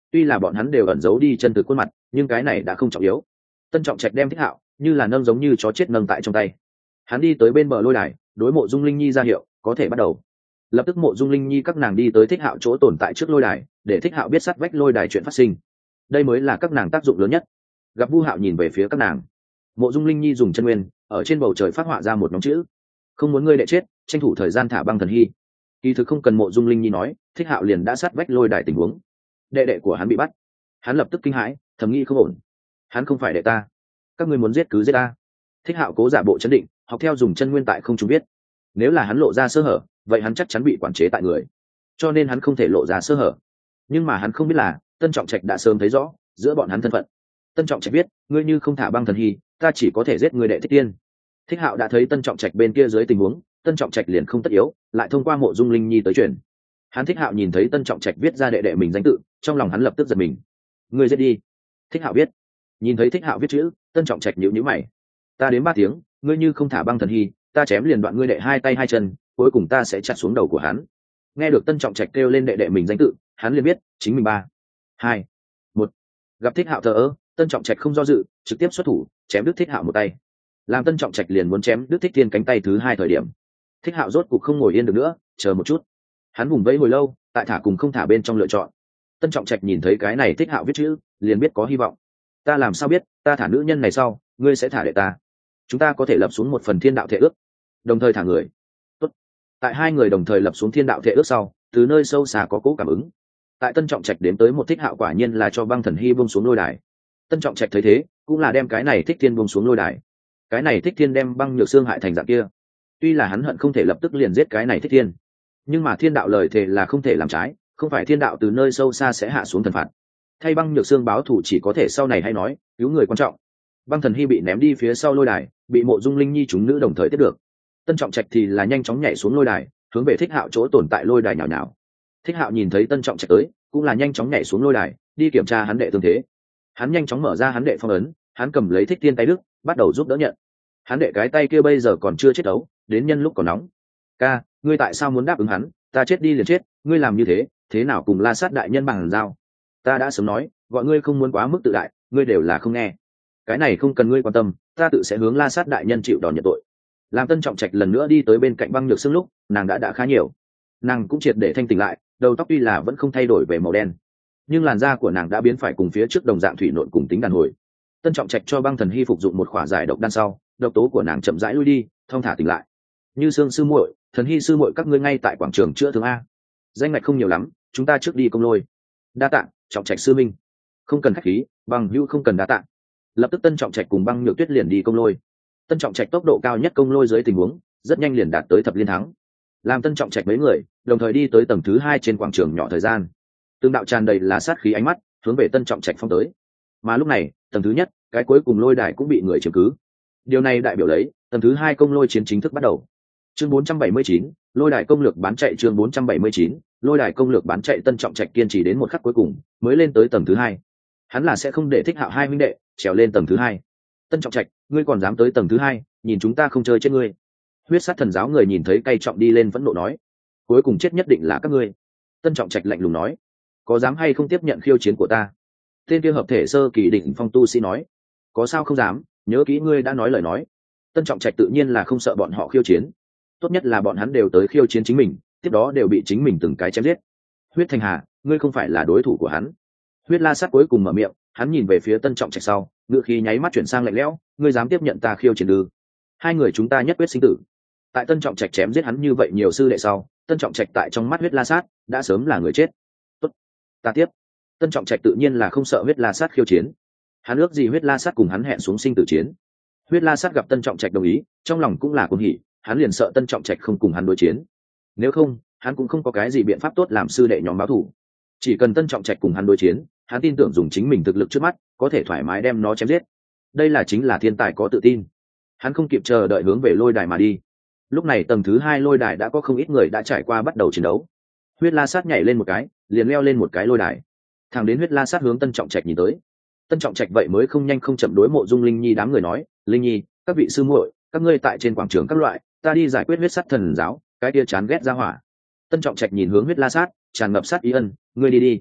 tuy là bọn hắn đều ẩn giấu đi chân thực khuôn mặt nhưng cái này đã không trọng yếu. Tân Trọng Trạch đem Thích Hạo như là nâng giống như chó chết nâng tại trong tay. Hắn đi tới bên bờ lôi đài, đối Mộ Dung Linh Nhi ra hiệu có thể bắt đầu. Lập tức Mộ Dung Linh Nhi các nàng đi tới Thích Hạo chỗ tồn tại trước lôi đài, để Thích Hạo biết sát vách lôi đài chuyện phát sinh. Đây mới là các nàng tác dụng lớn nhất. Gặp Vu Hạo nhìn về phía các nàng, Mộ Dung Linh Nhi dùng chân nguyên ở trên bầu trời phát họa ra một nhóm chữ: không muốn ngươi đệ chết, tranh thủ thời gian thả băng thần hy. Kỳ thực không cần Mộ Dung Linh Nhi nói, Thích Hạo liền đã sát vách lôi đài tình huống. Đệ đệ của hắn bị bắt. Hắn lập tức kinh hãi, thầm nghĩ không ổn. Hắn không phải đệ ta, các ngươi muốn giết cứ giết ta. Thích Hạo cố giả bộ chấn định, học theo dùng chân nguyên tại không trung biết. Nếu là hắn lộ ra sơ hở, vậy hắn chắc chắn bị quản chế tại người, cho nên hắn không thể lộ ra sơ hở. Nhưng mà hắn không biết là Tân Trọng Trạch đã sớm thấy rõ giữa bọn hắn thân phận. Tân Trọng Trạch biết, ngươi như không thả băng thần hy, ta chỉ có thể giết người đệ Thích Tiên. Thích Hạo đã thấy Tân Trọng Trạch bên kia dưới tình huống, Tân Trọng Trạch liền không tất yếu lại thông qua Mộ Dung Linh Nhi tới truyền. Hắn Thích Hạo nhìn thấy Tân Trọng Trạch viết ra đệ đệ mình danh tự, trong lòng hắn lập tức giật mình. Ngươi giết đi. Thích Hạo biết. Nhìn thấy Thích Hạo viết chữ, Tân Trọng Trạch nhíu nhíu mày. Ta đến 3 tiếng, ngươi như không thả băng thần hy, ta chém liền đoạn ngươi đệ 2 tay 2 chân, cuối cùng ta sẽ chặt xuống đầu của hắn. Nghe được Tân Trọng Trạch kêu lên đệ đệ mình danh tự, hắn liền biết chính mình 3, 2, 1. Gặp Thích Hạo thờ ơ, Tân Trọng Trạch không do dự, trực tiếp xuất thủ chém đứt Thích Hạo một tay. Làm Tân Trọng Trạch liền muốn chém đứt Thích Thiên cánh tay thứ 2 thời điểm, Thích Hạo rốt cục không ngồi yên được nữa, chờ một chút. Hắn vùng vẫy hồi lâu, tại thả cùng không thả bên trong lựa chọn. Tân Trọng Trạch nhìn thấy cái này Thích Hạo viết chữ, liền biết có hy vọng. Ta làm sao biết, ta thả nữ nhân này sau, ngươi sẽ thả đệ ta. Chúng ta có thể lập xuống một phần thiên đạo thể ước, đồng thời thả người. Tốt. Tại 2 người đồng thời lập xuống thiên đạo thể ước sau, từ nơi sâu xa có cố cảm ứng. Tại Tân Trọng Trạch đến tới một Thích Hạo quả nhiên là cho băng thần hy buông xuống lôi đài. Tân Trọng Trạch thấy thế, cũng là đem cái này Thích Thiên buông xuống lôi đài. Cái này Thích Thiên đem băng nhược xương hại thành dạng kia. Tuy là hắn hận không thể lập tức liền giết cái này Thích Thiên, nhưng mà thiên đạo lời thề là không thể làm trái, không phải thiên đạo từ nơi sâu xa sẽ hạ xuống thần phạt. Thay băng nhược xương báo thù chỉ có thể sau này hay nói, cứu người quan trọng. Băng thần hy bị ném đi phía sau lôi đài, bị Mộ Dung Linh Nhi chúng nữ đồng thời tiếp được. Tân Trọng Trạch thì là nhanh chóng nhảy xuống lôi đài, hướng về Thích Hạo chỗ tồn tại lôi đài nhào nhào. Thích Hạo nhìn thấy Tân Trọng Trạch tới, cũng là nhanh chóng nhảy xuống lôi đài, đi kiểm tra hắn đệ tương thế. Hắn nhanh chóng mở ra hắn đệ phong ấn, hắn cầm lấy Thích Tiên tay đức, bắt đầu giúp đỡ nhận. Hắn đệ cái tay kia bây giờ còn chưa chết đấu, đến nhân lúc còn nóng. Ca, ngươi tại sao muốn đáp ứng hắn? Ta chết đi liền chết, ngươi làm như thế, thế nào cùng La Sát đại nhân bằng giao? Ta đã sớm nói, gọi ngươi không muốn quá mức tự đại, ngươi đều là không nghe. Cái này không cần ngươi quan tâm, ta tự sẽ hướng La Sát đại nhân chịu đòn nhận tội. Làm Tân Trọng Trạch lần nữa đi tới bên cạnh băng nhược xương lúc, nàng đã khá nhiều. Nàng cũng triệt để thanh tỉnh lại, đầu tóc tuy là vẫn không thay đổi về màu đen, nhưng làn da của nàng đã biến phải cùng phía trước đồng dạng thủy nộn cùng tính đàn hồi. Tân Trọng Trạch cho băng thần hy phục dụng một khỏa giải độc đan sau, độc tố của nàng chậm rãi lui đi, thong thả tỉnh lại. Như Sương sư muội, Thần Hy sư muội các ngươi ngay tại quảng trường chữa thương a. Danh ngạch không nhiều lắm, chúng ta trước đi công lôi. Đa tạ, Trọng Trạch sư minh. Không cần khách khí, bằng hữu không cần đa tạ. Lập tức Tân Trọng Trạch cùng băng nhược tuyết liền đi công lôi. Tân Trọng Trạch tốc độ cao nhất công lôi dưới tình huống, rất nhanh liền đạt tới thập liên thắng. Làm Tân Trọng Trạch mấy người đồng thời đi tới tầng thứ 2 trên quảng trường nhỏ thời gian. Tương đạo tràn đầy là sát khí ánh mắt, hướng về Tân Trọng Trạch phong tới. Mà lúc này, tầng thứ nhất, cái cuối cùng lôi đài cũng bị người chiếm cứ. Điều này đại biểu lấy, tầng thứ 2 công lôi chiến chính thức bắt đầu. Chương 479, lôi đài công lược bán chạy. Chương 479, lôi đài công lược bán chạy. Tân Trọng Trạch kiên trì đến một khắc cuối cùng mới lên tới tầng thứ 2. Hắn là sẽ không để Thích Hạo hai huynh đệ trèo lên tầng thứ 2. Tân Trọng Trạch, ngươi còn dám tới tầng thứ 2, nhìn chúng ta không chơi chết ngươi. Huyết sát thần giáo người nhìn thấy cay trọng đi lên vẫn nộ nói, cuối cùng chết nhất định là các ngươi. Tân Trọng Trạch lạnh lùng nói, có dám hay không tiếp nhận khiêu chiến của ta? Tên kia hợp thể sơ kỳ đỉnh phong tu sĩ nói, có sao không dám, nhớ kỹ ngươi đã nói lời nói. Tân Trọng Trạch tự nhiên là không sợ bọn họ khiêu chiến, tốt nhất là bọn hắn đều tới khiêu chiến chính mình, tiếp đó đều bị chính mình từng cái chém giết. Huyết Thành Hà, ngươi không phải là đối thủ của hắn. Huyết La Sát cuối cùng mở miệng, hắn nhìn về phía Tân Trọng Trạch sau, ngựa khí nháy mắt chuyển sang lạnh lẽo, ngươi dám tiếp nhận ta khiêu chiến ư? Hai người chúng ta nhất quyết sinh tử. Tại Tân Trọng Trạch chém giết hắn như vậy nhiều sư đệ sau, Tân Trọng Trạch tại trong mắt Huyết La Sát đã sớm là người chết. Tốt, ta tiếp. Tân Trọng Trạch tự nhiên là không sợ Huyết La Sát khiêu chiến, hắn ước gì Huyết La Sát cùng hắn hẹn xuống sinh tử chiến. Huyết La Sát gặp Tân Trọng Trạch đồng ý, trong lòng cũng là cuồng hỉ, hắn liền sợ Tân Trọng Trạch không cùng hắn đối chiến. Nếu không, hắn cũng không có cái gì biện pháp tốt làm sư đệ nhóm báo thù. Chỉ cần Tân Trọng Trạch cùng hắn đối chiến, hắn tin tưởng dùng chính mình thực lực trước mắt, có thể thoải mái đem nó chém giết. Đây là chính là thiên tài có tự tin. Hắn không kịp chờ đợi hướng về lôi đài mà đi. Lúc này tầng thứ 2 lôi đài đã có không ít người đã trải qua bắt đầu chiến đấu. Huyết La Sát nhảy lên một cái, liền leo lên một cái lôi đài. Thẳng đến Huyết La Sát hướng Tân Trọng Trạch nhìn tới. Tân Trọng Trạch vậy mới không nhanh không chậm đối Mộ Dung Linh Nhi đám người nói, Linh Nhi, các vị sư muội, các ngươi tại trên quảng trường các loại, ta đi giải quyết Huyết Sát thần giáo, cái kia chán ghét ra hỏa. Tân Trọng Trạch nhìn hướng Huyết La Sát, tràn ngập sát ý ân, ngươi đi đi.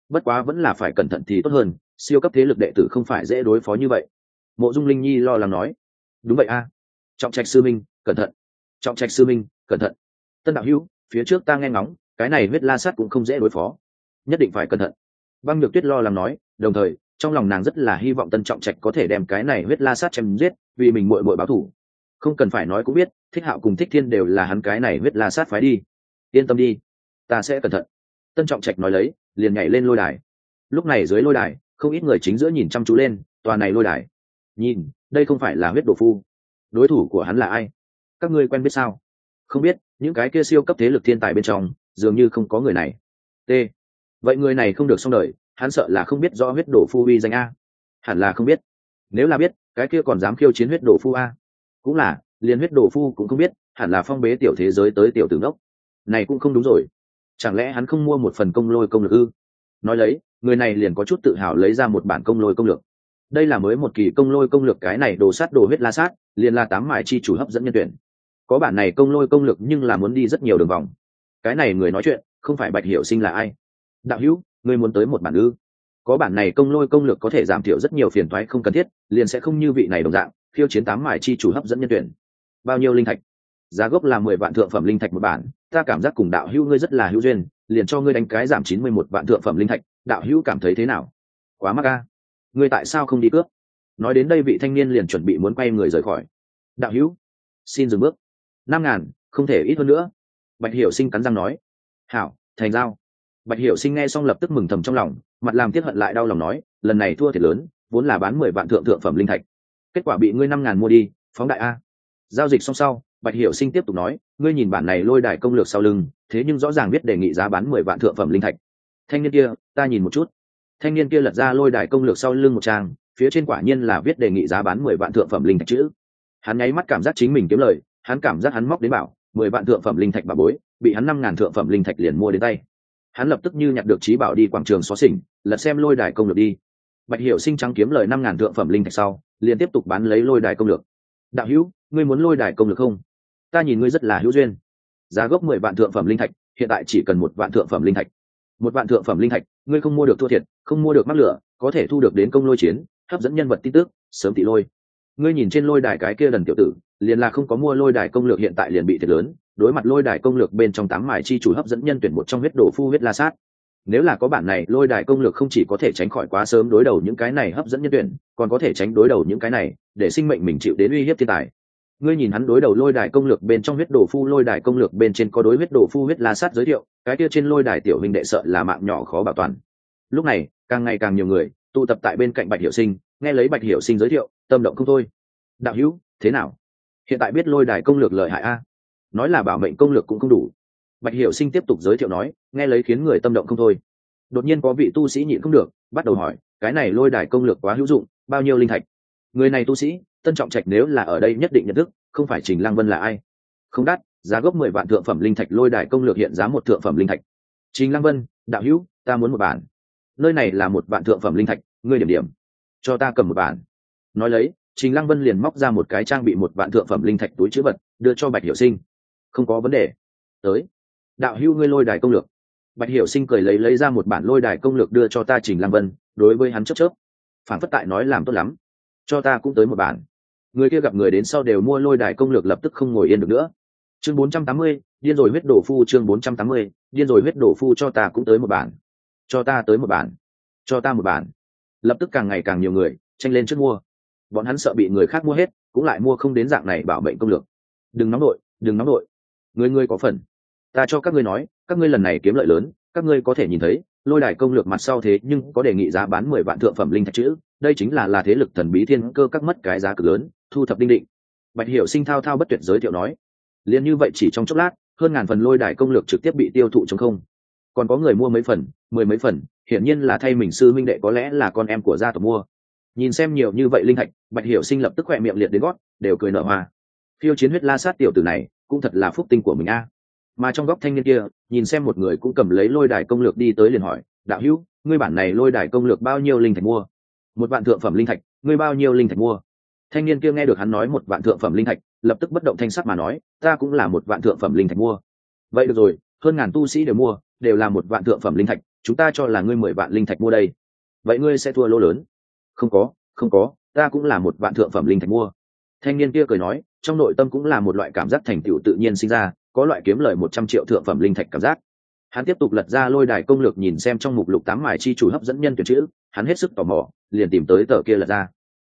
bất quá vẫn là phải cẩn thận thì tốt hơn, siêu cấp thế lực đệ tử không phải dễ đối phó như vậy. Mộ Dung Linh Nhi lo lắng nói. Đúng vậy a. Trọng Trạch sư minh cẩn thận. Trọng Trạch sư minh cẩn thận. Tân đạo hữu, phía trước ta nghe ngóng, cái này huyết la sát cũng không dễ đối phó, nhất định phải cẩn thận. Băng Nhược Tuyết lo lắng nói, đồng thời trong lòng nàng rất là hy vọng Tân Trọng Trạch có thể đem cái này huyết la sát chém giết, vì mình muội muội báo thù. Không cần phải nói cũng biết, Thích Hạo cùng Thích Thiên đều là hắn cái này huyết la sát phái đi. Yên tâm đi, ta sẽ cẩn thận. Tân Trọng Trạch nói lấy, liền nhảy lên lôi đài. Lúc này dưới lôi đài, không ít người chính giữa nhìn chăm chú lên tòa này lôi đài. Nhìn, đây không phải là huyết đồ phu. Đối thủ của hắn là ai? Các ngươi quen biết sao? Không biết, những cái kia siêu cấp thế lực thiên tài bên trong, dường như không có người này. T. Vậy người này không được xong đời, hắn sợ là không biết rõ huyết đồ phu uy danh a. Hẳn là không biết. Nếu là biết, cái kia còn dám khiêu chiến huyết đồ phu a. Cũng là, liền huyết đồ phu cũng không biết, hẳn là phong bế tiểu thế giới tới tiểu tử ngốc. Này cũng không đúng rồi. Chẳng lẽ hắn không mua một phần công lôi công lực ư? Nói lấy, người này liền có chút tự hào lấy ra một bản công lôi công lược. Đây là mới một kỳ công lôi công lược, cái này đồ sát đồ huyết la sát, liền là tám mại chi chủ hấp dẫn nhân tuyển. Có bản này công lôi công lược nhưng là muốn đi rất nhiều đường vòng. Cái này người nói chuyện, không phải Bạch Hiểu Sinh là ai? Đạo hữu, ngươi muốn tới một bản ư? Có bản này công lôi công lược có thể giảm thiểu rất nhiều phiền toái không cần thiết, liền sẽ không như vị này đồng dạng, khiêu chiến tám mại chi chủ hấp dẫn nhân tuyển. Bao nhiêu linh thạch? Giá gốc là 10 vạn thượng phẩm linh thạch một bản, ta cảm giác cùng đạo hữu ngươi rất là hữu duyên, liền cho ngươi đánh cái giảm 91 vạn thượng phẩm linh thạch, đạo hữu cảm thấy thế nào? Quá mắc a. Ngươi tại sao không đi cướp? Nói đến đây vị thanh niên liền chuẩn bị muốn quay người rời khỏi. Đạo hữu, xin dừng bước. 5.000, không thể ít hơn nữa. Bạch Hiểu Sinh cắn răng nói. Hảo, thành giao. Bạch Hiểu Sinh nghe xong lập tức mừng thầm trong lòng, mặt làm tiếc hận lại đau lòng nói, lần này thua thiệt lớn, vốn là bán 10 vạn thượng phẩm linh thạch, kết quả bị ngươi 5.000 mua đi, phóng đại a. Giao dịch xong sau, Bạch Hiểu Sinh tiếp tục nói, ngươi nhìn bản này lôi đài công lược sau lưng, thế nhưng rõ ràng biết đề nghị giá bán 10 vạn thượng phẩm linh thạch. Thanh niên kia, ta nhìn một chút. Thanh niên kia lật ra lôi đài công lược sau lưng một trang, phía trên quả nhiên là viết đề nghị giá bán 10 vạn thượng phẩm linh thạch chữ. Hắn nháy mắt cảm giác chính mình kiếm lời, hắn cảm giác hắn móc đến bảo 10 vạn thượng phẩm linh thạch bà bối, bị hắn 5.000 thượng phẩm linh thạch liền mua đến tay. Hắn lập tức như nhặt được trí bảo đi quảng trường xóa xỉnh, lật xem lôi đài công lược đi. Bạch Hiểu Sinh trắng kiếm lời 5.000 thượng phẩm linh thạch sau, liền tiếp tục bán lấy lôi đài công lược. Đạo hữu, ngươi muốn lôi đài công lược không? Ta nhìn ngươi rất là hữu duyên. Giá gốc 10 vạn thượng phẩm linh thạch, hiện tại chỉ cần 1 vạn thượng phẩm linh thạch. 1 vạn thượng phẩm linh thạch, ngươi không mua được thua thiệt, không mua được mắc lửa, có thể thu được đến công lôi chiến, hấp dẫn nhân vật tin tức, sớm tị lôi. Ngươi nhìn trên lôi đài cái kia đần tiểu tử, liền là không có mua lôi đài công lược hiện tại liền bị thiệt lớn, đối mặt lôi đài công lược bên trong tám mài chi chủ hấp dẫn nhân tuyển một trong huyết đồ phu huyết la sát. Nếu là có bản này lôi đài công lược không chỉ có thể tránh khỏi quá sớm đối đầu những cái này hấp dẫn nhân tuyển, còn có thể tránh đối đầu những cái này để sinh mệnh mình chịu đến uy hiếp thiên tài. Ngươi nhìn hắn đối đầu lôi đài công lược bên trong huyết đồ phu, lôi đài công lược bên trên có đối huyết đồ phu huyết la sát giới thiệu, cái kia trên lôi đài tiểu huynh đệ sợ là mạng nhỏ khó bảo toàn. Lúc này càng ngày càng nhiều người tụ tập tại bên cạnh Bạch Hiểu Sinh, nghe lấy Bạch Hiểu Sinh giới thiệu, tâm động không thôi. Đạo hữu, thế nào? Hiện tại biết lôi đài công lược lợi hại a? Nói là bảo mệnh công lược cũng không đủ. Bạch Hiểu Sinh tiếp tục giới thiệu nói, nghe lấy khiến người tâm động không thôi. Đột nhiên có vị tu sĩ nhịn không được, bắt đầu hỏi, cái này lôi đài công lược quá hữu dụng, bao nhiêu linh thạch? Người này tu sĩ, Tân Trọng Trạch nếu là ở đây nhất định nhận thức, không phải Trình Lăng Vân là ai? Không đắt, giá gốc 10 vạn thượng phẩm linh thạch, lôi đài công lược hiện giá 1 thượng phẩm linh thạch. Trình Lăng Vân, đạo hữu, ta muốn một bản. Nơi này là 1 vạn thượng phẩm linh thạch, ngươi điểm điểm, cho ta cầm một bản. Nói lấy, Trình Lăng Vân liền móc ra một cái trang bị 1 vạn thượng phẩm linh thạch túi trữ vật, đưa cho Bạch Hiểu Sinh. Không có vấn đề. Tới, đạo hữu ngươi lôi đài công lược. Bạch Hiểu Sinh cười lấy ra một bản lôi đài công lược đưa cho ta Trình Lăng Vân, đối với hắn chớp, phản phất tại nói làm tốt lắm, cho ta cũng tới một bản. Người kia gặp người đến sau đều mua lôi đài công lược, lập tức không ngồi yên được nữa. Chương 480, điên rồi huyết đổ phu, chương 480, điên rồi huyết đổ phu, cho ta cũng tới một bản. Cho ta tới một bản. Cho ta một bản. Lập tức càng ngày càng nhiều người tranh lên trước mua. Bọn hắn sợ bị người khác mua hết, cũng lại mua không đến dạng này bảo mệnh công lược. Đừng nóng nội, đừng nóng nội. Ngươi có phần. Ta cho các ngươi nói, các ngươi lần này kiếm lợi lớn, các ngươi có thể nhìn thấy, lôi đài công lược mặt sau thế nhưng có đề nghị giá bán 10 vạn thượng phẩm linh thạch chữ, đây chính là thế lực thần bí thiên cơ các mất cái giá cực lớn, thu thập đinh định. Bạch Hiểu Sinh thao thao bất tuyệt giới thiệu nói. Liên như vậy chỉ trong chốc lát, hơn ngàn phần lôi đài công lược trực tiếp bị tiêu thụ trống không. Còn có người mua mấy phần, 10 mấy phần, hiển nhiên là thay mình sư minh đệ, có lẽ là con em của gia tộc mua. Nhìn xem nhiều như vậy linh thạch, Bạch Hiểu Sinh lập tức khỏe miệng liệt đến gót, đều cười nở hoa. Phiêu chiến huyết la sát tiểu tử này, cũng thật là phúc tinh của mình a. Mà trong góc thanh niên kia, nhìn xem một người cũng cầm lấy lôi đài công lược đi tới liền hỏi, đạo hữu, ngươi bản này lôi đài công lược bao nhiêu linh thạch mua? 1 vạn thượng phẩm linh thạch, ngươi bao nhiêu linh thạch mua? Thanh niên kia nghe được hắn nói 1 vạn thượng phẩm linh thạch, lập tức bất động thanh sắc mà nói, ta cũng là 1 vạn thượng phẩm linh thạch mua. Vậy được rồi, hơn ngàn tu sĩ đều mua, đều là 1 vạn thượng phẩm linh thạch, chúng ta cho là ngươi 10 vạn linh thạch mua đây, vậy ngươi sẽ thua lỗ lớn. Không có, ta cũng là 1 vạn thượng phẩm linh thạch mua. Thanh niên kia cười nói, trong nội tâm cũng là một loại cảm giác thành tựu tự nhiên sinh ra, có loại kiếm lời 100 triệu thượng phẩm linh thạch cảm giác. Hắn tiếp tục lật ra lôi đài công lược nhìn xem trong mục lục 8 mài chi chủ hấp dẫn nhân tuyển chữ, hắn hết sức tò mò, liền tìm tới tờ kia lật ra.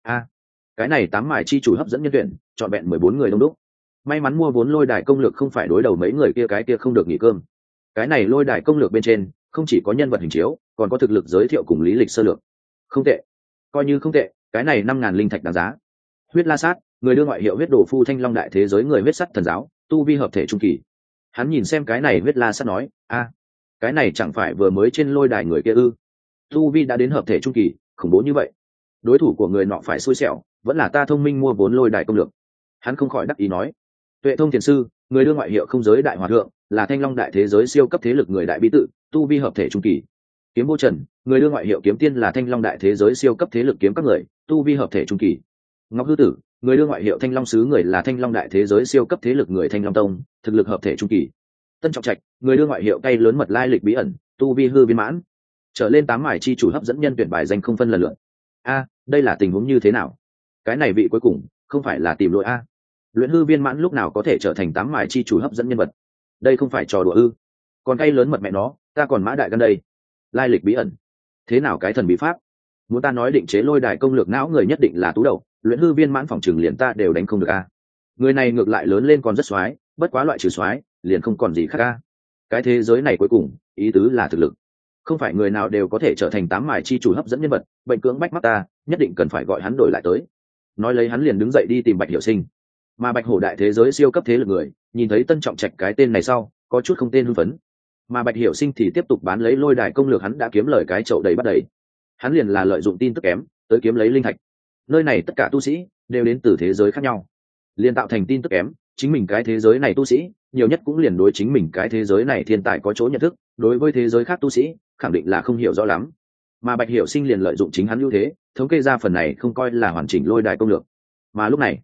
Cái này 8 mài chi chủ hấp dẫn nhân tuyển, chọn vẹn 14 người đông đúc. May mắn mua vốn lôi đài công lược không phải đối đầu mấy người kia cái kia không được nghỉ cơm. Cái này lôi đài công lược bên trên, không chỉ có nhân vật hình chiếu, còn có thực lực giới thiệu cùng lý lịch sơ lược. Không tệ, coi như không tệ, cái này 5.000 linh thạch đáng giá. Huyết La Sát, người đưa ngoại hiệu huyết đồ phu Thanh Long đại thế giới người huyết sắt thần giáo, tu vi hợp thể trung kỳ. Hắn nhìn xem cái này huyết La Sát nói, cái này chẳng phải vừa mới trên lôi đài người kia ư? Tu vi đã đến hợp thể trung kỳ, khủng bố như vậy. Đối thủ của người nọ phải xui xẻo, vẫn là ta thông minh mua vốn lôi đài công lược. Hắn không khỏi đắc ý nói. Tuệ Thông Thiền sư, người đưa ngoại hiệu không giới đại hòa thượng, là Thanh Long đại thế giới siêu cấp thế lực người đại bí tự, tu vi hợp thể trung kỳ. Kiếm Vô Trần, người đưa ngoại hiệu kiếm tiên, là Thanh Long đại thế giới siêu cấp thế lực kiếm các người, tu vi hợp thể trung kỳ. Ngọc Hư Tử, người đưa ngoại hiệu Thanh Long sứ người, là Thanh Long đại thế giới siêu cấp thế lực người Thanh Long tông, thực lực hợp thể trung kỳ. Tân Trọng Trạch, người đưa ngoại hiệu cây lớn mật lai lịch bí ẩn, tu vi hư viên mãn. Trở lên 8 mải chi chủ hấp dẫn nhân tuyển bài danh không phân lần lượt. Đây là tình huống như thế nào? Cái này vị cuối cùng không phải là tìm lỗi luyện hư viên mãn lúc nào có thể trở thành 8 mải chi chủ hấp dẫn nhân vật? Đây không phải trò đùa ư? Còn cây lớn mật mẹ nó, ta còn mã đại gần đây. Lai lịch bí ẩn, thế nào cái thần bí pháp? Muốn ta nói định chế lôi đài công lược não người nhất định là tú đầu, luyện hư viên mãn phòng trường liền ta đều đánh không được Người này ngược lại lớn lên còn rất xoái, bất quá loại trừ xoái liền không còn gì khác Cái thế giới này cuối cùng ý tứ là thực lực, không phải người nào đều có thể trở thành 8 mải chi chủ hấp dẫn nhân vật. Bệnh cưỡng bách mắt ta, nhất định cần phải gọi hắn đổi lại tới. Nói lấy hắn liền đứng dậy đi tìm Bạch Hiểu Sinh. Mà Bạch Hổ đại thế giới siêu cấp thế lực người nhìn thấy Tân Trọng Trạch cái tên này sau, có chút không tên hưng phấn. Mà Bạch Hiểu Sinh thì tiếp tục bán lấy lôi đài công lược, hắn đã kiếm lời cái chậu đầy bắt đầy. Hắn liền là lợi dụng tin tức kém tới kiếm lấy linh thạch. Nơi này tất cả tu sĩ đều đến từ thế giới khác nhau, liền tạo thành tin tức kém. Chính mình cái thế giới này tu sĩ nhiều nhất cũng liền đối chính mình cái thế giới này thiên tài có chỗ nhận thức, đối với thế giới khác tu sĩ khẳng định là không hiểu rõ lắm. Mà Bạch Hiểu Sinh liền lợi dụng chính hắn ưu thế, thống kê ra phần này không coi là hoàn chỉnh lôi đài công lược. Mà lúc này,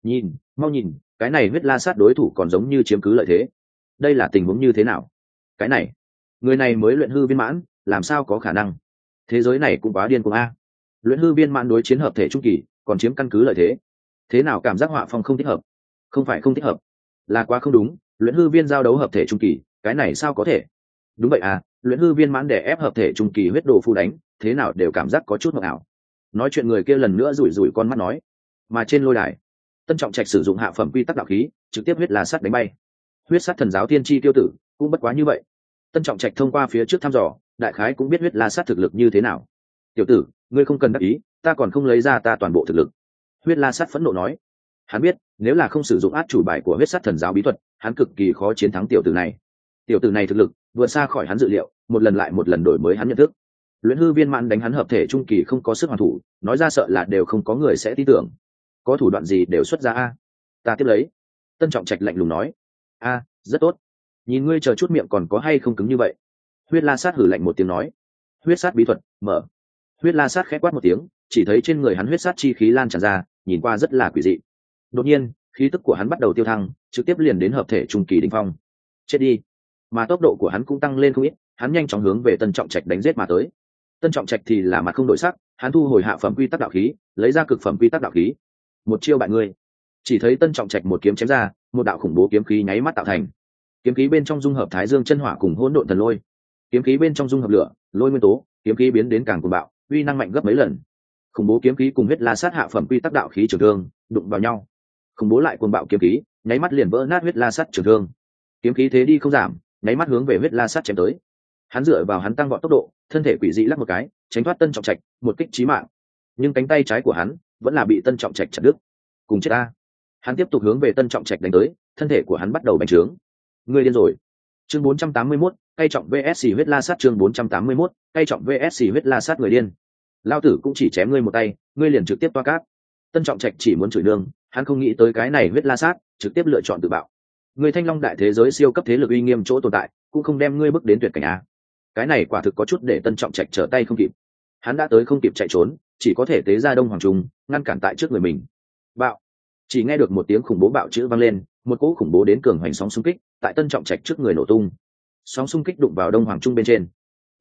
mau nhìn, cái này huyết La Sát đối thủ còn giống như chiếm cứ lợi thế. Đây là tình huống như thế nào? Cái này, người này mới luyện hư viên mãn, làm sao có khả năng? Thế giới này cũng quá điên cuồng luyện hư viên mãn đối chiến hợp thể trung kỳ, còn chiếm căn cứ lợi thế. Thế nào cảm giác họa phong không thích hợp? Không phải không thích hợp, là quá không đúng. Luyện hư viên giao đấu hợp thể trung kỳ, cái này sao có thể? Đúng vậy luyện hư viên mãn để ép hợp thể trung kỳ huyết đồ phu đánh, thế nào đều cảm giác có chút mộng ảo. Nói chuyện người kia lần nữa rủi rủi con mắt nói. Mà trên lôi đài, Tân Trọng Trạch sử dụng hạ phẩm quy tắc đạo khí, trực tiếp huyết La Sát đánh bay. Huyết sát thần giáo tiên tri tiêu tử cũng bất quá như vậy. Tân Trọng Trạch thông qua phía trước thăm dò, đại khái cũng biết huyết La Sát thực lực như thế nào. Tiểu tử, ngươi không cần đắc ý, ta còn không lấy ra ta toàn bộ thực lực. Huyết La Sát phẫn nộ nói. Hắn biết, nếu là không sử dụng át chủ bài của huyết sát thần giáo bí thuật, hắn cực kỳ khó chiến thắng tiểu tử này. Tiểu tử này thực lực vượt xa khỏi hắn dự liệu, một lần lại một lần đổi mới hắn nhận thức. Luyện hư viên mãn đánh hắn hợp thể trung kỳ không có sức hoàn thủ, nói ra sợ là đều không có người sẽ tin tưởng. Có thủ đoạn gì đều xuất ra ta tiếp lấy. Tân Trọng Trạch lạnh lùng nói. Rất tốt, nhìn ngươi chờ chút miệng còn có hay không cứng như vậy. Huyết La Sát hử lạnh một tiếng nói. Huyết sát bí thuật mở. Huyết La Sát khẽ quát một tiếng, chỉ thấy trên người hắn huyết sát chi khí lan tràn ra, nhìn qua rất là quỷ dị. Đột nhiên, khí tức của hắn bắt đầu tiêu thăng, trực tiếp liền đến hợp thể trung kỳ đỉnh phong. Chết đi. Mà tốc độ của hắn cũng tăng lên không ít, hắn nhanh chóng hướng về Tân Trọng Trạch đánh giết mà tới. Tân Trọng Trạch thì là mặt không đổi sắc, hắn thu hồi hạ phẩm quy tắc đạo khí, lấy ra cực phẩm quy tắc đạo khí. Một chiêu bại ngươi. Chỉ thấy Tân Trọng Trạch một kiếm chém ra, một đạo khủng bố kiếm khí nháy mắt tạo thành. Kiếm khí bên trong dung hợp Thái Dương chân hỏa cùng hỗn độn thần lôi. Kiếm khí bên trong dung hợp lửa, lôi nguyên tố, kiếm khí biến đến càng cuồng bạo, uy năng mạnh gấp mấy lần. Khủng bố kiếm khí cùng huyết La Sát hạ phẩm quy tắc đạo khí trường thương đụng vào nhau. Khủng bố lại cuồng bạo kiếm khí, nháy mắt liền vỡ nát huyết La Sát trường thương. Kiếm khí thế đi không giảm, nháy mắt hướng về huyết La Sát chém tới. Hắn dựa vào hắn tăng vọt tốc độ, thân thể quỷ dị lắc một cái, tránh thoát Tân Trọng Trạch một kích chí mạng. Nhưng cánh tay trái của hắn vẫn là bị Tân Trọng Trạch chặt đứt. Cùng chết hắn tiếp tục hướng về Tân Trọng Trạch đánh tới, thân thể của hắn bắt đầu bành trướng. Ngươi điên rồi. Chương 481, cay trọng VS huyết La Sát. Chương 481, cay trọng VS huyết La Sát. Người điên. Lao tử cũng chỉ chém ngươi một tay, ngươi liền trực tiếp toa cát. Tân Trọng Trạch chỉ muốn chửi nương, hắn không nghĩ tới cái này huyết La Sát trực tiếp lựa chọn tự bạo. Người Thanh Long đại thế giới siêu cấp thế lực uy nghiêm chỗ tồn tại, cũng không đem ngươi bước đến tuyệt cảnh cái này quả thực có chút để Tân Trọng Trạch trở tay không kịp. Hắn đã tới không kịp chạy trốn, chỉ có thể tế ra Đông Hoàng Trung ngăn cản tại trước người mình. Bạo. Chỉ nghe được một tiếng khủng bố bạo chữ vang lên, một cỗ khủng bố đến cường hoành sóng xung kích tại Tân Trọng Trạch trước người nổ tung. Sóng xung kích đụng vào Đông Hoàng Trung bên trên.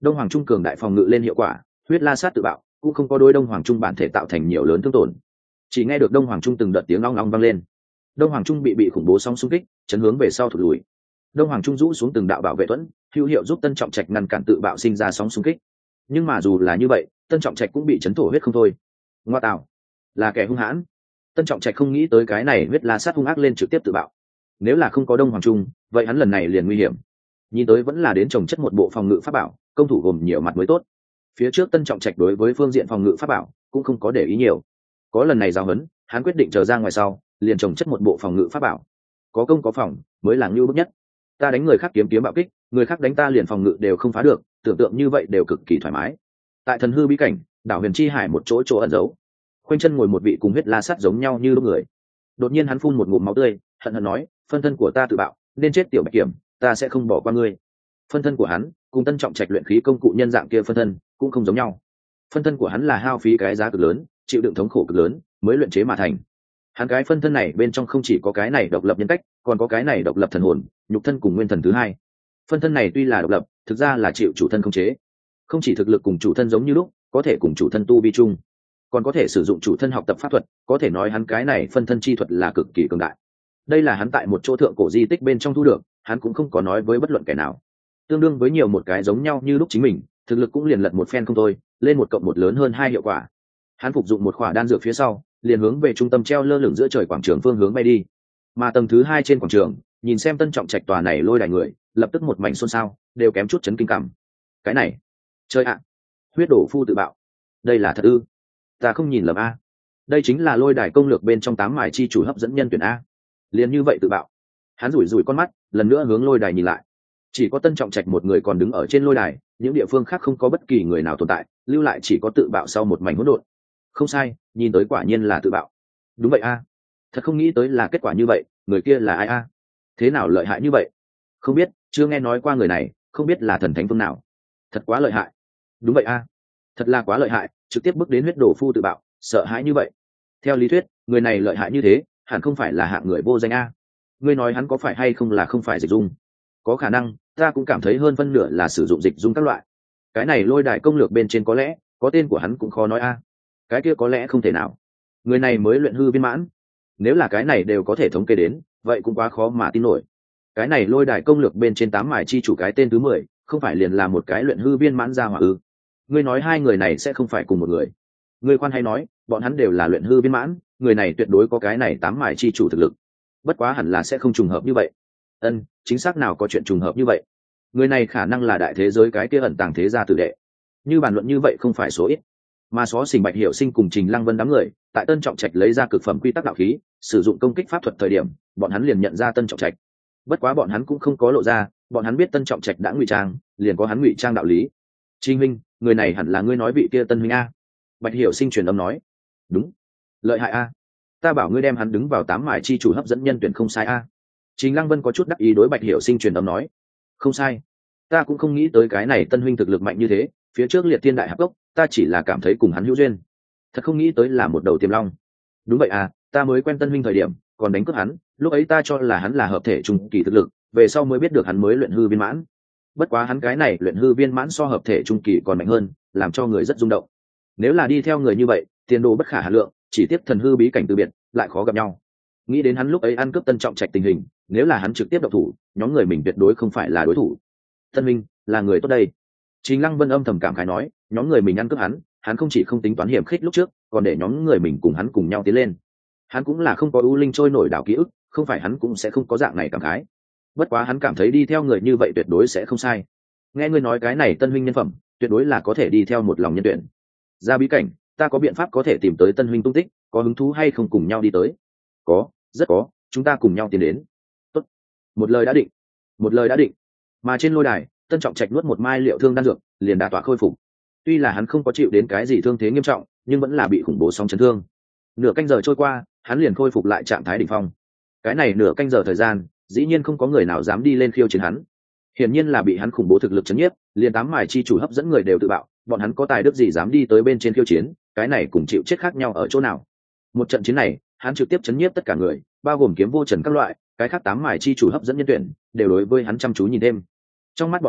Đông Hoàng Trung cường đại phòng ngự lên hiệu quả, huyết la sát tự bạo cũng không có đối Đông Hoàng Trung bản thể tạo thành nhiều lớn thương tổn. Chỉ nghe được Đông Hoàng Trung từng đợt tiếng long long vang lên. Đông Hoàng Trung bị khủng bố sóng xung kích, chấn hướng về sau thụt lùi. Đông Hoàng Trung rũ xuống từng đạo bảo vệ thuẫn, hữu hiệu giúp Tân Trọng Trạch ngăn cản tự bạo sinh ra sóng xung kích. Nhưng mà dù là như vậy, Tân Trọng Trạch cũng bị chấn thổ huyết không thôi. Ngoa tạo, là kẻ hung hãn. Tân Trọng Trạch không nghĩ tới cái này huyết la sát hung ác lên trực tiếp tự bạo. Nếu là không có Đông Hoàng Trung, vậy hắn lần này liền nguy hiểm. Nhìn tới vẫn là đến trồng chất một bộ phòng ngự pháp bảo, công thủ gồm nhiều mặt mới tốt. Phía trước Tân Trọng Trạch đối với phương diện phòng ngự pháp bảo cũng không có để ý nhiều. Có lần này giao hấn, hắn quyết định chờ ra ngoài sau, liền trồng chất một bộ phòng ngự pháp bảo. Có công có phòng mới là ngưu bức nhất. Ta đánh người khác kiếm kiếm bạo kích, người khác đánh ta liền phòng ngự đều không phá được, tưởng tượng như vậy đều cực kỳ thoải mái. Tại thần hư bí cảnh, đảo Huyền Chi Hải một chỗ ẩn giấu, khoanh chân ngồi một vị cùng huyết la sát giống nhau như lúc người. Đột nhiên hắn phun một ngụm máu tươi, hận hận nói, phân thân của ta tự bạo, nên chết tiểu bạch kiểm, ta sẽ không bỏ qua ngươi. Phân thân của hắn cùng Tân Trọng Trạch luyện khí công cụ nhân dạng kia phân thân cũng không giống nhau. Phân thân của hắn là hao phí cái giá cực lớn, chịu đựng thống khổ cực lớn mới luyện chế mà thành. Hắn cái phân thân này bên trong không chỉ có cái này độc lập nhân cách, còn có cái này độc lập thần hồn, nhục thân cùng nguyên thần thứ hai. Phân thân này tuy là độc lập, thực ra là chịu chủ thân khống chế. Không chỉ thực lực cùng chủ thân giống như lúc, có thể cùng chủ thân tu vi chung, còn có thể sử dụng chủ thân học tập pháp thuật, có thể nói hắn cái này phân thân chi thuật là cực kỳ cường đại. Đây là hắn tại một chỗ thượng cổ di tích bên trong thu được, hắn cũng không có nói với bất luận kẻ nào. Tương đương với nhiều một cái giống nhau như lúc chính mình, thực lực cũng liền lật một phen không thôi, lên một cộng một lớn hơn hai hiệu quả. Hắn phục dụng một khỏa đan dược phía sau, liền hướng về trung tâm treo lơ lửng giữa trời quảng trường phương hướng bay đi. Mà tầng thứ hai trên quảng trường, nhìn xem Tân Trọng Trạch tòa này lôi đài người, lập tức một mảnh xôn xao, đều kém chút chấn kinh cảm. Cái này, chơi ạ, huyết đổ phu tự bạo, đây là thật ư? Ta không nhìn lầm a, đây chính là lôi đài công lược bên trong 8 mài chi chủ hấp dẫn nhân tuyển a. Liền như vậy tự bạo. Hắn rủi rủi con mắt, lần nữa hướng lôi đài nhìn lại. Chỉ có Tân Trọng Trạch một người còn đứng ở trên lôi đài, những địa phương khác không có bất kỳ người nào tồn tại, lưu lại chỉ có tự bạo sau một mảnh hỗn độn. Không sai, nhìn tới quả nhiên là tự bạo. Đúng vậy a, thật không nghĩ tới là kết quả như vậy, người kia là ai a? Thế nào lợi hại như vậy? Không biết, chưa nghe nói qua người này, không biết là thần thánh phương nào. Thật quá lợi hại. Đúng vậy a, thật là quá lợi hại, trực tiếp bước đến huyết đổ phu tự bạo, sợ hãi như vậy. Theo lý thuyết, người này lợi hại như thế, hẳn không phải là hạng người vô danh a. Ngươi nói hắn có phải hay không là không phải dịch dung? Có khả năng, ta cũng cảm thấy hơn phân nửa là sử dụng dịch dung các loại. Cái này lôi đài công lược bên trên có lẽ có tên của hắn cũng khó nói a. Cái kia có lẽ không thể nào. Người này mới luyện hư viên mãn, nếu là cái này đều có thể thống kê đến, vậy cũng quá khó mà tin nổi. Cái này lôi đài công lược bên trên 8 mài chi chủ cái tên thứ 10, không phải liền là một cái luyện hư viên mãn ra hỏa ư? Ngươi nói hai người này sẽ không phải cùng một người? Ngươi khoan hay nói, bọn hắn đều là luyện hư viên mãn, người này tuyệt đối có cái này 8 mài chi chủ thực lực. Bất quá hẳn là sẽ không trùng hợp như vậy. Chính xác nào có chuyện trùng hợp như vậy. Người này khả năng là đại thế giới cái kia ẩn tàng thế gia tử đệ. Như bàn luận như vậy không phải số ít. Mà Xó Xỉnh Bạch Hiểu Sinh cùng Trình Lăng Vân đám người, tại Tân Trọng Trạch lấy ra cực phẩm quy tắc đạo khí, sử dụng công kích pháp thuật thời điểm, bọn hắn liền nhận ra Tân Trọng Trạch. Bất quá bọn hắn cũng không có lộ ra, bọn hắn biết Tân Trọng Trạch đã ngụy trang, liền có hắn ngụy trang đạo lý. Trình huynh, người này hẳn là ngươi nói vị kia Tân huynh a. Bạch Hiểu Sinh truyền âm nói. Đúng, lợi hại a. Ta bảo ngươi đem hắn đứng vào 8 mài chi chủ hấp dẫn nhân tuyển không sai a. Trình Lăng Vân có chút đắc ý đối Bạch Hiểu Sinh truyền âm nói. Không sai, ta cũng không nghĩ tới cái này Tân huynh thực lực mạnh như thế, phía trước Liệt Thiên Đại Hạp Cốc, ta chỉ là cảm thấy cùng hắn hữu duyên, thật không nghĩ tới là một đầu tiềm long. Đúng vậy à, ta mới quen Tân huynh thời điểm còn đánh cướp hắn, lúc ấy ta cho là hắn là hợp thể trung kỳ thực lực, về sau mới biết được hắn mới luyện hư viên mãn. Bất quá hắn cái này luyện hư viên mãn so hợp thể trung kỳ còn mạnh hơn, làm cho người rất rung động. Nếu là đi theo người như vậy, tiền đồ bất khả hà lượng, chỉ tiếp thần hư bí cảnh từ biệt, lại khó gặp nhau. Nghĩ đến hắn lúc ấy ăn cướp Tân Trọng Trạch tình hình, nếu là hắn trực tiếp độc thủ, nhóm người mình tuyệt đối không phải là đối thủ. Tân huynh là người tốt đây. Trình Lăng Vân âm thầm cảm khái nói, nhóm người mình ăn cướp hắn không chỉ không tính toán hiểm khích lúc trước, còn để nhóm người mình cùng hắn cùng nhau tiến lên. Hắn cũng là không có ưu linh trôi nổi đảo ký ức, không phải hắn cũng sẽ không có dạng này cảm khái. Bất quá hắn cảm thấy đi theo người như vậy tuyệt đối sẽ không sai. Nghe ngươi nói cái này Tân huynh nhân phẩm, tuyệt đối là có thể đi theo một lòng nhân tuyển. Ra bí cảnh, ta có biện pháp có thể tìm tới Tân huynh tung tích, có hứng thú hay không cùng nhau đi tới? Có, rất có, chúng ta cùng nhau tiến đến. Tốt, một lời đã định, một lời đã định. Mà trên lôi đài, Tân Trọng Trạch nuốt một mai liệu thương đan dược, liền đả tọa khôi phục. Tuy là hắn không có chịu đến cái gì thương thế nghiêm trọng, nhưng vẫn là bị khủng bố sóng chấn thương. Nửa canh giờ trôi qua, hắn liền khôi phục lại trạng thái đỉnh phong. Cái này nửa canh giờ thời gian, dĩ nhiên không có người nào dám đi lên khiêu chiến hắn. Hiển nhiên là bị hắn khủng bố thực lực chấn nhiếp, liền 8 mài chi chủ hấp dẫn người đều tự bạo, bọn hắn có tài đức gì dám đi tới bên trên khiêu chiến, cái này cùng chịu chết khác nhau ở chỗ nào. Một trận chiến này, hắn trực tiếp chấn nhiếp tất cả người, bao gồm Kiếm Vô Trần các loại, cái khác 8 mài chi chủ hấp dẫn nhân tuyển, đều đối với hắn chăm chú nhìn thêm. Trong mắt bọn hắn,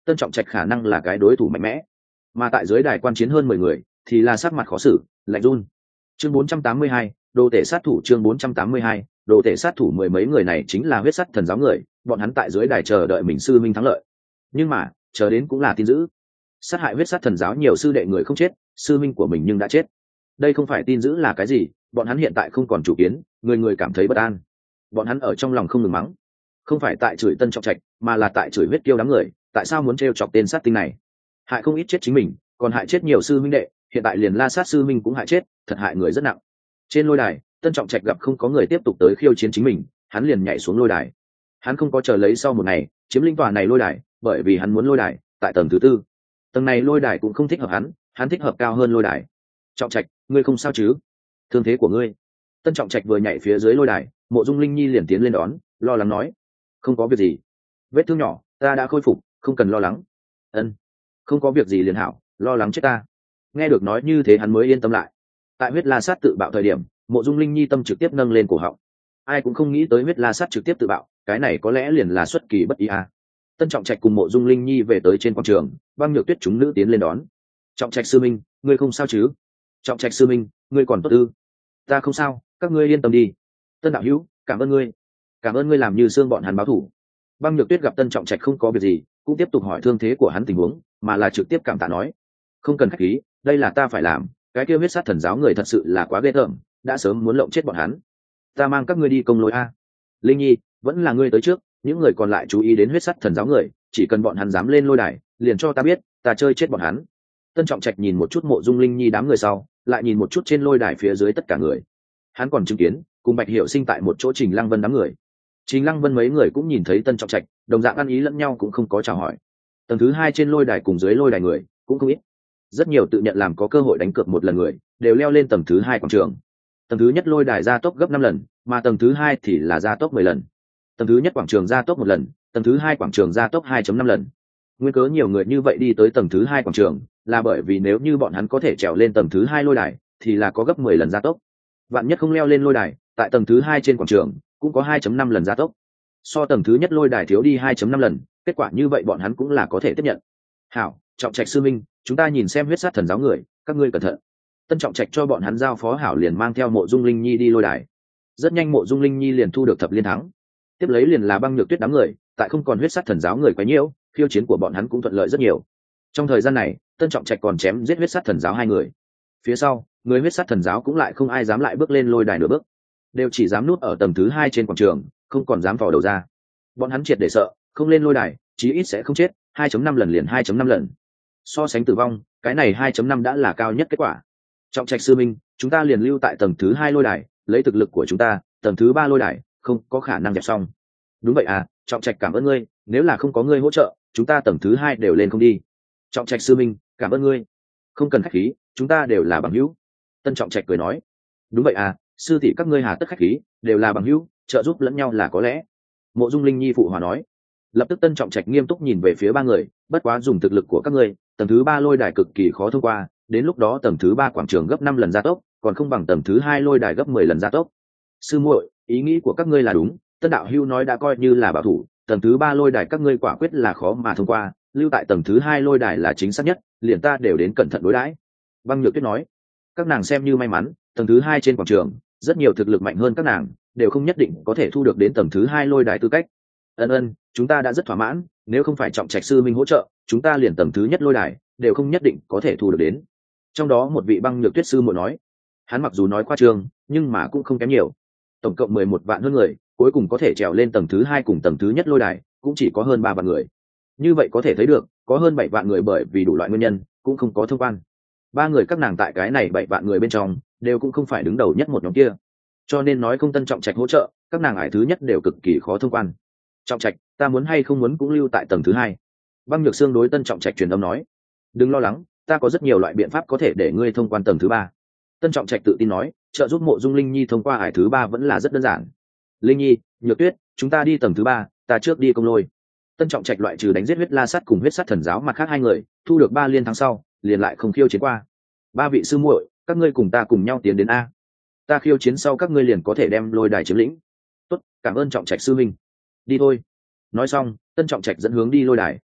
Tân Trọng Trạch khả năng là cái đối thủ mạnh mẽ, mà tại dưới đài quan chiến hơn 10 người thì là sắc mặt khó xử, lạnh run. Chương 482, đồ tể sát thủ. Chương 482, đồ tể sát thủ. Mười mấy người này chính là huyết sắt thần giáo người, bọn hắn tại dưới đài chờ đợi mình sư minh thắng lợi. Nhưng mà chờ đến cũng là tin dữ, sát hại huyết sắt thần giáo nhiều sư đệ người không chết, sư minh của mình nhưng đã chết. Đây không phải tin dữ là cái gì? Bọn hắn hiện tại không còn chủ kiến, người người cảm thấy bất an. Bọn hắn ở trong lòng không ngừng mắng, không phải tại chửi Tân Trọng Trạch, mà là tại chửi huyết kiêu đám người. Tại sao muốn trêu chọc tên sát tinh này? Hại không ít chết chính mình, còn hại chết nhiều sư minh đệ, hiện tại liền La Sát sư minh cũng hại chết, thật hại người rất nặng. Trên lôi đài, Tân Trọng Trạch gặp không có người tiếp tục tới khiêu chiến chính mình, hắn liền nhảy xuống lôi đài. Hắn không có chờ lấy sau một ngày chiếm lĩnh tòa này lôi đài, bởi vì hắn muốn lôi đài tại tầng thứ tư. Tầng này lôi đài cũng không thích hợp hắn thích hợp cao hơn lôi đài. Trọng Trạch, ngươi không sao chứ? Thương thế của ngươi? Tân Trọng Trạch vừa nhảy phía dưới lôi đài, Mộ Dung Linh Nhi liền tiến lên đón, lo lắng nói: không có việc gì, vết thương nhỏ, ta đã khôi phục, không cần lo lắng. Ân, không có việc gì liền hảo, lo lắng chết ta. Nghe được nói như thế hắn mới yên tâm lại. Tại huyết la sát tự bạo thời điểm, Mộ Dung Linh Nhi tâm trực tiếp nâng lên cổ họng. Ai cũng không nghĩ tới huyết la sát trực tiếp tự bạo, cái này có lẽ liền là xuất kỳ bất ý à. Tân Trọng Trạch cùng Mộ Dung Linh Nhi về tới trên quảng trường, Băng Nhược Tuyết chúng nữ tiến lên đón. Trọng Trạch sư minh, ngươi không sao chứ? Trọng Trạch sư minh, ngươi còn tốt ư? Ta không sao, các ngươi yên tâm đi. Tân đạo hữu, cảm ơn ngươi làm như xương bọn hắn báo thủ. Băng Nhược Tuyết gặp Tân Trọng Trạch không có việc gì, cũng tiếp tục hỏi thương thế của hắn tình huống, mà là trực tiếp cảm tạ nói: không cần khách khí, đây là ta phải làm, cái kia huyết sát thần giáo người thật sự là quá ghê tởm, đã sớm muốn lộng chết bọn hắn. Ta mang các ngươi đi công lối a. Linh Nhi, vẫn là ngươi tới trước, những người còn lại chú ý đến huyết sát thần giáo người, chỉ cần bọn hắn dám lên lôi đài, liền cho ta biết, ta chơi chết bọn hắn. Tân Trọng Trạch nhìn một chút Mộ Dung Linh Nhi đám người sau, lại nhìn một chút trên lôi đài phía dưới tất cả người. Hắn còn chứng kiến cùng Bạch Hiểu Sinh tại một chỗ Trình Lăng Vân đám người. Trình Lăng Vân mấy người cũng nhìn thấy Tân Trọng Trạch, đồng dạng ăn ý lẫn nhau cũng không có chào hỏi. Tầng thứ hai trên lôi đài cùng dưới lôi đài người cũng không ít, rất nhiều tự nhận làm có cơ hội đánh cược một lần người đều leo lên tầng thứ hai quảng trường. Tầng thứ nhất lôi đài gia tốc gấp 5 lần, mà tầng thứ hai thì là gia tốc 10 lần. Tầng thứ nhất quảng trường gia tốc 1 lần, tầng thứ hai quảng trường gia tốc 2.5 lần. Nguyên cớ nhiều người như vậy đi tới tầng thứ hai quảng trường là bởi vì nếu như bọn hắn có thể trèo lên tầng thứ hai lôi đài thì là có gấp 10 lần gia tốc. Vạn nhất không leo lên lôi đài, tại tầng thứ hai trên quảng trường cũng có 2.5 lần gia tốc. So tầng thứ nhất lôi đài thiếu đi 2.5 lần, kết quả như vậy bọn hắn cũng là có thể tiếp nhận. Hảo, Trọng Trạch sư minh, chúng ta nhìn xem huyết sát thần giáo người, các ngươi cẩn thận. Tân Trọng Trạch cho bọn hắn giao phó hảo liền mang theo Mộ Dung Linh Nhi đi lôi đài. Rất nhanh Mộ Dung Linh Nhi liền thu được thập liên thắng. Tiếp lấy liền là Băng Nhược Tuyết đám người, tại không còn huyết sát thần giáo người quá nhiễu, khiêu chiến của bọn hắn cũng thuận lợi rất nhiều. Trong thời gian này, Tân Trọng Trạch còn chém giết huyết sát thần giáo 2 người. Phía sau, người huyết sát thần giáo cũng lại không ai dám lại bước lên lôi đài nửa bước, đều chỉ dám núp ở tầng thứ 2 trên quảng trường, không còn dám vào đầu ra. Bọn hắn triệt để sợ, không lên lôi đài, chí ít sẽ không chết, 2.5 lần liền 2.5 lần. So sánh tử vong, cái này 2.5 đã là cao nhất kết quả. Trọng Trạch sư minh, chúng ta liền lưu tại tầng thứ 2 lôi đài, lấy thực lực của chúng ta, tầng thứ 3 lôi đài không có khả năng dẹp xong. Đúng vậy à, Trọng Trạch cảm ơn ngươi, nếu là không có ngươi hỗ trợ, chúng ta tầng thứ 2 đều lên không đi. Trọng Trạch sư minh, cảm ơn ngươi. Không cần khách khí, chúng ta đều là bằng hữu. Tân Trọng Trạch cười nói: đúng vậy à, sư tỷ các ngươi hà tất khách khí, đều là bằng hữu, trợ giúp lẫn nhau là có lẽ. Mộ Dung Linh Nhi phụ hòa nói. Lập tức Tân Trọng Trạch nghiêm túc nhìn về phía 3 người, bất quá dùng thực lực của các ngươi, tầng thứ 3 lôi đài cực kỳ khó thông qua, đến lúc đó tầng thứ 3 quảng trường gấp 5 lần gia tốc, còn không bằng tầng thứ 2 lôi đài gấp 10 lần gia tốc. Sư muội, ý nghĩ của các ngươi là đúng, Tân đạo hữu nói đã coi như là bảo thủ, tầng thứ 3 lôi đài các ngươi quả quyết là khó mà thông qua, lưu tại tầng thứ 2 lôi đài là chính xác nhất, liền ta đều đến cẩn thận đối đãi. Băng Nhược Tuyết nói. Các nàng xem như may mắn, tầng thứ 2 trên quảng trường, rất nhiều thực lực mạnh hơn các nàng, đều không nhất định có thể thu được đến tầng thứ 2 lôi đài tư cách. Ân, chúng ta đã rất thỏa mãn, nếu không phải Trọng Trạch sư minh hỗ trợ, chúng ta liền tầng thứ nhất lôi đài đều không nhất định có thể thu được đến. Trong đó một vị Băng Nhược Tuyết sư muội nói, hắn mặc dù nói khoa trương, nhưng mà cũng không kém nhiều. Tổng cộng 11 vạn hơn người, cuối cùng có thể trèo lên tầng thứ 2 cùng tầng thứ nhất lôi đài, cũng chỉ có hơn 3 vạn người. Như vậy có thể thấy được, có hơn 7 vạn người bởi vì đủ loại nguyên nhân, cũng không có thông quan. 3 người các nàng tại cái này 7 vạn người bên trong, đều cũng không phải đứng đầu nhất một nhóm kia. Cho nên nói không Tân Trọng Trạch hỗ trợ, các nàng ải thứ nhất đều cực kỳ khó thông quan. Trọng Trạch, ta muốn hay không muốn cũng lưu tại tầng thứ 2. Băng Nhược Sương đối Tân Trọng Trạch truyền âm nói. Đừng lo lắng, ta có rất nhiều loại biện pháp có thể để ngươi thông quan tầng thứ 3. Tân Trọng Trạch tự tin nói, trợ giúp Mộ Dung Linh Nhi thông qua ải thứ 3 vẫn là rất đơn giản. Linh Nhi, Nhược Tuyết, chúng ta đi tầng thứ 3, ta trước đi công lôi. Tân Trọng Trạch loại trừ đánh giết huyết la sắt cùng huyết sắt thần giáo mặt khác 2 người, thu được 3 liên thắng sau, liền lại không khiêu chiến qua. 3 vị sư muội, các ngươi cùng ta cùng nhau tiến đến a. Ta khiêu chiến sau các ngươi liền có thể đem lôi đài chiếm lĩnh. Tốt, cảm ơn Trọng Trạch sư minh. Đi thôi. Nói xong, Tân Trọng Trạch dẫn hướng đi lôi đài.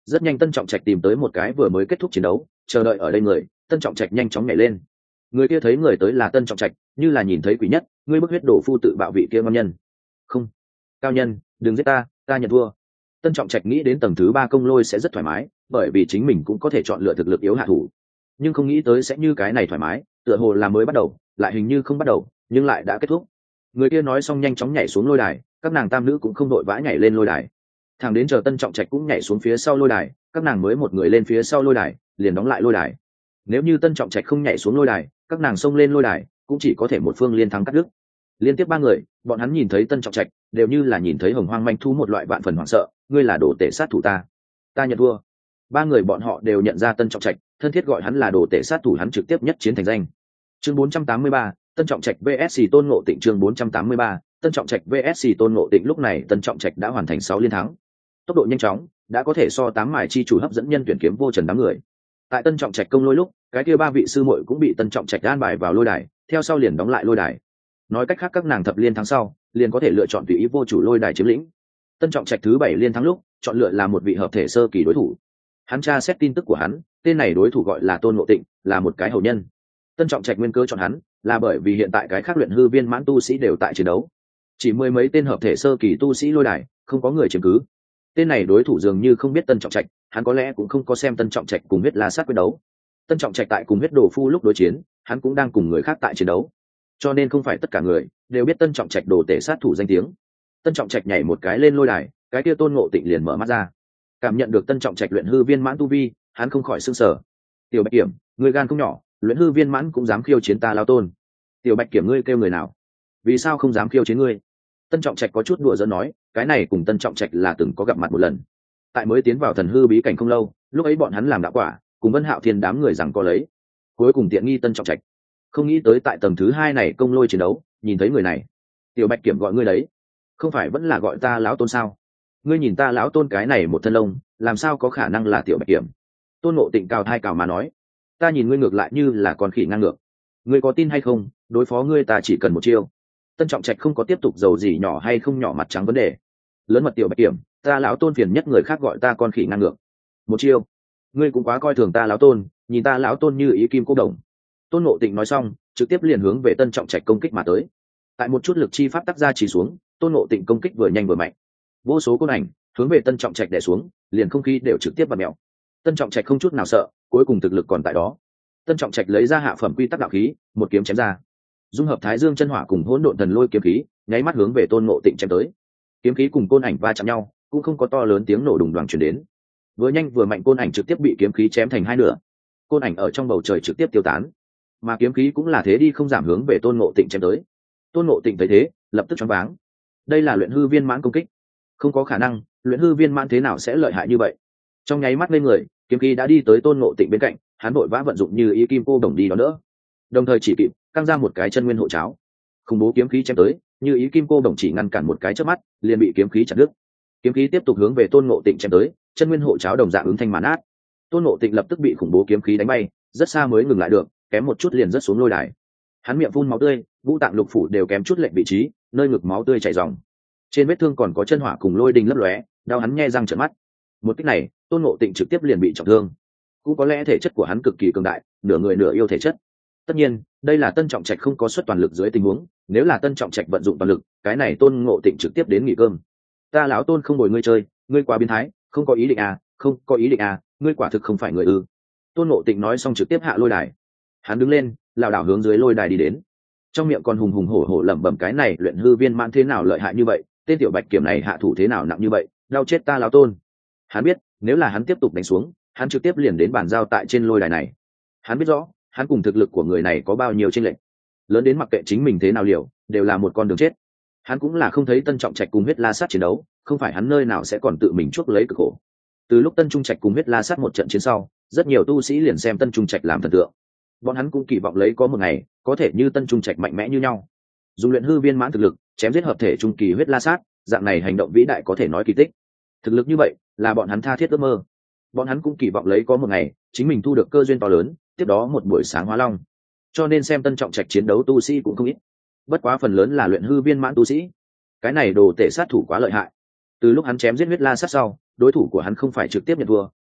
Rất nhanh Tân Trọng Trạch tìm tới một cái vừa mới kết thúc chiến đấu chờ đợi ở đây người. Tân Trọng Trạch nhanh chóng nhảy lên. Người kia thấy người tới là Tân Trọng Trạch, như là nhìn thấy quỷ nhất. Ngươi bức huyết đổ phu tự bạo vị kia ngon nhân. Không, cao nhân, đừng giết ta nhận thua. Tân Trọng Trạch nghĩ đến tầng thứ 3 công lôi sẽ rất thoải mái, bởi vì chính mình cũng có thể chọn lựa thực lực yếu hạ thủ, nhưng không nghĩ tới sẽ như cái này thoải mái, tựa hồ là mới bắt đầu, lại hình như không bắt đầu, nhưng lại đã kết thúc. Người kia nói xong nhanh chóng nhảy xuống lôi đài, các nàng tam nữ cũng không đội vã nhảy lên lôi đài, thẳng đến chờ Tân Trọng Trạch cũng nhảy xuống phía sau lôi đài, các nàng mới một người lên phía sau lôi đài, liền đóng lại lôi đài. Nếu như Tân Trọng Trạch không nhảy xuống lôi đài, các nàng xông lên lôi đài, cũng chỉ có thể một phương liên thắng cắt đứt. Liên tiếp 3 người, bọn hắn nhìn thấy Tân Trọng Trạch, đều như là nhìn thấy hồng hoang manh thú một loại vạn phần hoảng sợ. Ngươi là đồ tể sát thủ ta nhận thua. 3 người bọn họ đều nhận ra Tân Trọng Trạch, thân thiết gọi hắn là đồ tể sát thủ, hắn trực tiếp nhất chiến thành danh. Chương 483, Tân Trọng Trạch vs Tôn Ngộ Tịnh. Chương 483, Tân Trọng Trạch vs Tôn Ngộ Tịnh. Lúc này Tân Trọng Trạch đã hoàn thành 6 liên thắng, tốc độ nhanh chóng, đã có thể so 8 mài chi chủ hấp dẫn nhân tuyển kiếm vô trần đám người. Tại Tân Trọng Trạch công lôi lúc, cái kia 3 vị sư muội cũng bị Tân Trọng Trạch an bài vào lôi đài, theo sau liền đóng lại lôi đài. Nói cách khác, các nàng thập liên thắng sau, liền có thể lựa chọn tùy ý vô chủ lôi đài chiếm lĩnh. Tân Trọng Trạch thứ 7 liên thắng lúc, chọn lựa là một vị hợp thể sơ kỳ đối thủ. Hắn tra xét tin tức của hắn, tên này đối thủ gọi là Tôn Ngộ Tịnh, là một cái hầu nhân. Tân Trọng Trạch nguyên cơ chọn hắn, là bởi vì hiện tại cái khác luyện hư viên mãn tu sĩ đều tại chiến đấu, chỉ mười mấy tên hợp thể sơ kỳ tu sĩ lôi đài, không có người chiếm cứ. Tên này đối thủ dường như không biết Tân Trọng Trạch, hắn có lẽ cũng không có xem Tân Trọng Trạch cùng huyết la sát quyết đấu. Tân Trọng Trạch tại cùng huyết đồ phu lúc đối chiến, hắn cũng đang cùng người khác tại chiến đấu, cho nên không phải tất cả người đều biết Tân Trọng Trạch đồ tể sát thủ danh tiếng. Tân Trọng Trạch nhảy một cái lên lôi đài, cái kia Tôn Ngộ Tịnh liền mở mắt ra, cảm nhận được Tân Trọng Trạch luyện hư viên mãn tu vi, hắn không khỏi sửng sở. Tiểu Bạch Kiểm, ngươi gan không nhỏ, luyện hư viên mãn cũng dám khiêu chiến ta lão Tôn. Tiểu Bạch Kiểm, ngươi kêu người nào? Vì sao không dám khiêu chiến ngươi? Tân Trọng Trạch có chút đùa giỡn nói, cái này cùng Tân Trọng Trạch là từng có gặp mặt một lần. Tại mới tiến vào thần hư bí cảnh không lâu, lúc ấy bọn hắn làm đạo quả, cùng Vân Hạo Thiên đám người rằng có lấy, cuối cùng tiện nghi Tân Trọng Trạch. Không nghĩ tới tại tầng thứ 2 này công lôi chiến đấu, nhìn thấy người này. Tiểu Bạch Kiểm gọi ngươi đấy, không phải vẫn là gọi ta lão Tôn sao? Ngươi nhìn ta lão Tôn cái này một thân lông, làm sao có khả năng là Tiểu Bạch Kiểm? Tôn Ngộ Tịnh cao thai cào mà nói, ta nhìn ngươi ngược lại như là con khỉ ngang ngược. Ngươi có tin hay không, đối phó ngươi ta chỉ cần một chiêu. Tân Trọng Trạch không có tiếp tục dầu gì nhỏ hay không nhỏ mặt trắng vấn đề. Lớn mật Tiểu Bạch Kiểm, ta lão Tôn phiền nhất người khác gọi ta con khỉ ngang ngược. Một chiêu? Ngươi cũng quá coi thường ta lão Tôn, nhìn ta lão Tôn như ý kim cô đồng. Tôn Ngộ Tịnh nói xong, trực tiếp liền hướng về Tân Trọng Trạch công kích mà tới. Tại một chút lực chi pháp tác ra chỉ xuống, Tôn Ngộ Tịnh công kích vừa nhanh vừa mạnh, vô số côn ảnh hướng về Tân Trọng Trạch đè xuống, liền không khí đều trực tiếp bật mèo. Tân Trọng Trạch không chút nào sợ, cuối cùng thực lực còn tại đó. Tân Trọng Trạch lấy ra hạ phẩm quy tắc đạo khí, một kiếm chém ra, dung hợp Thái Dương chân hỏa cùng hỗn độn thần lôi kiếm khí, nháy mắt hướng về Tôn Ngộ Tịnh chém tới. Kiếm khí cùng côn ảnh va chạm nhau, cũng không có to lớn tiếng nổ đùng đoàng truyền đến. Vừa nhanh vừa mạnh côn ảnh trực tiếp bị kiếm khí chém thành hai nửa, côn ảnh ở trong bầu trời trực tiếp tiêu tán, mà kiếm khí cũng là thế đi không giảm hướng về Tôn Ngộ Tịnh chém tới. Tôn Ngộ Tịnh thấy thế, lập tức choáng váng. Đây là luyện hư viên mãn công kích, không có khả năng, luyện hư viên mãn thế nào sẽ lợi hại như vậy? Trong nháy mắt lên người, kiếm khí đã đi tới Tôn Ngộ Tịnh bên cạnh, hắn vội vã vận dụng như ý kim cô đồng đi đó nữa, đồng thời chỉ kịp căng ra một cái chân nguyên hộ cháo, khủng bố kiếm khí chém tới, như ý kim cô đồng chỉ ngăn cản một cái chớp mắt, liền bị kiếm khí chặt đứt. Kiếm khí tiếp tục hướng về Tôn Ngộ Tịnh chém tới, chân nguyên hộ cháo đồng dạng ứng thanh màn át. Tôn Ngộ Tịnh lập tức bị khủng bố kiếm khí đánh bay, rất xa mới ngừng lại được, kém một chút liền rớt xuống lôi đài. Hắn miệng phun máu tươi, ngũ tạng lục phủ đều kém chút lệch vị trí, nơi ngực máu tươi chảy ròng. Trên vết thương còn có chân hỏa cùng lôi đình lấp lóe, đau hắn nhe răng trợn mắt. Một kích này, Tôn Ngộ Tịnh trực tiếp liền bị trọng thương. Cũng có lẽ thể chất của hắn cực kỳ cường đại, nửa người nửa yêu thể chất. Tất nhiên, đây là Tân Trọng Trạch không có xuất toàn lực dưới tình huống, nếu là Tân Trọng Trạch vận dụng toàn lực, cái này Tôn Ngộ Tịnh trực tiếp đến nghỉ cơm. Ta lão Tôn không bồi ngươi chơi, ngươi quá biến thái, không có ý định à, không có ý định à, ngươi quả thực không phải người ư? Tôn Ngộ Tịnh nói xong trực tiếp hạ lôi đài. Hắn đứng lên, lảo đảo hướng dưới lôi đài đi đến, trong miệng còn hùng hùng hổ hổ lẩm bẩm cái này luyện hư viên mãn thế nào lợi hại như vậy, tên Tiểu Bạch Kiểm này hạ thủ thế nào nặng như vậy, đau chết ta lão Tôn. Hắn biết, nếu là hắn tiếp tục đánh xuống, hắn trực tiếp liền đến bàn giao tại trên lôi đài này. Hắn biết rõ, hắn cùng thực lực của người này có bao nhiêu chênh lệch, lớn đến mặc kệ chính mình thế nào liều, đều là một con đường chết. Hắn cũng là không thấy Tân Trọng Trạch cùng huyết la sát chiến đấu, không phải hắn nơi nào sẽ còn tự mình chuốc lấy cực khổ. Từ lúc Tân Trung Trạch cùng huyết la sát một trận chiến sau, rất nhiều tu sĩ liền xem Tân Trung Trạch làm thần tượng. Bọn hắn cũng kỳ vọng lấy có một ngày có thể như Tân Trung Trạch mạnh mẽ như nhau, dùng luyện hư viên mãn thực lực chém giết hợp thể trung kỳ huyết la sát, dạng này hành động vĩ đại có thể nói kỳ tích. Thực lực như vậy là bọn hắn tha thiết ước mơ. Bọn hắn cũng kỳ vọng lấy có một ngày chính mình thu được cơ duyên to lớn, tiếp đó một buổi sáng hóa long. Cho nên xem Tân Trọng Trạch chiến đấu tu sĩ cũng không ít, bất quá phần lớn là luyện hư viên mãn tu sĩ. Cái này đồ tể sát thủ quá lợi hại. Từ lúc hắn chém giết huyết la sát sau, đối thủ của hắn không phải trực tiếp nhận thua,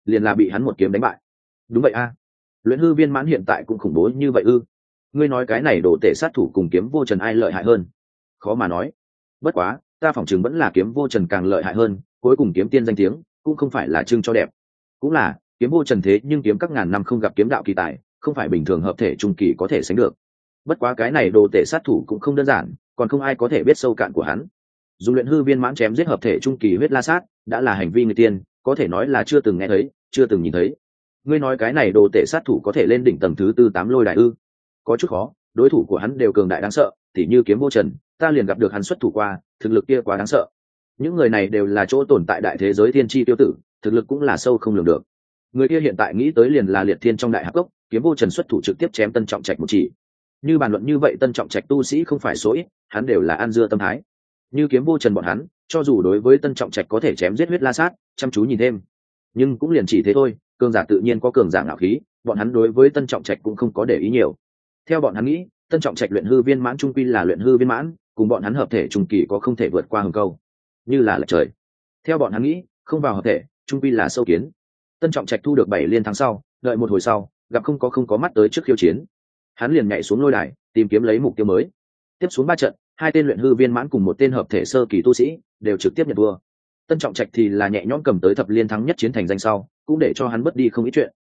liền là bị hắn một kiếm đánh bại. Đúng vậy a, luyện hư viên mãn hiện tại cũng khủng bố như vậy ư? Ngươi nói cái này đồ tể sát thủ cùng kiếm vô trần ai lợi hại hơn? Khó mà nói. Bất quá ta phỏng chừng vẫn là kiếm vô trần càng lợi hại hơn, cuối cùng kiếm tiên danh tiếng cũng không phải là trưng cho đẹp. Cũng là kiếm vô trần thế nhưng kiếm các ngàn năm không gặp kiếm đạo kỳ tài, không phải bình thường hợp thể trung kỳ có thể sánh được. Bất quá cái này đồ tể sát thủ cũng không đơn giản, còn không ai có thể biết sâu cạn của hắn. Dùng luyện hư viên mãn chém giết hợp thể trung kỳ huyết la sát đã là hành vi người tiên, có thể nói là chưa từng nghe thấy, chưa từng nhìn thấy. Ngươi nói cái này đồ tể sát thủ có thể lên đỉnh tầng thứ tư 8 lôi đại ư? Có chút khó, đối thủ của hắn đều cường đại đáng sợ, tỉ như kiếm vô trần, ta liền gặp được hắn xuất thủ qua, thực lực kia quá đáng sợ. Những người này đều là chỗ tồn tại đại thế giới thiên chi tiêu tử, thực lực cũng là sâu không lường được. Người kia hiện tại nghĩ tới liền là liệt thiên trong đại hạp cốc, kiếm vô trần xuất thủ trực tiếp chém Tân Trọng Trạch một chỉ. Như bàn luận như vậy, Tân Trọng Trạch tu sĩ không phải số ít, hắn đều là ăn dưa tâm thái. Như kiếm vô trần bọn hắn, cho dù đối với Tân Trọng Trạch có thể chém giết huyết la sát, chăm chú nhìn thêm, nhưng cũng liền chỉ thế thôi. Cường giả tự nhiên có cường giả ngạo khí, bọn hắn đối với Tân Trọng Trạch cũng không có để ý nhiều. Theo bọn hắn nghĩ, Tân Trọng Trạch luyện hư viên mãn trung quy là luyện hư viên mãn, cùng bọn hắn hợp thể trung kỳ có không thể vượt qua hừng câu, như là lệch trời. Theo bọn hắn nghĩ, không vào hợp thể trung quy là sâu kiến. Tân Trọng Trạch thu được 7 liên thắng sau, đợi một hồi sau, gặp không có mắt tới trước khiêu chiến, hắn liền nhảy xuống lôi đài tìm kiếm lấy mục tiêu mới. Tiếp xuống 3 trận, 2 tên luyện hư viên mãn cùng 1 tên hợp thể sơ kỳ tu sĩ đều trực tiếp nhận thua. Tân Trọng Trạch thì là nhẹ nhõm cầm tới thập liên thắng nhất chiến thành danh sau, cũng để cho hắn bất đi không ít chuyện.